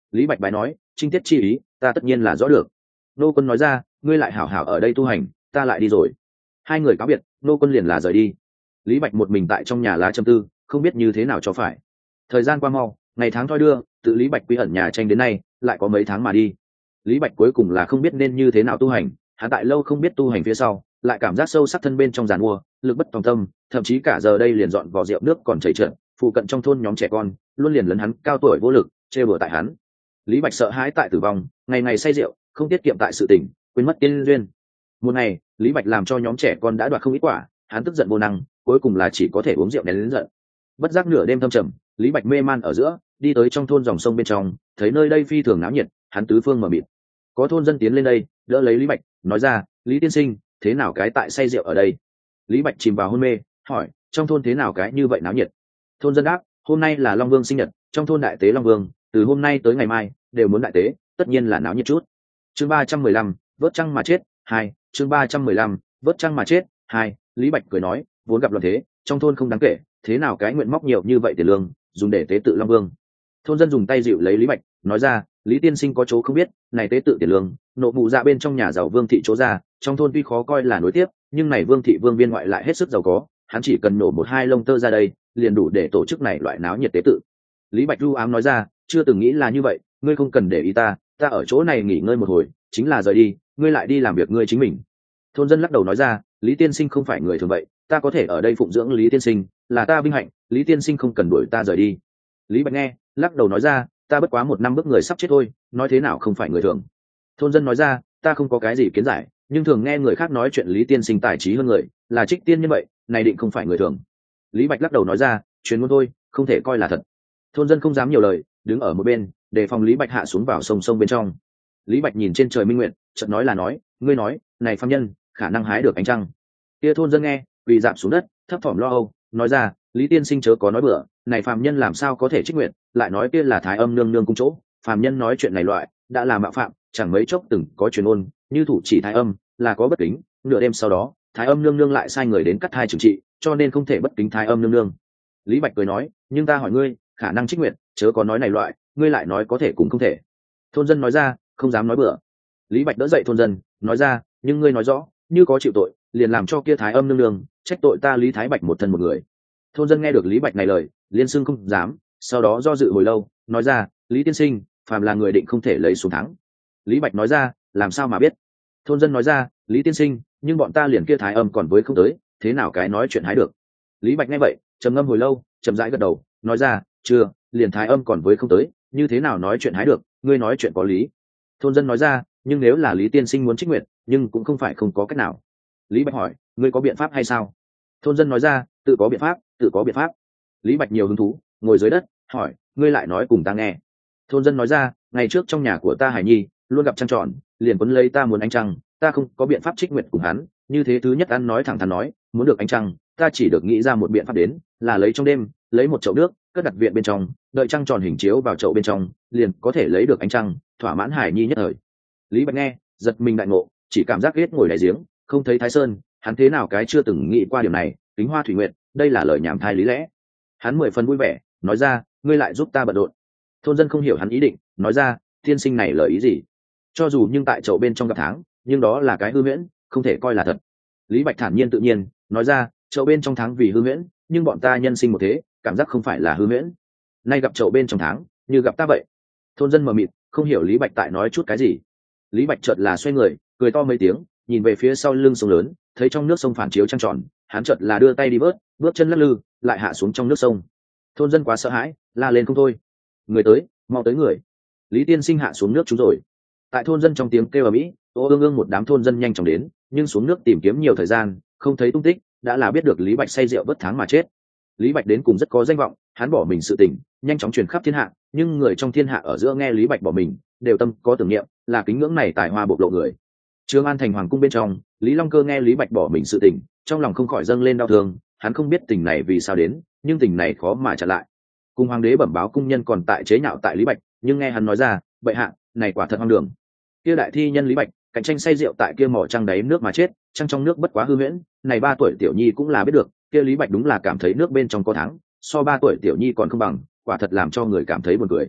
Lý Bạch bái nói, trinh tiết chi ý ta tất nhiên là rõ được. Nô Quân nói ra, ngươi lại hảo hảo ở đây tu hành, ta lại đi rồi. Hai người cáo biệt, Nô Quân liền là rời đi. Lý Bạch một mình tại trong nhà lá trầm tư, không biết như thế nào cho phải. Thời gian qua mau, ngày tháng thoi đưa, tự Lý Bạch quy ẩn nhà tranh đến nay lại có mấy tháng mà đi. Lý Bạch cuối cùng là không biết nên như thế nào tu hành, hắn tại lâu không biết tu hành phía sau, lại cảm giác sâu sắc thân bên trong giàn mua, lực bất tòng tâm, thậm chí cả giờ đây liền dọn vò rượu nước còn chảy trợn, phụ cận trong thôn nhóm trẻ con luôn liền lấn hắn cao tuổi vô lực, chê bừa tại hắn. Lý Bạch sợ hãi tại tử vong, ngày ngày say rượu, không tiết kiệm tại sự tình, quên mất tiên duyên. Một ngày, Lý Bạch làm cho nhóm trẻ con đã đoạt không ít quả, hắn tức giận vô năng, cuối cùng là chỉ có thể uống rượu nén lớn giận. Bất giác nửa đêm thâm trầm, Lý Bạch mê man ở giữa, đi tới trong thôn dòng sông bên trong, thấy nơi đây phi thường náo nhiệt, hắn tứ phương mở mịt. Có thôn dân tiến lên đây, đỡ lấy Lý Bạch, nói ra, Lý tiên sinh, thế nào cái tại say rượu ở đây? Lý Bạch chìm vào hôn mê, hỏi, trong thôn thế nào cái như vậy náo nhiệt? Thôn dân đáp, hôm nay là Long Vương sinh nhật, trong thôn đại tế Long Vương, từ hôm nay tới ngày mai đều muốn đại tế, tất nhiên là náo nhiệt chút. Chương ba trăm mười lăm, vớt trăng mà chết, hai. Chương ba trăm mười lăm, vớt trăng mà chết, hai. Lý Bạch cười nói, vốn gặp loạn thế, trong thôn không đáng kể, thế nào cái nguyện móc nhiều như vậy tiền lương, dùng để tế tự Long Vương. Thôn dân dùng tay dịu lấy Lý Bạch, nói ra, Lý tiên sinh có chỗ không biết, này tế tự tiền lương, nộp vụ dạ bên trong nhà giàu Vương thị chỗ ra, trong thôn tuy khó coi là nối tiếp, nhưng này Vương thị vương viên ngoại lại hết sức giàu có, hắn chỉ cần nổ một hai lông tơ ra đây, liền đủ để tổ chức này loại náo nhiệt tế tự. Lý Bạch ru ám nói ra, chưa từng nghĩ là như vậy, ngươi không cần để ý ta, ta ở chỗ này nghỉ ngơi một hồi, chính là rời đi, ngươi lại đi làm việc ngươi chính mình. Thôn dân lắc đầu nói ra, Lý tiên sinh không phải người thường vậy, ta có thể ở đây phụng dưỡng Lý tiên sinh, là ta vinh hạnh, Lý tiên sinh không cần đuổi ta rời đi. Lý Bạch nghe, lắc đầu nói ra, ta bất quá một năm bước người sắp chết thôi, nói thế nào không phải người thường. Thôn dân nói ra, ta không có cái gì kiến giải, nhưng thường nghe người khác nói chuyện Lý tiên sinh tài trí hơn người, là trích tiên như vậy, này định không phải người thường. Lý Bạch lắc đầu nói ra, truyền ngôn thôi, không thể coi là thật. Thôn dân không dám nhiều lời, đứng ở một bên, để phòng Lý Bạch hạ xuống vào sông sông bên trong. Lý Bạch nhìn trên trời minh nguyện, chợt nói là nói, ngươi nói, này phàm nhân, khả năng hái được ánh trăng. Kia thôn dân nghe, quỳ dạp xuống đất, thấp thỏm lo âu, nói ra, Lý tiên sinh chớ có nói bừa, này phàm nhân làm sao có thể trích nguyện, lại nói kia là Thái Âm nương nương cung chỗ, phàm nhân nói chuyện này loại, đã là mạo phạm, chẳng mấy chốc từng có truyền ôn, như thủ chỉ Thái Âm, là có bất kính, nửa đêm sau đó, Thái Âm nương nương lại sai người đến cắt thai trừng trị, cho nên không thể bất kính Thái Âm nương nương. Lý Bạch cười nói, nhưng ta hỏi ngươi, khả năng trích nguyện, chớ có nói này loại, ngươi lại nói có thể cũng không thể. Thôn dân nói ra, không dám nói bừa. Lý Bạch đỡ dậy thôn dân, nói ra, nhưng ngươi nói rõ, như có chịu tội, liền làm cho kia Thái Âm nương nương trách tội ta Lý Thái Bạch một thân một người. Thôn dân nghe được Lý Bạch này lời, liên xưng không dám, sau đó do dự hồi lâu, nói ra, Lý tiên sinh, phàm là người định không thể lấy xuống thắng. Lý Bạch nói ra, làm sao mà biết? Thôn dân nói ra, Lý tiên sinh, nhưng bọn ta liền kia Thái Âm còn với không tới, thế nào cái nói chuyện hái được? Lý Bạch nghe vậy, trầm ngâm hồi lâu, chậm rãi gật đầu, nói ra, chưa, liền Thái Âm còn với không tới, như thế nào nói chuyện hái được? Ngươi nói chuyện có lý. Thôn dân nói ra, nhưng nếu là Lý tiên sinh muốn trích nguyện, nhưng cũng không phải không có cách nào. Lý Bạch hỏi, ngươi có biện pháp hay sao? Thôn dân nói ra, tự có biện pháp, tự có biện pháp. Lý Bạch nhiều hứng thú, ngồi dưới đất, hỏi, ngươi lại nói cùng ta nghe. Thôn dân nói ra, ngày trước trong nhà của ta Hải Nhi luôn gặp trăng tròn, liền quấn lấy ta muốn ánh trăng, ta không có biện pháp trích nguyện cùng hắn, như thế thứ nhất ăn nói thẳng thắn nói, muốn được ánh trăng, ta chỉ được nghĩ ra một biện pháp đến, là lấy trong đêm, lấy một chậu nước, cất đặt viện bên trong, đợi trăng tròn hình chiếu vào chậu bên trong, liền có thể lấy được ánh trăng, thỏa mãn Hải Nhi nhất thời. Lý Bạch nghe, giật mình đại ngộ, chỉ cảm giác ghét ngồi đáy giếng, không thấy Thái Sơn, hắn thế nào cái chưa từng nghĩ qua điều này, Kính Hoa Thủy Nguyện, đây là lời nhảm thai lý lẽ. Hắn mười phần vui vẻ, nói ra, ngươi lại giúp ta bận rộn. Thôn dân không hiểu hắn ý định, nói ra, tiên sinh này lời ý gì? Cho dù nhưng tại chậu bên trong gặp tháng, nhưng đó là cái hư huyễn, không thể coi là thật. Lý Bạch thản nhiên tự nhiên, nói ra, chậu bên trong tháng vì hư huyễn, nhưng bọn ta nhân sinh một thế, cảm giác không phải là hư huyễn. Nay gặp chậu bên trong tháng, như gặp ta vậy. Thôn dân mờ mịt, không hiểu Lý Bạch tại nói chút cái gì. Lý Bạch chợt là xoay người, cười to mấy tiếng, nhìn về phía sau lưng sông lớn, thấy trong nước sông phản chiếu trăng tròn, hắn chợt là đưa tay đi bớt, bước chân lắc lư, lại hạ xuống trong nước sông. Thôn dân quá sợ hãi, la lên không thôi. Người tới, mau tới người. Lý tiên sinh hạ xuống nước chúng rồi. Tại thôn dân trong tiếng kêu ầm ĩ, ô ương ương một đám thôn dân nhanh chóng đến, nhưng xuống nước tìm kiếm nhiều thời gian, không thấy tung tích, đã là biết được Lý Bạch say rượu bất tháng mà chết. Lý Bạch đến cùng rất có danh vọng, hắn bỏ mình sự tình, nhanh chóng truyền khắp thiên hạ, nhưng người trong thiên hạ ở giữa nghe Lý Bạch bỏ mình, đều tâm có tưởng niệm, là kính ngưỡng này tài hoa bộc lộ người. Trường An thành hoàng cung bên trong, Lý Long Cơ nghe Lý Bạch bỏ mình sự tình, trong lòng không khỏi dâng lên đau thương, hắn không biết tình này vì sao đến, nhưng tình này khó mà trả lại. Cùng hoàng đế bẩm báo cung nhân còn tại chế nhạo tại Lý Bạch, nhưng nghe hắn nói ra, bệ hạ, này quả thật hoang đường. Kia đại thi nhân Lý Bạch, cạnh tranh say rượu tại kia mỏ trăng đáy nước mà chết, trăng trong nước bất quá hư huyễn, này ba tuổi tiểu nhi cũng là biết được, kia Lý Bạch đúng là cảm thấy nước bên trong có tháng, so ba tuổi tiểu nhi còn không bằng, quả thật làm cho người cảm thấy buồn cười.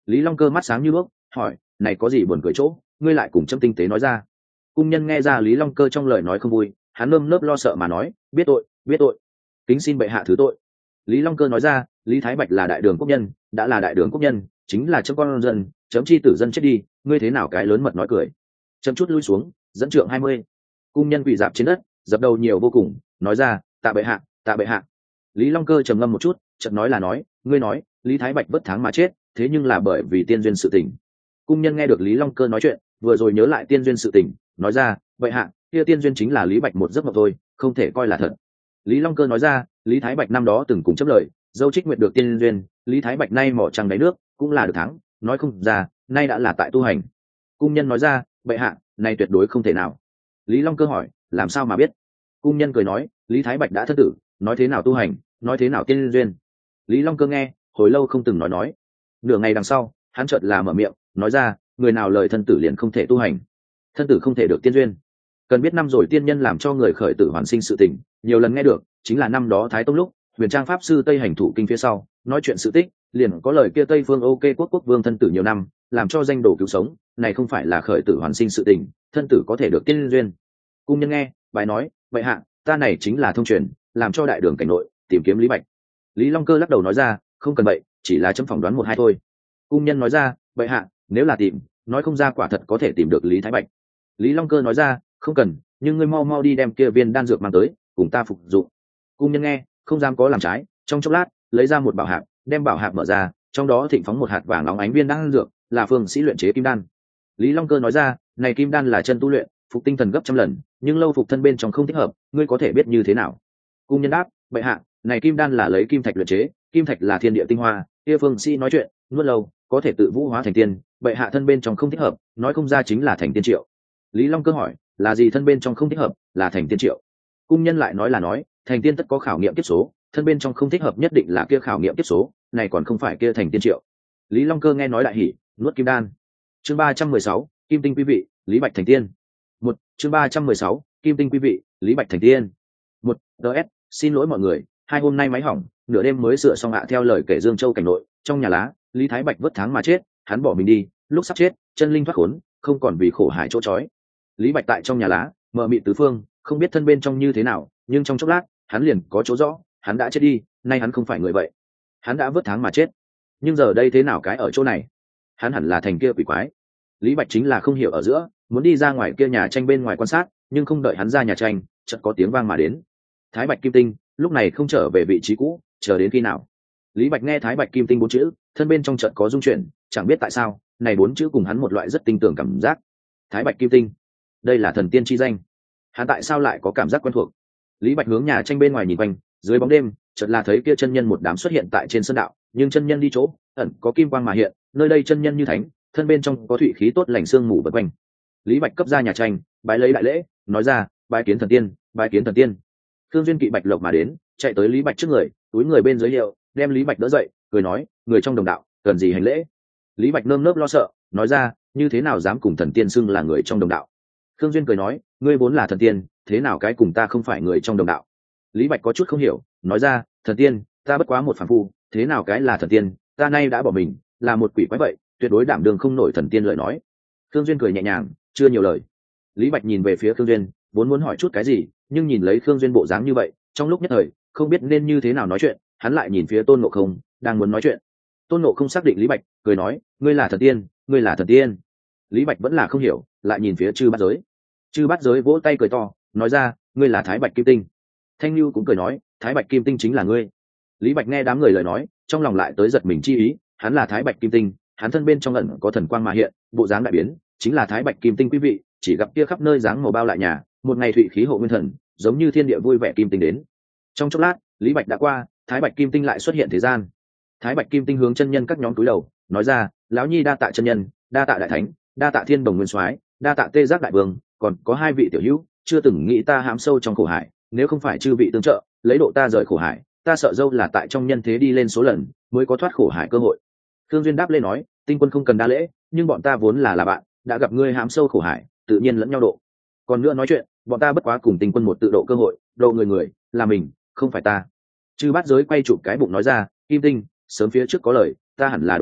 Lý Long Cơ mắt sáng như đuốc, hỏi, này có gì buồn cười chỗ, ngươi lại cùng châm tinh tế nói ra. Cung nhân nghe ra Lý Long Cơ trong lời nói không vui, hắn nơm nớp lo sợ mà nói, biết tội, biết tội, kính xin bệ hạ thứ tội. Lý Long Cơ nói ra, Lý Thái Bạch là đại đường quốc nhân, đã là đại đường quốc nhân, chính là chấm con dân, chấm chi tử dân chết đi, ngươi thế nào cái lớn mật nói cười. Chấm chút lui xuống, dẫn trượng hai mươi. Cung nhân quỳ dạp trên đất, dập đầu nhiều vô cùng, nói ra, tạ bệ hạ, tạ bệ hạ. Lý Long Cơ trầm ngâm một chút, chợt nói là nói, ngươi nói, Lý Thái Bạch bất tháng mà chết, thế nhưng là bởi vì tiên duyên sự tình. Cung nhân nghe được Lý Long Cơ nói chuyện, vừa rồi nhớ lại tiên duyên sự tình, nói ra, bệ hạ, kia tiên duyên chính là Lý Bạch một giấc mộng thôi, không thể coi là thật. Lý Long Cơ nói ra, Lý Thái Bạch năm đó từng cùng chấp lời, dâu trích nguyệt được tiên duyên, Lý Thái Bạch nay mỏ trăng đáy nước, cũng là được thắng, nói không ra, nay đã là tại tu hành. Cung nhân nói ra, bệ hạ, này tuyệt đối không thể nào. Lý Long Cơ hỏi, làm sao mà biết? Cung nhân cười nói, Lý Thái Bạch đã thân tử, nói thế nào tu hành, nói thế nào tiên duyên. Lý Long Cơ nghe, hồi lâu không từng nói nói. Nửa ngày đằng sau, hắn chợt là mở miệng, nói ra, người nào lời thân tử liền không thể tu hành, thân tử không thể được tiên duyên. Cần biết năm rồi tiên nhân làm cho người khởi tử hoàn sinh sự tình, nhiều lần nghe được, chính là năm đó Thái Tông lúc, Huyền Trang pháp sư Tây hành thủ kinh phía sau, nói chuyện sự tích, liền có lời kia Tây Phương OK quốc quốc vương thân tử nhiều năm, làm cho danh đồ cứu sống, này không phải là khởi tử hoàn sinh sự tình, thân tử có thể được tiên duyên. Cung nhân nghe, bài nói, vậy hạ, ta này chính là thông truyền, làm cho đại đường cảnh nội tìm kiếm Lý Bạch. Lý Long Cơ lắc đầu nói ra, không cần vậy, chỉ là chấm phỏng đoán một hai thôi. Cung nhân nói ra, vậy hạ, nếu là tìm, nói không ra quả thật có thể tìm được Lý Thái Bạch. Lý Long Cơ nói ra, không cần, nhưng ngươi mau mau đi đem kia viên đan dược mang tới, cùng ta phục dụng. Cung nhân nghe, không dám có làm trái, trong chốc lát lấy ra một bảo hạp, đem bảo hạp mở ra, trong đó thịnh phóng một hạt vàng óng ánh viên đan dược, là phương sĩ luyện chế kim đan. Lý Long Cơ nói ra, này kim đan là chân tu luyện, phục tinh thần gấp trăm lần, nhưng lâu phục thân bên trong không thích hợp, ngươi có thể biết như thế nào? Cung nhân đáp, bệ hạ, này kim đan là lấy kim thạch luyện chế, kim thạch là thiên địa tinh hoa, kia phương sĩ nói chuyện, nuốt lâu, có thể tự vũ hóa thành tiên, bệ hạ thân bên trong không thích hợp, nói không ra chính là thành tiên triệu. Lý Long Cơ hỏi, là gì thân bên trong không thích hợp, là thành tiên triệu? Cung nhân lại nói là nói, thành tiên tất có khảo nghiệm tiếp số, thân bên trong không thích hợp nhất định là kia khảo nghiệm tiếp số, này còn không phải kia thành tiên triệu. Lý Long Cơ nghe nói đại hỉ, nuốt kim đan. Chương ba trăm mười sáu, Kim Tinh quý vị, Lý Bạch thành tiên. Một, chương ba trăm mười sáu, Kim Tinh quý vị, Lý Bạch thành tiên. Một, ds, xin lỗi mọi người, hai hôm nay máy hỏng, nửa đêm mới sửa xong ạ. Theo lời kể Dương Châu cảnh nội, trong nhà lá, Lý Thái Bạch vớt tháng mà chết, hắn bỏ mình đi, lúc sắp chết, chân linh thoát khốn, không còn vì khổ hải chỗ trói. Lý Bạch tại trong nhà lá, mờ mịt tứ phương, không biết thân bên trong như thế nào, nhưng trong chốc lát, hắn liền có chỗ rõ, hắn đã chết đi, nay hắn không phải người vậy. Hắn đã vớt tháng mà chết, nhưng giờ đây thế nào cái ở chỗ này? Hắn hẳn là thành kia quỷ quái. Lý Bạch chính là không hiểu ở giữa, muốn đi ra ngoài kia nhà tranh bên ngoài quan sát, nhưng không đợi hắn ra nhà tranh, chợt có tiếng vang mà đến. Thái Bạch Kim Tinh, lúc này không trở về vị trí cũ, chờ đến khi nào? Lý Bạch nghe Thái Bạch Kim Tinh bốn chữ, thân bên trong chợt có rung chuyển, chẳng biết tại sao, này bốn chữ cùng hắn một loại rất tinh tường cảm giác. Thái Bạch Kim Tinh, đây là thần tiên chi danh. Hắn tại sao lại có cảm giác quen thuộc? Lý Bạch hướng nhà tranh bên ngoài nhìn quanh, dưới bóng đêm, chợt là thấy kia chân nhân một đám xuất hiện tại trên sân đạo, nhưng chân nhân đi chỗ, ẩn có kim quang mà hiện, nơi đây chân nhân như thánh, thân bên trong có thủy khí tốt lành sương mù vần quanh. Lý Bạch cấp ra nhà tranh, bái lấy đại lễ, nói ra, bái kiến thần tiên, bái kiến thần tiên. Thương duyên kỵ bạch lộc mà đến, chạy tới Lý Bạch trước người, túi người bên dưới hiệu, đem Lý Bạch đỡ dậy, cười nói, người trong đồng đạo, cần gì hành lễ? Lý Bạch nơm nớp lo sợ, nói ra, như thế nào dám cùng thần tiên xưng là người trong đồng đạo? Thương duyên cười nói, ngươi vốn là thần tiên, thế nào cái cùng ta không phải người trong đồng đạo? Lý Bạch có chút không hiểu, nói ra, thần tiên, ta bất quá một phàm phu, thế nào cái là thần tiên, ta nay đã bỏ mình, là một quỷ quái vậy, tuyệt đối đảm đương không nổi thần tiên lời nói. Thương duyên cười nhẹ nhàng, chưa nhiều lời. Lý Bạch nhìn về phía Thương duyên, vốn muốn hỏi chút cái gì, nhưng nhìn lấy Thương duyên bộ dáng như vậy, trong lúc nhất thời không biết nên như thế nào nói chuyện, hắn lại nhìn phía Tôn Ngộ Không, đang muốn nói chuyện. Tôn Ngộ Không xác định Lý Bạch, cười nói, ngươi là thần tiên, ngươi là thần tiên. Lý Bạch vẫn là không hiểu, lại nhìn phía Chư Bát Giới. Chư Bát Giới vỗ tay cười to, nói ra, ngươi là Thái Bạch Kim Tinh. Thanh Nhu cũng cười nói, Thái Bạch Kim Tinh chính là ngươi. Lý Bạch nghe đám người lời nói, trong lòng lại tới giật mình chi ý, hắn là Thái Bạch Kim Tinh, hắn thân bên trong ẩn có thần quang mà hiện, bộ dáng đại biến, chính là Thái Bạch Kim Tinh quý vị, chỉ gặp kia khắp nơi dáng màu bao lại nhà, một ngày thụy khí hộ nguyên thần, giống như thiên địa vui vẻ kim tinh đến. Trong chốc lát, Lý Bạch đã qua, Thái Bạch Kim Tinh lại xuất hiện thế gian. Thái Bạch Kim Tinh hướng chân nhân các nhóm túi đầu, nói ra, lão nhi đa tạ chân nhân, đa tạ đại thánh, đa tạ thiên bồng nguyên soái, đa tạ tê giác đại vương, còn có hai vị tiểu hữu, chưa từng nghĩ ta hãm sâu trong khổ hải, nếu không phải chư vị tương trợ, lấy độ ta rời khổ hải, ta sợ dâu là tại trong nhân thế đi lên số lần, mới có thoát khổ hải cơ hội. Thương duyên đáp lên nói, Tinh quân không cần đa lễ, nhưng bọn ta vốn là là bạn, đã gặp ngươi hãm sâu khổ hải, tự nhiên lẫn nhau độ. Còn nữa nói chuyện, bọn ta bất quá cùng Tinh quân một tự độ cơ hội, độ người người, là mình, không phải ta. Chư Bát Giới quay chụp cái bụng nói ra, Kim Tinh, sớm phía trước có lời, ta hẳn là độ ngươi,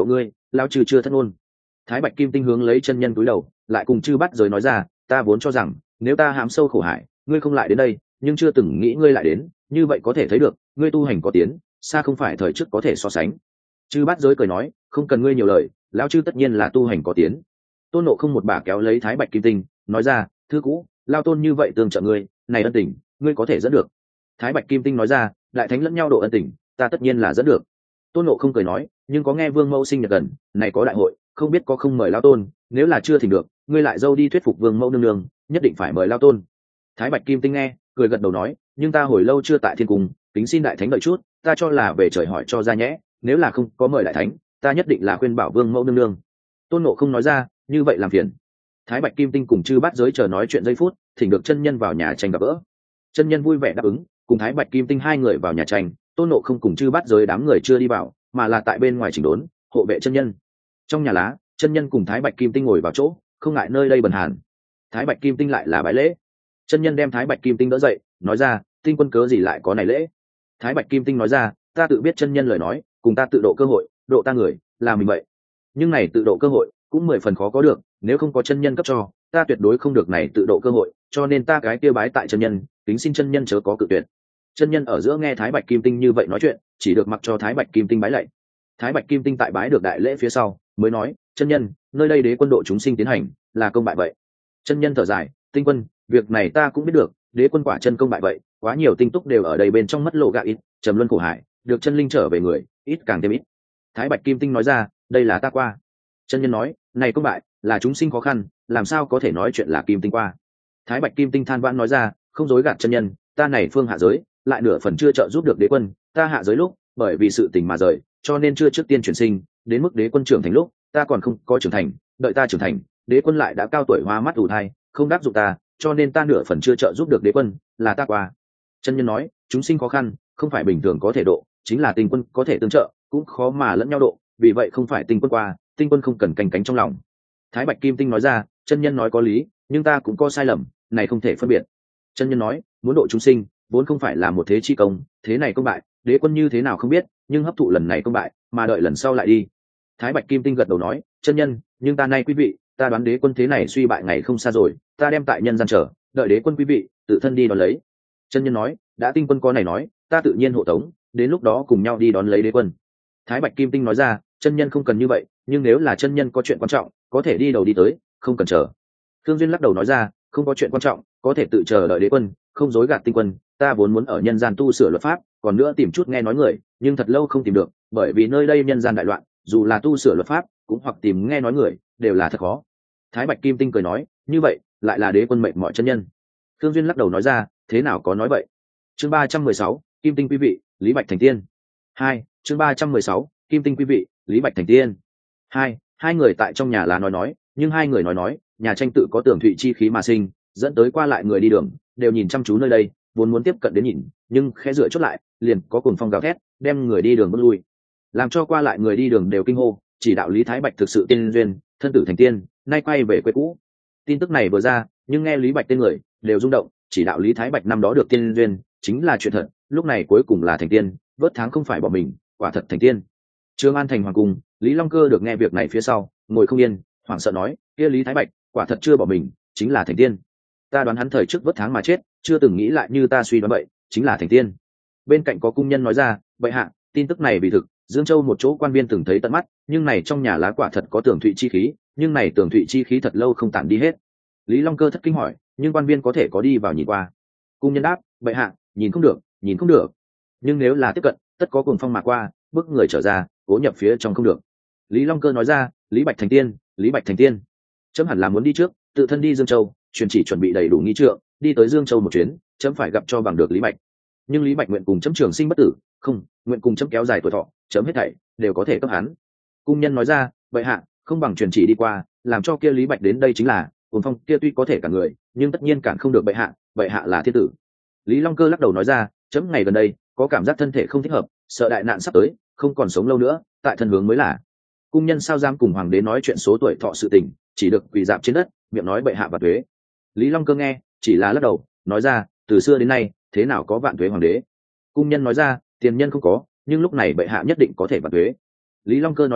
lao chư chưa thất ngôn. Thái Bạch Kim Tinh hướng lấy chân nhân cúi đầu, lại cùng chư bắt giới nói ra, ta vốn cho rằng nếu ta hãm sâu khổ hải, ngươi không lại đến đây, nhưng chưa từng nghĩ ngươi lại đến, như vậy có thể thấy được ngươi tu hành có tiến, xa không phải thời trước có thể so sánh. Chư bắt giới cười nói, không cần ngươi nhiều lời, lão chư tất nhiên là tu hành có tiến. Tôn Nộ Không một bà kéo lấy Thái Bạch Kim Tinh, nói ra, thư cũ, lao tôn như vậy tương trợ ngươi, này ân tình, ngươi có thể dẫn được. Thái Bạch Kim Tinh nói ra, đại thánh lẫn nhau độ ân tình, ta tất nhiên là dẫn được. Tôn Nộ Không cười nói, nhưng có nghe Vương Mẫu sinh nhật gần, này có đại hội, không biết có không mời lao tôn, nếu là chưa thỉnh được, ngươi lại dâu đi thuyết phục Vương Mẫu nương nương, nhất định phải mời lao tôn. Thái Bạch Kim Tinh nghe, cười gật đầu nói, nhưng ta hồi lâu chưa tại thiên cung, kính xin đại thánh đợi chút, ta cho là về trời hỏi cho ra nhẽ, nếu là không có mời đại thánh, ta nhất định là khuyên bảo Vương Mẫu nương nương. Tôn Nộ Không nói ra, như vậy làm phiền. Thái Bạch Kim Tinh cùng chư bát giới chờ nói chuyện giây phút, thỉnh được chân nhân vào nhà tranh gặp gỡ. Chân nhân vui vẻ đáp ứng, cùng Thái Bạch Kim Tinh hai người vào nhà tranh. Tôn Nộ Không cùng chư bát giới đám người chưa đi vào, mà là tại bên ngoài chỉnh đốn hộ vệ chân nhân. Trong nhà lá, chân nhân cùng Thái Bạch Kim Tinh ngồi vào chỗ, không ngại nơi đây bần hàn. Thái Bạch Kim Tinh lại là bái lễ. Chân nhân đem Thái Bạch Kim Tinh đỡ dậy, nói ra, tinh quân cớ gì lại có này lễ. Thái Bạch Kim Tinh nói ra, ta tự biết chân nhân lời nói, cùng ta tự độ cơ hội, độ ta người, là mình vậy. Nhưng này tự độ cơ hội cũng mười phần khó có được, nếu không có chân nhân cấp cho, ta tuyệt đối không được này tự độ cơ hội, cho nên ta cái kia bái tại chân nhân, tính xin chân nhân chớ có cự tuyệt. Chân nhân ở giữa nghe Thái Bạch Kim Tinh như vậy nói chuyện, chỉ được mặc cho Thái Bạch Kim Tinh bái lạy. Thái Bạch Kim Tinh tại bái được đại lễ phía sau, mới nói, chân nhân, nơi đây đế quân độ chúng sinh tiến hành, là công bại vậy. Chân nhân thở dài, tinh quân, việc này ta cũng biết được, đế quân quả chân công bại vậy, quá nhiều tinh túc đều ở đây bên trong mất lộ gạ ít, trầm luân khổ hải, được chân linh trở về người, ít càng thêm ít. Thái Bạch Kim Tinh nói ra, đây là ta qua. Chân nhân nói, này công bại, là chúng sinh khó khăn, làm sao có thể nói chuyện là Kim Tinh qua. Thái Bạch Kim Tinh than vãn nói ra, không dối gạt chân nhân, ta này phương hạ giới, lại nửa phần chưa trợ giúp được đế quân, ta hạ giới lúc, bởi vì sự tình mà rời, cho nên chưa trước tiên chuyển sinh, đến mức đế quân trưởng thành lúc, ta còn không có trưởng thành, đợi ta trưởng thành, đế quân lại đã cao tuổi hóa mắt ủ thai, không đáp dụng ta, cho nên ta nửa phần chưa trợ giúp được đế quân, là ta qua. Chân nhân nói, chúng sinh khó khăn, không phải bình thường có thể độ, chính là tinh quân có thể tương trợ, cũng khó mà lẫn nhau độ, vì vậy không phải tinh quân qua, tinh quân không cần canh cánh trong lòng. Thái Bạch Kim Tinh nói ra, chân nhân nói có lý, nhưng ta cũng có sai lầm, này không thể phân biệt. Chân nhân nói, muốn độ chúng sinh, vốn không phải là một thế chi công, thế này công bại, đế quân như thế nào không biết, nhưng hấp thụ lần này công bại, mà đợi lần sau lại đi. Thái Bạch Kim Tinh gật đầu nói, chân nhân, nhưng ta nay quý vị, ta đoán đế quân thế này suy bại ngày không xa rồi, ta đem tại nhân gian trở, đợi đế quân quý vị tự thân đi đón lấy. Chân nhân nói, đã tinh quân có này nói, ta tự nhiên hộ tống, đến lúc đó cùng nhau đi đón lấy đế quân. Thái Bạch Kim Tinh nói ra, chân nhân không cần như vậy, nhưng nếu là chân nhân có chuyện quan trọng, có thể đi đầu đi tới, không cần chờ. Thương Duyên lắc đầu nói ra, không có chuyện quan trọng, có thể tự chờ đợi đế quân, không dối gạt tinh quân, ta vốn muốn ở nhân gian tu sửa luật pháp, còn nữa tìm chút nghe nói người, nhưng thật lâu không tìm được, bởi vì nơi đây nhân gian đại loạn, dù là tu sửa luật pháp, cũng hoặc tìm nghe nói người, đều là thật khó. Thái Bạch Kim Tinh cười nói, như vậy, lại là đế quân mệnh mọi chân nhân. Thương Duyên lắc đầu nói ra, thế nào có nói vậy. Chương ba trăm mười sáu, Kim Tinh quý vị, Lý Bạch thành tiên. Hai, chương ba trăm mười sáu, Kim Tinh quý vị, Lý Bạch thành tiên. Hai, hai người tại trong nhà lá nói nói, nhưng hai người nói nói, nhà tranh tự có tưởng thụy chi khí mà sinh, dẫn tới qua lại người đi đường, đều nhìn chăm chú nơi đây, vốn muốn tiếp cận đến nhìn, nhưng khẽ dựa chốt lại, liền có cuồng phong gào thét, đem người đi đường bước lui, làm cho qua lại người đi đường đều kinh hô, chỉ đạo Lý Thái Bạch thực sự tiên duyên, thân tử thành tiên, nay quay về quê cũ. Tin tức này vừa ra, nhưng nghe Lý Bạch tên người, đều rung động, chỉ đạo Lý Thái Bạch năm đó được tiên duyên, chính là chuyện thật, lúc này cuối cùng là thành tiên, vớt tháng không phải bỏ mình, quả thật thành tiên. Trương An thành hoàng cung, Lý Long Cơ được nghe việc này phía sau, ngồi không yên, hoảng sợ nói, kia Lý Thái Bạch, quả thật chưa bỏ mình, chính là thành tiên. Ta đoán hắn thời trước vớt tháng mà chết, chưa từng nghĩ lại như ta suy đoán vậy, chính là thành tiên. Bên cạnh có cung nhân nói ra, bệ hạ, tin tức này vì thực, Dương Châu một chỗ quan viên từng thấy tận mắt, nhưng này trong nhà lá quả thật có tường thụy chi khí, nhưng này tường thụy chi khí thật lâu không tản đi hết. Lý Long Cơ thất kinh hỏi, nhưng quan viên có thể có đi vào nhìn qua? Cung nhân đáp, bệ hạ, nhìn không được, nhìn không được. Nhưng nếu là tiếp cận, tất có cuồng phong mà qua, bước người trở ra, cố nhập phía trong không được. Lý Long Cơ nói ra, Lý Bạch thành tiên, Lý Bạch thành tiên. Chấm hẳn là muốn đi trước, tự thân đi Dương Châu, truyền chỉ chuẩn bị đầy đủ nghi trượng, đi tới Dương Châu một chuyến, chấm phải gặp cho bằng được Lý Bạch. Nhưng Lý Bạch nguyện cùng chấm trường sinh bất tử, không, nguyện cùng chấm kéo dài tuổi thọ, chấm hết thảy đều có thể cấp hắn. Cung nhân nói ra, bệ hạ, không bằng truyền chỉ đi qua, làm cho kia Lý Bạch đến đây chính là, cuồng phong kia tuy có thể cản người, nhưng tất nhiên cản không được bệ hạ, bệ hạ là thiên tử. Lý Long Cơ lắc đầu nói ra, chấm ngày gần đây có cảm giác thân thể không thích hợp, sợ đại nạn sắp tới, không còn sống lâu nữa, tại thân hướng mới là. Cung nhân sao dám cùng hoàng đế nói chuyện số tuổi thọ sự tình, chỉ được quỳ dạp trên đất, miệng nói bệ hạ và thuế. Lý Long Cơ nghe, chỉ là lắc đầu, nói ra, từ xưa đến nay, thế nào có vạn thuế hoàng đế. Cung nhân nói ra, tiền nhân không có, nhưng lúc này bệ hạ nhất định có thể vạn thuế. Lý Long Cơ nói ra,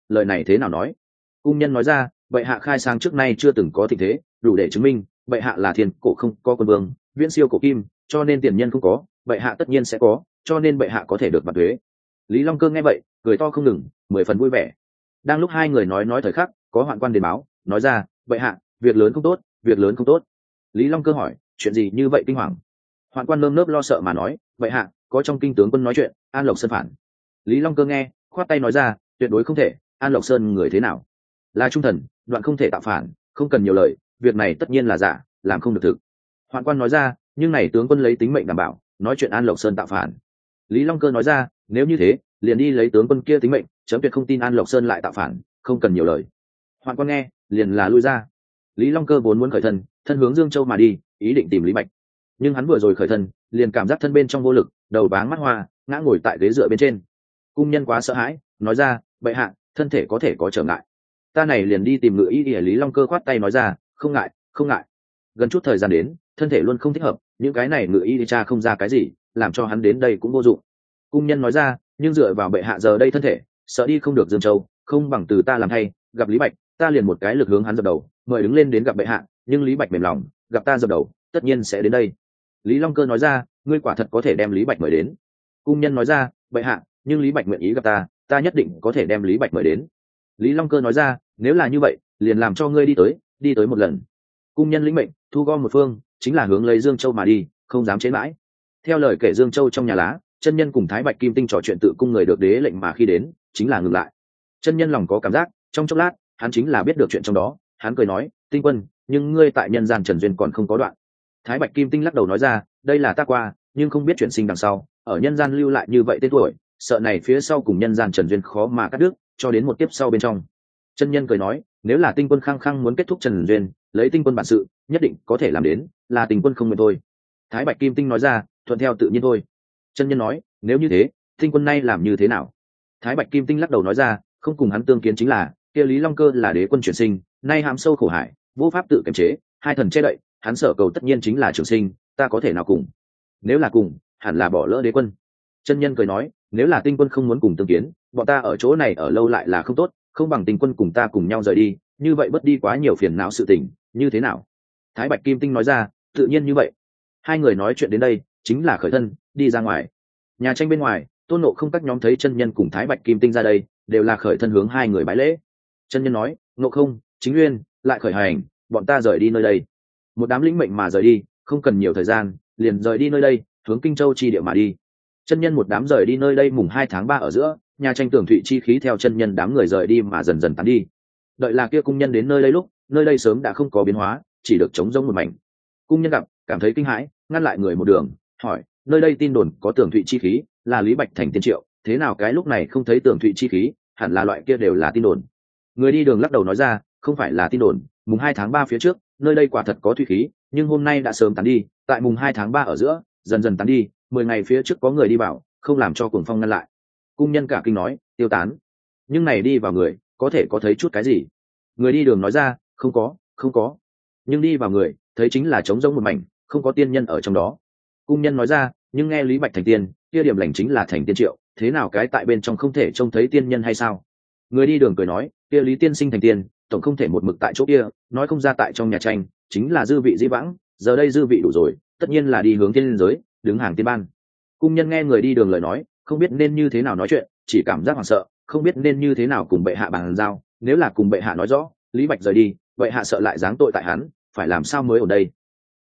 lời này thế nào nói? Cung nhân nói ra, bệ hạ khai sáng trước nay chưa từng có tình thế, đủ để chứng minh bệ hạ là thiên cổ không có quân vương, viễn siêu cổ kim, cho nên tiền nhân không có, bệ hạ tất nhiên sẽ có, cho nên bệ hạ có thể được bạc thuế. Lý Long Cơ nghe vậy cười to không ngừng, mười phần vui vẻ. Đang lúc hai người nói nói thời khắc, có hoạn quan đến báo, nói ra, bệ hạ, việc lớn không tốt, việc lớn không tốt. Lý Long Cơ hỏi, chuyện gì như vậy kinh hoàng? Hoạn quan nơm nớp lo sợ mà nói, bệ hạ, có trong kinh tướng quân nói chuyện, An Lộc Sơn phản. Lý Long Cơ nghe, khoát tay nói ra, tuyệt đối không thể, An Lộc Sơn người thế nào? Là trung thần, đoạn không thể tạo phản, không cần nhiều lời, việc này tất nhiên là giả, làm không được thực. Hoạn quan nói ra, nhưng này tướng quân lấy tính mệnh đảm bảo, nói chuyện An Lộc Sơn tạo phản. Lý Long Cơ nói ra, nếu như thế, liền đi lấy tướng quân kia tính mệnh, chấm tuyệt không tin An Lộc Sơn lại tạo phản, không cần nhiều lời. Hoạn quan nghe, liền là lui ra. Lý Long Cơ vốn muốn khởi thân, thân hướng Dương Châu mà đi, ý định tìm Lý Bạch. Nhưng hắn vừa rồi khởi thân, liền cảm giác thân bên trong vô lực, đầu váng mắt hoa, ngã ngồi tại ghế dựa bên trên. Cung nhân quá sợ hãi, nói ra, bệ hạ, thân thể có thể có trở ngại, ta này liền đi tìm ngự y y. Lý Long Cơ khoát tay nói ra, không ngại, không ngại. Gần chút thời gian đến, thân thể luôn không thích hợp, những cái này ngự y đi tra không ra cái gì, làm cho hắn đến đây cũng vô dụng. Cung nhân nói ra, nhưng dựa vào bệ hạ giờ đây thân thể, sợ đi không được Dương Châu, không bằng từ ta làm thay, gặp Lý Bạch, ta liền một cái lực hướng hắn dập đầu, mời đứng lên đến gặp bệ hạ. Nhưng Lý Bạch mềm lòng, gặp ta dập đầu, tất nhiên sẽ đến đây. Lý Long Cơ nói ra, ngươi quả thật có thể đem Lý Bạch mời đến. Cung nhân nói ra, bệ hạ, nhưng Lý Bạch nguyện ý gặp ta, ta nhất định có thể đem Lý Bạch mời đến. Lý Long Cơ nói ra, nếu là như vậy, liền làm cho ngươi đi tới, đi tới một lần. Cung nhân lĩnh mệnh, thu gom một phương, chính là hướng lấy Dương Châu mà đi, không dám chế mãi. Theo lời kể Dương Châu trong nhà lá, chân nhân cùng Thái Bạch Kim Tinh trò chuyện tự cung người được đế lệnh mà khi đến, chính là ngừng lại. Chân nhân lòng có cảm giác, trong chốc lát, hắn chính là biết được chuyện trong đó, hắn cười nói, Tinh quân, nhưng ngươi tại nhân gian trần duyên còn không có đoạn. Thái Bạch Kim Tinh lắc đầu nói ra, đây là ta qua, nhưng không biết chuyện sinh đằng sau, ở nhân gian lưu lại như vậy tên tuổi, sợ này phía sau cùng nhân gian trần duyên khó mà cắt đứt, cho đến một tiếp sau bên trong. Chân nhân cười nói, nếu là Tinh quân khăng khăng muốn kết thúc trần duyên, lấy Tinh quân bản sự, nhất định có thể làm đến, là Tinh quân không nguyện thôi. Thái Bạch Kim Tinh nói ra, thuận theo tự nhiên thôi. Chân nhân nói, nếu như thế, Tinh quân nay làm như thế nào? Thái Bạch Kim Tinh lắc đầu nói ra, không cùng hắn tương kiến chính là, kia Lý Long Cơ là đế quân chuyển sinh, nay hãm sâu khổ hải, vô pháp tự kiềm chế, hai thần che đậy, hắn sở cầu tất nhiên chính là trường sinh, ta có thể nào cùng? Nếu là cùng, hẳn là bỏ lỡ đế quân. Chân nhân cười nói, nếu là Tinh quân không muốn cùng tương kiến, bọn ta ở chỗ này ở lâu lại là không tốt, không bằng Tinh quân cùng ta cùng nhau rời đi, như vậy bớt đi quá nhiều phiền não sự tình, như thế nào? Thái Bạch Kim Tinh nói ra, tự nhiên như vậy. Hai người nói chuyện đến đây, chính là khởi thân, đi ra ngoài. Nhà tranh bên ngoài, Tôn Ngộ Không các nhóm thấy chân nhân cùng Thái Bạch Kim Tinh ra đây, đều là khởi thân hướng hai người bái lễ. Chân nhân nói, Ngộ Không, Chính Nguyên, lại khởi hành, bọn ta rời đi nơi đây. Một đám lĩnh mệnh mà rời đi, không cần nhiều thời gian, liền rời đi nơi đây, hướng Kinh Châu chi địa mà đi. Chân nhân một đám rời đi nơi đây mùng hai tháng ba ở giữa, nhà tranh tường thụy chi khí theo chân nhân đám người rời đi mà dần dần tán đi. Đợi là kia cung nhân đến nơi đây lúc, nơi đây sớm đã không có biến hóa, chỉ được trống rỗng một mảnh. Cung nhân gặp, cảm thấy kinh hãi, ngăn lại người một đường, hỏi, nơi đây tin đồn có tường thụy chi khí, là Lý Bạch thành tiên triệu, thế nào cái lúc này không thấy tường thụy chi khí, hẳn là loại kia đều là tin đồn. Người đi đường lắc đầu nói ra, không phải là tin đồn, mùng hai tháng ba phía trước, nơi đây quả thật có thủy khí, nhưng hôm nay đã sớm tán đi, tại mùng hai tháng ba ở giữa, dần dần tán đi, mười ngày phía trước có người đi vào, không làm cho cuồng phong ngăn lại. Cung nhân cả kinh nói, tiêu tán. Nhưng này đi vào người, có thể có thấy chút cái gì? Người đi đường nói ra, không có, không có. Nhưng đi vào người, thấy chính là trống rỗng một mảnh, không có tiên nhân ở trong đó. Cung nhân nói ra, nhưng nghe Lý Bạch thành tiên, kia điểm lành chính là thành tiên triệu, thế nào cái tại bên trong không thể trông thấy tiên nhân hay sao? Người đi đường cười nói, kia Lý tiên sinh thành tiên, tổng không thể một mực tại chỗ kia, nói không ra tại trong nhà tranh, chính là dư vị dĩ vãng, giờ đây dư vị đủ rồi, tất nhiên là đi hướng tiên giới, đứng hàng tiên ban. Cung nhân nghe người đi đường lời nói, không biết nên như thế nào nói chuyện, chỉ cảm giác hoảng sợ, không biết nên như thế nào cùng bệ hạ bàn giao, nếu là cùng bệ hạ nói rõ, Lý Bạch rời đi, bệ hạ sợ lại giáng tội tại hắn, phải làm sao mới ở đây?